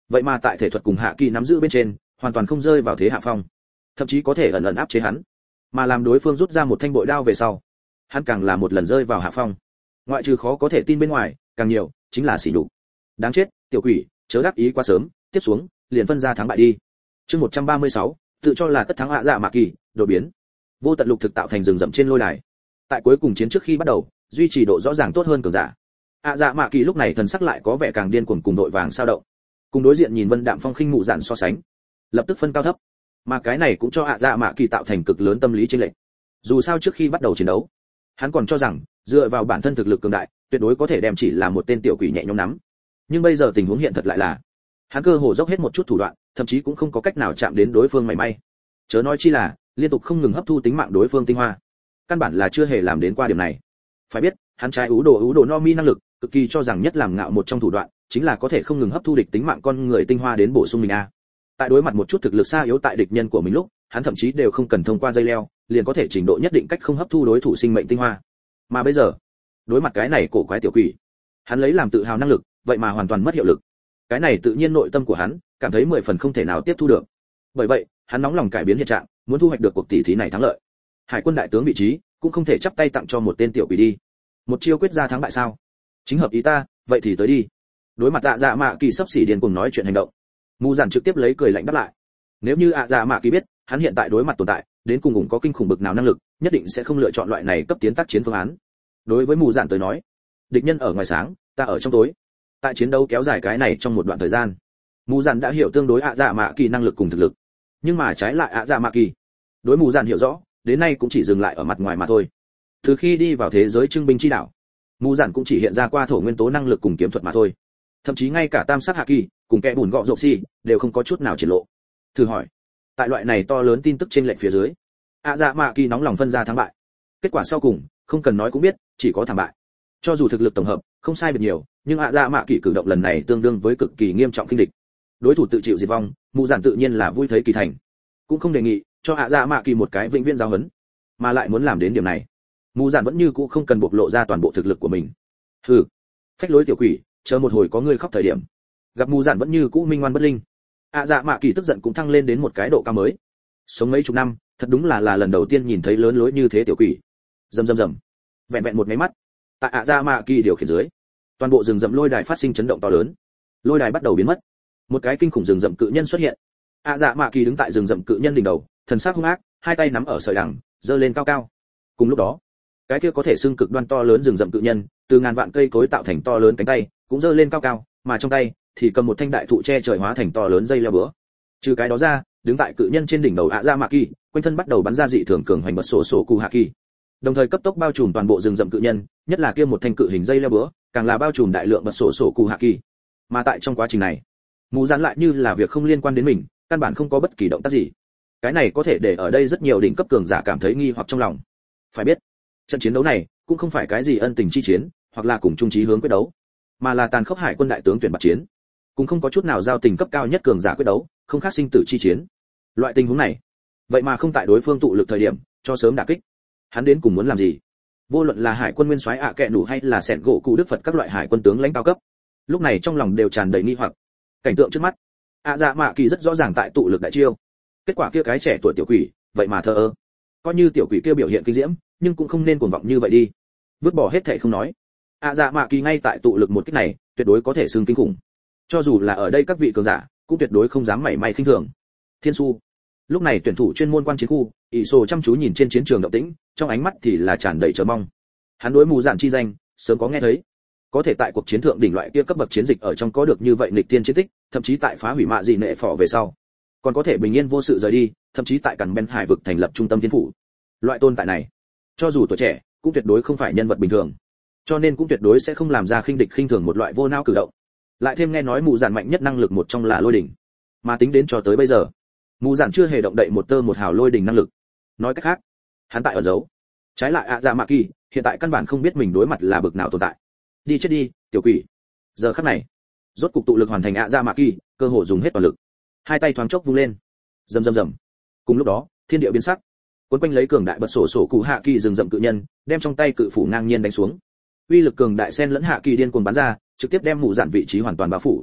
vậy mà tại thể thuật cùng hạ kỳ nắm giữ bên trên hoàn toàn không rơi vào thế hạ phong, thậm chí có thể ẩn ẩn áp chế hắn. Mà làm đối phương rút ra một thanh bội đao về sau, hắn càng là một lần rơi vào hạ phong. Ngoại trừ khó có thể tin bên ngoài, càng nhiều chính là sỉ nhục. Đáng chết, tiểu quỷ, chớ đắc ý quá sớm, tiếp xuống liền phân ra thắng bại đi. Chương 136, tự cho là tất thắng hạ dạ mạ kỳ, đổi biến. Vô tận lục thực tạo thành rừng rậm trên lôi đài. Tại cuối cùng chiến trước khi bắt đầu, duy trì độ rõ ràng tốt hơn cường giả. Hạ dạ mạ kỳ lúc này thần sắc lại có vẻ càng điên cuồng cùng đội vàng sao động. Cùng đối diện nhìn Vân Đạm Phong khinh mụ dạn so sánh, lập tức phân cao thấp. Mà cái này cũng cho hạ dạ mạ kỳ tạo thành cực lớn tâm lý chênh lệch. Dù sao trước khi bắt đầu chiến đấu, hắn còn cho rằng dựa vào bản thân thực lực cường đại, tuyệt đối có thể đem chỉ là một tên tiểu quỷ nhẹ nhõm nắm. Nhưng bây giờ tình huống hiện thật lại là, hắn cơ hồ dốc hết một chút thủ đoạn, thậm chí cũng không có cách nào chạm đến đối phương mảy may. Chớ nói chi là liên tục không ngừng hấp thu tính mạng đối phương tinh hoa, căn bản là chưa hề làm đến qua điểm này. Phải biết, hắn trái ú đồ no mi năng lực, cực kỳ cho rằng nhất làm ngạo một trong thủ đoạn, chính là có thể không ngừng hấp thu địch tính mạng con người tinh hoa đến bổ sung mình a. Tại đối mặt một chút thực lực xa yếu tại địch nhân của mình lúc, hắn thậm chí đều không cần thông qua dây leo, liền có thể trình độ nhất định cách không hấp thu đối thủ sinh mệnh tinh hoa. Mà bây giờ, đối mặt cái này cổ quái tiểu quỷ, hắn lấy làm tự hào năng lực, vậy mà hoàn toàn mất hiệu lực. Cái này tự nhiên nội tâm của hắn cảm thấy 10 phần không thể nào tiếp thu được. Bởi vậy, hắn nóng lòng cải biến hiện trạng, muốn thu hoạch được cuộc tỷ thí này thắng lợi. Hải quân đại tướng vị trí cũng không thể chắp tay tặng cho một tên tiểu quỷ đi. Một chiêu quyết ra thắng bại sao? Chính hợp ý ta, vậy thì tới đi. Đối mặt dạ mạ kỳ sắp xỉ điên cuồng nói chuyện hành động, Mù Giản trực tiếp lấy cười lạnh đáp lại. Nếu như dạ mạ kỳ biết, hắn hiện tại đối mặt tồn tại, đến cùng cũng có kinh khủng bực nào năng lực, nhất định sẽ không lựa chọn loại này cấp tiến tác chiến phương án. Đối với Mù Giản tới nói, địch nhân ở ngoài sáng, ta ở trong tối. Tại chiến đấu kéo dài cái này trong một đoạn thời gian, Mù Giản đã hiểu tương đối dạ mạ kỳ năng lực cùng thực lực. Nhưng mà trái lại dạ mạ kỳ, đối Mù Giản hiểu rõ, đến nay cũng chỉ dừng lại ở mặt ngoài mà thôi. Từ khi đi vào thế giới trưng binh chi đảo, Mù Giản cũng chỉ hiện ra qua thổ nguyên tố năng lực cùng kiếm thuật mà thôi. Thậm chí ngay cả tam sát hạ kỳ cùng kẻ bùn gọ rộp xi đều không có chút nào triển lộ. Thử hỏi, tại loại này to lớn tin tức trên lệnh phía dưới, dạ mạ kỳ nóng lòng phân ra thắng bại. Kết quả sau cùng không cần nói cũng biết, chỉ có thảm bại. Cho dù thực lực tổng hợp không sai biệt nhiều, nhưng dạ mạ kỳ cử động lần này tương đương với cực kỳ nghiêm trọng khinh địch. Đối thủ tự chịu diệt vong, Mù Giản tự nhiên là vui thấy kỳ thành, cũng không đề nghị cho dạ mạ kỳ một cái vĩnh viễn giáo huấn, mà lại muốn làm đến điểm này, Mù Giản vẫn như cũ không cần bộc lộ ra toàn bộ thực lực của mình. Hừ, phách lối tiểu quỷ, chờ một hồi có ngươi khóc thời điểm. Gặp Mù Giản vẫn như cũ minh ngoan bất linh, dạ mạ kỳ tức giận cũng thăng lên đến một cái độ cao mới. Sống mấy chục năm, thật đúng là lần đầu tiên nhìn thấy lớn lối như thế tiểu quỷ. Rầm rầm rầm. Vẹn vẹn một cái mắt, tại dạ mạ kỳ điều khiển dưới, toàn bộ rừng rậm lôi đài phát sinh chấn động to lớn. Lôi đài bắt đầu biến mất. Một cái kinh khủng rừng rậm cự nhân xuất hiện. Dạ mạ kỳ đứng tại rừng rậm cự nhân đỉnh đầu, thần sắc hung ác, hai tay nắm ở sợi đằng, giơ lên cao cao. Cùng lúc đó, cái kia có thể xưng cực đoan to lớn rừng rậm cự nhân, từ ngàn vạn cây cối tạo thành to lớn cánh tay, cũng giơ lên cao cao, mà trong tay thì cầm một thanh đại thụ che trời hóa thành to lớn dây leo búa. Trừ cái đó ra, đứng tại cự nhân trên đỉnh đầu dạ mạ kỳ, quanh thân bắt đầu bắn ra dị thường cường hoành bật sổ cụ hạ kỳ, đồng thời cấp tốc bao trùm toàn bộ rừng rậm cự nhân, nhất là kia một thanh cự hình dây leo búa, càng là bao trùm đại lượng bật sổ cụ hạ kỳ. Mà tại trong quá trình này, Mù Giản lại như là việc không liên quan đến mình, căn bản không có bất kỳ động tác gì. Cái này có thể để ở đây rất nhiều đỉnh cấp cường giả cảm thấy nghi hoặc trong lòng. Phải biết, trận chiến đấu này cũng không phải cái gì ân tình chi chiến, hoặc là cùng chung chí hướng quyết đấu, mà là tàn khốc hải quân đại tướng tuyển bạt chiến, cũng không có chút nào giao tình cấp cao nhất cường giả quyết đấu, không khác sinh tử chi chiến. Loại tình huống này, vậy mà không tại đối phương tụ lực thời điểm cho sớm đả kích, hắn đến cùng muốn làm gì? Vô luận là hải quân nguyên soái kẹ nủ hay là sẹn gỗ cụ đức phật các loại hải quân tướng lãnh cao cấp, lúc này trong lòng đều tràn đầy nghi hoặc. Cảnh tượng trước mắt, dạ mạ kỳ rất rõ ràng tại tụ lực đại chiêu. Kết quả kia cái trẻ tuổi tiểu quỷ, vậy mà thờ ơ. Coi như tiểu quỷ kia biểu hiện kinh diễm, nhưng cũng không nên cuồng vọng như vậy đi. Vứt bỏ hết thảy không nói, dạ mạ kỳ ngay tại tụ lực một kích này, tuyệt đối có thể xưng kinh khủng. Cho dù là ở đây các vị cường giả, cũng tuyệt đối không dám mảy may khinh thường. Thiên su. Lúc này tuyển thủ chuyên môn quan chiến khu, ỷ sổ chăm chú nhìn trên chiến trường động tĩnh, trong ánh mắt thì là tràn đầy chờ mong. Hắn đối Mù Giản chi danh, sớm có nghe thấy. Có thể tại cuộc chiến thượng đỉnh loại kia cấp bậc chiến dịch ở trong có được như vậy nghịch tiên chiến tích, thậm chí tại phá hủy mạ dị nệ phò về sau, còn có thể bình yên vô sự rời đi, thậm chí tại cằn Ben hải vực thành lập trung tâm chiến phủ. Loại tồn tại này, cho dù tuổi trẻ, cũng tuyệt đối không phải nhân vật bình thường, cho nên cũng tuyệt đối sẽ không làm ra khinh địch khinh thường một loại vô não cử động. Lại thêm nghe nói Mù Giản mạnh nhất năng lực một trong là lôi đỉnh, mà tính đến cho tới bây giờ, Mù Giản chưa hề động đậy một tơ một hào lôi đỉnh năng lực. Nói cách khác, hắn tại ở giấu. Trái lại dạ mạ kỳ, hiện tại căn bản không biết mình đối mặt là bực nào tồn tại. Đi chết đi, tiểu quỷ. Giờ khắc này, rốt cục tụ lực hoàn thành dạ mạ kỳ, cơ hội dùng hết toàn lực. Hai tay thoáng chốc vung lên, rầm rầm rầm. Cùng lúc đó, thiên địa biến sắc. Cuốn quanh lấy cường đại bật sổ cụ hạ kỳ rừng rậm cự nhân, đem trong tay cự phủ ngang nhiên đánh xuống. Uy lực cường đại sen lẫn hạ kỳ điên cuồng bắn ra, trực tiếp đem Mù Giản vị trí hoàn toàn bao phủ.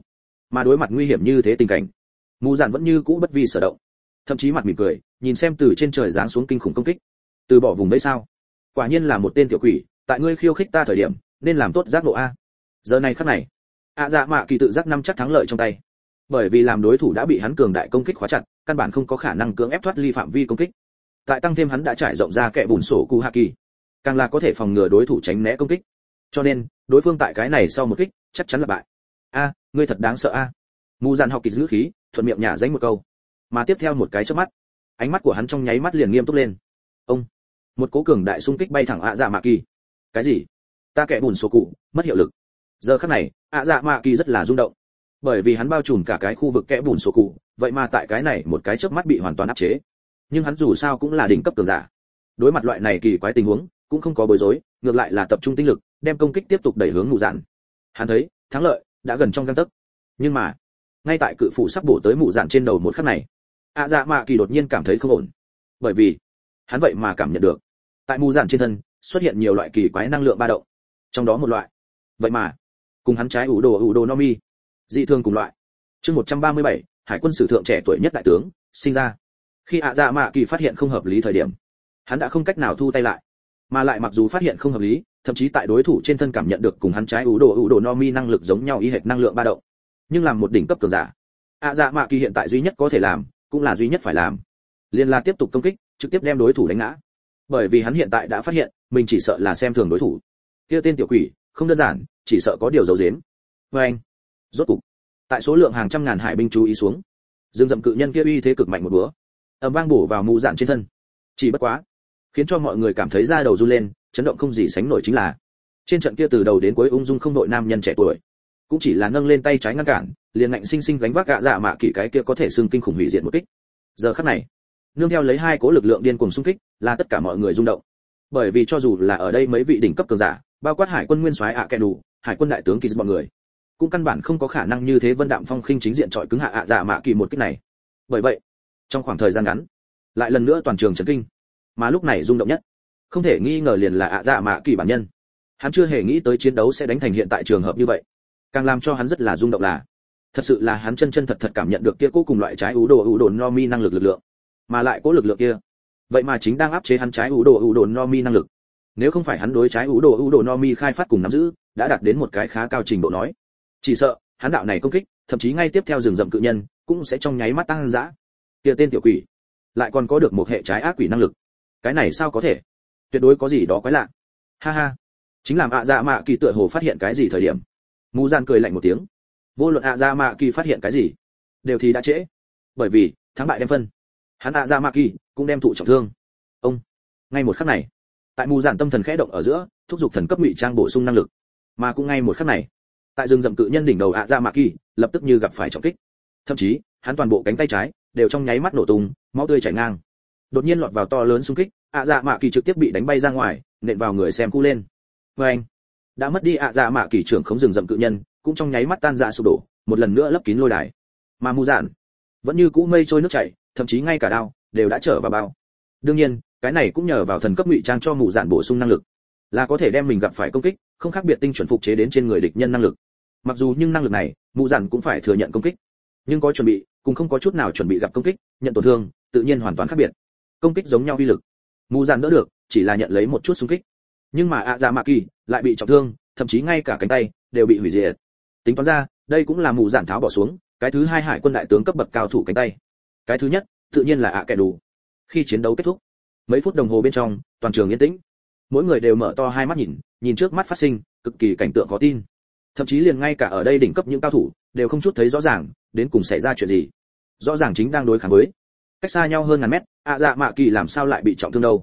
Mà đối mặt nguy hiểm như thế tình cảnh, mù dạn vẫn như cũ bất vi sở động, thậm chí mặt mỉm cười nhìn xem từ trên trời giáng xuống kinh khủng công kích. Từ bỏ vùng đấy sao? Quả nhiên là một tên tiểu quỷ, tại ngươi khiêu khích ta thời điểm nên làm tốt giác ngộ a. Giờ này khắc này, dạ mạ kỳ tự giác năm chắc thắng lợi trong tay, bởi vì làm đối thủ đã bị hắn cường đại công kích khóa chặt, căn bản không có khả năng cưỡng ép thoát ly phạm vi công kích. Tại tăng thêm hắn đã trải rộng ra kẽ bùn sổ cụ hạ kỳ, càng là có thể phòng ngừa đối thủ tránh né công kích. Cho nên đối phương tại cái này sau một kích chắc chắn là bại. Ngươi thật đáng sợ a. Mù dạn học kỳ giữ khí thuận miệng nhả danh một câu, mà tiếp theo một cái chớp mắt, ánh mắt của hắn trong nháy mắt liền nghiêm túc lên. Ông, một cỗ cường đại xung kích bay thẳng dạ mạ kỳ. Cái gì? Ta kẻ bùn sổ cụ mất hiệu lực. Giờ khắc này dạ mạ kỳ rất là rung động, bởi vì hắn bao trùm cả cái khu vực kẽ bùn sổ cụ, vậy mà tại cái này một cái chớp mắt bị hoàn toàn áp chế. Nhưng hắn dù sao cũng là đỉnh cấp cường giả, đối mặt loại này kỳ quái tình huống cũng không có bối rối, ngược lại là tập trung tinh lực đem công kích tiếp tục đẩy hướng mù dạn. Hắn thấy thắng lợi đã gần trong gang tấc, nhưng mà ngay tại cự phủ sắp bổ tới mù dạn trên đầu một khắc này, dạ mạ kỳ đột nhiên cảm thấy không ổn, bởi vì hắn vậy mà cảm nhận được tại mù dạn trên thân xuất hiện nhiều loại kỳ quái năng lượng ba động, trong đó một loại vậy mà cùng hắn trái ủ đồ no mi dị thường cùng loại. Chương 137, hải quân sử thượng trẻ tuổi nhất đại tướng sinh ra. Khi dạ mạ kỳ phát hiện không hợp lý thời điểm, hắn đã không cách nào thu tay lại, mà lại mặc dù phát hiện không hợp lý, thậm chí tại đối thủ trên thân cảm nhận được cùng hắn trái ủ đồ no mi năng lực giống nhau y hệt năng lượng ba động, nhưng làm một đỉnh cấp cường giả, dạ mạ kỳ hiện tại duy nhất có thể làm, cũng là duy nhất phải làm, liền là tiếp tục công kích, trực tiếp đem đối thủ đánh ngã. Bởi vì hắn hiện tại đã phát hiện mình chỉ sợ là xem thường đối thủ, kia tên tiểu quỷ không đơn giản, chỉ sợ có điều giấu giếm. Anh, rốt cục tại số lượng hàng trăm ngàn hải binh chú ý xuống, rừng rậm cự nhân kia uy thế cực mạnh một búa ầm vang bổ vào mù dạn trên thân. Chỉ bất quá khiến cho mọi người cảm thấy da đầu run lên, chấn động không gì sánh nổi chính là trên trận kia từ đầu đến cuối ung dung không đội nam nhân trẻ tuổi, cũng chỉ là nâng lên tay trái ngăn cản, liền ngạnh sinh sinh gánh vác dạ mạ kỳ cái kia có thể xưng kinh khủng hủy diệt một kích. Giờ khắc này, nương theo lấy hai cố lực lượng điên cuồng xung kích, là tất cả mọi người rung động. Bởi vì cho dù là ở đây mấy vị đỉnh cấp cường giả, bao quát hải quân nguyên soái kẻ đủ, hải quân đại tướng kỳ bọn người, cũng căn bản không có khả năng như thế vân đạm phong khinh chính diện chọi cứng dạ mạ kỳ một kích này. Bởi vậy, trong khoảng thời gian ngắn, lại lần nữa toàn trường chấn kinh. Mà lúc này rung động nhất, không thể nghi ngờ liền là dạ mạ kỳ bản nhân. Hắn chưa hề nghĩ tới chiến đấu sẽ đánh thành hiện tại trường hợp như vậy. Càng làm cho hắn rất là rung động là, thật sự là hắn chân thật cảm nhận được kia cố cùng loại trái ủ đồ no mi năng lực lượng, mà lại cố lực lượng kia, vậy mà chính đang áp chế hắn trái ủ đồ no mi năng lực. Nếu không phải hắn đối trái ủ đồ no mi khai phát cùng nắm giữ đã đạt đến một cái khá cao trình độ nói, chỉ sợ hắn đạo này công kích, thậm chí ngay tiếp theo rừng rậm cự nhân cũng sẽ trong nháy mắt tăng dã. Kia tên tiểu quỷ lại còn có được một hệ trái ác quỷ năng lực, cái này sao có thể? Tuyệt đối có gì đó quái lạ. Ha ha, chính làm dạ mạ kỳ tựa hồ phát hiện cái gì thời điểm, mù dạn cười lạnh một tiếng. Vô luận dạ mạ kỳ phát hiện cái gì, đều thì đã trễ, bởi vì thắng bại đem phân. Hắn dạ mạ kỳ cũng đem thụ trọng thương. Ông, ngay một khắc này, tại mù dạn tâm thần khẽ động ở giữa, thúc giục thần cấp ngụy trang bổ sung năng lực. Mà cũng ngay một khắc này, tại rừng rậm cự nhân đỉnh đầu dạ mạ kỳ lập tức như gặp phải trọng kích, thậm chí hắn toàn bộ cánh tay trái đều trong nháy mắt nổ tung, máu tươi chảy ngang. Đột nhiên lọt vào to lớn xung kích, dạ mạ kỳ trực tiếp bị đánh bay ra ngoài, nện vào người xem cu lên. Anh, đã mất đi dạ mạ kỳ trưởng khống rừng rậm cự nhân cũng trong nháy mắt tan rã sụp đổ, một lần nữa lấp kín lôi đài. Mà mù dạn vẫn như cũ mây trôi nước chảy, thậm chí ngay cả đao đều đã trở vào bao. Đương nhiên cái này cũng nhờ vào thần cấp ngụy trang cho mù dạn bổ sung năng lực, là có thể đem mình gặp phải công kích không khác biệt tinh chuẩn phục chế đến trên người địch nhân năng lực. Mặc dù nhưng năng lực này mù dạn cũng phải thừa nhận công kích, nhưng có chuẩn bị cũng không có chút nào chuẩn bị gặp công kích, nhận tổn thương tự nhiên hoàn toàn khác biệt. Công kích giống nhau uy lực, mù dạn đỡ được chỉ là nhận lấy một chút xung kích, nhưng mà dạ mạ kỳ lại bị trọng thương, thậm chí ngay cả cánh tay đều bị hủy diệt. Tính toán ra đây cũng là mù dạn tháo bỏ xuống cái thứ hai hải quân đại tướng cấp bậc cao thủ cánh tay. Cái thứ nhất tự nhiên là kẻ đủ. Khi chiến đấu kết thúc mấy phút đồng hồ bên trong, toàn trường yên tĩnh, mỗi người đều mở to hai mắt nhìn trước mắt phát sinh cực kỳ cảnh tượng khó tin. Thậm chí liền ngay cả ở đây đỉnh cấp những cao thủ đều không chút thấy rõ ràng đến cùng xảy ra chuyện gì. Rõ ràng chính đang đối kháng với cách xa nhau hơn ngàn mét dạ mạ kỳ, làm sao lại bị trọng thương đâu?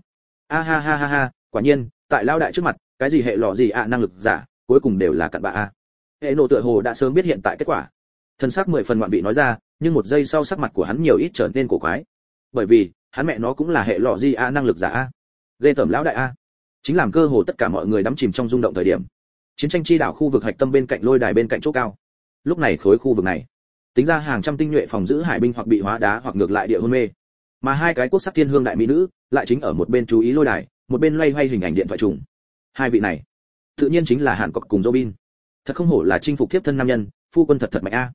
Ha, quả nhiên tại lao đại trước mặt, cái gì hệ lọ gì năng lực giả cuối cùng đều là cặn bạ hệ nộ tựa hồ đã sớm biết hiện tại kết quả, thân xác 10 phần ngoạn vị nói ra, nhưng một giây sau sắc mặt của hắn nhiều ít trở nên cổ quái, bởi vì hắn mẹ nó cũng là hệ lọ gì năng lực giả ghê tởm lão đại chính làm cơ hồ tất cả mọi người đắm chìm trong rung động thời điểm, chiến tranh chi đảo khu vực hạch tâm bên cạnh lôi đài bên cạnh chỗ cao, lúc này khối khu vực này tính ra hàng trăm tinh nhuệ phòng giữ hải binh hoặc bị hóa đá hoặc ngược lại địa hôn mê, mà hai cái quốc sắc thiên hương đại mỹ nữ lại chính ở một bên chú ý lôi đài, một bên loay hoay hình ảnh điện thoại trùng. Hai vị này tự nhiên chính là Hàn Cốc cùng Robin. Thật không hổ là chinh phục thiếp thân nam nhân, phu quân thật mạnh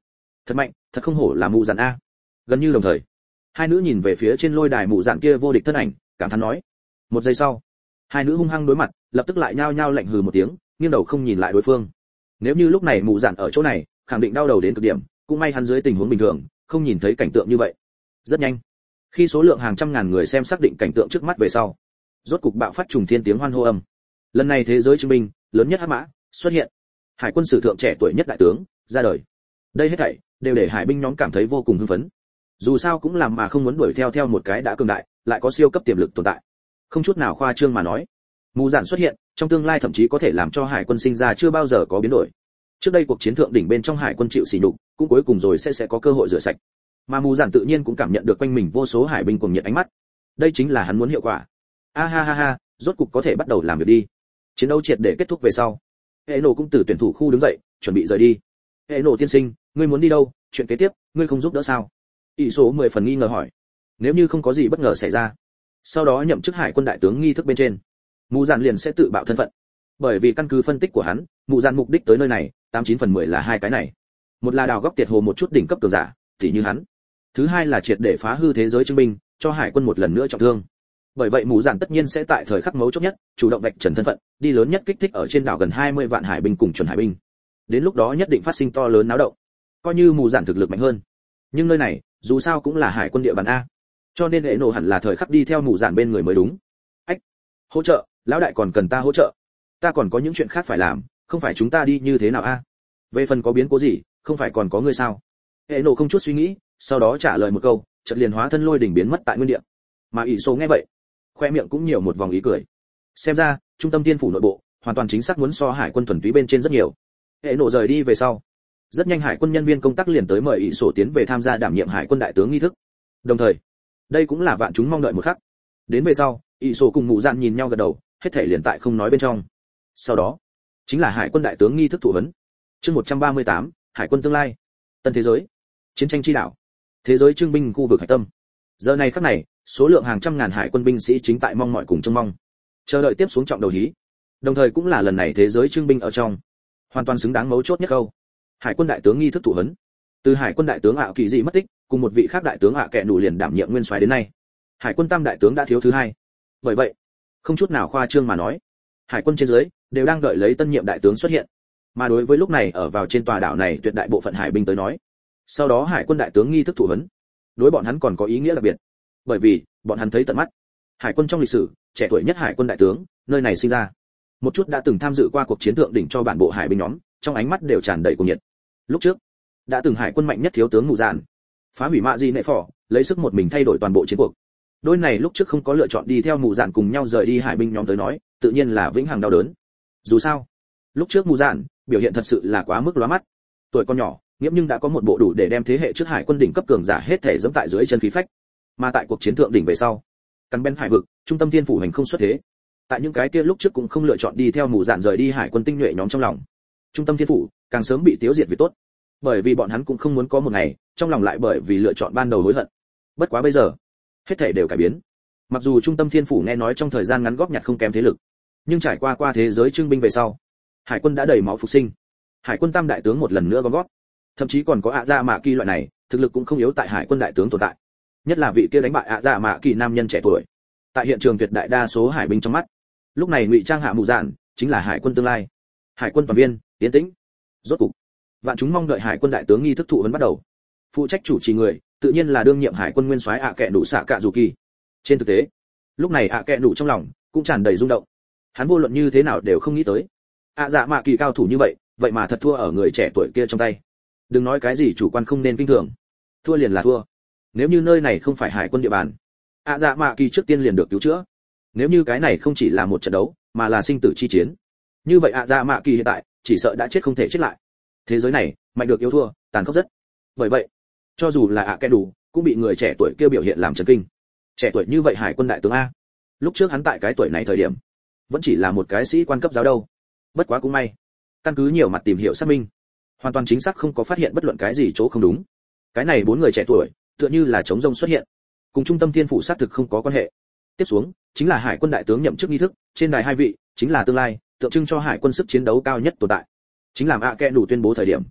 Thật mạnh, thật không hổ là mụ dạn a. Gần như đồng thời, hai nữ nhìn về phía trên lôi đài mụ dạn kia vô địch thân ảnh, cảm thán nói. Một giây sau, hai nữ hung hăng đối mặt, lập tức lại nhao nhao lạnh hừ một tiếng, nghiêng đầu không nhìn lại đối phương. Nếu như lúc này mụ dạn ở chỗ này, khẳng định đau đầu đến cực điểm, cũng may hắn dưới tình huống bình thường, không nhìn thấy cảnh tượng như vậy. Rất nhanh, khi số lượng hàng trăm ngàn người xem xác định cảnh tượng trước mắt về sau, rốt cục bạo phát trùng thiên tiếng hoan hô âm. Lần này thế giới chứng minh, lớn nhất hắc mã xuất hiện. Hải quân sử thượng trẻ tuổi nhất đại tướng ra đời. Đây hết thảy đều để hải binh nhóm cảm thấy vô cùng hưng phấn. Dù sao cũng làm mà không muốn đuổi theo một cái đã cường đại, lại có siêu cấp tiềm lực tồn tại. Không chút nào khoa trương mà nói, mù dạn xuất hiện, trong tương lai thậm chí có thể làm cho hải quân sinh ra chưa bao giờ có biến đổi. Trước đây cuộc chiến thượng đỉnh bên trong hải quân chịu sỉ nhục, cũng cuối cùng rồi sẽ có cơ hội rửa sạch. Mà mù dạn tự nhiên cũng cảm nhận được quanh mình vô số hải binh cuồng nhiệt ánh mắt. Đây chính là hắn muốn hiệu quả. A ha ha ha, rốt cục có thể bắt đầu làm việc đi. Chiến đấu triệt để kết thúc về sau, hệ nổ cũng từ tuyển thủ khu đứng dậy, chuẩn bị rời đi. Hệ nổ tiên sinh, ngươi muốn đi đâu? Chuyện kế tiếp, ngươi không giúp đỡ sao? Ý số 10 phần nghi ngờ hỏi. Nếu như không có gì bất ngờ xảy ra, sau đó nhậm chức hải quân đại tướng nghi thức bên trên, mù dạn liền sẽ tự bạo thân phận. Bởi vì căn cứ phân tích của hắn, mù dạn mục đích tới nơi này, 89 phần 10 là hai cái này. Một là đào góc tiệt hồ một chút đỉnh cấp cường giả, tỉ như hắn. Thứ hai là triệt để phá hư thế giới chứng minh, cho hải quân một lần nữa trọng thương. Bởi vậy mù dạn tất nhiên sẽ tại thời khắc mấu chốt nhất, chủ động vạch trần thân phận, đi lớn nhất kích thích ở trên đảo gần 20 vạn hải binh cùng chuẩn hải binh. Đến lúc đó nhất định phát sinh to lớn náo động. Coi như mù dạn thực lực mạnh hơn, nhưng nơi này, dù sao cũng là hải quân địa bàn a. Cho nên hệ nổ hẳn là thời khắc đi theo mù dạn bên người mới đúng. Ách, hỗ trợ, lão đại còn cần ta hỗ trợ. Ta còn có những chuyện khác phải làm, không phải chúng ta đi như thế nào a? Về phần có biến cố gì, không phải còn có ngươi sao? Hệ nổ không chút suy nghĩ, sau đó trả lời một câu, chợt liền hóa thân lôi đỉnh biến mất tại nguyên địa. Mà ỷ số nghe vậy, khoe miệng cũng nhiều một vòng ý cười. Xem ra, trung tâm tiên phủ nội bộ, hoàn toàn chính xác muốn so hải quân thuần túy bên trên rất nhiều. Hệ nổ rời đi về sau, rất nhanh hải quân nhân viên công tác liền tới mời ỷ sổ tiến về tham gia đảm nhiệm hải quân đại tướng nghi thức. Đồng thời, đây cũng là vạn chúng mong đợi một khắc. Đến về sau, ỷ sổ cùng mụ dạn nhìn nhau gật đầu, hết thể liền tại không nói bên trong. Sau đó, chính là hải quân đại tướng nghi thức thụ huấn. Chương 138, hải quân tương lai. Tân thế giới. Chiến tranh chi đảo. Thế giới trưng binh khu vực hải tâm. Giờ này khắc này, số lượng hàng trăm ngàn hải quân binh sĩ chính tại mong mỏi cùng trông mong, chờ đợi tiếp xuống trọng đầu hí. Đồng thời cũng là lần này thế giới trưng binh ở trong, hoàn toàn xứng đáng mấu chốt nhất câu. Hải quân đại tướng nghi thức thụ huấn. Từ hải quân đại tướng ạ kỳ dị mất tích, cùng một vị khác đại tướng ạ kẹ đủ liền đảm nhiệm nguyên soái đến nay, hải quân tam đại tướng đã thiếu thứ hai. Bởi vậy, không chút nào khoa trương mà nói, hải quân trên dưới đều đang đợi lấy tân nhiệm đại tướng xuất hiện. Mà đối với lúc này ở vào trên tòa đảo này tuyệt đại bộ phận hải binh tới nói, sau đó hải quân đại tướng nghi thức thụ huấn, đối bọn hắn còn có ý nghĩa đặc biệt. Bởi vì bọn hắn thấy tận mắt hải quân trong lịch sử trẻ tuổi nhất hải quân đại tướng nơi này sinh ra. Một chút đã từng tham dự qua cuộc chiến thượng đỉnh cho bản bộ hải binh nhóm, trong ánh mắt đều tràn đầy cuồng nhiệt. Lúc trước đã từng hải quân mạnh nhất thiếu tướng mù dạn phá hủy mạ di nệ phò, lấy sức một mình thay đổi toàn bộ chiến cuộc. Đôi này lúc trước không có lựa chọn đi theo mù dạn cùng nhau rời đi hải binh nhóm tới nói, tự nhiên là vĩnh hằng đau đớn. Dù sao, lúc trước mù dạn biểu hiện thật sự là quá mức lóa mắt. Tuổi con nhỏ, nghiễm nhưng đã có một bộ đủ để đem thế hệ trước hải quân đỉnh cấp cường giả hết thể giẫm tại dưới chân khí phách. Mà tại cuộc chiến thượng đỉnh về sau, căn bên hải vực, trung tâm thiên phủ hành không xuất thế. Tại những cái kia lúc trước cũng không lựa chọn đi theo mù dạn rời đi hải quân tinh nhuệ nhóm trong lòng, trung tâm thiên phủ càng sớm bị tiêu diệt vì tốt. Bởi vì bọn hắn cũng không muốn có một ngày, trong lòng lại bởi vì lựa chọn ban đầu hối hận. Bất quá bây giờ, hết thảy đều cải biến. Mặc dù trung tâm thiên phủ nghe nói trong thời gian ngắn góp nhặt không kém thế lực, nhưng trải qua thế giới trưng binh về sau, hải quân đã đầy máu phục sinh. Hải quân tam đại tướng một lần nữa gom góp, thậm chí còn có ạ dạ mạ kỳ loại này, thực lực cũng không yếu tại hải quân đại tướng tồn tại. Nhất là vị kia đánh bại ạ dạ mạ kỳ nam nhân trẻ tuổi. Tại hiện trường tuyệt đại đa số hải binh trong mắt, lúc này ngụy trang hạ mù dạn chính là hải quân tương lai. Hải quân toàn viên tiến tĩnh. Rốt cục, vạn chúng mong đợi hải quân đại tướng nghi thức thụ huấn bắt đầu. Phụ trách chủ trì người tự nhiên là đương nhiệm hải quân nguyên soái ạ kẹ đủ xạ cạ dù kỳ. Trên thực tế, lúc này ạ kẹ đủ trong lòng cũng tràn đầy rung động. Hắn vô luận như thế nào đều không nghĩ tới, ạ dạ mạ kỳ cao thủ như vậy, vậy mà thật thua ở người trẻ tuổi kia trong tay. Đừng nói cái gì chủ quan không nên kinh thường, thua liền là thua. Nếu như nơi này không phải hải quân địa bàn, ạ dạ mạ kỳ trước tiên liền được cứu chữa. Nếu như cái này không chỉ là một trận đấu, mà là sinh tử chi chiến, như vậy ạ dạ mạ kỳ hiện tại chỉ sợ đã chết không thể chết lại. Thế giới này mạnh được yếu thua, tàn khốc rất. Bởi vậy, cho dù là ạ kẹ đủ cũng bị người trẻ tuổi kia biểu hiện làm chấn kinh. Trẻ tuổi như vậy hải quân đại tướng a, lúc trước hắn tại cái tuổi này thời điểm vẫn chỉ là một cái sĩ quan cấp giáo đâu. Bất quá cũng may, căn cứ nhiều mặt tìm hiểu xác minh, hoàn toàn chính xác không có phát hiện bất luận cái gì chỗ không đúng. Cái này bốn người trẻ tuổi tựa như là trống rông xuất hiện, cùng trung tâm thiên phủ xác thực không có quan hệ. Tiếp xuống chính là hải quân đại tướng nhậm chức nghi thức, trên đài hai vị chính là tương lai tượng trưng cho hải quân sức chiến đấu cao nhất tồn tại, chính làm ạ kẹ đủ tuyên bố thời điểm.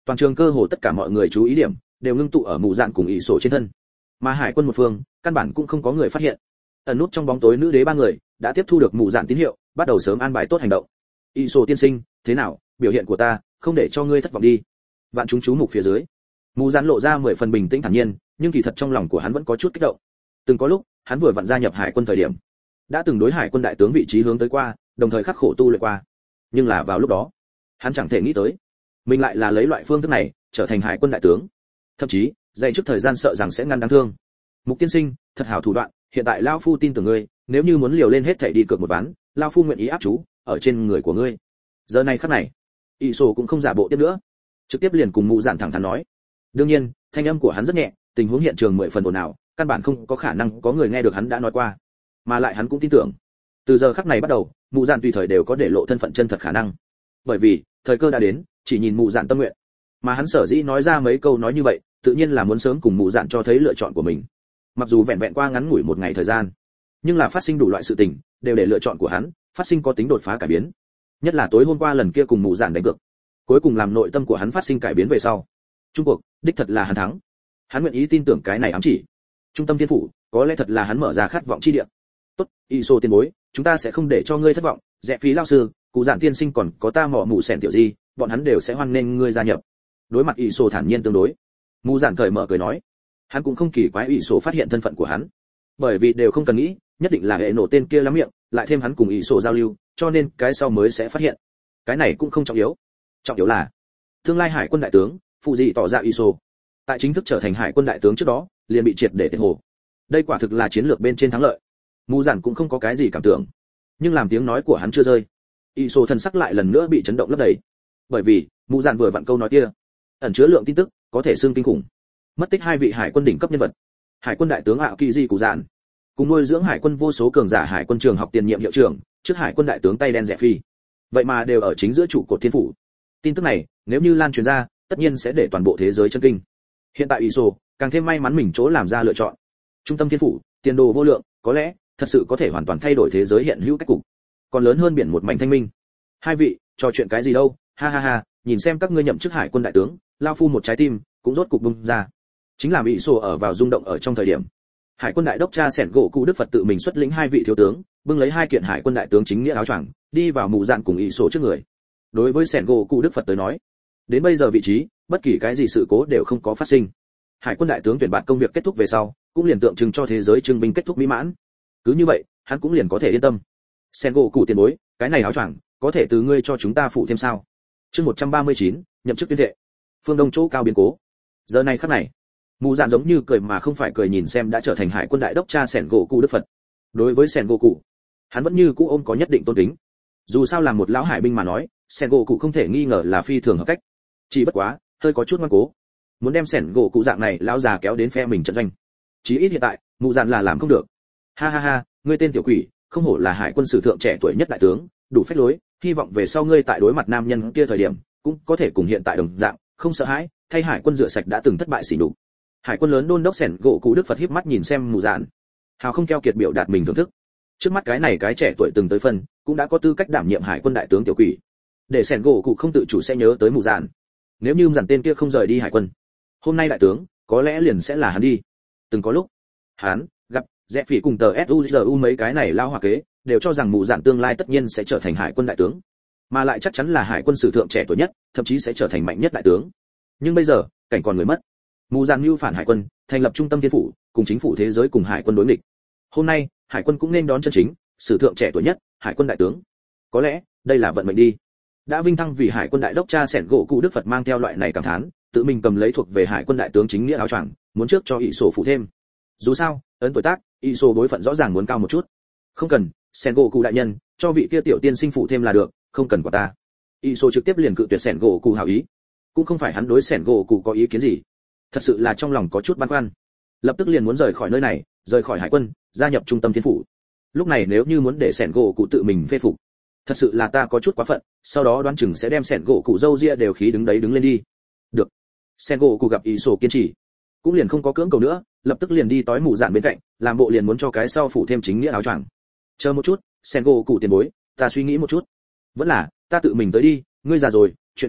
Toàn trường cơ hồ tất cả mọi người chú ý điểm đều ngưng tụ ở mụ dạn cùng ỷ sổ trên thân, mà hải quân một phương căn bản cũng không có người phát hiện. Ẩn nút trong bóng tối nữ đế ba người đã tiếp thu được mụ dạn tín hiệu, bắt đầu sớm an bài tốt hành động. ỷ sổ tiên sinh, thế nào, biểu hiện của ta không để cho ngươi thất vọng đi. Vạn chúng chú mục phía dưới, mụ dạn lộ ra 10 phần bình tĩnh thản nhiên, nhưng kỳ thật trong lòng của hắn vẫn có chút kích động. Từng có lúc hắn vừa vặn gia nhập hải quân thời điểm, đã từng đối hải quân đại tướng vị trí hướng tới qua, đồng thời khắc khổ tu luyện qua. Nhưng là vào lúc đó, hắn chẳng thể nghĩ tới mình lại là lấy loại phương thức này trở thành hải quân đại tướng, thậm chí dày trước thời gian sợ rằng sẽ ngăn đáng thương. Mục tiên sinh, thật hảo thủ đoạn, hiện tại lão phu tin tưởng ngươi, nếu như muốn liều lên hết thảy đi cược một ván, lão phu nguyện ý áp chú ở trên người của ngươi. Giờ này khắc này, ỷ sổ cũng không giả bộ tiếp nữa, trực tiếp liền cùng mụ dạn thẳng thắn nói. Đương nhiên thanh âm của hắn rất nhẹ, tình huống hiện trường 10 phần ồn ào, căn bản không có khả năng có người nghe được hắn đã nói qua, mà lại hắn cũng tin tưởng từ giờ khắc này bắt đầu mụ dạn tùy thời đều có để lộ thân phận chân thật khả năng, bởi vì thời cơ đã đến, chỉ nhìn mụ dạn tâm nguyện. Mà hắn sở dĩ nói ra mấy câu nói như vậy, tự nhiên là muốn sớm cùng mụ dạn cho thấy lựa chọn của mình. Mặc dù vẹn vẹn qua ngắn ngủi một ngày thời gian, nhưng là phát sinh đủ loại sự tình đều để lựa chọn của hắn phát sinh có tính đột phá cải biến. Nhất là tối hôm qua lần kia cùng mụ dạn đánh cược, cuối cùng làm nội tâm của hắn phát sinh cải biến về sau, trung cuộc đích thật là hắn thắng. Hắn nguyện ý tin tưởng cái này ám chỉ, trung tâm thiên phủ có lẽ thật là hắn mở ra khát vọng chi địa. Tốt, ỷ sổ tiền bối, chúng ta sẽ không để cho ngươi thất vọng. Rẽ phí lao sư, cụ dạn tiên sinh còn có ta mỏ mù sèn tiểu di, bọn hắn đều sẽ hoan nghênh ngươi gia nhập. Đối mặt ỷ sổ thản nhiên tương đối, mù dạn cởi mở cười nói. Hắn cũng không kỳ quái ỷ sổ phát hiện thân phận của hắn, bởi vì đều không cần nghĩ, nhất định là hệ nổ tên kia lắm miệng, lại thêm hắn cùng ỷ sổ giao lưu, cho nên cái sau mới sẽ phát hiện. Cái này cũng không trọng yếu, trọng yếu là tương lai hải quân đại tướng phụ dị tỏ ra ỷ sổ tại chính thức trở thành hải quân đại tướng trước đó liền bị triệt để tiệt hồ. Đây quả thực là chiến lược bên trên thắng lợi. Mù dạn cũng không có cái gì cảm tưởng, nhưng làm tiếng nói của hắn chưa rơi, ỷ sổ thần sắc lại lần nữa bị chấn động lấp đầy, bởi vì mù dạn vừa vặn câu nói kia ẩn chứa lượng tin tức có thể xương kinh khủng. Mất tích 2 vị hải quân đỉnh cấp nhân vật, hải quân đại tướng ạ kỳ di cụ dạn, cùng nuôi dưỡng hải quân vô số cường giả hải quân trường học tiền nhiệm hiệu trưởng trước hải quân đại tướng tay đen rẻ phi, vậy mà đều ở chính giữa trụ cột thiên phủ. Tin tức này nếu như lan truyền ra, tất nhiên sẽ để toàn bộ thế giới chấn kinh. Hiện tại ỷ sổ càng thêm may mắn mình chỗ làm ra lựa chọn. Trung tâm thiên phủ tiền đồ vô lượng, có lẽ thật sự có thể hoàn toàn thay đổi thế giới hiện hữu cách cục, còn lớn hơn biển một mảnh thanh minh. 2 vị trò chuyện cái gì đâu, ha ha ha, nhìn xem các ngươi nhậm chức hải quân đại tướng, lao phu một trái tim cũng rốt cục bung ra. Chính là ỷ sổ ở vào rung động ở trong thời điểm, hải quân đại đốc cha sẻn gỗ cụ đức Phật tự mình xuất lĩnh 2 vị thiếu tướng, bưng lấy 2 kiện hải quân đại tướng chính nghĩa áo choàng, đi vào mù dạn cùng ỷ sổ trước người. Đối với sẻn gỗ cụ đức Phật tới nói, đến bây giờ vị trí bất kỳ cái gì sự cố đều không có phát sinh. Hải quân đại tướng tuyển bạn công việc kết thúc về sau, cũng liền tượng trưng cho thế giới trưng binh kết thúc mỹ mãn. Cứ như vậy, hắn cũng liền có thể yên tâm. Sen gỗ cụ tiền bối, cái này áo choàng có thể từ ngươi cho chúng ta phụ thêm sao? Chương 139, nhậm chức tuyên thệ. Phương Đông chỗ cao biến cố. Giờ này khắc này, mù dạn giống như cười mà không phải cười nhìn xem đã trở thành hải quân đại đốc cha Sen gỗ cụ đức Phật. Đối với Sen gỗ cụ, hắn vẫn như cũ ôm có nhất định tôn kính. Dù sao làm một lão hải binh mà nói, Sen gỗ cụ không thể nghi ngờ là phi thường hợp cách. Chỉ bất quá, hơi có chút ngoan cố, muốn đem Sen gỗ cụ dạng này lão già kéo đến phe mình trận doanh. Chí ít hiện tại, mù dạn là làm không được. Ha ha ha, ngươi tên tiểu quỷ, không hổ là hải quân sử thượng trẻ tuổi nhất đại tướng, đủ phách lối, hy vọng về sau ngươi tại đối mặt nam nhân kia thời điểm, cũng có thể cùng hiện tại đồng dạng, không sợ hãi, thay hải quân rửa sạch đã từng thất bại xỉ nhục. Hải quân lớn đôn đốc Sẻn gỗ cụ đức Phật híp mắt nhìn xem mù dạn, hào không keo kiệt biểu đạt mình thưởng thức. Trước mắt cái này cái trẻ tuổi từng tới phần, cũng đã có tư cách đảm nhiệm hải quân đại tướng tiểu quỷ. Để Sẻn gỗ cụ không tự chủ sẽ nhớ tới mù dạn. Nếu như dàn tên kia không rời đi hải quân, hôm nay đại tướng có lẽ liền sẽ là hắn đi. Từng có lúc, hắn gặp Rẽ Phỉ cùng tờ SUZU mấy cái này lao hòa kế, đều cho rằng mù dạn tương lai tất nhiên sẽ trở thành hải quân đại tướng, mà lại chắc chắn là hải quân sử thượng trẻ tuổi nhất, thậm chí sẽ trở thành mạnh nhất đại tướng. Nhưng bây giờ, cảnh còn người mất. Mù dạn mưu phản hải quân, thành lập trung tâm thiên phủ, cùng chính phủ thế giới cùng hải quân đối nghịch. Hôm nay, hải quân cũng nên đón chân chính sử thượng trẻ tuổi nhất, hải quân đại tướng. Có lẽ, đây là vận mệnh đi. Đã vinh thăng vì hải quân đại đốc cha Sẻn gỗ cụ đức Phật mang theo loại này cảm thán, tự mình cầm lấy thuộc về hải quân đại tướng chính nghĩa áo choàng, muốn trước cho ỷ sổ phụ thêm. Dù sao, ấn tuổi tác, ỷ sổ bối phận rõ ràng muốn cao một chút. Không cần, Sẻn gỗ cụ đại nhân, cho vị kia tiểu tiên sinh phụ thêm là được, không cần của ta. ỷ sổ trực tiếp liền cự tuyệt Sẻn gỗ cụ hảo ý. Cũng không phải hắn đối Sẻn gỗ cụ có ý kiến gì, thật sự là trong lòng có chút băn khoăn, lập tức liền muốn rời khỏi nơi này, rời khỏi hải quân, gia nhập trung tâm thiên phủ. Lúc này nếu như muốn để Sẻn gỗ cụ tự mình phê phục, thật sự là ta có chút quá phận, sau đó đoán chừng sẽ đem Sẻn gỗ cụ râu ria đều khí đứng đấy đứng lên đi. Được. Sẻn gỗ cụ gặp ỷ sổ kiên trì, cũng liền không có cưỡng cầu nữa, lập tức liền đi tối mù dạn bên cạnh, làm bộ liền muốn cho cái sau phủ thêm chính nghĩa áo choàng. Chờ một chút, Sẻn gỗ cụ tiền bối, ta suy nghĩ một chút, vẫn là ta tự mình tới đi, ngươi già rồi, chuyện kế tiếp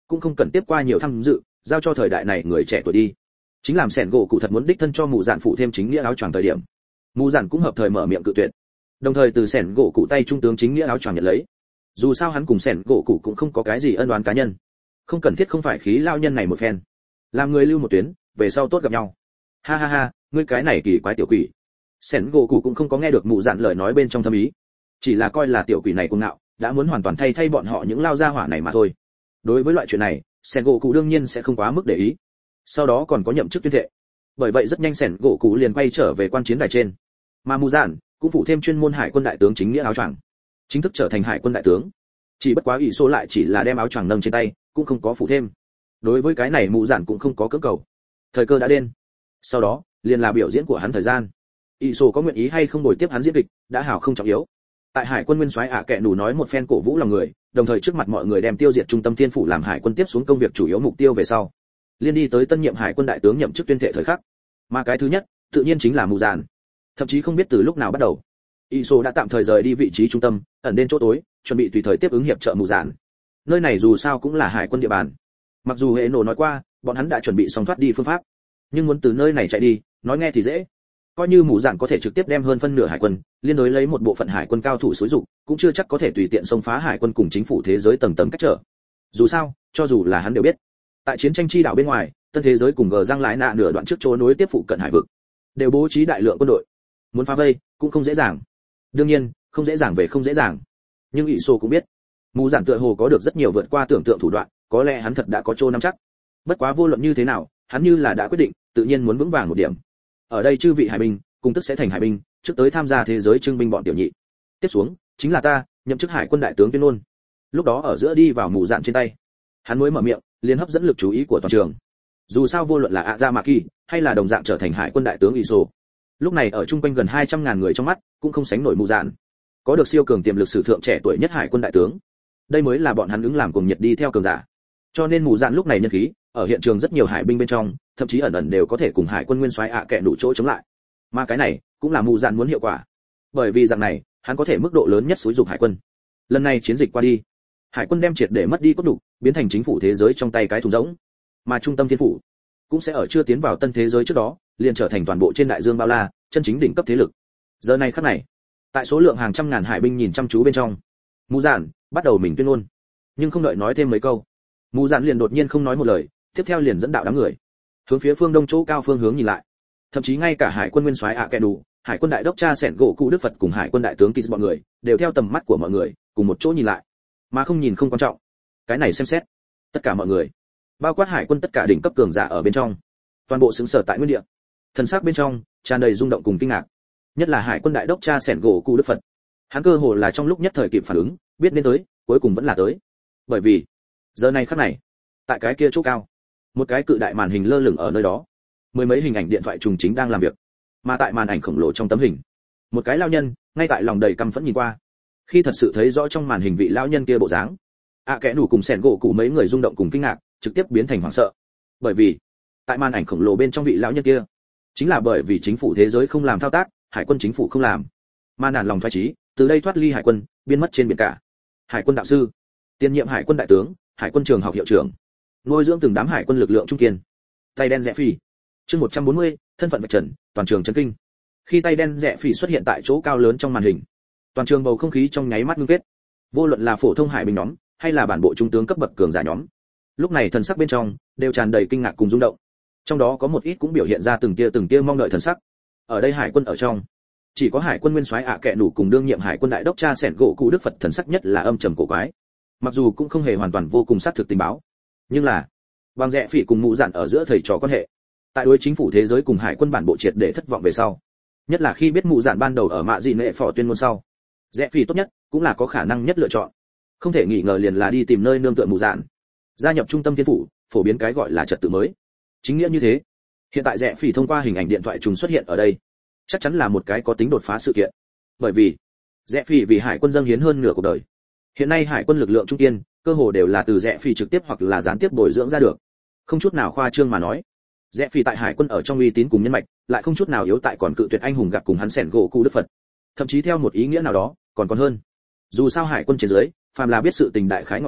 cũng không cần tiếp qua nhiều tham dự, giao cho thời đại này người trẻ tuổi đi. Chính làm sẻn gỗ cụ thật muốn đích thân cho mù dạn phụ thêm chính nghĩa áo choàng thời điểm, mù dạn cũng hợp thời mở miệng cự tuyệt, đồng thời từ sẻn gỗ cụ tay trung tướng chính nghĩa áo choàng nhận lấy. Dù sao hắn cùng sẻn gỗ cụ cũng không có cái gì ân oán cá nhân, không cần thiết không phải khí lao nhân này một phen, làm người lưu một tuyến, về sau tốt gặp nhau. Ha ha ha, ngươi cái này kỳ quái tiểu quỷ. Sẻn gỗ cụ cũng không có nghe được mù dạn lời nói bên trong thâm ý, chỉ là coi là tiểu quỷ này cuồng ngạo, đã muốn hoàn toàn thay bọn họ những lao gia hỏa này mà thôi. Đối với loại chuyện này, sẻn gỗ cụ đương nhiên sẽ không quá mức để ý. Sau đó còn có nhậm chức tuyên thệ, bởi vậy rất nhanh sẻn gỗ cụ liền quay trở về quan chiến đài trên, mà mù dạn cũng phụ thêm chuyên môn hải quân đại tướng chính nghĩa áo choàng, chính thức trở thành hải quân đại tướng. Chỉ bất quá ủy số lại chỉ là đem áo choàng nâng trên tay, cũng không có phụ thêm. Đối với cái này mù dạn cũng không có cưỡng cầu, thời cơ đã đến. Sau đó liền là biểu diễn của hắn thời gian. Ủy số có nguyện ý hay không bồi tiếp hắn diễn kịch đã hảo không trọng yếu. Tại hải quân nguyên soái kệ nủ nói một phen cổ vũ lòng người, đồng thời trước mặt mọi người đem tiêu diệt trung tâm thiên phủ làm hải quân tiếp xuống công việc chủ yếu mục tiêu về sau, liên đi tới tân nhiệm hải quân đại tướng nhậm chức tuyên thệ thời khắc. Mà cái thứ nhất tự nhiên chính là mù dạn. Thậm chí không biết từ lúc nào bắt đầu, Iso đã tạm thời rời đi vị trí trung tâm, ẩn đến chỗ tối, chuẩn bị tùy thời tiếp ứng hiệp trợ mù dạn. Nơi này dù sao cũng là hải quân địa bàn. Mặc dù hệ nổ nói qua, bọn hắn đã chuẩn bị xong thoát đi phương pháp, nhưng muốn từ nơi này chạy đi, nói nghe thì dễ. Coi như mù dạn có thể trực tiếp đem hơn phân nửa hải quân, liên đối lấy một bộ phận hải quân cao thủ xúi dục, cũng chưa chắc có thể tùy tiện xông phá hải quân cùng chính phủ thế giới tầng tầng cách trở. Dù sao, cho dù là hắn đều biết, tại chiến tranh chi đảo bên ngoài, tân thế giới cùng gờ răng lái nạ nửa đoạn trước chỗ nối tiếp phụ cận hải vực, đều bố trí đại lượng quân đội. Muốn phá vây cũng không dễ dàng. Đương nhiên, không dễ dàng về không dễ dàng. Nhưng Iso cũng biết, mù dạn tựa hồ có được rất nhiều vượt qua tưởng tượng thủ đoạn, có lẽ hắn thật đã có chỗ nắm chắc. Bất quá vô luận như thế nào, hắn như là đã quyết định, tự nhiên muốn vững vàng một điểm. Ở đây chư vị hải binh, cùng tức sẽ thành hải binh, trước tới tham gia thế giới trưng binh bọn tiểu nhị. Tiếp xuống, chính là ta, nhậm chức hải quân đại tướng tuyên ngôn. Lúc đó ở giữa đi vào mù dạn trên tay, hắn mới mở miệng, liền hấp dẫn lực chú ý của toàn trường. Dù sao vô luận là Azamaki hay là đồng dạng trở thành hải quân đại tướng Iso, lúc này ở chung quanh gần 200.000 người trong mắt, cũng không sánh nổi mù dạn. Có được siêu cường tiềm lực sử thượng trẻ tuổi nhất hải quân đại tướng, đây mới là bọn hắn ứng làm cùng nhiệt đi theo cường giả. Cho nên mù dạn lúc này nhân khí, ở hiện trường rất nhiều hải binh bên trong, thậm chí ẩn ẩn đều có thể cùng hải quân nguyên soái kệ nủ chỗ chống lại. Mà cái này cũng là mù dạn muốn hiệu quả, bởi vì dạng này, hắn có thể mức độ lớn nhất xúi dục hải quân. Lần này chiến dịch qua đi, hải quân đem triệt để mất đi cốt đủ, biến thành chính phủ thế giới trong tay cái thùng rỗng, mà trung tâm thiên phủ cũng sẽ ở chưa tiến vào tân thế giới trước đó, liền trở thành toàn bộ trên đại dương bao la chân chính đỉnh cấp thế lực. Giờ này khắc này, tại số lượng hàng trăm ngàn hải binh nhìn chăm chú bên trong, mù dạn bắt đầu mình tuyên ngôn, nhưng không đợi nói thêm mấy câu, mù dạn liền đột nhiên không nói một lời, tiếp theo liền dẫn đạo đám người hướng phía phương đông chỗ cao phương hướng nhìn lại. Thậm chí ngay cả hải quân nguyên soái kệ đủ, hải quân đại đốc cha sẻn gỗ cụ đức phật cùng hải quân đại tướng Kiss bọn người đều theo tầm mắt của mọi người cùng một chỗ nhìn lại, mà không nhìn không quan trọng, cái này xem xét tất cả mọi người, bao quát hải quân tất cả đỉnh cấp cường giả ở bên trong, toàn bộ xứng sở tại nguyên địa, thần sắc bên trong tràn đầy rung động cùng kinh ngạc. Nhất là hải quân đại đốc cha sẻn gỗ cụ đức phật, hắn cơ hồ là trong lúc nhất thời kịp phản ứng, biết nên tới, cuối cùng vẫn là tới. Bởi vì giờ này khắc này, tại cái kia chỗ cao, một cái cự đại màn hình lơ lửng ở nơi đó, mười mấy hình ảnh điện thoại trùng chính đang làm việc, mà tại màn ảnh khổng lồ trong tấm hình, một cái lao nhân ngay tại lòng đầy căm phẫn nhìn qua. Khi thật sự thấy rõ trong màn hình vị lao nhân kia bộ dáng, kẽ nủ cùng sẻn gỗ cụ mấy người rung động cùng kinh ngạc, trực tiếp biến thành hoảng sợ. Bởi vì tại màn ảnh khổng lồ bên trong vị lão nhân kia, chính là bởi vì chính phủ thế giới không làm thao tác, hải quân chính phủ không làm, mà nản lòng thoái chí, từ đây thoát ly hải quân, biến mất trên biển cả. Hải quân đạo sư, tiền nhiệm hải quân đại tướng, hải quân trường học hiệu trưởng, nuôi dưỡng từng đám hải quân lực lượng trung kiên. Tay đen rẽ phi. Chương 140, thân phận vạch trần, toàn trường chấn kinh. Khi tay đen rẽ phi xuất hiện tại chỗ cao lớn trong màn hình, toàn trường bầu không khí trong nháy mắt ngưng kết. Vô luận là phổ thông hải binh nhóm, hay là bản bộ trung tướng cấp bậc cường giả nhóm, lúc này thần sắc bên trong đều tràn đầy kinh ngạc cùng rung động. Trong đó có một ít cũng biểu hiện ra từng tia mong đợi thần sắc. Ở đây hải quân ở trong, chỉ có hải quân nguyên soái kệ nủ cùng đương nhiệm hải quân đại đốc cha sẻn gỗ cụ đức phật thần sắc nhất là âm trầm cổ quái. Mặc dù cũng không hề hoàn toàn vô cùng xác thực tình báo, nhưng là bằng rẽ phỉ cùng mụ dạn ở giữa thầy trò quan hệ, tại đối chính phủ thế giới cùng hải quân bản bộ triệt để thất vọng về sau, nhất là khi biết mụ dạn ban đầu ở mạ dị nệ phò tuyên ngôn sau, rẽ phỉ tốt nhất cũng là có khả năng nhất lựa chọn, không thể nghi ngờ liền là đi tìm nơi nương tựa mụ dạn, gia nhập trung tâm thiên phủ, phổ biến cái gọi là trật tự mới. Chính nghĩa như thế, hiện tại rẽ phỉ thông qua hình ảnh điện thoại trùng xuất hiện ở đây, chắc chắn là một cái có tính đột phá sự kiện. Bởi vì rẽ phỉ vì hải quân dâng hiến hơn nửa cuộc đời, hiện nay hải quân lực lượng trung kiên cơ hồ đều là từ rẽ phỉ trực tiếp hoặc là gián tiếp bồi dưỡng ra được, không chút nào khoa trương mà nói, rẽ phỉ tại hải quân ở trong uy tín cùng nhân mạch lại không chút nào yếu tại còn cự tuyệt anh hùng gặp cùng hắn sẻn gỗ cụ đức phật, thậm chí theo một ý nghĩa nào đó còn hơn. Dù sao hải quân trên dưới phàm là biết sự tình đại khái ngọn nguồn,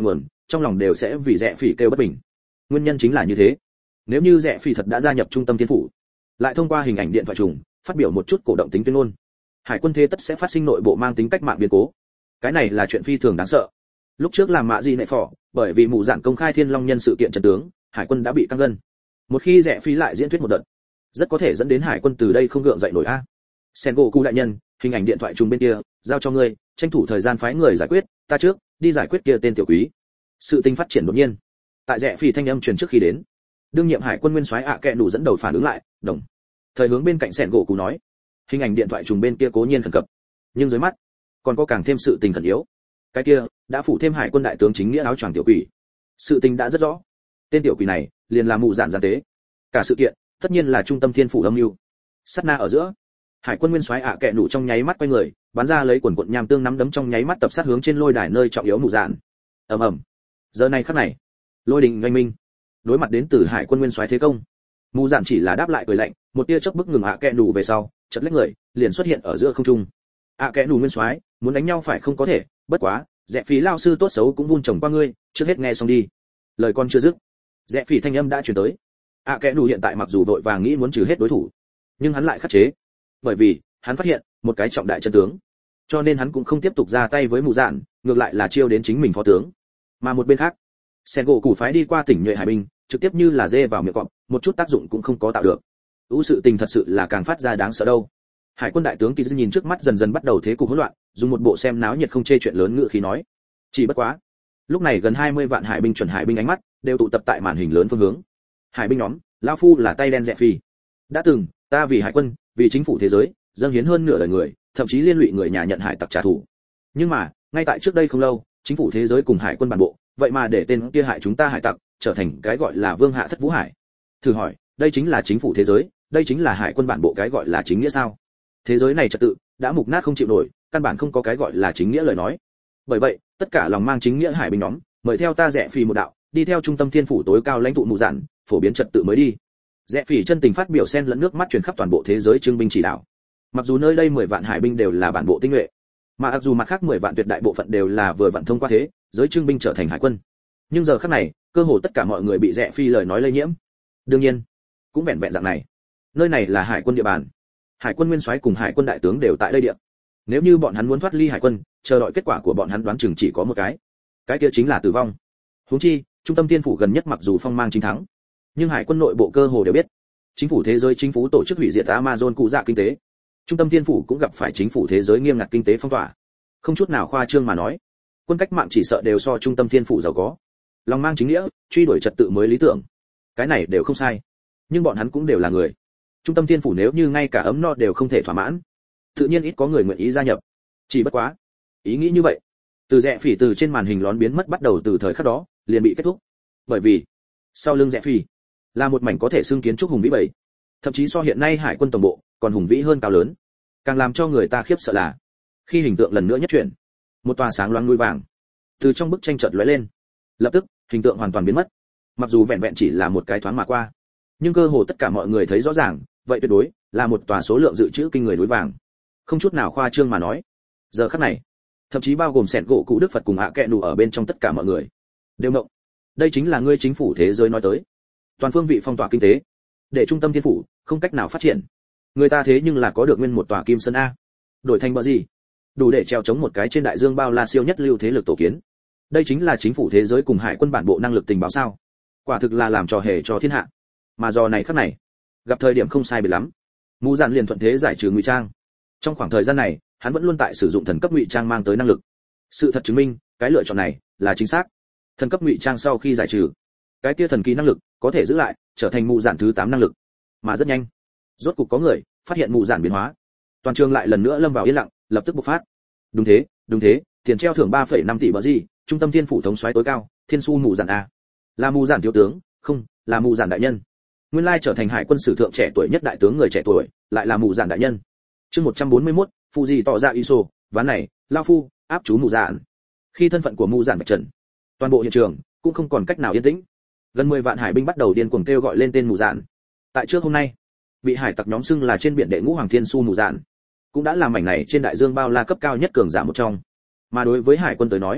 trong lòng đều sẽ vì Rẽ Phỉ kêu bất bình. Nguyên nhân chính là như thế. Nếu như Rẽ Phỉ thật đã gia nhập trung tâm thiên phủ, lại thông qua hình ảnh điện thoại trùng phát biểu một chút cổ động tính tuyên ngôn, hải quân thế tất sẽ phát sinh nội bộ mang tính cách mạng biến cố. Cái này là chuyện phi thường đáng sợ. Lúc trước làm mạ gì nệ phỏ, bởi vì mù dạn công khai thiên long nhân sự kiện trận tướng, hải quân đã bị căng gân. Một khi Rẽ Phỉ lại diễn thuyết một đợt, rất có thể dẫn đến hải quân từ đây không gượng dậy nổi a. Sengoku đại nhân, hình ảnh điện thoại trùng bên kia giao cho ngươi, tranh thủ thời gian phái người giải quyết, ta trước đi giải quyết kia tên tiểu quý. Sự tình phát triển đột nhiên, tại Rẽ Phỉ thanh âm truyền trước khi đến, đương nhiệm hải quân nguyên soái ạ kệ nủ dẫn đầu phản ứng lại, đồng thời hướng bên cạnh Sengoku nói, hình ảnh điện thoại trùng bên kia cố nhiên khẩn cấp, nhưng dưới mắt còn có càng thêm sự tình khẩn yếu. Cái kia đã phủ thêm hải quân đại tướng chính nghĩa áo choàng tiểu quỷ. Sự tình đã rất rõ, tên tiểu quỷ này liền là mụ dạn gian tế. Cả sự kiện tất nhiên là trung tâm thiên phủ âm mưu. Sát na ở giữa, hải quân nguyên soái ạ kệ nủ trong nháy mắt quay người, bắn ra lấy quần quần nham tương nắm đấm trong nháy mắt tập sát hướng trên lôi đài nơi trọng yếu mụ dạn. Ầm ầm. Giờ này khắc này, lôi đình oanh minh, đối mặt đến từ hải quân nguyên soái thế công, mụ dạn chỉ là đáp lại cười lạnh, một tia chớp bức ngừng ạ kệ nủ về sau, chợt lách người, liền xuất hiện ở giữa không trung. ạ kệ nủ nguyên soái, muốn đánh nhau phải không có thể, bất quá, Rẽ Phỉ lao sư tốt xấu cũng vun trồng qua ngươi, trước hết nghe xong đi. Lời con chưa dứt, Rẽ Phỉ thanh âm đã truyền tới. ạ kệ nủ hiện tại mặc dù vội vàng nghĩ muốn trừ hết đối thủ, nhưng hắn lại khắc chế, bởi vì hắn phát hiện một cái trọng đại chân tướng, cho nên hắn cũng không tiếp tục ra tay với mù dạn, ngược lại là chiêu đến chính mình phó tướng. Mà một bên khác, Sengoku phái đi qua tỉnh nhuệ hải binh, trực tiếp như là dê vào miệng cọp, một chút tác dụng cũng không có tạo được. Sự tình thật sự là càng phát ra đáng sợ đâu. Hải quân đại tướng Kỳ Dư nhìn trước mắt dần dần bắt đầu thế cục hỗn loạn, dùng một bộ xem náo nhiệt không chê chuyện lớn ngữ khí nói: "Chỉ bất quá, lúc này gần 20 vạn hải binh chuẩn hải binh ánh mắt đều tụ tập tại màn hình lớn phương hướng. Hải binh nhóm, lão phu là tay đen Rẽ Phỉ. Đã từng, ta vì hải quân, vì chính phủ thế giới, dâng hiến hơn nửa đời người, thậm chí liên lụy người nhà nhận hải tặc trả thù. Nhưng mà, ngay tại trước đây không lâu, chính phủ thế giới cùng hải quân bản bộ, vậy mà để tên kia hại chúng ta hải tặc trở thành cái gọi là vương hạ thất vũ hải. Thử hỏi, đây chính là chính phủ thế giới, đây chính là hải quân bản bộ cái gọi là chính nghĩa sao? Thế giới này trật tự đã mục nát không chịu nổi, căn bản không có cái gọi là chính nghĩa lời nói. Bởi vậy, tất cả lòng mang chính nghĩa hải binh nhóm, mời theo ta Rẽ Phỉ một đạo, đi theo trung tâm thiên phủ tối cao lãnh tụ mù dạn, phổ biến trật tự mới đi." Rẽ Phỉ chân tình phát biểu xen lẫn nước mắt truyền khắp toàn bộ thế giới trưng binh chỉ đạo. Mặc dù nơi đây 10 vạn hải binh đều là bản bộ tinh nhuệ, mà mặc dù mặt khác 10 vạn tuyệt đại bộ phận đều là vừa vặn thông qua thế giới trưng binh trở thành hải quân, nhưng giờ khắc này, cơ hồ tất cả mọi người bị Rẽ Phỉ lời nói lây nhiễm. Đương nhiên, cũng vẹn vẹn dạng này. Nơi này là hải quân địa bàn, hải quân nguyên soái cùng hải quân đại tướng đều tại đây địa. Nếu như bọn hắn muốn thoát ly hải quân, chờ đợi kết quả của bọn hắn đoán chừng chỉ có một cái kia chính là tử vong. Huống chi, trung tâm thiên phủ gần nhất mặc dù phong mang chính thắng, nhưng hải quân nội bộ cơ hồ đều biết, chính phủ thế giới chính phủ tổ chức hủy diệt Amazon cụ dạ kinh tế. Trung tâm thiên phủ cũng gặp phải chính phủ thế giới nghiêm ngặt kinh tế phong tỏa. Không chút nào khoa trương mà nói, quân cách mạng chỉ sợ đều so trung tâm thiên phủ giàu có. Lòng mang chính nghĩa, truy đuổi trật tự mới lý tưởng. Cái này đều không sai. Nhưng bọn hắn cũng đều là người. Trung tâm thiên phủ nếu như ngay cả ấm no đều không thể thỏa mãn, tự nhiên ít có người nguyện ý gia nhập. Chỉ bất quá, ý nghĩ như vậy, từ Rẽ Phỉ từ trên màn hình lón biến mất bắt đầu từ thời khắc đó, liền bị kết thúc. Bởi vì, sau lưng Rẽ Phỉ là một mảnh có thể xưng kiến trúc hùng vĩ bầy, thậm chí so hiện nay hải quân tổng bộ còn hùng vĩ hơn cao lớn. Càng làm cho người ta khiếp sợ là, khi hình tượng lần nữa nhất chuyển, một tòa sáng loáng núi vàng từ trong bức tranh chợt lóe lên, lập tức hình tượng hoàn toàn biến mất. Mặc dù vẹn vẹn chỉ là một cái thoáng mà qua, nhưng cơ hồ tất cả mọi người thấy rõ ràng, vậy tuyệt đối là một tòa số lượng dự trữ kinh người núi vàng. Không chút nào khoa trương mà nói, giờ khắc này, thậm chí bao gồm sẹn gỗ cụ Đức Phật cùng ạ kệ nủ ở bên trong tất cả mọi người đều ngộng. Đây chính là ngươi chính phủ thế giới nói tới toàn phương vị phong tỏa kinh tế, để trung tâm thiên phủ không cách nào phát triển. Người ta thế nhưng là có được nguyên một tòa kim sơn a, đổi thành bờ gì, đủ để treo chống một cái trên đại dương bao la siêu nhất lưu thế lực tổ kiến. Đây chính là chính phủ thế giới cùng hải quân bản bộ năng lực tình báo sao? Quả thực là làm trò hề cho thiên hạ. Mà do này khắc này, gặp thời điểm không sai biệt lắm, mù dạn liền thuận thế giải trừ ngụy trang. Trong khoảng thời gian này, hắn vẫn luôn tại sử dụng thần cấp ngụy trang mang tới năng lực. Sự thật chứng minh, cái lựa chọn này là chính xác. Thần cấp ngụy trang sau khi giải trừ, cái kia thần kỳ năng lực có thể giữ lại, trở thành mù dạn thứ 8 năng lực. Mà rất nhanh, rốt cục có người phát hiện mù dạn biến hóa. Toàn trường lại lần nữa lâm vào yên lặng, lập tức bộc phát. Đúng thế, tiền treo thưởng 3,5 tỷ bờ gì, trung tâm thiên phủ thống soái tối cao, thiên su mù dạn a. Là mù dạn thiếu tướng, không, là mù dạn đại nhân. Nguyên lai trở thành hải quân sử thượng trẻ tuổi nhất đại tướng người trẻ tuổi, lại là mù dạn đại nhân. Chương 141, phụ gì tỏ ra iso, ván này, lao phu áp chú mù dạn. Khi thân phận của mù dạn bạch trần, toàn bộ hiện trường cũng không còn cách nào yên tĩnh. Gần 10 vạn hải binh bắt đầu điên cuồng kêu gọi lên tên mù dạn. Tại trước hôm nay, bị hải tặc nhóm xưng là trên biển đệ ngũ hoàng thiên su mù dạn, cũng đã làm mảnh này trên đại dương bao la cấp cao nhất cường giả một trong. Mà đối với hải quân tới nói,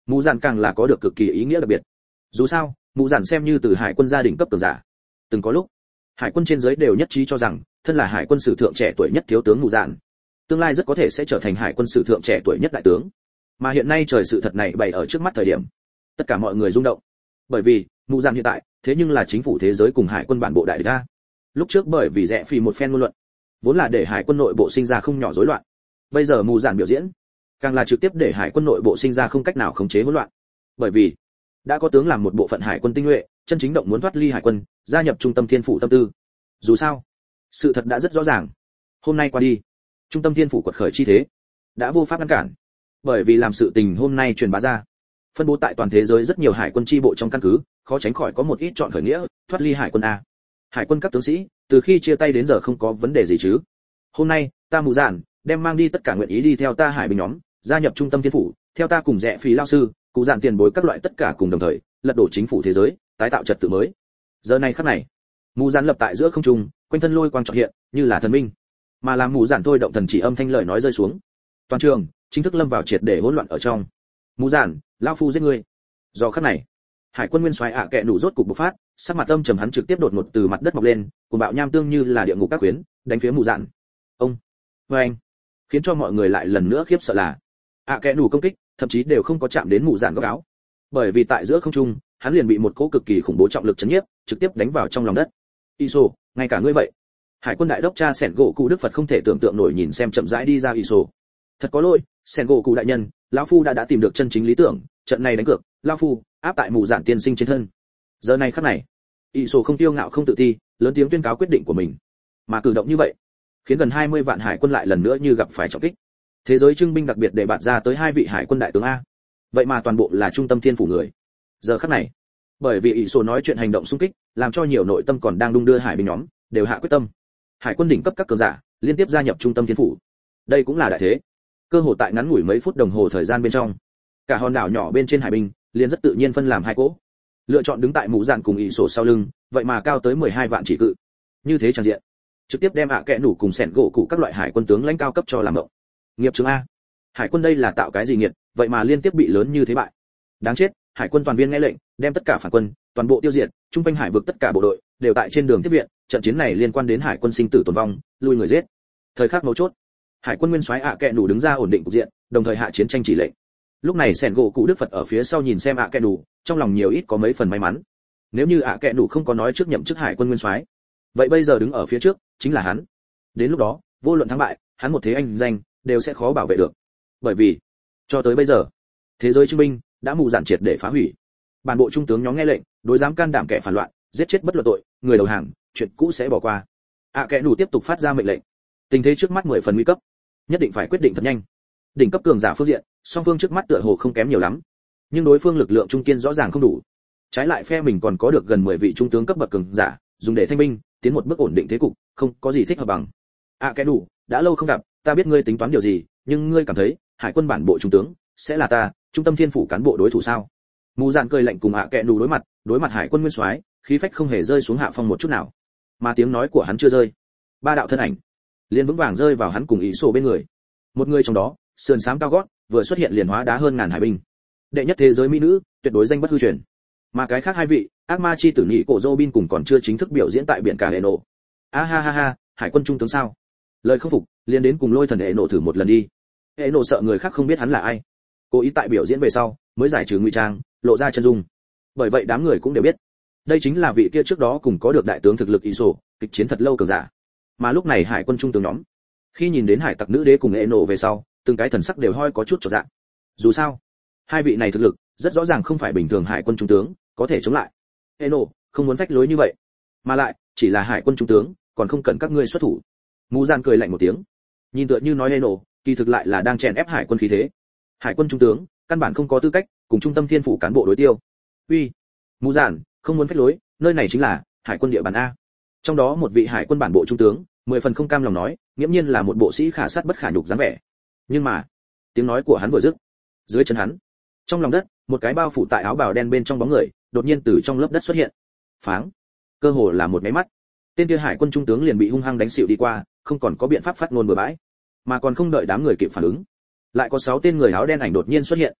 Mù Dạn càng là có được cực kỳ ý nghĩa đặc biệt. Dù sao, Mù Dạn xem như từ hải quân gia đình cấp cường giả. Từng có lúc, hải quân trên dưới đều nhất trí cho rằng, thân là hải quân sử thượng trẻ tuổi nhất thiếu tướng Mù Dạn, tương lai rất có thể sẽ trở thành hải quân sử thượng trẻ tuổi nhất đại tướng. Mà hiện nay trời sự thật này bày ở trước mắt thời điểm, tất cả mọi người rung động. Bởi vì, Mù Dạn hiện tại, thế nhưng là chính phủ thế giới cùng hải quân bản bộ đại địch a. Lúc trước bởi vì rẽ phì một phen ngôn luận, vốn là để hải quân nội bộ sinh ra không nhỏ rối loạn. Bây giờ Mù Dạn biểu diễn, càng là trực tiếp để hải quân nội bộ sinh ra không cách nào khống chế hỗn loạn. Bởi vì, đã có tướng làm một bộ phận hải quân tinh nhuệ, chân chính động muốn thoát ly hải quân, gia nhập trung tâm thiên phủ tâm tư. Dù sao, sự thật đã rất rõ ràng. Hôm nay qua đi, trung tâm thiên phủ quật khởi chi thế, đã vô pháp ngăn cản. Bởi vì làm sự tình hôm nay truyền bá ra, phân bố tại toàn thế giới rất nhiều hải quân chi bộ trong căn cứ, khó tránh khỏi có một ít chọn khởi nghĩa, thoát ly hải quân a. Hải quân các tướng sĩ, từ khi chia tay đến giờ không có vấn đề gì chứ? Hôm nay, ta Mù Dạn đem mang đi tất cả nguyện ý đi theo ta hải binh nhóm, gia nhập trung tâm thiên phủ, theo ta cùng rẽ phí lao sư, cụ dạn tiền bối các loại tất cả cùng đồng thời, lật đổ chính phủ thế giới, tái tạo trật tự mới. Giờ này khắc này, Mù Dạn lập tại giữa không trung, quanh thân lôi quang chợt hiện, như là thần minh. Mà làm Mù Dạn thôi động thần chỉ âm thanh lời nói rơi xuống. Toàn trường chính thức lâm vào triệt để hỗn loạn ở trong. Mù Dạn, lão phu giết ngươi. Do khắc này, hải quân nguyên soái ạ kệ nủ rốt cục bộc phát, sắc mặt âm trầm hắn trực tiếp đột ngột từ mặt đất mọc lên, cùng bạo nham tương như là địa ngục các quyến, đánh phía Mù Dạn. Ông, với anh, khiến cho mọi người lại lần nữa khiếp sợ là ạ kệ nủ công kích, thậm chí đều không có chạm đến Mù Dạn góc áo. Bởi vì tại giữa không trung, hắn liền bị một cỗ cực kỳ khủng bố trọng lực chấn nhiếp, trực tiếp đánh vào trong lòng đất. Iso, ngay cả ngươi vậy. Hải quân đại đốc cha Sẻn gỗ cụ Đức Phật không thể tưởng tượng nổi nhìn xem chậm rãi đi ra Iso. Thật có lỗi, Sẻn gỗ cụ đại nhân, lão phu đã tìm được chân chính lý tưởng, trận này đánh cược, lão phu áp tại Mù Dạn tiên sinh trên thân. Giờ này khắc này, Iso không tiêu ngạo không tự ti, lớn tiếng tuyên cáo quyết định của mình. Mà cử động như vậy, khiến gần 20 vạn hải quân lại lần nữa như gặp phải trọng kích. Thế giới trưng binh đặc biệt để bạt ra tới 2 vị hải quân đại tướng a. Vậy mà toàn bộ là trung tâm thiên phủ người. Giờ khắc này, bởi vì Iso nói chuyện hành động xung kích, làm cho nhiều nội tâm còn đang đung đưa hải binh nhóm, đều hạ quyết tâm. Hải quân đỉnh cấp các cường giả liên tiếp gia nhập trung tâm thiên phủ. Đây cũng là đại thế. Cơ hội tại ngắn ngủi mấy phút đồng hồ thời gian bên trong, cả hòn đảo nhỏ bên trên hải binh liền rất tự nhiên phân làm 2 cỗ. Lựa chọn đứng tại Mù Dạn cùng Iso sau lưng, vậy mà cao tới 12 vạn chỉ cự. Như thế tràn diện, trực tiếp đem ạ kẽ nủ cùng Sẻn gỗ cụ các loại hải quân tướng lãnh cao cấp cho làm động. Nghiệp chứng a. Hải quân đây là tạo cái gì nghiệt, vậy mà liên tiếp bị lớn như thế bại. Đáng chết, hải quân toàn viên nghe lệnh, đem tất cả phản quân, toàn bộ tiêu diệt, trung quanh hải vực tất cả bộ đội đều tại trên đường tiếp viện, trận chiến này liên quan đến hải quân sinh tử tồn vong, lui người giết. Thời khắc mấu chốt, hải quân nguyên soái ạ kẽ nủ đứng ra ổn định cục diện, đồng thời hạ chiến tranh chỉ lệnh. Lúc này Sẻn gỗ cụ Đức Phật ở phía sau nhìn xem ạ kẽ nủ, trong lòng nhiều ít có mấy phần may mắn. Nếu như ạ kẽ nủ không có nói trước nhậm chức hải quân nguyên soái, vậy bây giờ đứng ở phía trước chính là hắn. Đến lúc đó, vô luận thắng bại, hắn một thế anh danh đều sẽ khó bảo vệ được. Bởi vì, cho tới bây giờ, thế giới chứng minh đã Mù Dạn triệt để phá hủy. Bản bộ trung tướng nhóm nghe lệnh, đối dám can đảm kẻ phản loạn, giết chết bất luận tội, người đầu hàng, chuyện cũ sẽ bỏ qua. ạ kẽ nủ tiếp tục phát ra mệnh lệnh. Tình thế trước mắt 10 phần nguy cấp, nhất định phải quyết định thật nhanh. Đỉnh cấp cường giả phương diện, song phương trước mắt tựa hồ không kém nhiều lắm, nhưng đối phương lực lượng trung kiên rõ ràng không đủ. Trái lại phe mình còn có được gần 10 vị trung tướng cấp bậc cường giả, dùng để thanh binh, tiến một bước ổn định thế cục, không có gì thích hợp bằng. ạ kẽ nủ, đã lâu không gặp, ta biết ngươi tính toán điều gì, nhưng ngươi cảm thấy hải quân bản bộ trung tướng sẽ là ta trung tâm thiên phủ cán bộ đối thủ sao? Mù Dạn cười lạnh cùng ạ kẽ nủ đối mặt hải quân nguyên soái, khí phách không hề rơi xuống hạ phong một chút nào. Mà tiếng nói của hắn chưa rơi, 3 đạo thân ảnh liền vững vàng rơi vào hắn cùng Iso bên người. Một người trong đó, sườn xám cao gót, vừa xuất hiện liền hóa đá hơn ngàn hải binh. Đệ nhất thế giới mỹ nữ, tuyệt đối danh bất hư truyền. Mà cái khác 2 vị, ác ma chi tử nhị cổ Robin cùng còn chưa chính thức biểu diễn tại biển cả Eno. A ha ha ha, hải quân trung tướng sao? Lời không phục, liền đến cùng lôi thần Eno thử một lần đi. Eno sợ người khác không biết hắn là ai, cố ý tại biểu diễn về sau mới giải trừ ngụy trang, lộ ra chân dung. Bởi vậy đám người cũng đều biết, đây chính là vị kia trước đó cùng có được đại tướng thực lực Iso, kịch chiến thật lâu cường giả. Mà lúc này hải quân trung tướng nhóm, khi nhìn đến hải tặc nữ đế cùng Eno về sau, từng cái thần sắc đều hơi có chút chột dạ. Dù sao, 2 vị này thực lực rất rõ ràng không phải bình thường hải quân trung tướng có thể chống lại. Eno không muốn phách lối như vậy, mà lại chỉ là hải quân trung tướng, còn không cần các ngươi xuất thủ. Mù Dạn cười lạnh một tiếng, nhìn tựa như nói Eno, kỳ thực lại là đang chèn ép hải quân khí thế. Hải quân trung tướng căn bản không có tư cách cùng trung tâm thiên phủ cán bộ đối tiêu. Uy, Mù Dạn, không muốn phách lối, nơi này chính là hải quân địa bàn a. Trong đó một vị hải quân bản bộ trung tướng 10 phần không cam lòng nói, nghiễm nhiên là một bộ sĩ khả sát bất khả nhục dáng vẻ. Nhưng mà, tiếng nói của hắn vừa dứt, dưới chân hắn, trong lòng đất, một cái bao phủ tại áo bào đen bên trong bóng người, đột nhiên từ trong lớp đất xuất hiện. Pháng, cơ hồ là một cái mắt, tên kia hải quân trung tướng liền bị hung hăng đánh xỉu đi qua, không còn có biện pháp phát ngôn bừa bãi, mà còn không đợi đám người kịp phản ứng, lại có 6 tên người áo đen ảnh đột nhiên xuất hiện.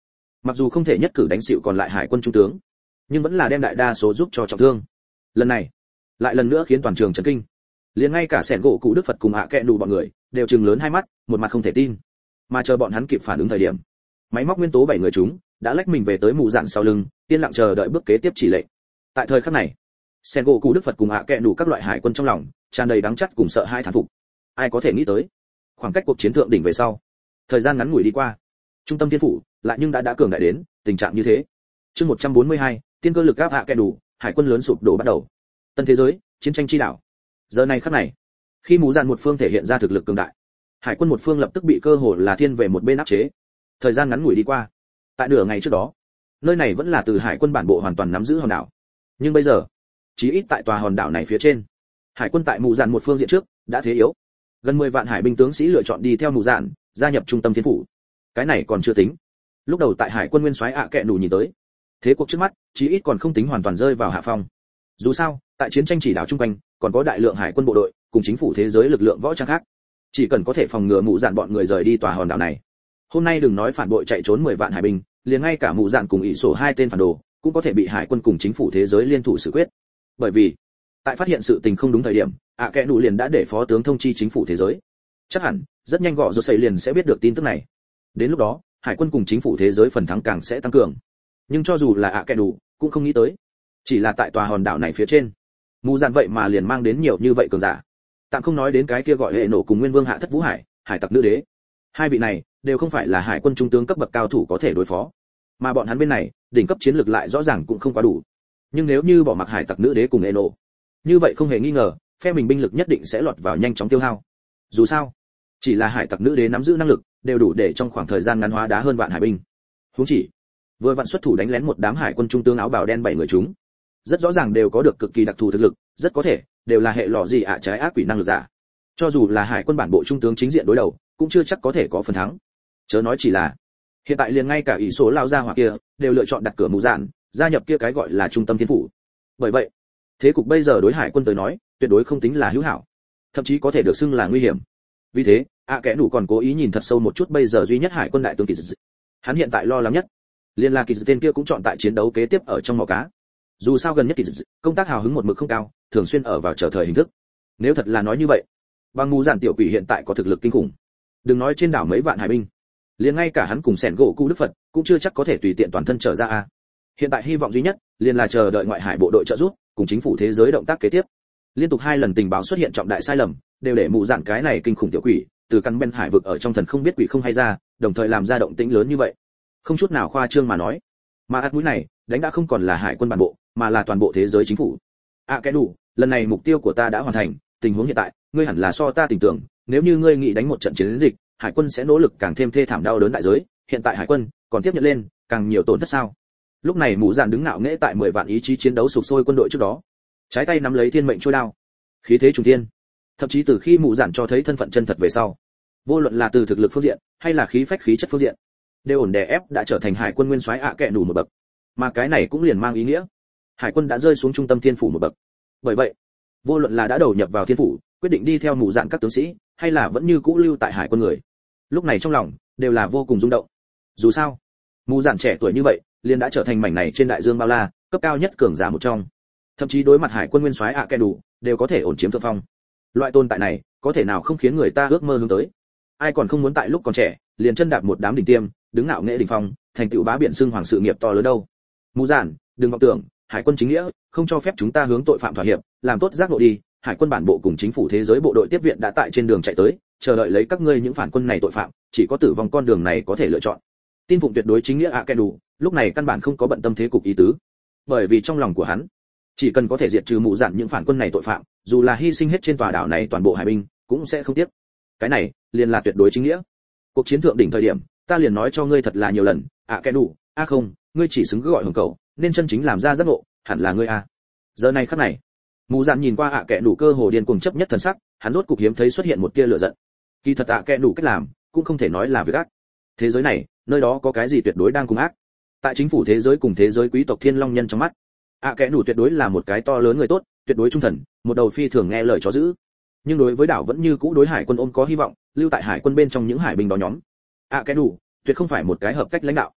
Mặc dù không thể nhất cử đánh xịu còn lại hải quân trung tướng, nhưng vẫn là đem đại đa số giúp cho trọng thương. Lần này lại lần nữa khiến toàn trường chấn kinh, liền ngay cả sẻn gỗ cụ Đức Phật cùng hạ kẹ đủ bọn người đều trừng lớn hai mắt, một mặt không thể tin. Mà chờ bọn hắn kịp phản ứng thời điểm, máy móc nguyên tố 7 người chúng đã lách mình về tới mù dạn sau lưng, yên lặng chờ đợi bước kế tiếp chỉ lệnh. Tại thời khắc này, sẻn gỗ cụ Đức Phật cùng hạ kẹ đủ các loại hải quân trong lòng tràn đầy đắng chắt cùng sợ hãi thán phục. Ai có thể nghĩ tới, khoảng cách cuộc chiến thượng đỉnh về sau, thời gian ngắn ngủi đi qua, trung tâm thiên phủ lại nhưng đã cường đại đến tình trạng như thế. Chương 142, tiên cơ lực áp hạ kẹ đủ, hải quân lớn sụp đổ bắt đầu. Tân thế giới, chiến tranh chi đảo. Giờ này khắc này, khi mù dạn một phương thể hiện ra thực lực cường đại, hải quân một phương lập tức bị cơ hồ là thiên về một bên áp chế. Thời gian ngắn ngủi đi qua, tại nửa ngày trước đó, nơi này vẫn là từ hải quân bản bộ hoàn toàn nắm giữ hòn đảo, nhưng bây giờ, chí ít tại tòa hòn đảo này phía trên, hải quân tại mù dạn một phương diện trước đã thế yếu. Gần 10 vạn hải binh tướng sĩ lựa chọn đi theo mù dạn, gia nhập trung tâm thiên phủ. Cái này còn chưa tính. Lúc đầu tại hải quân nguyên soái ạ kẹ đủ nhìn tới, thế cuộc trước mắt chí ít còn không tính hoàn toàn rơi vào hạ phong. Dù sao, tại chiến tranh chỉ đảo chung quanh còn có đại lượng hải quân bộ đội cùng chính phủ thế giới lực lượng võ trang khác, chỉ cần có thể phòng ngừa mù dạn bọn người rời đi tòa hòn đảo này, hôm nay đừng nói phản bội chạy trốn 10 vạn hải binh, liền ngay cả mù dạn cùng ỷ sổ hai tên phản đồ cũng có thể bị hải quân cùng chính phủ thế giới liên thủ xử quyết. Bởi vì tại phát hiện sự tình không đúng thời điểm, ạ kẹ đủ liền đã để phó tướng thông chi chính phủ thế giới. Chắc hẳn rất nhanh gọ rột xây liền sẽ biết được tin tức này. Đến lúc đó, hải quân cùng chính phủ thế giới phần thắng càng sẽ tăng cường. Nhưng cho dù là ạ kẹ đủ cũng không nghĩ tới, chỉ là tại tòa hòn đảo này phía trên, mù dạn vậy mà liền mang đến nhiều như vậy cường giả. Tạm không nói đến cái kia gọi hệ nổ cùng nguyên vương hạ thất vũ hải, hải tặc nữ đế. Hai vị này đều không phải là hải quân trung tướng cấp bậc cao thủ có thể đối phó, mà bọn hắn bên này đỉnh cấp chiến lược lại rõ ràng cũng không quá đủ. Nhưng nếu như bỏ mặc hải tặc nữ đế cùng hệ nổ, như vậy không hề nghi ngờ phe mình binh lực nhất định sẽ lọt vào nhanh chóng tiêu hao. Dù sao, chỉ là hải tặc nữ đế nắm giữ năng lực đều đủ để trong khoảng thời gian ngắn hóa đá hơn vạn hải binh. Huống chỉ vừa vặn xuất thủ đánh lén một đám hải quân trung tướng áo bào đen 7 người chúng, rất rõ ràng đều có được cực kỳ đặc thù thực lực, rất có thể đều là hệ lọ gì ạ trái ác quỷ năng lực giả. Cho dù là hải quân bản bộ trung tướng chính diện đối đầu, cũng chưa chắc có thể có phần thắng. Chớ nói chỉ là hiện tại liền ngay cả ỷ số lao ra hỏa kia đều lựa chọn đặt cửa mù dạn, gia nhập kia cái gọi là trung tâm thiên phủ. Bởi vậy, thế cục bây giờ đối hải quân tới nói, tuyệt đối không tính là hữu hảo, thậm chí có thể được xưng là nguy hiểm. Vì thế, ạ kẽ đủ còn cố ý nhìn thật sâu một chút bây giờ duy nhất hải quân đại tướng Kỳ Dư. Hắn hiện tại lo lắng nhất, liên là Kỳ Dư tên kia cũng chọn tại chiến đấu kế tiếp ở trong mỏ cá. Dù sao gần nhất Kỳ Dư, công tác hào hứng một mực không cao, thường xuyên ở vào chờ thời hình thức. Nếu thật là nói như vậy, bằng mù dạn tiểu quỷ hiện tại có thực lực kinh khủng. Đừng nói trên đảo mấy vạn hải binh, liền ngay cả hắn cùng sẻn gỗ cụ Đức Phật cũng chưa chắc có thể tùy tiện toàn thân trở ra a. Hiện tại hy vọng duy nhất liền là chờ đợi ngoại hải bộ đội trợ giúp, cùng chính phủ thế giới động tác kế tiếp. Liên tục 2 lần tình báo xuất hiện trọng đại sai lầm, đều để mù dạn cái này kinh khủng tiểu quỷ từ căn bên hải vực ở trong thần không biết quỷ không hay ra, đồng thời làm ra động tĩnh lớn như vậy, không chút nào khoa trương mà nói. Mà ắt mũi này đánh đã không còn là hải quân bản bộ, mà là toàn bộ thế giới chính phủ. Cái đủ, lần này mục tiêu của ta đã hoàn thành, tình huống hiện tại ngươi hẳn là so ta tưởng tượng, nếu như ngươi nghĩ đánh một trận chiến dịch, hải quân sẽ nỗ lực càng thêm thê thảm đau đớn đại giới, hiện tại hải quân còn tiếp nhận lên càng nhiều tổn thất sao? Lúc này mù dạn đứng ngạo nghễ tại 10 vạn ý chí chiến đấu sục sôi quân đội trước đó, trái tay nắm lấy thiên mệnh trôi đao, khí thế trùng thiên. Thậm chí từ khi mù dạn cho thấy thân phận chân thật về sau, vô luận là từ thực lực phương diện hay là khí phách khí chất phương diện, đều ổn đè ép đã trở thành hải quân nguyên soái ạ kẹ đủ một bậc. Mà cái này cũng liền mang ý nghĩa hải quân đã rơi xuống trung tâm thiên phủ một bậc. Bởi vậy, vô luận là đã đầu nhập vào thiên phủ, quyết định đi theo mù dạn các tướng sĩ, hay là vẫn như cũ lưu tại hải quân người, lúc này trong lòng đều là vô cùng rung động. Dù sao, mù dạn trẻ tuổi như vậy, liền đã trở thành mảnh này trên đại dương bao la cấp cao nhất cường giả một trong. Thậm chí đối mặt hải quân nguyên soái ạ kẹ đủ, đều có thể ổn chiếm thượng phong. Loại tồn tại này, có thể nào không khiến người ta ước mơ hướng tới. Ai còn không muốn tại lúc còn trẻ, liền chân đạp một đám đỉnh tiêm, đứng ngạo nghễ đỉnh phong, thành tựu bá biển xưng hoàng sự nghiệp to lớn đâu. Mù dạn, đừng vọng tưởng, hải quân chính nghĩa không cho phép chúng ta hướng tội phạm thỏa hiệp, làm tốt giác ngộ đi. Hải quân bản bộ cùng chính phủ thế giới bộ đội tiếp viện đã tại trên đường chạy tới, chờ đợi lấy các ngươi những phản quân này tội phạm, chỉ có tử vong con đường này có thể lựa chọn. Tin phụng tuyệt đối chính nghĩa ạ kẹ đủ, lúc này căn bản không có bận tâm thế cục ý tứ, bởi vì trong lòng của hắn, chỉ cần có thể diệt trừ mù dạn những phản quân này tội phạm, dù là hy sinh hết trên tòa đảo này toàn bộ hải binh, cũng sẽ không tiếc. Cái này liền là tuyệt đối chính nghĩa. Cuộc chiến thượng đỉnh thời điểm, ta liền nói cho ngươi thật là nhiều lần, ạ kẹ đủ, không, ngươi chỉ xứng cứ gọi hưởng cầu, nên chân chính làm ra giác ngộ, hẳn là ngươi a. Giờ này khắc này, mù dạn nhìn qua ạ kẹ đủ cơ hồ điên cuồng chấp nhất thần sắc, hắn rốt cục hiếm thấy xuất hiện một tia lửa giận. Kỳ thật ạ kẹ đủ cách làm, cũng không thể nói là việc ác. Thế giới này, nơi đó có cái gì tuyệt đối đang cùng ác. Tại chính phủ thế giới cùng thế giới quý tộc thiên long nhân trong mắt, kẽ đủ tuyệt đối là một cái to lớn người tốt, tuyệt đối trung thần, một đầu phi thường nghe lời chó giữ. Nhưng đối với đảo vẫn như cũ đối hải quân ôm có hy vọng, lưu tại hải quân bên trong những hải binh đó nhóm. Kẽ đủ tuyệt không phải một cái hợp cách lãnh đạo.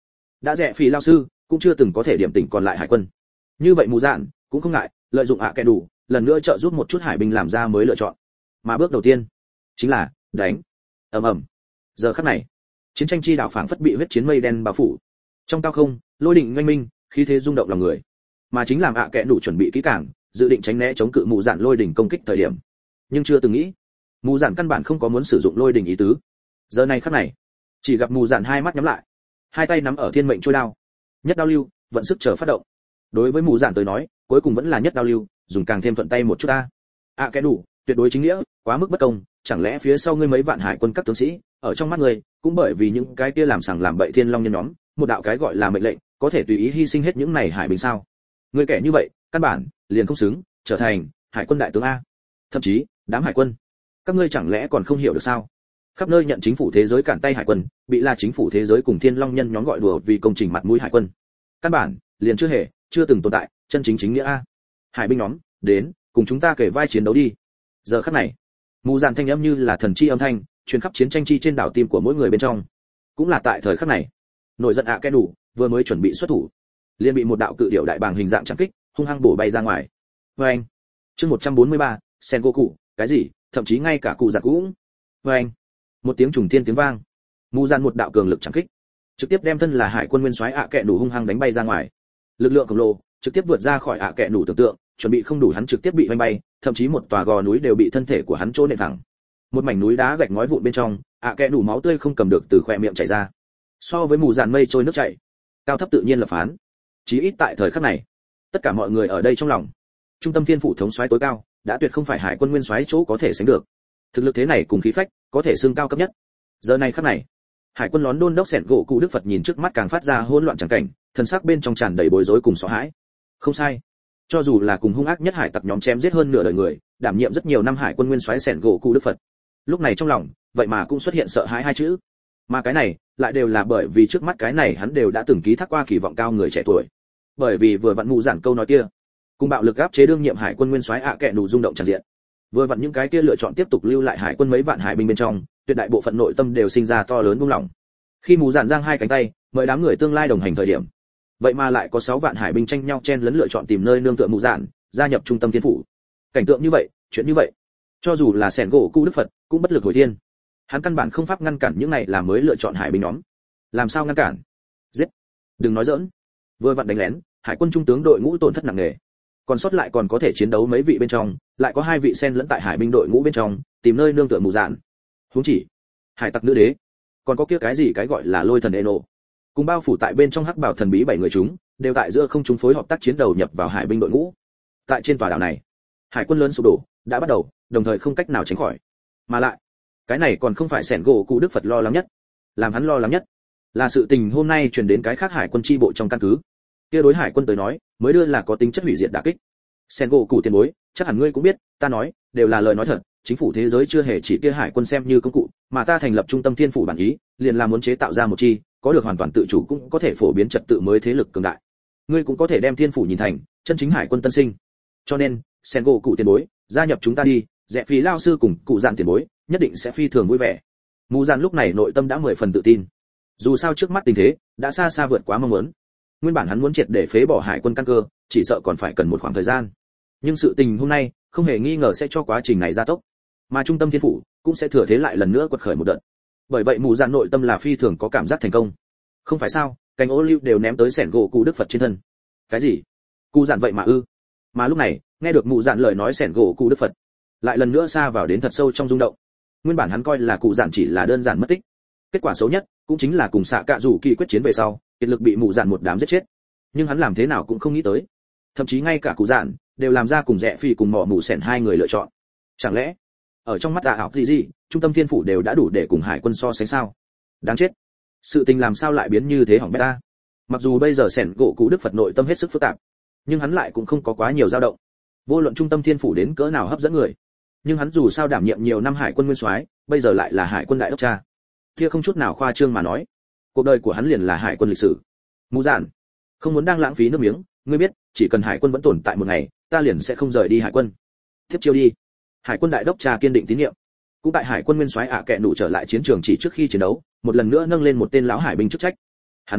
đã rẻ phì lao sư cũng chưa từng có thể điểm tỉnh còn lại hải quân. Như vậy mù dạn cũng không ngại lợi dụng kẻ đủ lần nữa trợ giúp một chút hải binh làm ra mới lựa chọn. Mà bước đầu tiên chính là đánh. Ầm ầm. Giờ khắc này, chiến tranh chi đảo phảng phất bị huyết chiến mây đen bao phủ. Trong cao không, lôi đình oanh minh, khí thế rung động lòng người. Mà chính làm kẻ đủ chuẩn bị kỹ càng, dự định tránh né chống cự mù dạn lôi đình công kích thời điểm. Nhưng chưa từng nghĩ, mù dạn căn bản không có muốn sử dụng lôi đình ý tứ. Giờ này khắc này, chỉ gặp mù dạn hai mắt nhắm lại, hai tay nắm ở thiên mệnh trôi đao, nhất đao lưu, vận sức chờ phát động. Đối với mù dạn tới nói, cuối cùng vẫn là nhất đao lưu, dùng càng thêm thuận tay một chút ta. Kẻ đủ, tuyệt đối chính nghĩa, quá mức bất công, chẳng lẽ phía sau ngươi mấy vạn hải quân các tướng sĩ, ở trong mắt ngươi, cũng bởi vì những cái kia làm sằng làm bậy thiên long nhân nhóm, một đạo cái gọi là mệnh lệnh, có thể tùy ý hy sinh hết những này hải binh sao? Ngươi kẻ như vậy, căn bản liền không xứng trở thành hải quân đại tướng a. Thậm chí, đám hải quân, các ngươi chẳng lẽ còn không hiểu được sao? Khắp nơi nhận chính phủ thế giới cản tay hải quân, bị là chính phủ thế giới cùng thiên long nhân nhóm gọi đùa vì công trình mặt mũi hải quân. Căn bản liền chưa từng tồn tại chân chính chính nghĩa a. Hải binh nhóm, đến, cùng chúng ta kể vai chiến đấu đi. Giờ khắc này, mù dạn thanh âm như là thần chi âm thanh, truyền khắp chiến tranh chi trên đảo tim của mỗi người bên trong. Cũng là tại thời khắc này, nổi giận kẻ đủ vừa mới chuẩn bị xuất thủ, liền bị một đạo cự điểu đại bàng hình dạng chạm kích, hung hăng bổ bay ra ngoài. Oeng. Chương 143, Sengoku, cái gì, thậm chí ngay cả cụ giặc cũng. Oeng. Một tiếng trùng thiên tiếng vang. Mù dạn một đạo cường lực chạm kích, trực tiếp đem thân là hải quân nguyên soái kẻ đủ hung hăng đánh bay ra ngoài. Lực lượng khổng lồ trực tiếp vượt ra khỏi kẻ đủ tưởng tượng, chuẩn bị không đủ hắn trực tiếp bị vanh bay, thậm chí một tòa gò núi đều bị thân thể của hắn chỗ nện thẳng. Một mảnh núi đá gạch ngói vụn bên trong, kẻ đủ máu tươi không cầm được từ khóe miệng chảy ra. So với mù dạn mây trôi nước chảy, cao thấp tự nhiên là phán. Chí ít tại thời khắc này, tất cả mọi người ở đây trong lòng, trung tâm thiên phủ thống soái tối cao, đã tuyệt không phải hải quân nguyên soái chỗ có thể sánh được. Thực lực thế này cùng khí phách, có thể xưng cao cấp nhất. Giờ này khắc này, hải quân lón đôn đốc sẹn gỗ cụ đức Phật nhìn trước mắt càng phát ra hỗn loạn chẳng cảnh, thần sắc bên trong tràn đầy bối rối cùng sợ hãi. Không sai, cho dù là cùng hung ác nhất hải tặc nhóm chém giết hơn nửa đời người, đảm nhiệm rất nhiều năm hải quân nguyên soái sẹn gỗ cụ đức Phật, lúc này trong lòng, vậy mà cũng xuất hiện sợ hãi hai chữ. Mà cái này, lại đều là bởi vì trước mắt cái này hắn đều đã từng ký thác qua kỳ vọng cao người trẻ tuổi. Bởi vì vừa vặn mù giản câu nói kia, cùng bạo lực áp chế đương nhiệm hải quân nguyên soái kẻ đủ rung động tràn diện. Vừa vặn những cái kia lựa chọn tiếp tục lưu lại hải quân mấy vạn hải binh bên trong, tuyệt đại bộ phận nội tâm đều sinh ra to lớn buông lỏng. Khi mù giản giang hai cánh tay, mời đám người tương lai đồng hành thời điểm, vậy mà lại có 6 vạn hải binh tranh nhau chen lấn lựa chọn tìm nơi nương tựa mù giản, gia nhập trung tâm thiên phủ. Cảnh tượng như vậy, chuyện như vậy, cho dù là sẻn gỗ cụ đức Phật, cũng bất lực hồi thiên. Hắn căn bản không pháp ngăn cản những này là mới lựa chọn hải binh nhóm. Làm sao ngăn cản? Giết! Đừng nói giỡn. Vừa vặn đánh lén, hải quân trung tướng đội ngũ tổn thất nặng nề. Còn sót lại còn có thể chiến đấu mấy vị bên trong, lại có 2 vị xen lẫn tại hải binh đội ngũ bên trong, tìm nơi nương tựa mù dạn. Huống chỉ, hải tặc nữ đế, còn có kia cái gì cái gọi là lôi thần Eno, cùng bao phủ tại bên trong hắc bảo thần bí 7 người chúng, đều tại giữa không chúng phối hợp tác chiến đầu nhập vào hải binh đội ngũ. Tại trên tòa đảo này, hải quân lớn sụp đổ đã bắt đầu, đồng thời không cách nào tránh khỏi. Mà lại, cái này còn không phải sẻn gỗ cụ đức Phật lo lắng nhất, làm hắn lo lắng nhất là sự tình hôm nay truyền đến cái khác hải quân chi bộ trong căn cứ. Kia đối hải quân tới nói, mới đưa là có tính chất hủy diệt đả kích. Sẻn gỗ cụ tiền bối, chắc hẳn ngươi cũng biết, ta nói đều là lời nói thật, chính phủ thế giới chưa hề chỉ kia hải quân xem như công cụ, mà ta thành lập trung tâm thiên phủ bản ý, liền là muốn chế tạo ra một chi có được hoàn toàn tự chủ cũng có thể phổ biến trật tự mới thế lực cường đại. Ngươi cũng có thể đem thiên phủ nhìn thành chân chính hải quân tân sinh. Cho nên, sẻn gỗ cụ tiền bối, gia nhập chúng ta đi, rẽ phí lao sư cùng cụ dạn tiền bối, nhất định sẽ phi thường vui vẻ. Mù dạn lúc này nội tâm đã 10 phần tự tin. Dù sao trước mắt tình thế đã xa xa vượt quá mong muốn. Nguyên bản hắn muốn triệt để phế bỏ hải quân căn cơ, chỉ sợ còn phải cần một khoảng thời gian. Nhưng sự tình hôm nay, không hề nghi ngờ sẽ cho quá trình này gia tốc, mà trung tâm thiên phủ cũng sẽ thừa thế lại lần nữa quật khởi một đợt. Bởi vậy mù dạn nội tâm là phi thường có cảm giác thành công. Không phải sao, cánh ô liu đều ném tới sẻn gỗ cụ đức Phật trên thân. Cái gì? Cụ dạn vậy mà ư? Mà lúc này, nghe được mù dạn lời nói sẻn gỗ cụ đức Phật, lại lần nữa xa vào đến thật sâu trong rung động. Nguyên bản hắn coi là cụ dạn chỉ là đơn giản mất tích, kết quả xấu nhất cũng chính là cùng xạ cạ rủ kỳ quyết chiến về sau, kiệt lực bị mù dạn một đám giết chết. Nhưng hắn làm thế nào cũng không nghĩ tới, thậm chí ngay cả cụ dạn đều làm ra cùng rẽ phi cùng mỏ mù sẻn hai người lựa chọn. Chẳng lẽ ở trong mắt ảo gì trung tâm thiên phủ đều đã đủ để cùng hải quân so sánh sao? Đáng chết, sự tình làm sao lại biến như thế hỏng bét ta. Mặc dù bây giờ sẻn gỗ cụ đức Phật nội tâm hết sức phức tạp, nhưng hắn lại cũng không có quá nhiều dao động. Vô luận trung tâm thiên phủ đến cỡ nào hấp dẫn người, nhưng hắn dù sao đảm nhiệm nhiều năm hải quân nguyên soái, bây giờ lại là hải quân đại đốc cha. Kia không chút nào khoa trương mà nói, cuộc đời của hắn liền là hải quân lịch sử. Mù dạn, không muốn đang lãng phí nước miếng, ngươi biết, chỉ cần hải quân vẫn tồn tại một ngày, ta liền sẽ không rời đi hải quân. Tiếp chiêu đi. Hải quân đại đốc cha kiên định tín nhiệm. Cũng tại hải quân nguyên soái kẻ nụ trở lại chiến trường chỉ trước khi chiến đấu, một lần nữa nâng lên một tên lão hải binh chức trách. Hắn muốn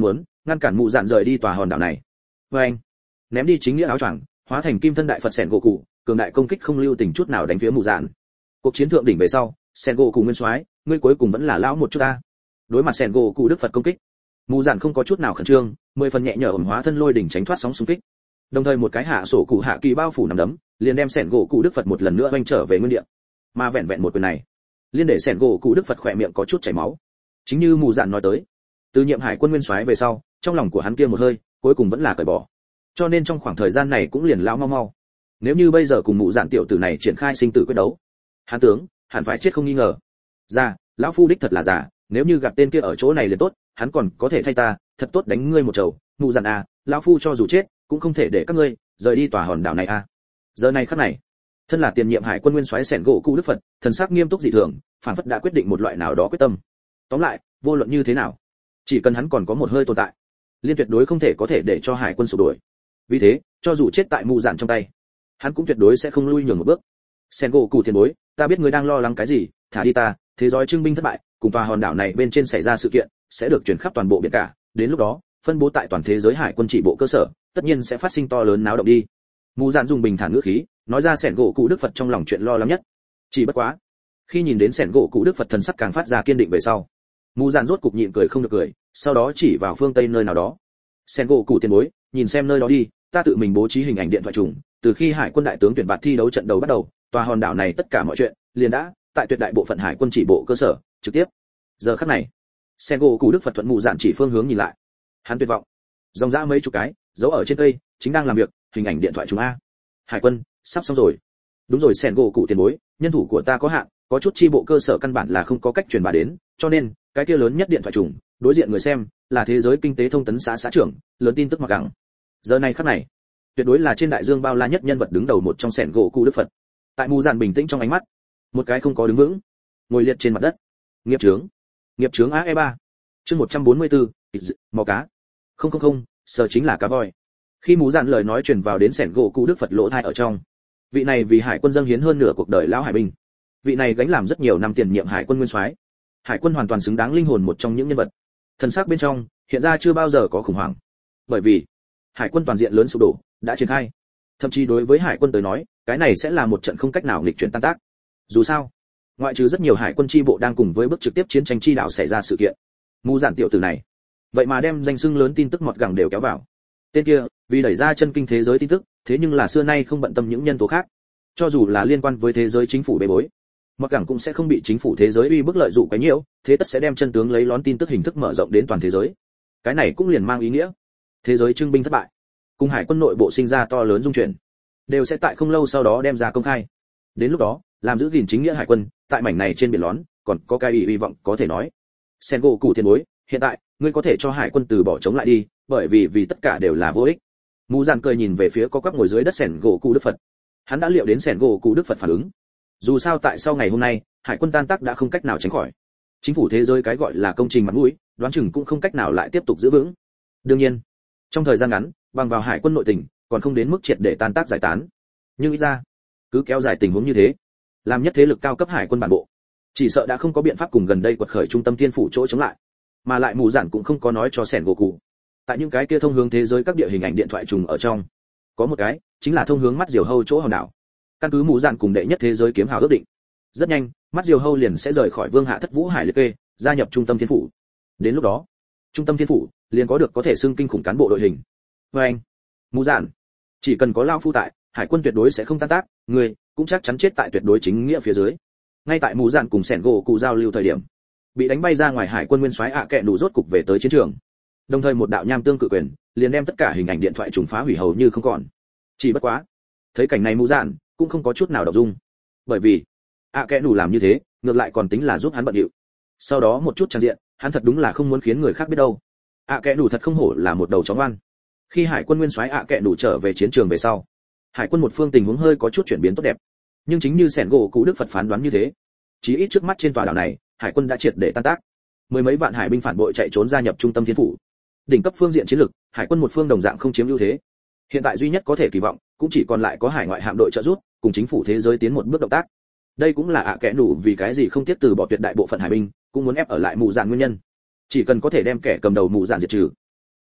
ngăn cản mụ dạn rời đi tòa hòn đảo này. Và anh ném đi chính nghĩa áo choàng, hóa thành kim thân đại Phật Sẻn gỗ cụ, cường đại công kích không lưu tình chút nào đánh phía mụ dạn. Cuộc chiến thượng đỉnh về sau, Sẻn gỗ cụ nguyên soái, ngươi cuối cùng vẫn là lão một chút ta. Đối mặt Sẻn gỗ cụ đức Phật công kích, mụ dạn không có chút nào khẩn trương, 10 phần nhẹ nhõm hóa thân lôi đỉnh tránh thoát sóng xung kích. Đồng thời một cái hạ sổ cụ hạ kỳ bao phủ nắm đấm, liền đem Sẻn gỗ cụ đức Phật một lần nữa vành trở về nguyên địa. Mà vẹn vẹn một quyền này, liên để Sẻn gỗ cụ đức Phật khỏe miệng có chút chảy máu. Chính như mụ dạn nói tới, từ nhiệm hải quân nguyên soái về sau, trong lòng của hắn kia một hơi, cuối cùng vẫn là cởi bỏ. Cho nên trong khoảng thời gian này cũng liền lão mau mau. Nếu như bây giờ cùng mụ dạn tiểu tử này triển khai sinh tử quyết đấu, hắn tướng hẳn phải chết không nghi ngờ. Già, lão phu đích thật là già, nếu như gặp tên kia ở chỗ này liền tốt, hắn còn có thể thay ta, thật tốt đánh ngươi một trầu. Mụ dạn à, lão phu cho dù chết, cũng không thể để các ngươi rời đi tòa hòn đảo này à. Giờ này khắc này, thân là tiền nhiệm hải quân nguyên soái Sẻn gỗ cụ đức Phật, thần sắc nghiêm túc dị thường, phản phất đã quyết định một loại nào đó quyết tâm. Tóm lại, vô luận như thế nào, chỉ cần hắn còn có một hơi tồn tại, liên tuyệt đối không thể có thể để cho hải quân sụp đổ. Vì thế, cho dù chết tại mù dạn trong tay, hắn cũng tuyệt đối sẽ không lui nhường một bước. Sẻn gỗ cụ tiền bối, ta biết ngươi đang lo lắng cái gì, thả đi ta, thế giới trưng binh thất bại, cùng tòa hòn đảo này bên trên xảy ra sự kiện, sẽ được truyền khắp toàn bộ biển cả, đến lúc đó, phân bố tại toàn thế giới hải quân chỉ bộ cơ sở, tất nhiên sẽ phát sinh to lớn náo động đi. Mù dạn dùng bình thản ngữ khí, nói ra Sẻn gỗ cụ đức Phật trong lòng chuyện lo lắng nhất. Chỉ bất quá, khi nhìn đến Sẻn gỗ cụ đức Phật thần sắc càng phát ra kiên định về sau, mù dạn rốt cục nhịn cười không được cười, sau đó chỉ vào phương tây nơi nào đó. Sẻn gỗ cụ tiền bối, nhìn xem nơi đó đi, ta tự mình bố trí hình ảnh điện thoại trùng, từ khi hải quân đại tướng tuyển bạt thi đấu trận đầu bắt đầu, tòa hòn đảo này tất cả mọi chuyện liền đã tại tuyệt đại bộ phận hải quân chỉ bộ cơ sở trực tiếp. Giờ khắc này, Sẻn gỗ cụ đức Phật thuận mù dạn chỉ phương hướng nhìn lại, hắn tuyệt vọng. Dòng dã mấy chục cái giấu ở trên cây chính đang làm việc, hình ảnh điện thoại trùng a. Hải quân sắp xong rồi. Đúng rồi Sẻn gỗ cụ tiền bối, nhân thủ của ta có hạn, có chút chi bộ cơ sở căn bản là không có cách truyền bá đến, cho nên cái kia lớn nhất điện thoại trùng, đối diện người xem là thế giới kinh tế thông tấn xã trưởng, lớn tin tức mặc gẳng. Giờ này khắc này, tuyệt đối là trên đại dương bao la nhất nhân vật đứng đầu một trong Sẻn gỗ cụ đức Phật. Tại mù dạn bình tĩnh trong ánh mắt, một cái không có đứng vững, ngồi liệt trên mặt đất. Nghiệp chướng AE3. Chương 144, mò cá. Không, sở chính là cá voi. Khi mù dạn lời nói truyền vào đến Sẻn gỗ cụ đức Phật lỗ tai ở trong, vị này vì hải quân dâng hiến hơn nửa cuộc đời lão hải binh, vị này gánh làm rất nhiều năm tiền nhiệm hải quân nguyên soái, hải quân hoàn toàn xứng đáng linh hồn một trong những nhân vật. Thần sắc bên trong hiện ra chưa bao giờ có khủng hoảng, bởi vì hải quân toàn diện lớn sụp đổ đã triển khai. Thậm chí đối với hải quân tới nói, cái này sẽ là một trận không cách nào nghịch chuyển tan tác. Dù sao, ngoại trừ rất nhiều hải quân chi bộ đang cùng với bước trực tiếp chiến tranh chi đảo xảy ra sự kiện, mù dạn tiểu tử này vậy mà đem danh xưng lớn tin tức mọt gẳng đều kéo vào. Tên kia vì đẩy ra chân kinh thế giới tin tức, thế nhưng là xưa nay không bận tâm những nhân tố khác, cho dù là liên quan với thế giới chính phủ bê bối, mọt gẳng cũng sẽ không bị chính phủ thế giới uy bức lợi dụng cái nhiễu, thế tất sẽ đem chân tướng lấy lón tin tức hình thức mở rộng đến toàn thế giới. Cái này cũng liền mang ý nghĩa thế giới trưng binh thất bại, cùng hải quân nội bộ sinh ra to lớn dung chuyển, đều sẽ tại không lâu sau đó đem ra công khai. Đến lúc đó, làm giữ gìn chính nghĩa hải quân tại mảnh này trên biển lón còn có cái hy vọng có thể nói. Sẻn gỗ cụ tiền bối, hiện tại ngươi có thể cho hải quân từ bỏ chống lại đi, bởi vì tất cả đều là vô ích. Mù dạn cười nhìn về phía có quắp ngồi dưới đất Sẻn gỗ cụ đức Phật. Hắn đã liệu đến Sẻn gỗ cụ đức Phật phản ứng. Dù sao tại sau ngày hôm nay, hải quân tan tác đã không cách nào tránh khỏi. Chính phủ thế giới cái gọi là công trình mặt mũi, đoán chừng cũng không cách nào lại tiếp tục giữ vững. Đương nhiên, trong thời gian ngắn, bằng vào hải quân nội tình, còn không đến mức triệt để tan tác giải tán. Nhưng ít ra, cứ kéo dài tình huống như thế, làm nhất thế lực cao cấp hải quân bản bộ, chỉ sợ đã không có biện pháp cùng gần đây quật khởi trung tâm thiên phủ chỗ chống lại. Mà lại mù dạn cũng không có nói cho Sẻn gỗ cụ, tại những cái kia thông hướng thế giới các địa hình ảnh điện thoại trùng ở trong, có một cái chính là thông hướng mắt diều hâu chỗ hòn đảo. Căn cứ mù dạn cùng đệ nhất thế giới kiếm hào ước định, rất nhanh mắt diều hâu liền sẽ rời khỏi vương hạ thất vũ hải liệt kê, gia nhập trung tâm thiên phủ. Đến lúc đó, trung tâm thiên phủ liền có được có thể xưng kinh khủng cán bộ đội hình. Với anh mù dạn, chỉ cần có lao phu tại, hải quân tuyệt đối sẽ không tan tác, người cũng chắc chắn chết tại tuyệt đối chính nghĩa phía dưới. Ngay tại mù dạn cùng Sẻn gỗ cụ giao lưu thời điểm, bị đánh bay ra ngoài hải quân nguyên soái ạ kệ nụ rốt cục về tới chiến trường. Đồng thời một đạo nham tương cự quyền liền đem tất cả hình ảnh điện thoại trùng phá hủy hầu như không còn. Chỉ bất quá, thấy cảnh này mù dạn cũng không có chút nào động dung, bởi vì ạ kệ nụ làm như thế ngược lại còn tính là giúp hắn bận điệu. Sau đó một chút trang diện, hắn thật đúng là không muốn khiến người khác biết đâu. ạ kệ nụ thật không hổ là một đầu chó ngoan. Khi hải quân nguyên soái ạ kệ nụ trở về chiến trường về sau, hải quân một phương tình huống hơi có chút chuyển biến tốt đẹp. Nhưng chính như Sẻn gỗ cụ đức Phật phán đoán như thế, chí ít trước mắt trên tòa đảo này, hải quân đã triệt để tan tác. Mười mấy vạn hải binh phản bội chạy trốn gia nhập trung tâm thiên phủ. Đỉnh cấp phương diện chiến lược, hải quân một phương đồng dạng không chiếm ưu thế. Hiện tại duy nhất có thể kỳ vọng, cũng chỉ còn lại có hải ngoại hạm đội trợ giúp, cùng chính phủ thế giới tiến một bước động tác. Đây cũng là ạ kẽ nủ vì cái gì không tiếp từ bỏ tuyệt đại bộ phận hải binh, cũng muốn ép ở lại mù dạn nguyên nhân. Chỉ cần có thể đem kẻ cầm đầu mù dạn diệt trừ,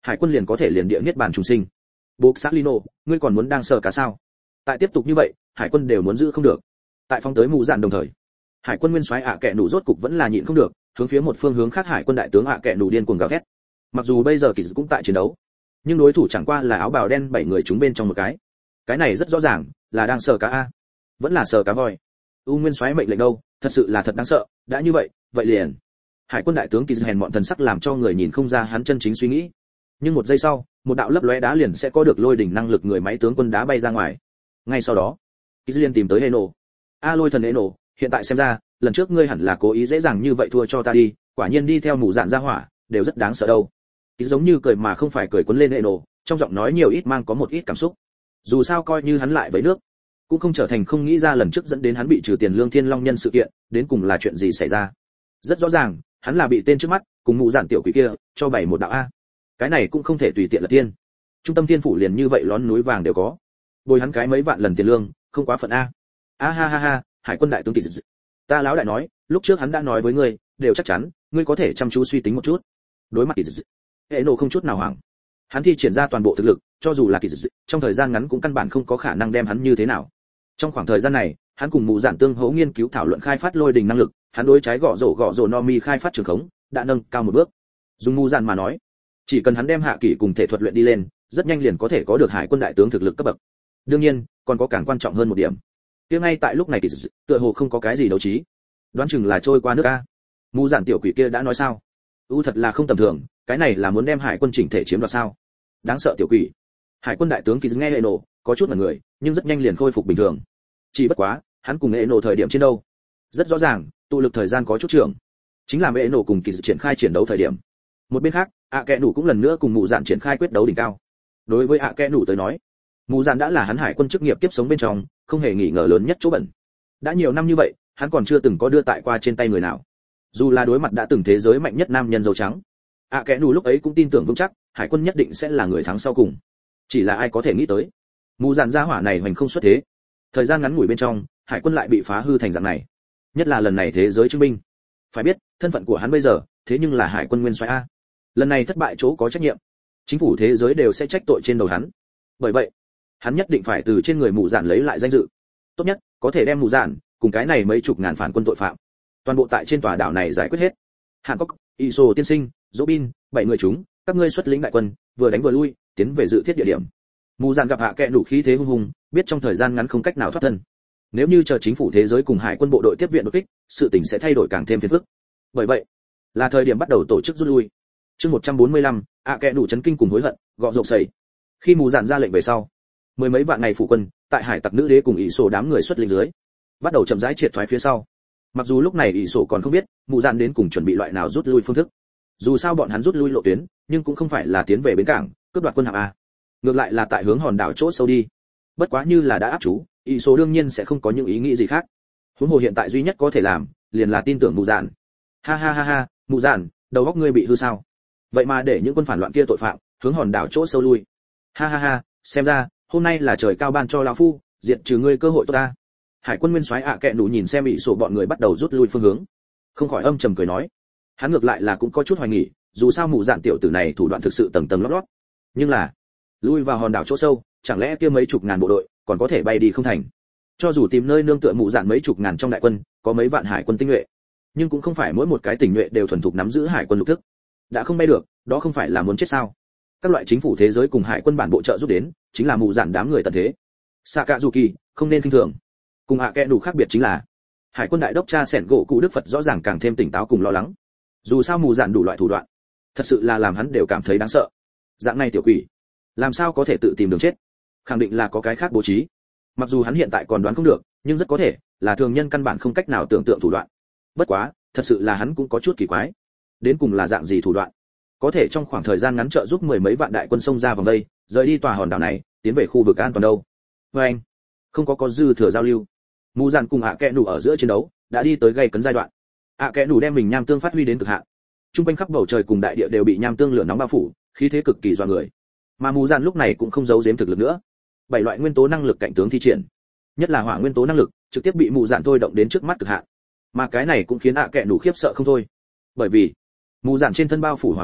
hải quân liền có thể liền địa niết bàn trùng sinh. Buộc xác Lino, ngươi còn muốn đang sợ cả sao? Tại tiếp tục như vậy, hải quân đều muốn giữ không được. Tại phóng tới mù dạn đồng thời, hải quân nguyên soái ạ kẹ nủ rốt cục vẫn là nhịn không được, hướng phía một phương hướng khác hải quân đại tướng ạ kẹ nủ điên cuồng gào thét. Mặc dù bây giờ kỳ cũng tại chiến đấu, nhưng đối thủ chẳng qua là áo bào đen 7 người chúng bên trong một cái này rất rõ ràng là đang sợ cá a, vẫn là sợ cá voi. U nguyên soái mệnh lệnh đâu, thật sự là thật đáng sợ. Đã như vậy, vậy liền. Hải quân đại tướng kỳ hèn mọn thần sắc làm cho người nhìn không ra hắn chân chính suy nghĩ. Nhưng một giây sau, một đạo lấp lóe đá liền sẽ có được lôi đỉnh năng lực người máy tướng quân đá bay ra ngoài. Ngay sau đó, kỳ liền tìm tới Eno. A lôi thần Eno, hiện tại xem ra, lần trước ngươi hẳn là cố ý dễ dàng như vậy thua cho ta đi, quả nhiên đi theo mù dạn ra hỏa, đều rất đáng sợ đâu. Kỳ giống như cười mà không phải cười quấn lên Eno, trong giọng nói nhiều ít mang có một ít cảm xúc. Dù sao coi như hắn lại với nước, cũng không trở thành không nghĩ ra lần trước dẫn đến hắn bị trừ tiền lương thiên long nhân sự kiện, đến cùng là chuyện gì xảy ra. Rất rõ ràng, hắn là bị tên trước mắt, cùng mù dạn tiểu quỷ kia, cho bày một đạo a. Cái này cũng không thể tùy tiện là tiên. Trung tâm thiên phủ liền như vậy lón núi vàng đều có. Bồi hắn cái mấy vạn lần tiền lương, không quá phận a. A ha ha ha, hải quân đại tướng kỳ dị. Ta lão đại nói, lúc trước hắn đã nói với ngươi, đều chắc chắn, ngươi có thể chăm chú suy tính một chút. Đối mặt kỳ dị, hệ nổ không chút nào hoảng. Hắn thi triển ra toàn bộ thực lực, cho dù là kỳ dị, trong thời gian ngắn cũng căn bản không có khả năng đem hắn như thế nào. Trong khoảng thời gian này, hắn cùng mù dạn tương hỗ nghiên cứu thảo luận khai phát lôi đình năng lực, hắn đối trái gõ rổ Nomi khai phát trường khống, đã nâng cao một bước. Dùng mù dạn mà nói, chỉ cần hắn đem hạ kỷ cùng thể thuật luyện đi lên, rất nhanh liền có thể có được hải quân đại tướng thực lực cấp bậc. Đương nhiên, còn có càng quan trọng hơn một điểm. Kia ngay tại lúc này kỳ dị, tựa hồ không có cái gì đấu trí. Đoán chừng là trôi qua nước a. Mù dạn tiểu quỷ kia đã nói sao? Thật là không tầm thường, cái này là muốn đem hải quân chỉnh thể chiếm đoạt sao? Đáng sợ tiểu quỷ. Hải quân đại tướng kỳ dị nghe Eno, có chút là người, nhưng rất nhanh liền khôi phục bình thường. Chỉ bất quá, hắn cùng Eno thời điểm chiến đấu, rất rõ ràng, tụ lực thời gian có chút trưởng. Chính là Eno cùng kỳ dị triển khai chiến đấu thời điểm. Một bên khác, ạ kẹ nủ cũng lần nữa cùng mù dạn triển khai quyết đấu đỉnh cao. Đối với ạ kẹ nủ tới nói, mù dạn đã là hắn hải quân chức nghiệp tiếp sống bên trong, không hề nghi ngờ lớn nhất chỗ bẩn. Đã nhiều năm như vậy, hắn còn chưa từng có đưa tại qua trên tay người nào. Dù là đối mặt đã từng thế giới mạnh nhất nam nhân dâu trắng, ạ kẹ nủ lúc ấy cũng tin tưởng vững chắc, hải quân nhất định sẽ là người thắng sau cùng. Chỉ là ai có thể nghĩ tới, mù dạn gia hỏa này hoành không xuất thế. Thời gian ngắn ngủi bên trong, hải quân lại bị phá hư thành dạng này. Nhất là lần này thế giới chứng minh. Phải biết, thân phận của hắn bây giờ, thế nhưng là hải quân nguyên soái a. Lần này thất bại chỗ có trách nhiệm, chính phủ thế giới đều sẽ trách tội trên đầu hắn. Bởi vậy, hắn nhất định phải từ trên người mù dạn lấy lại danh dự. Tốt nhất, có thể đem mù dạn cùng cái này mấy chục ngàn phản quân tội phạm, toàn bộ tại trên tòa đảo này giải quyết hết. Hàn Cốc, Iso tiên sinh, Robin, 7 người chúng, các ngươi xuất lĩnh đại quân, vừa đánh vừa lui, tiến về dự thiết địa điểm. Mù dạn gặp hạ kệ đủ khí thế hung hùng, biết trong thời gian ngắn không cách nào thoát thân. Nếu như chờ chính phủ thế giới cùng hải quân bộ đội tiếp viện đột kích, sự tình sẽ thay đổi càng thêm phiền phức. Bởi vậy, là thời điểm bắt đầu tổ chức rút lui. Chương 145, ạ kệ đủ chấn kinh cùng hối hận, gọ rộp sẩy. Khi mù dạn ra lệnh về sau, mười mấy vạn ngày phủ quân, tại hải tặc nữ đế cùng ỷ sổ đám người xuất lĩnh dưới, bắt đầu chậm rãi triệt thoái phía sau. Mặc dù lúc này ỷ sổ còn không biết mù dạn đến cùng chuẩn bị loại nào rút lui phương thức. Dù sao bọn hắn rút lui lộ tuyến, nhưng cũng không phải là tiến về bến cảng, cướp đoạt quân hạm a. Ngược lại là tại hướng hòn đảo chỗ sâu đi. Bất quá như là đã áp chú, ỷ sổ đương nhiên sẽ không có những ý nghĩ gì khác. Huống hồ hiện tại duy nhất có thể làm, liền là tin tưởng mù dạn. Ha ha ha ha, mù dạn, đầu óc ngươi bị hư sao? Vậy mà để những quân phản loạn kia tội phạm hướng hòn đảo chỗ sâu lui. Ha ha ha, xem ra hôm nay là trời cao ban cho lão phu, diệt trừ ngươi cơ hội tốt ta. Hải quân nguyên soái ạ kệ đủ nhìn xem bị sổ bọn người bắt đầu rút lui phương hướng, không khỏi âm trầm cười nói. Hắn ngược lại là cũng có chút hoài nghi, dù sao mù dạn tiểu tử này thủ đoạn thực sự tầng tầng lót lót. Nhưng là, lui vào hòn đảo chỗ sâu, chẳng lẽ kia mấy chục ngàn bộ đội còn có thể bay đi không thành? Cho dù tìm nơi nương tựa mù dạn mấy chục ngàn trong đại quân, có mấy vạn hải quân tinh nhuệ, nhưng cũng không phải mỗi một cái tinh nhuệ đều thuần thục nắm giữ hải quân lục thức. Đã không bay được, đó không phải là muốn chết sao? Các loại chính phủ thế giới cùng hải quân bản bộ trợ giúp đến, chính là mù dạn đám người tận thế. Sakazuki, không nên khinh thường. Cùng hạ kệ đủ khác biệt chính là, hải quân đại đốc cha sẻn gỗ cụ đức Phật rõ ràng càng thêm tỉnh táo cùng lo lắng. Dù sao mù dạn đủ loại thủ đoạn, thật sự là làm hắn đều cảm thấy đáng sợ. Dạng này tiểu quỷ, làm sao có thể tự tìm đường chết? Khẳng định là có cái khác bố trí. Mặc dù hắn hiện tại còn đoán không được, nhưng rất có thể là thường nhân căn bản không cách nào tưởng tượng thủ đoạn. Bất quá, thật sự là hắn cũng có chút kỳ quái. Đến cùng là dạng gì thủ đoạn? Có thể trong khoảng thời gian ngắn trợ giúp mười mấy vạn đại quân xông ra vòng đây, rời đi tòa hòn đảo này, tiến về khu vực an toàn đâu? Anh, không có dư thừa giao lưu. Mù dạn cùng ạ kệ nủ ở giữa chiến đấu đã đi tới gay cấn giai đoạn. ạ kệ nủ đem mình nham tương phát huy đến cực hạn. Trung quanh khắp bầu trời cùng đại địa đều bị nham tương lửa nóng bao phủ, khí thế cực kỳ dọa người. Mà mù dạn lúc này cũng không giấu giếm thực lực nữa. 7 loại nguyên tố năng lực cạnh tướng thi triển, nhất là hỏa nguyên tố năng lực, trực tiếp bị mù dạn thôi động đến trước mắt cực hạn. Mà cái này cũng khiến ạ kệ nủ khiếp sợ không thôi. Bởi vì mù dạn trên thân bao phủ hỏa viêm,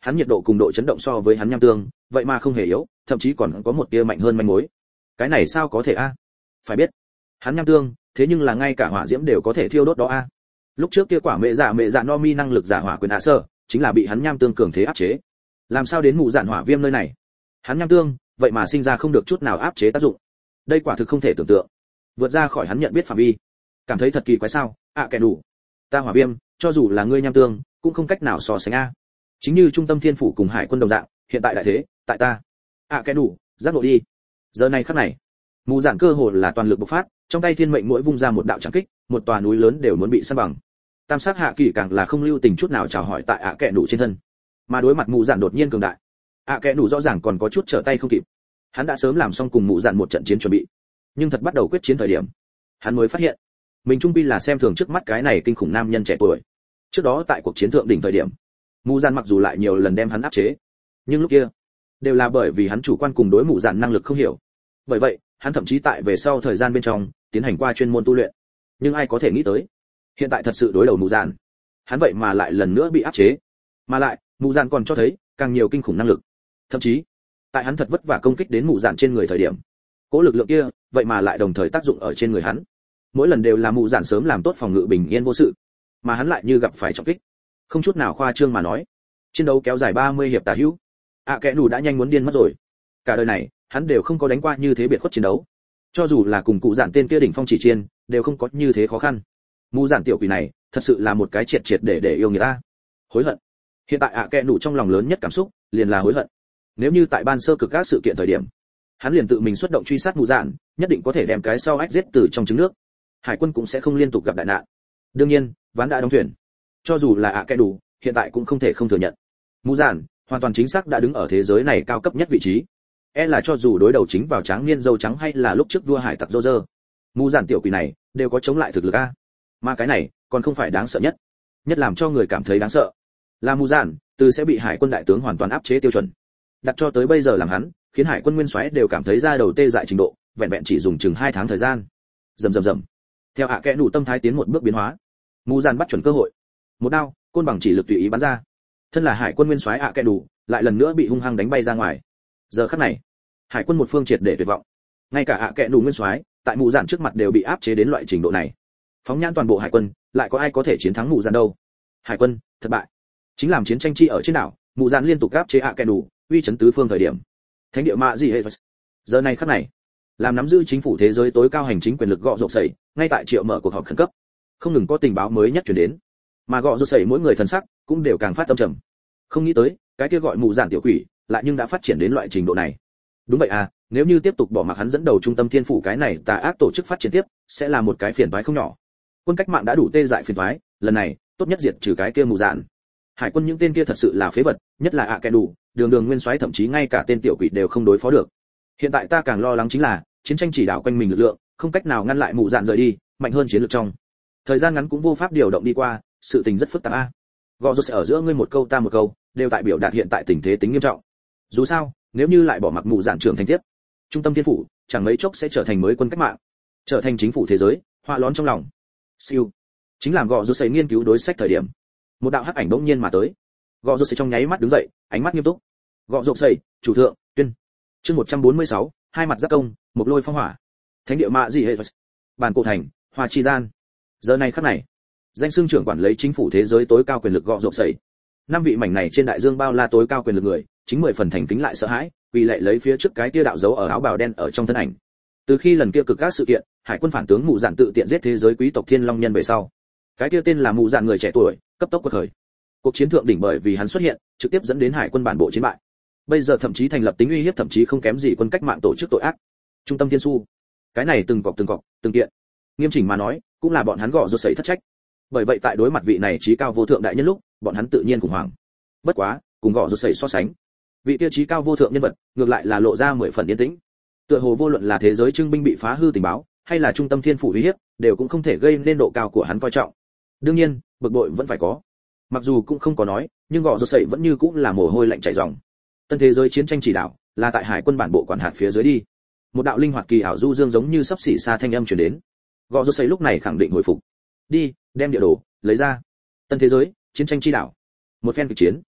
Hắn nhiệt độ cùng độ chấn động so với hắn nham tương, vậy mà không hề yếu, thậm chí còn có một tia mạnh hơn manh mối. Cái này sao có thể a? Phải biết, hắn nham tương, thế nhưng là ngay cả hỏa diễm đều có thể thiêu đốt đó a. Lúc trước kia quả mẹ dạ no mi năng lực giả hỏa quyền sơ, chính là bị hắn nham tương cường thế áp chế. Làm sao đến mụ dạn hỏa viêm nơi này? Hắn nham tương, vậy mà sinh ra không được chút nào áp chế tác dụng. Đây quả thực không thể tưởng tượng. Vượt ra khỏi hắn nhận biết phạm vi. Cảm thấy thật kỳ quái sao? Kẻ đủ. Ta hỏa viêm, cho dù là ngươi nham tương, cũng không cách nào so sánh a. Chính như trung tâm thiên phủ cùng hải quân đồng dạng, hiện tại đại thế, tại ta. Kẻ đủ, giác ngộ đi. Giờ này khắc này, mù dạn cơ hồ là toàn lực bộc phát, trong tay thiên mệnh mỗi vung ra một đạo trảm kích, một tòa núi lớn đều muốn bị san bằng. Tam sát hạ kỳ càng là không lưu tình chút nào chào hỏi tại kẻ đủ trên thân. Mà đối mặt mù dạn đột nhiên cường đại, kẻ đủ rõ ràng còn có chút trở tay không kịp. Hắn đã sớm làm xong cùng mù dạn một trận chiến chuẩn bị, nhưng thật bắt đầu quyết chiến thời điểm, hắn mới phát hiện mình trung quy là xem thường trước mắt cái này kinh khủng nam nhân trẻ tuổi. Trước đó tại cuộc chiến thượng đỉnh thời điểm, mù dạn mặc dù lại nhiều lần đem hắn áp chế, nhưng lúc kia đều là bởi vì hắn chủ quan cùng đối mù dạn năng lực không hiểu. Bởi vậy, hắn thậm chí tại về sau thời gian bên trong tiến hành qua chuyên môn tu luyện. Nhưng ai có thể nghĩ tới, hiện tại thật sự đối đầu mù dạn, hắn vậy mà lại lần nữa bị áp chế. Mà lại, mù dạn còn cho thấy càng nhiều kinh khủng năng lực. Thậm chí, tại hắn thật vất vả công kích đến mù dạn trên người thời điểm, cỗ lực lượng kia vậy mà lại đồng thời tác dụng ở trên người hắn. Mỗi lần đều là mù dạn sớm làm tốt phòng ngự bình yên vô sự, mà hắn lại như gặp phải trọng kích. Không chút nào khoa trương mà nói, chiến đấu kéo dài 30 hiệp tả hữu, kẻ nù đã nhanh muốn điên mất rồi. Cả đời này, hắn đều không có đánh qua như thế biệt khuất chiến đấu. Cho dù là cùng cụ dạn tên kia đỉnh phong chỉ chiên, đều không có như thế khó khăn. Mù dạn tiểu quỷ này, thật sự là một cái triệt triệt để yêu người ta. Hối hận. Hiện tại kẻ nù trong lòng lớn nhất cảm xúc, liền là hối hận. Nếu như tại ban sơ cực các sự kiện thời điểm, hắn liền tự mình xuất động truy sát mù dạn, nhất định có thể đem cái sau ách giết từ trong trứng nước. Hải quân cũng sẽ không liên tục gặp đại nạn. Đương nhiên, ván đã đóng thuyền. Cho dù là kẻ đủ, hiện tại cũng không thể không thừa nhận. Mù dạn hoàn toàn chính xác đã đứng ở thế giới này cao cấp nhất vị trí. Là cho dù đối đầu chính vào tráng niên dâu trắng hay là lúc trước vua hải tặc Roger, mù dạn tiểu quỷ này đều có chống lại thực lực a. Mà cái này còn không phải đáng sợ nhất. Nhất làm cho người cảm thấy đáng sợ là mù dạn từ sẽ bị hải quân đại tướng hoàn toàn áp chế tiêu chuẩn, đặt cho tới bây giờ làm hắn, khiến hải quân nguyên soái đều cảm thấy ra đầu tê dại trình độ, vẹn vẹn chỉ dùng chừng 2 tháng thời gian. Rầm. Theo kẻ đủ tâm thái tiến một bước biến hóa, mù dạn bắt chuẩn cơ hội, một đao, côn bằng chỉ lực tùy ý bắn ra. Thân là hải quân nguyên soái kẻ đủ, lại lần nữa bị hung hăng đánh bay ra ngoài. Giờ khắc này, hải quân một phương triệt để tuyệt vọng. Ngay cả kẻ đủ nguyên soái, tại mù dạn trước mặt đều bị áp chế đến loại trình độ này. Phóng nhãn toàn bộ hải quân, lại có ai có thể chiến thắng mù dạn đâu? Hải quân thất bại. Chính làm chiến tranh chi ở trên đảo, mù dạn liên tục áp chế kẻ đủ, uy chấn tứ phương thời điểm. Thánh địa mạ gì hết. Giờ này khắc này, làm nắm giữ chính phủ thế giới tối cao hành chính quyền lực gọ rộp sẩy, ngay tại triệu mở cuộc họp khẩn cấp, không ngừng có tình báo mới nhất truyền đến, mà gọ rộp sẩy mỗi người thần sắc cũng đều càng phát âm trầm. Không nghĩ tới, cái kia gọi mù dạn tiểu quỷ, lại nhưng đã phát triển đến loại trình độ này. Đúng vậy à, nếu như tiếp tục bỏ mặc hắn dẫn đầu trung tâm thiên phủ cái này tà ác tổ chức phát triển tiếp, sẽ là một cái phiền toái không nhỏ. Quân cách mạng đã đủ tê dại phiền toái, lần này, tốt nhất diệt trừ cái kia mù dạn. Hải quân những tên kia thật sự là phế vật, nhất là kẻ đủ, đường nguyên soái thậm chí ngay cả tên tiểu quỷ đều không đối phó được. Hiện tại ta càng lo lắng chính là chiến tranh chỉ đạo quanh mình lực lượng, không cách nào ngăn lại mù dạn rời đi, mạnh hơn chiến lược trong thời gian ngắn cũng vô pháp điều động đi qua, sự tình rất phức tạp a. Gò rốt ở giữa ngươi một câu ta một câu, đều tại biểu đạt hiện tại tình thế tính nghiêm trọng. Dù sao, nếu như lại bỏ mặc mù dạn trưởng thành tiếp, trung tâm thiên phủ chẳng mấy chốc sẽ trở thành mới quân cách mạng, trở thành chính phủ thế giới, hoa lón trong lòng. Siêu, chính làm gò rốt nghiên cứu đối sách thời điểm, một đạo hắc ảnh bỗng nhiên mà tới. Gò rốt trong nháy mắt đứng dậy, ánh mắt nghiêm túc. Gọ rộp sẩy, chủ thượng, tuyên. Chương 146, hai mặt giáp công, một lôi phong hỏa. Thánh địa mạ gì hết. Bản cổ thành, Hoa Chi gian. Giờ này khắc này, danh xưng trưởng quản lấy chính phủ thế giới tối cao quyền lực gọ rộp sẩy. 5 vị mảnh này trên đại dương bao la tối cao quyền lực người, chính 10 phần thành kính lại sợ hãi, vì lệ lấy phía trước cái kia đạo dấu ở áo bào đen ở trong thân ảnh. Từ khi lần kia cực các sự kiện, hải quân phản tướng mù dạn tự tiện giết thế giới quý tộc Thiên Long nhân về sau, cái kia tên là mù dạn người trẻ tuổi, cấp tốc quật khởi. Cuộc chiến thượng đỉnh bởi vì hắn xuất hiện, trực tiếp dẫn đến hải quân bản bộ chiến bại. Bây giờ thậm chí thành lập tính uy hiếp thậm chí không kém gì quân cách mạng tổ chức tội ác. Trung tâm thiên su, cái này từng cọc từng kiện, nghiêm chỉnh mà nói, cũng là bọn hắn gọ rốt sẩy thất trách. Bởi vậy tại đối mặt vị này trí cao vô thượng đại nhân lúc, bọn hắn tự nhiên khủng hoảng. Bất quá, cùng gọ rốt sẩy so sánh, vị tiêu trí cao vô thượng nhân vật, ngược lại là lộ ra 10 phần yên tĩnh. Tựa hồ vô luận là thế giới trưng binh bị phá hư tình báo, hay là trung tâm thiên phủ uy hiếp, đều cũng không thể gây nên độ cao của hắn coi trọng. Đương nhiên, bực bội vẫn phải có. Mặc dù cũng không có nói, nhưng gọ rốt sẩy vẫn như cũng là mồ hôi lạnh chảy ròng. Tân thế giới chiến tranh chỉ đạo là tại hải quân bản bộ quản hạt phía dưới đi. Một đạo linh hoạt kỳ ảo du dương giống như sắp xỉ xa thanh âm truyền đến. Gọ rốt sẩy lúc này khẳng định hồi phục. Đi, đem địa đồ lấy ra. Tân thế giới chiến tranh chỉ đạo. Một phen kịch chiến.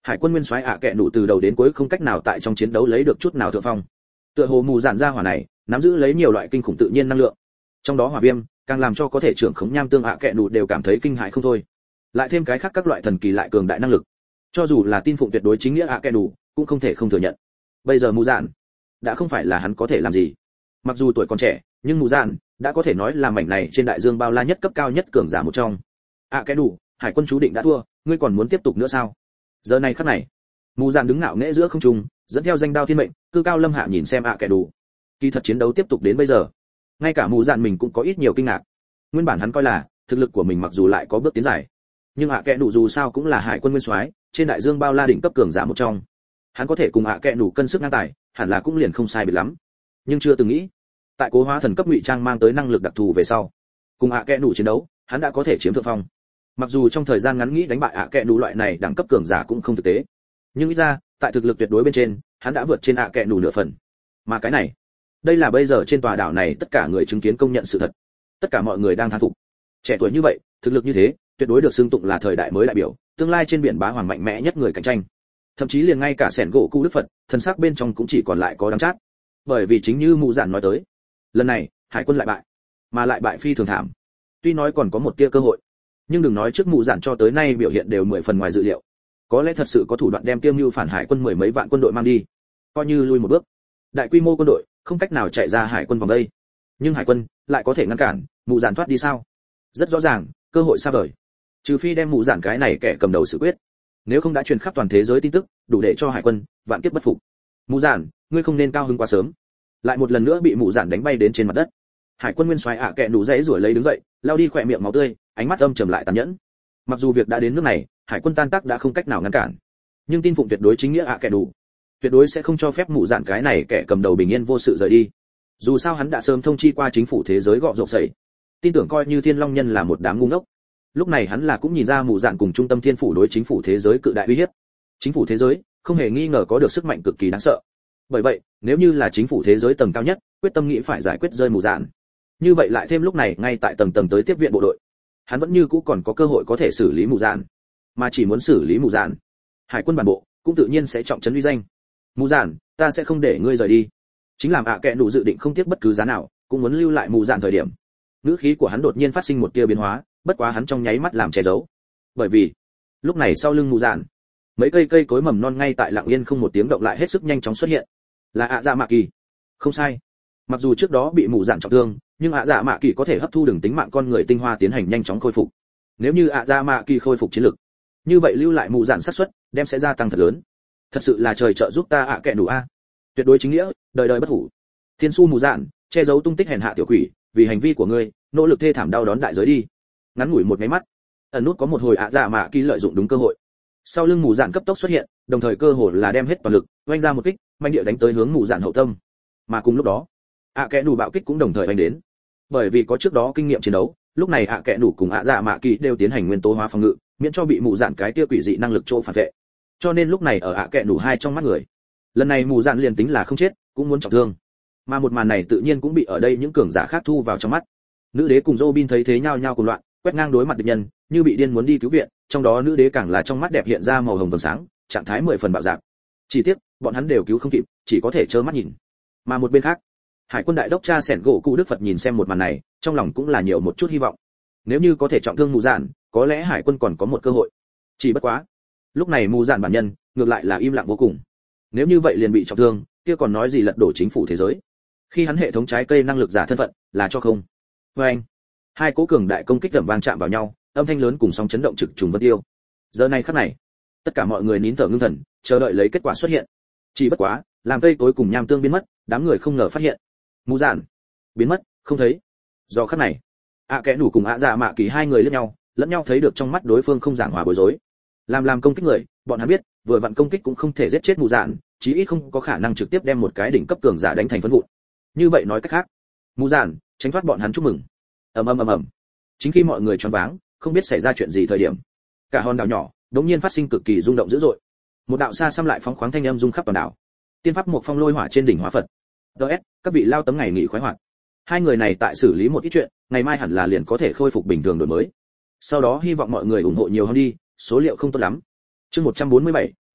hải quân nguyên soái ạ kẹ nụ từ đầu đến cuối không cách nào tại trong chiến đấu lấy được chút nào thượng phong. Tựa hồ mù dạn ra hỏa này nắm giữ lấy nhiều loại kinh khủng tự nhiên năng lượng, trong đó hỏa viêm càng làm cho có thể trưởng khống nham tương ạ kẹ nụ đều cảm thấy kinh hãi không thôi. Lại thêm cái khác các loại thần kỳ lại cường đại năng lực, cho dù là tin phụng tuyệt đối chính nghĩa ạ kẹ nụ cũng không thể không thừa nhận. Bây giờ mù dạn đã không phải là hắn có thể làm gì. Mặc dù tuổi còn trẻ, nhưng mù dạn đã có thể nói là mảnh này trên đại dương bao la nhất cấp cao nhất cường giả một trong. ạ kẹ nụ, hải quân chú định đã thua, ngươi còn muốn tiếp tục nữa sao? Giờ này khắc này, mù dạn đứng ngạo nghễ giữa không trung, dẫn theo danh đao thiên mệnh, cư cao lâm hạ nhìn xem ạ kẹ nụ. Kỳ thật chiến đấu tiếp tục đến bây giờ, ngay cả mù dạn mình cũng có ít nhiều kinh ngạc. Nguyên bản hắn coi là thực lực của mình mặc dù lại có bước tiến dài, nhưng ạ kẹ nụ dù sao cũng là hải quân nguyên soái, trên đại dương bao la đỉnh cấp cường giả một trong. Hắn có thể cùng ạ kẹ nụ cân sức ngang tài, hẳn là cũng liền không sai biệt lắm. Nhưng chưa từng nghĩ, tại cố hóa thần cấp ngụy trang mang tới năng lực đặc thù về sau, cùng ạ kẹ nụ chiến đấu, hắn đã có thể chiếm thượng phong. Mặc dù trong thời gian ngắn nghĩ đánh bại ạ kẹ nụ loại này đẳng cấp cường giả cũng không thực tế, nhưng ít ra tại thực lực tuyệt đối bên trên, hắn đã vượt trên ạ kẹ nụ nửa phần. Mà cái này, đây là bây giờ trên tòa đảo này tất cả người chứng kiến công nhận sự thật. Tất cả mọi người đang thán phục. Trẻ tuổi như vậy, thực lực như thế, tuyệt đối được xưng tụng là thời đại mới đại biểu, tương lai trên biển bá hoàng mạnh mẽ nhất người cạnh tranh. Thậm chí liền ngay cả sẻn gỗ cụ đức phật, thần sắc bên trong cũng chỉ còn lại có đắng chát. Bởi vì chính như mụ dạn nói tới, lần này hải quân lại bại, mà lại bại phi thường thảm. Tuy nói còn có một tia cơ hội, nhưng đừng nói trước mụ dạn cho tới nay biểu hiện đều 10 phần ngoài dự liệu. Có lẽ thật sự có thủ đoạn đem Kiêm Mưu phản hải quân mười mấy vạn quân đội mang đi, coi như lui một bước, đại quy mô quân đội không cách nào chạy ra hải quân vòng đây. Nhưng hải quân lại có thể ngăn cản mụ dạn thoát đi sao? Rất rõ ràng, cơ hội xa vời. Trừ phi đem mụ dạn cái này kẻ cầm đầu xử quyết, nếu không đã truyền khắp toàn thế giới tin tức, đủ để cho hải quân vạn kiếp bất phục. Mụ dạn, ngươi không nên cao hứng quá sớm. Lại một lần nữa bị mụ dạn đánh bay đến trên mặt đất. Hải quân nguyên soái ạ kẹ nụ dãy rủa lấy đứng dậy, lao đi khỏe miệng máu tươi, ánh mắt âm trầm lại tàn nhẫn. Mặc dù việc đã đến nước này, hải quân tan tác đã không cách nào ngăn cản, nhưng tin phụng tuyệt đối chính nghĩa ạ kẹ nụ tuyệt đối sẽ không cho phép mụ dạn cái này kẻ cầm đầu bình yên vô sự rời đi. Dù sao hắn đã sớm thông chi qua chính phủ thế giới gọ rộp sẩy, tin tưởng coi như Thiên Long Nhân là một đám ngu ngốc. Lúc này hắn là cũng nhìn ra mụ dạn cùng trung tâm thiên phủ đối chính phủ thế giới cự đại uy hiếp. Chính phủ thế giới không hề nghi ngờ có được sức mạnh cực kỳ đáng sợ. Bởi vậy, nếu như là chính phủ thế giới tầng cao nhất, quyết tâm nghĩ phải giải quyết rơi mụ dạn, như vậy lại thêm lúc này ngay tại tầng tầng tới tiếp viện bộ đội, hắn vẫn như cũ còn có cơ hội có thể xử lý mụ dạn. Mà chỉ muốn xử lý mụ dạn, hải quân bản bộ cũng tự nhiên sẽ trọng trấn uy danh. Mụ dạn, ta sẽ không để ngươi rời đi. Chính làm ạ kẹ nụ dự định không tiếc bất cứ giá nào cũng muốn lưu lại mụ dạn thời điểm, ngữ khí của hắn đột nhiên phát sinh một tia biến hóa, bất quá hắn trong nháy mắt làm che giấu. Bởi vì lúc này sau lưng mụ dạn, mấy cây cối mầm non ngay tại lặng yên không một tiếng động lại hết sức nhanh chóng xuất hiện. Là ạ dạ mạ kỳ. Không sai, mặc dù trước đó bị mụ dạn trọng thương, nhưng ạ dạ mạ kỳ có thể hấp thu đường tính mạng con người tinh hoa tiến hành nhanh chóng khôi phục. Nếu như ạ dạ mạ kỳ khôi phục chiến lực, như vậy lưu lại mụ dạn xác suất đem sẽ gia tăng thật lớn. Thật sự là trời trợ giúp ta ạ kẹ nụ a. Tuyệt đối chính nghĩa, đời đời bất hủ. Thiên su mù dạn, che giấu tung tích hèn hạ tiểu quỷ, vì hành vi của ngươi, nỗ lực thê thảm đau đón đại giới đi. Ngắn ngủi một cái mắt, ẩn nút có một hồi ạ dạ mạ kỳ lợi dụng đúng cơ hội. Sau lưng mù dạn cấp tốc xuất hiện, đồng thời cơ hội là đem hết toàn lực, oanh ra một kích, manh địa đánh tới hướng mù dạn hậu tâm. Mà cùng lúc đó, ạ kẹ nụ bạo kích cũng đồng thời oanh đến. Bởi vì có trước đó kinh nghiệm chiến đấu, lúc này ạ kẹ nụ cùng ạ dạ mạ kỳ đều tiến hành nguyên tố hóa phòng ngự, miễn cho bị mù dạn cái tia quỷ dị năng lực chỗ phản vệ. Cho nên lúc này ở ạ kẹ nụ hai trong mắt người, lần này mù dạn liền tính là không chết cũng muốn trọng thương. Mà một màn này tự nhiên cũng bị ở đây những cường giả khác thu vào trong mắt. Nữ đế cùng Robin thấy thế nhao nhao cùng loạn, quét ngang đối mặt địch nhân, như bị điên muốn đi cứu viện, trong đó nữ đế càng là trong mắt đẹp hiện ra màu hồng vầng sáng, trạng thái 10 phần bạo dạn. Chỉ tiếc, bọn hắn đều cứu không kịp, chỉ có thể trơ mắt nhìn. Mà một bên khác, hải quân đại đốc cha sẻn gỗ cụ đức phật nhìn xem một màn này, trong lòng cũng là nhiều một chút hy vọng. Nếu như có thể trọng thương mù dạn, có lẽ hải quân còn có một cơ hội. Chỉ bất quá, lúc này mù dạn bản nhân ngược lại là im lặng vô cùng. Nếu như vậy liền bị trọng thương, kia còn nói gì lật đổ chính phủ thế giới. Khi hắn hệ thống trái cây năng lực giả thân phận là cho không. Với anh, hai cố cường đại công kích gầm vang chạm vào nhau, âm thanh lớn cùng sóng chấn động trực trùng vân tiêu. Giờ này khắc này, tất cả mọi người nín thở ngưng thần, chờ đợi lấy kết quả xuất hiện. Chỉ bất quá, làm cây tối cùng nham tương biến mất, đám người không ngờ phát hiện, mù dạn biến mất, không thấy. Do khắc này, ạ kẽ nủ cùng ạ dạ mạ kỳ hai người liếc nhau, lẫn nhau thấy được trong mắt đối phương không giảng hòa bối rối. Làm công kích người, bọn hắn biết, vừa vặn công kích cũng không thể giết chết mù dạn, chí ít không có khả năng trực tiếp đem một cái đỉnh cấp cường giả đánh thành phấn vụn. Như vậy nói cách khác, mù dạn tránh thoát bọn hắn chúc mừng. Ầm. Chính khi mọi người choáng váng, không biết xảy ra chuyện gì thời điểm, cả hòn đảo nhỏ đống nhiên phát sinh cực kỳ rung động dữ dội. Một đạo xa xăm lại phóng khoáng thanh âm rung khắp toàn đảo. Tiên pháp một phong lôi hỏa trên đỉnh hóa Phật. DS, các vị lao tấm ngày nghỉ khoái hoạt. Hai người này tại xử lý một ít chuyện, ngày mai hẳn là liền có thể khôi phục bình thường đổi mới. Sau đó hy vọng mọi người ủng hộ nhiều hơn đi, số liệu không tốt lắm. Chương 147,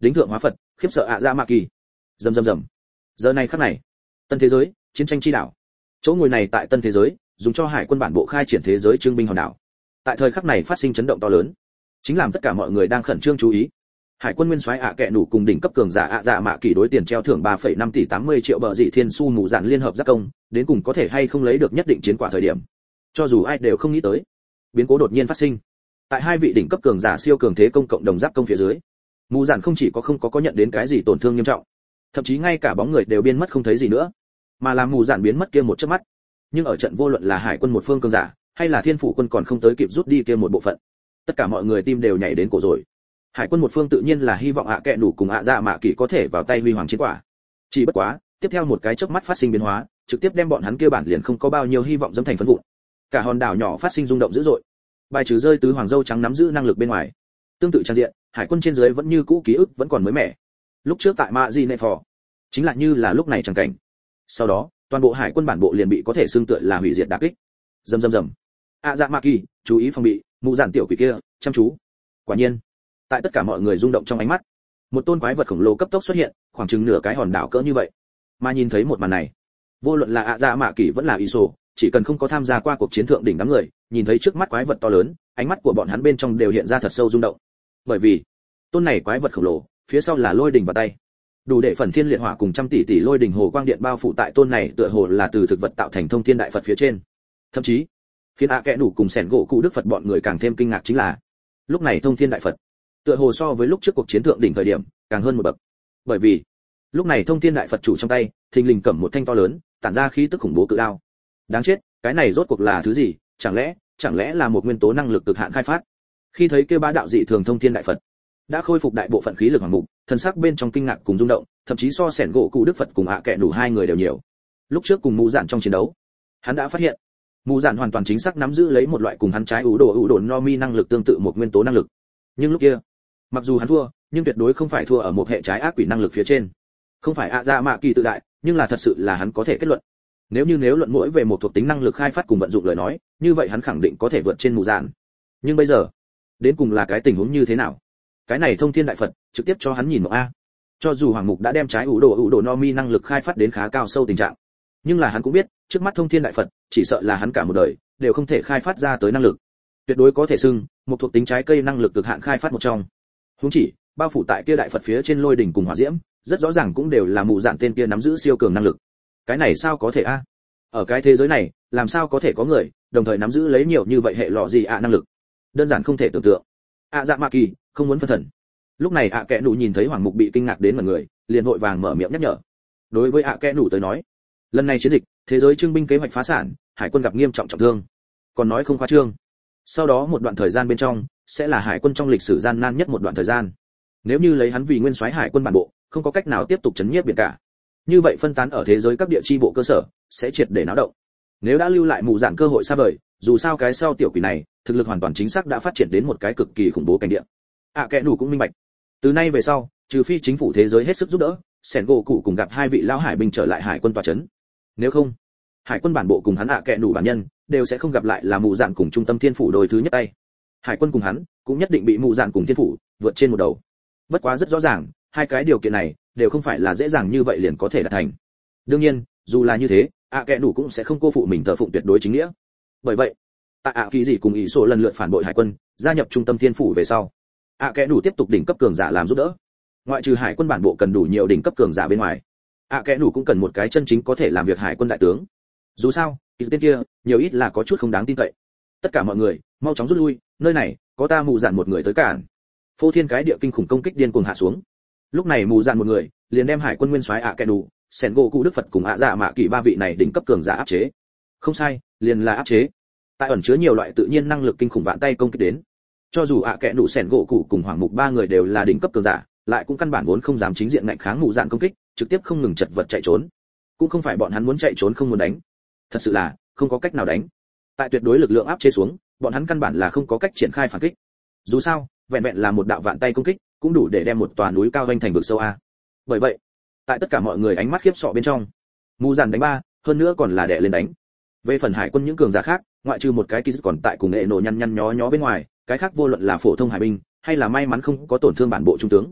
đính thượng hóa phật, khiếp sợ ạ dạ mạ kỳ. Rầm rầm rầm. Giờ này khắc này, tân thế giới, chiến tranh chi đảo. Chỗ ngồi này tại tân thế giới, dùng cho hải quân bản bộ khai triển thế giới trưng binh hòn đảo. Tại thời khắc này phát sinh chấn động to lớn, chính làm tất cả mọi người đang khẩn trương chú ý. Hải quân nguyên soái ạ kẹ nủ cùng đỉnh cấp cường giả ạ dạ mạ kỳ đối tiền treo thưởng 3,5 tỷ 80 triệu bờ dị thiên su mù dạn liên hợp giác công, đến cùng có thể hay không lấy được nhất định chiến quả thời điểm. Cho dù ai đều không nghĩ tới, biến cố đột nhiên phát sinh. Tại hai vị đỉnh cấp cường giả siêu cường thế công cộng đồng giáp công phía dưới, mù dạn không chỉ không có nhận đến cái gì tổn thương nghiêm trọng, thậm chí ngay cả bóng người đều biến mất không thấy gì nữa, mà làm mù dạn biến mất kia một chớp mắt. Nhưng ở trận vô luận là hải quân một phương cường giả, hay là thiên phủ quân còn không tới kịp rút đi kia một bộ phận, tất cả mọi người tim đều nhảy đến cổ rồi. Hải quân một phương tự nhiên là hy vọng ạ kẹ nủ cùng ạ dạ mạ kỳ có thể vào tay huy hoàng chiến quả. Chỉ bất quá, tiếp theo một cái chớp mắt phát sinh biến hóa, trực tiếp đem bọn hắn kia bản liền không có bao nhiêu hy vọng dẫm thành phấn vụn. Cả hòn đảo nhỏ phát sinh rung động dữ dội. Bài trừ rơi tứ hoàng dâu trắng nắm giữ năng lực bên ngoài. Tương tự trang diện, hải quân trên dưới vẫn như cũ ký ức vẫn còn mới mẻ. Lúc trước tại Mạ Di Nệ Phò, chính là như là lúc này chẳng cảnh. Sau đó, toàn bộ hải quân bản bộ liền bị có thể xương tựa là hủy diệt đả kích. Rầm rầm rầm. ạ dạ mạ kỳ, chú ý phòng bị, mụ giản tiểu quỷ kia, chăm chú. Quả nhiên, tại tất cả mọi người rung động trong ánh mắt, một tôn quái vật khổng lồ cấp tốc xuất hiện, khoảng chừng nửa cái hòn đảo cỡ như vậy. Mà nhìn thấy một màn này, vô luận là ạ dạ mạ kỳ vẫn là Iso, chỉ cần không có tham gia qua cuộc chiến thượng đỉnh đám người, nhìn thấy trước mắt quái vật to lớn, ánh mắt của bọn hắn bên trong đều hiện ra thật sâu rung động. Bởi vì, tôn này quái vật khổng lồ, phía sau là lôi đình vào tay, đủ để phần thiên liệt hỏa cùng trăm tỷ tỷ lôi đình hồ quang điện bao phủ tại tôn này tựa hồ là từ thực vật tạo thành thông thiên đại phật phía trên. Thậm chí, khiến ạ kẽ đủ cùng sẻn gỗ cụ đức phật bọn người càng thêm kinh ngạc chính là, lúc này thông thiên đại phật tựa hồ so với lúc trước cuộc chiến thượng đỉnh thời điểm càng hơn một bậc. Bởi vì, lúc này thông thiên đại phật chủ trong tay thình lình cầm một thanh to lớn, tản ra khí tức khủng bố cự đao. Đáng chết, cái này rốt cuộc là thứ gì? Chẳng lẽ là một nguyên tố năng lực cực hạn khai phát? Khi thấy kia bá đạo dị thường thông thiên đại phật đã khôi phục đại bộ phận khí lực hoàng mục, thần sắc bên trong kinh ngạc cùng rung động, thậm chí so sẻn gỗ cụ đức phật cùng ạ kẹ đủ hai người đều nhiều. Lúc trước cùng mù dạn trong chiến đấu, hắn đã phát hiện mù dạn hoàn toàn chính xác nắm giữ lấy một loại cùng hắn trái ủ đồ no mi năng lực tương tự một nguyên tố năng lực. Nhưng lúc kia, mặc dù hắn thua, nhưng tuyệt đối không phải thua ở một hệ trái ác quỷ năng lực phía trên. Không phải ạ dạ mạ kỳ tự đại, nhưng là thật sự là hắn có thể kết luận. Nếu luận mỗi về một thuộc tính năng lực khai phát cùng vận dụng lời nói, như vậy hắn khẳng định có thể vượt trên mù dạn. Nhưng bây giờ, đến cùng là cái tình huống như thế nào? Cái này thông thiên đại phật trực tiếp cho hắn nhìn một a. Cho dù hoàng mục đã đem trái ủ đồ no mi năng lực khai phát đến khá cao sâu tình trạng, nhưng là hắn cũng biết, trước mắt thông thiên đại phật chỉ sợ là hắn cả một đời đều không thể khai phát ra tới năng lực. Tuyệt đối có thể xưng một thuộc tính trái cây năng lực cực hạn khai phát một trong. Huống chỉ, bao phủ tại kia đại phật phía trên lôi đỉnh cùng hỏa diễm, rất rõ ràng cũng đều là mù dạn tên kia nắm giữ siêu cường năng lực. Cái này sao có thể a? Ở cái thế giới này, làm sao có thể có người đồng thời nắm giữ lấy nhiều như vậy hệ lọ gì ạ năng lực? Đơn giản không thể tưởng tượng. ạ dạ mạ kỳ không muốn phân thần. Lúc này ạ kẽ nụ nhìn thấy hoàng mục bị kinh ngạc đến mọi người, liền vội vàng mở miệng nhắc nhở. Đối với ạ kẽ nụ tới nói, lần này chiến dịch, thế giới trưng binh kế hoạch phá sản, hải quân gặp nghiêm trọng trọng thương. Còn nói không khoa trương, sau đó một đoạn thời gian bên trong sẽ là hải quân trong lịch sử gian nan nhất một đoạn thời gian. Nếu như lấy hắn vì nguyên soái hải quân bản bộ, không có cách nào tiếp tục chấn nhiếp biển cả, như vậy phân tán ở thế giới các địa chi bộ cơ sở sẽ triệt để náo động. Nếu đã lưu lại mù dạn cơ hội xa vời, dù sao cái sau tiểu quỷ này thực lực hoàn toàn chính xác đã phát triển đến một cái cực kỳ khủng bố cảnh địa. Kẽ nủ cũng minh bạch, từ nay về sau, trừ phi chính phủ thế giới hết sức giúp đỡ, sẻn gỗ cụ cùng gặp hai vị lão hải binh trở lại hải quân tòa chấn. Nếu không, hải quân bản bộ cùng hắn kẽ nủ bản nhân đều sẽ không gặp lại là mù dạn cùng trung tâm thiên phủ đôi thứ nhất tay. Hải quân cùng hắn cũng nhất định bị mù dạn cùng thiên phủ vượt trên một đầu. Bất quá rất rõ ràng, hai cái điều kiện này đều không phải là dễ dàng như vậy liền có thể đạt thành. Đương nhiên, dù là như thế, kẽ nủ cũng sẽ không cô phụ mình thờ phụng tuyệt đối chính nghĩa. Bởi vậy, tại kỳ dị cùng ý sổ lần lượt phản bội hải quân, gia nhập trung tâm thiên phủ về sau, kẽ nủ tiếp tục đỉnh cấp cường giả làm giúp đỡ. Ngoại trừ hải quân bản bộ cần đủ nhiều đỉnh cấp cường giả bên ngoài, kẽ nủ cũng cần một cái chân chính có thể làm việc hải quân đại tướng. Dù sao, kỳ tên kia nhiều ít là có chút không đáng tin cậy. Tất cả mọi người mau chóng rút lui, nơi này có ta mù dạn một người tới cản. Phô thiên cái địa kinh khủng công kích điên cuồng hạ xuống. Lúc này mù dạn một người liền đem hải quân nguyên soái kẽ nủ, sẻn gỗ cụ đức phật cùng dạ mạ kỳ ba vị này đỉnh cấp cường giả áp chế. Không sai, liền là áp chế. Tại ẩn chứa nhiều loại tự nhiên năng lực kinh khủng vạn tay công kích đến. Cho dù kẽ nủ sẻn gỗ cụ cùng hoàng mục ba người đều là đỉnh cấp cường giả, lại cũng căn bản vốn không dám chính diện ngạnh kháng mù dạn công kích, trực tiếp không ngừng chật vật chạy trốn. Cũng không phải bọn hắn muốn chạy trốn không muốn đánh, thật sự là không có cách nào đánh. Tại tuyệt đối lực lượng áp chế xuống, bọn hắn căn bản là không có cách triển khai phản kích. Dù sao, vẹn vẹn là một đạo vạn tay công kích, cũng đủ để đem một tòa núi cao vênh thành vực sâu a. Bởi vậy, tại tất cả mọi người ánh mắt khiếp sợ bên trong, mù dạn đánh ba, hơn nữa còn là đè lên đánh. Về phần hải quân những cường giả khác, ngoại trừ một cái kỳ còn tại cùng nghệ nổ nhăn nhó bên ngoài, cái khác vô luận là phổ thông hải binh hay là may mắn không có tổn thương bản bộ trung tướng,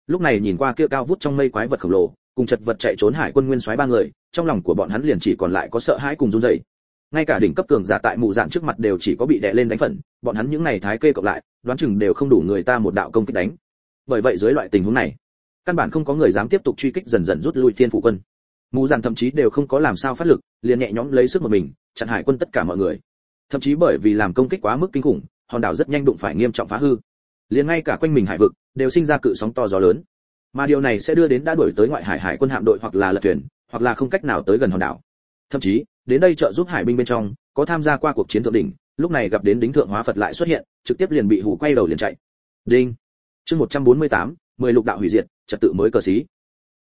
Lúc này nhìn qua kia cao vút trong mây quái vật khổng lồ, cùng chật vật chạy trốn hải quân nguyên soái ba người, trong lòng của bọn hắn liền chỉ còn lại có sợ hãi cùng run rẩy. Ngay cả đỉnh cấp cường giả tại mù dạn trước mặt đều chỉ có bị đè lên đánh phần, bọn hắn những này thái kê cộng lại, đoán chừng đều không đủ người ta một đạo công kích đánh. Bởi vậy dưới loại tình huống này, căn bản không có người dám tiếp tục truy kích, dần dần rút lui thiên phủ quân. Mù dạn thậm chí đều không có làm sao phát lực, liền nhẹ nhõm lấy sức một mình chặn hải quân tất cả mọi người. Thậm chí bởi vì làm công kích quá mức kinh khủng, hòn đảo rất nhanh đụng phải nghiêm trọng phá hư, liền ngay cả quanh mình hải vực đều sinh ra cự sóng to gió lớn, mà điều này sẽ đưa đến đã đuổi tới ngoại hải hải quân hạm đội hoặc là lật thuyền, hoặc là không cách nào tới gần hòn đảo. Thậm chí đến đây trợ giúp hải binh bên trong có tham gia qua cuộc chiến thượng đỉnh, lúc này gặp đến đính thượng hóa Phật lại xuất hiện, trực tiếp liền bị hù quay đầu liền chạy. Đinh. Chương 148, 10 lục đạo hủy diệt, trật tự mới cờ xí.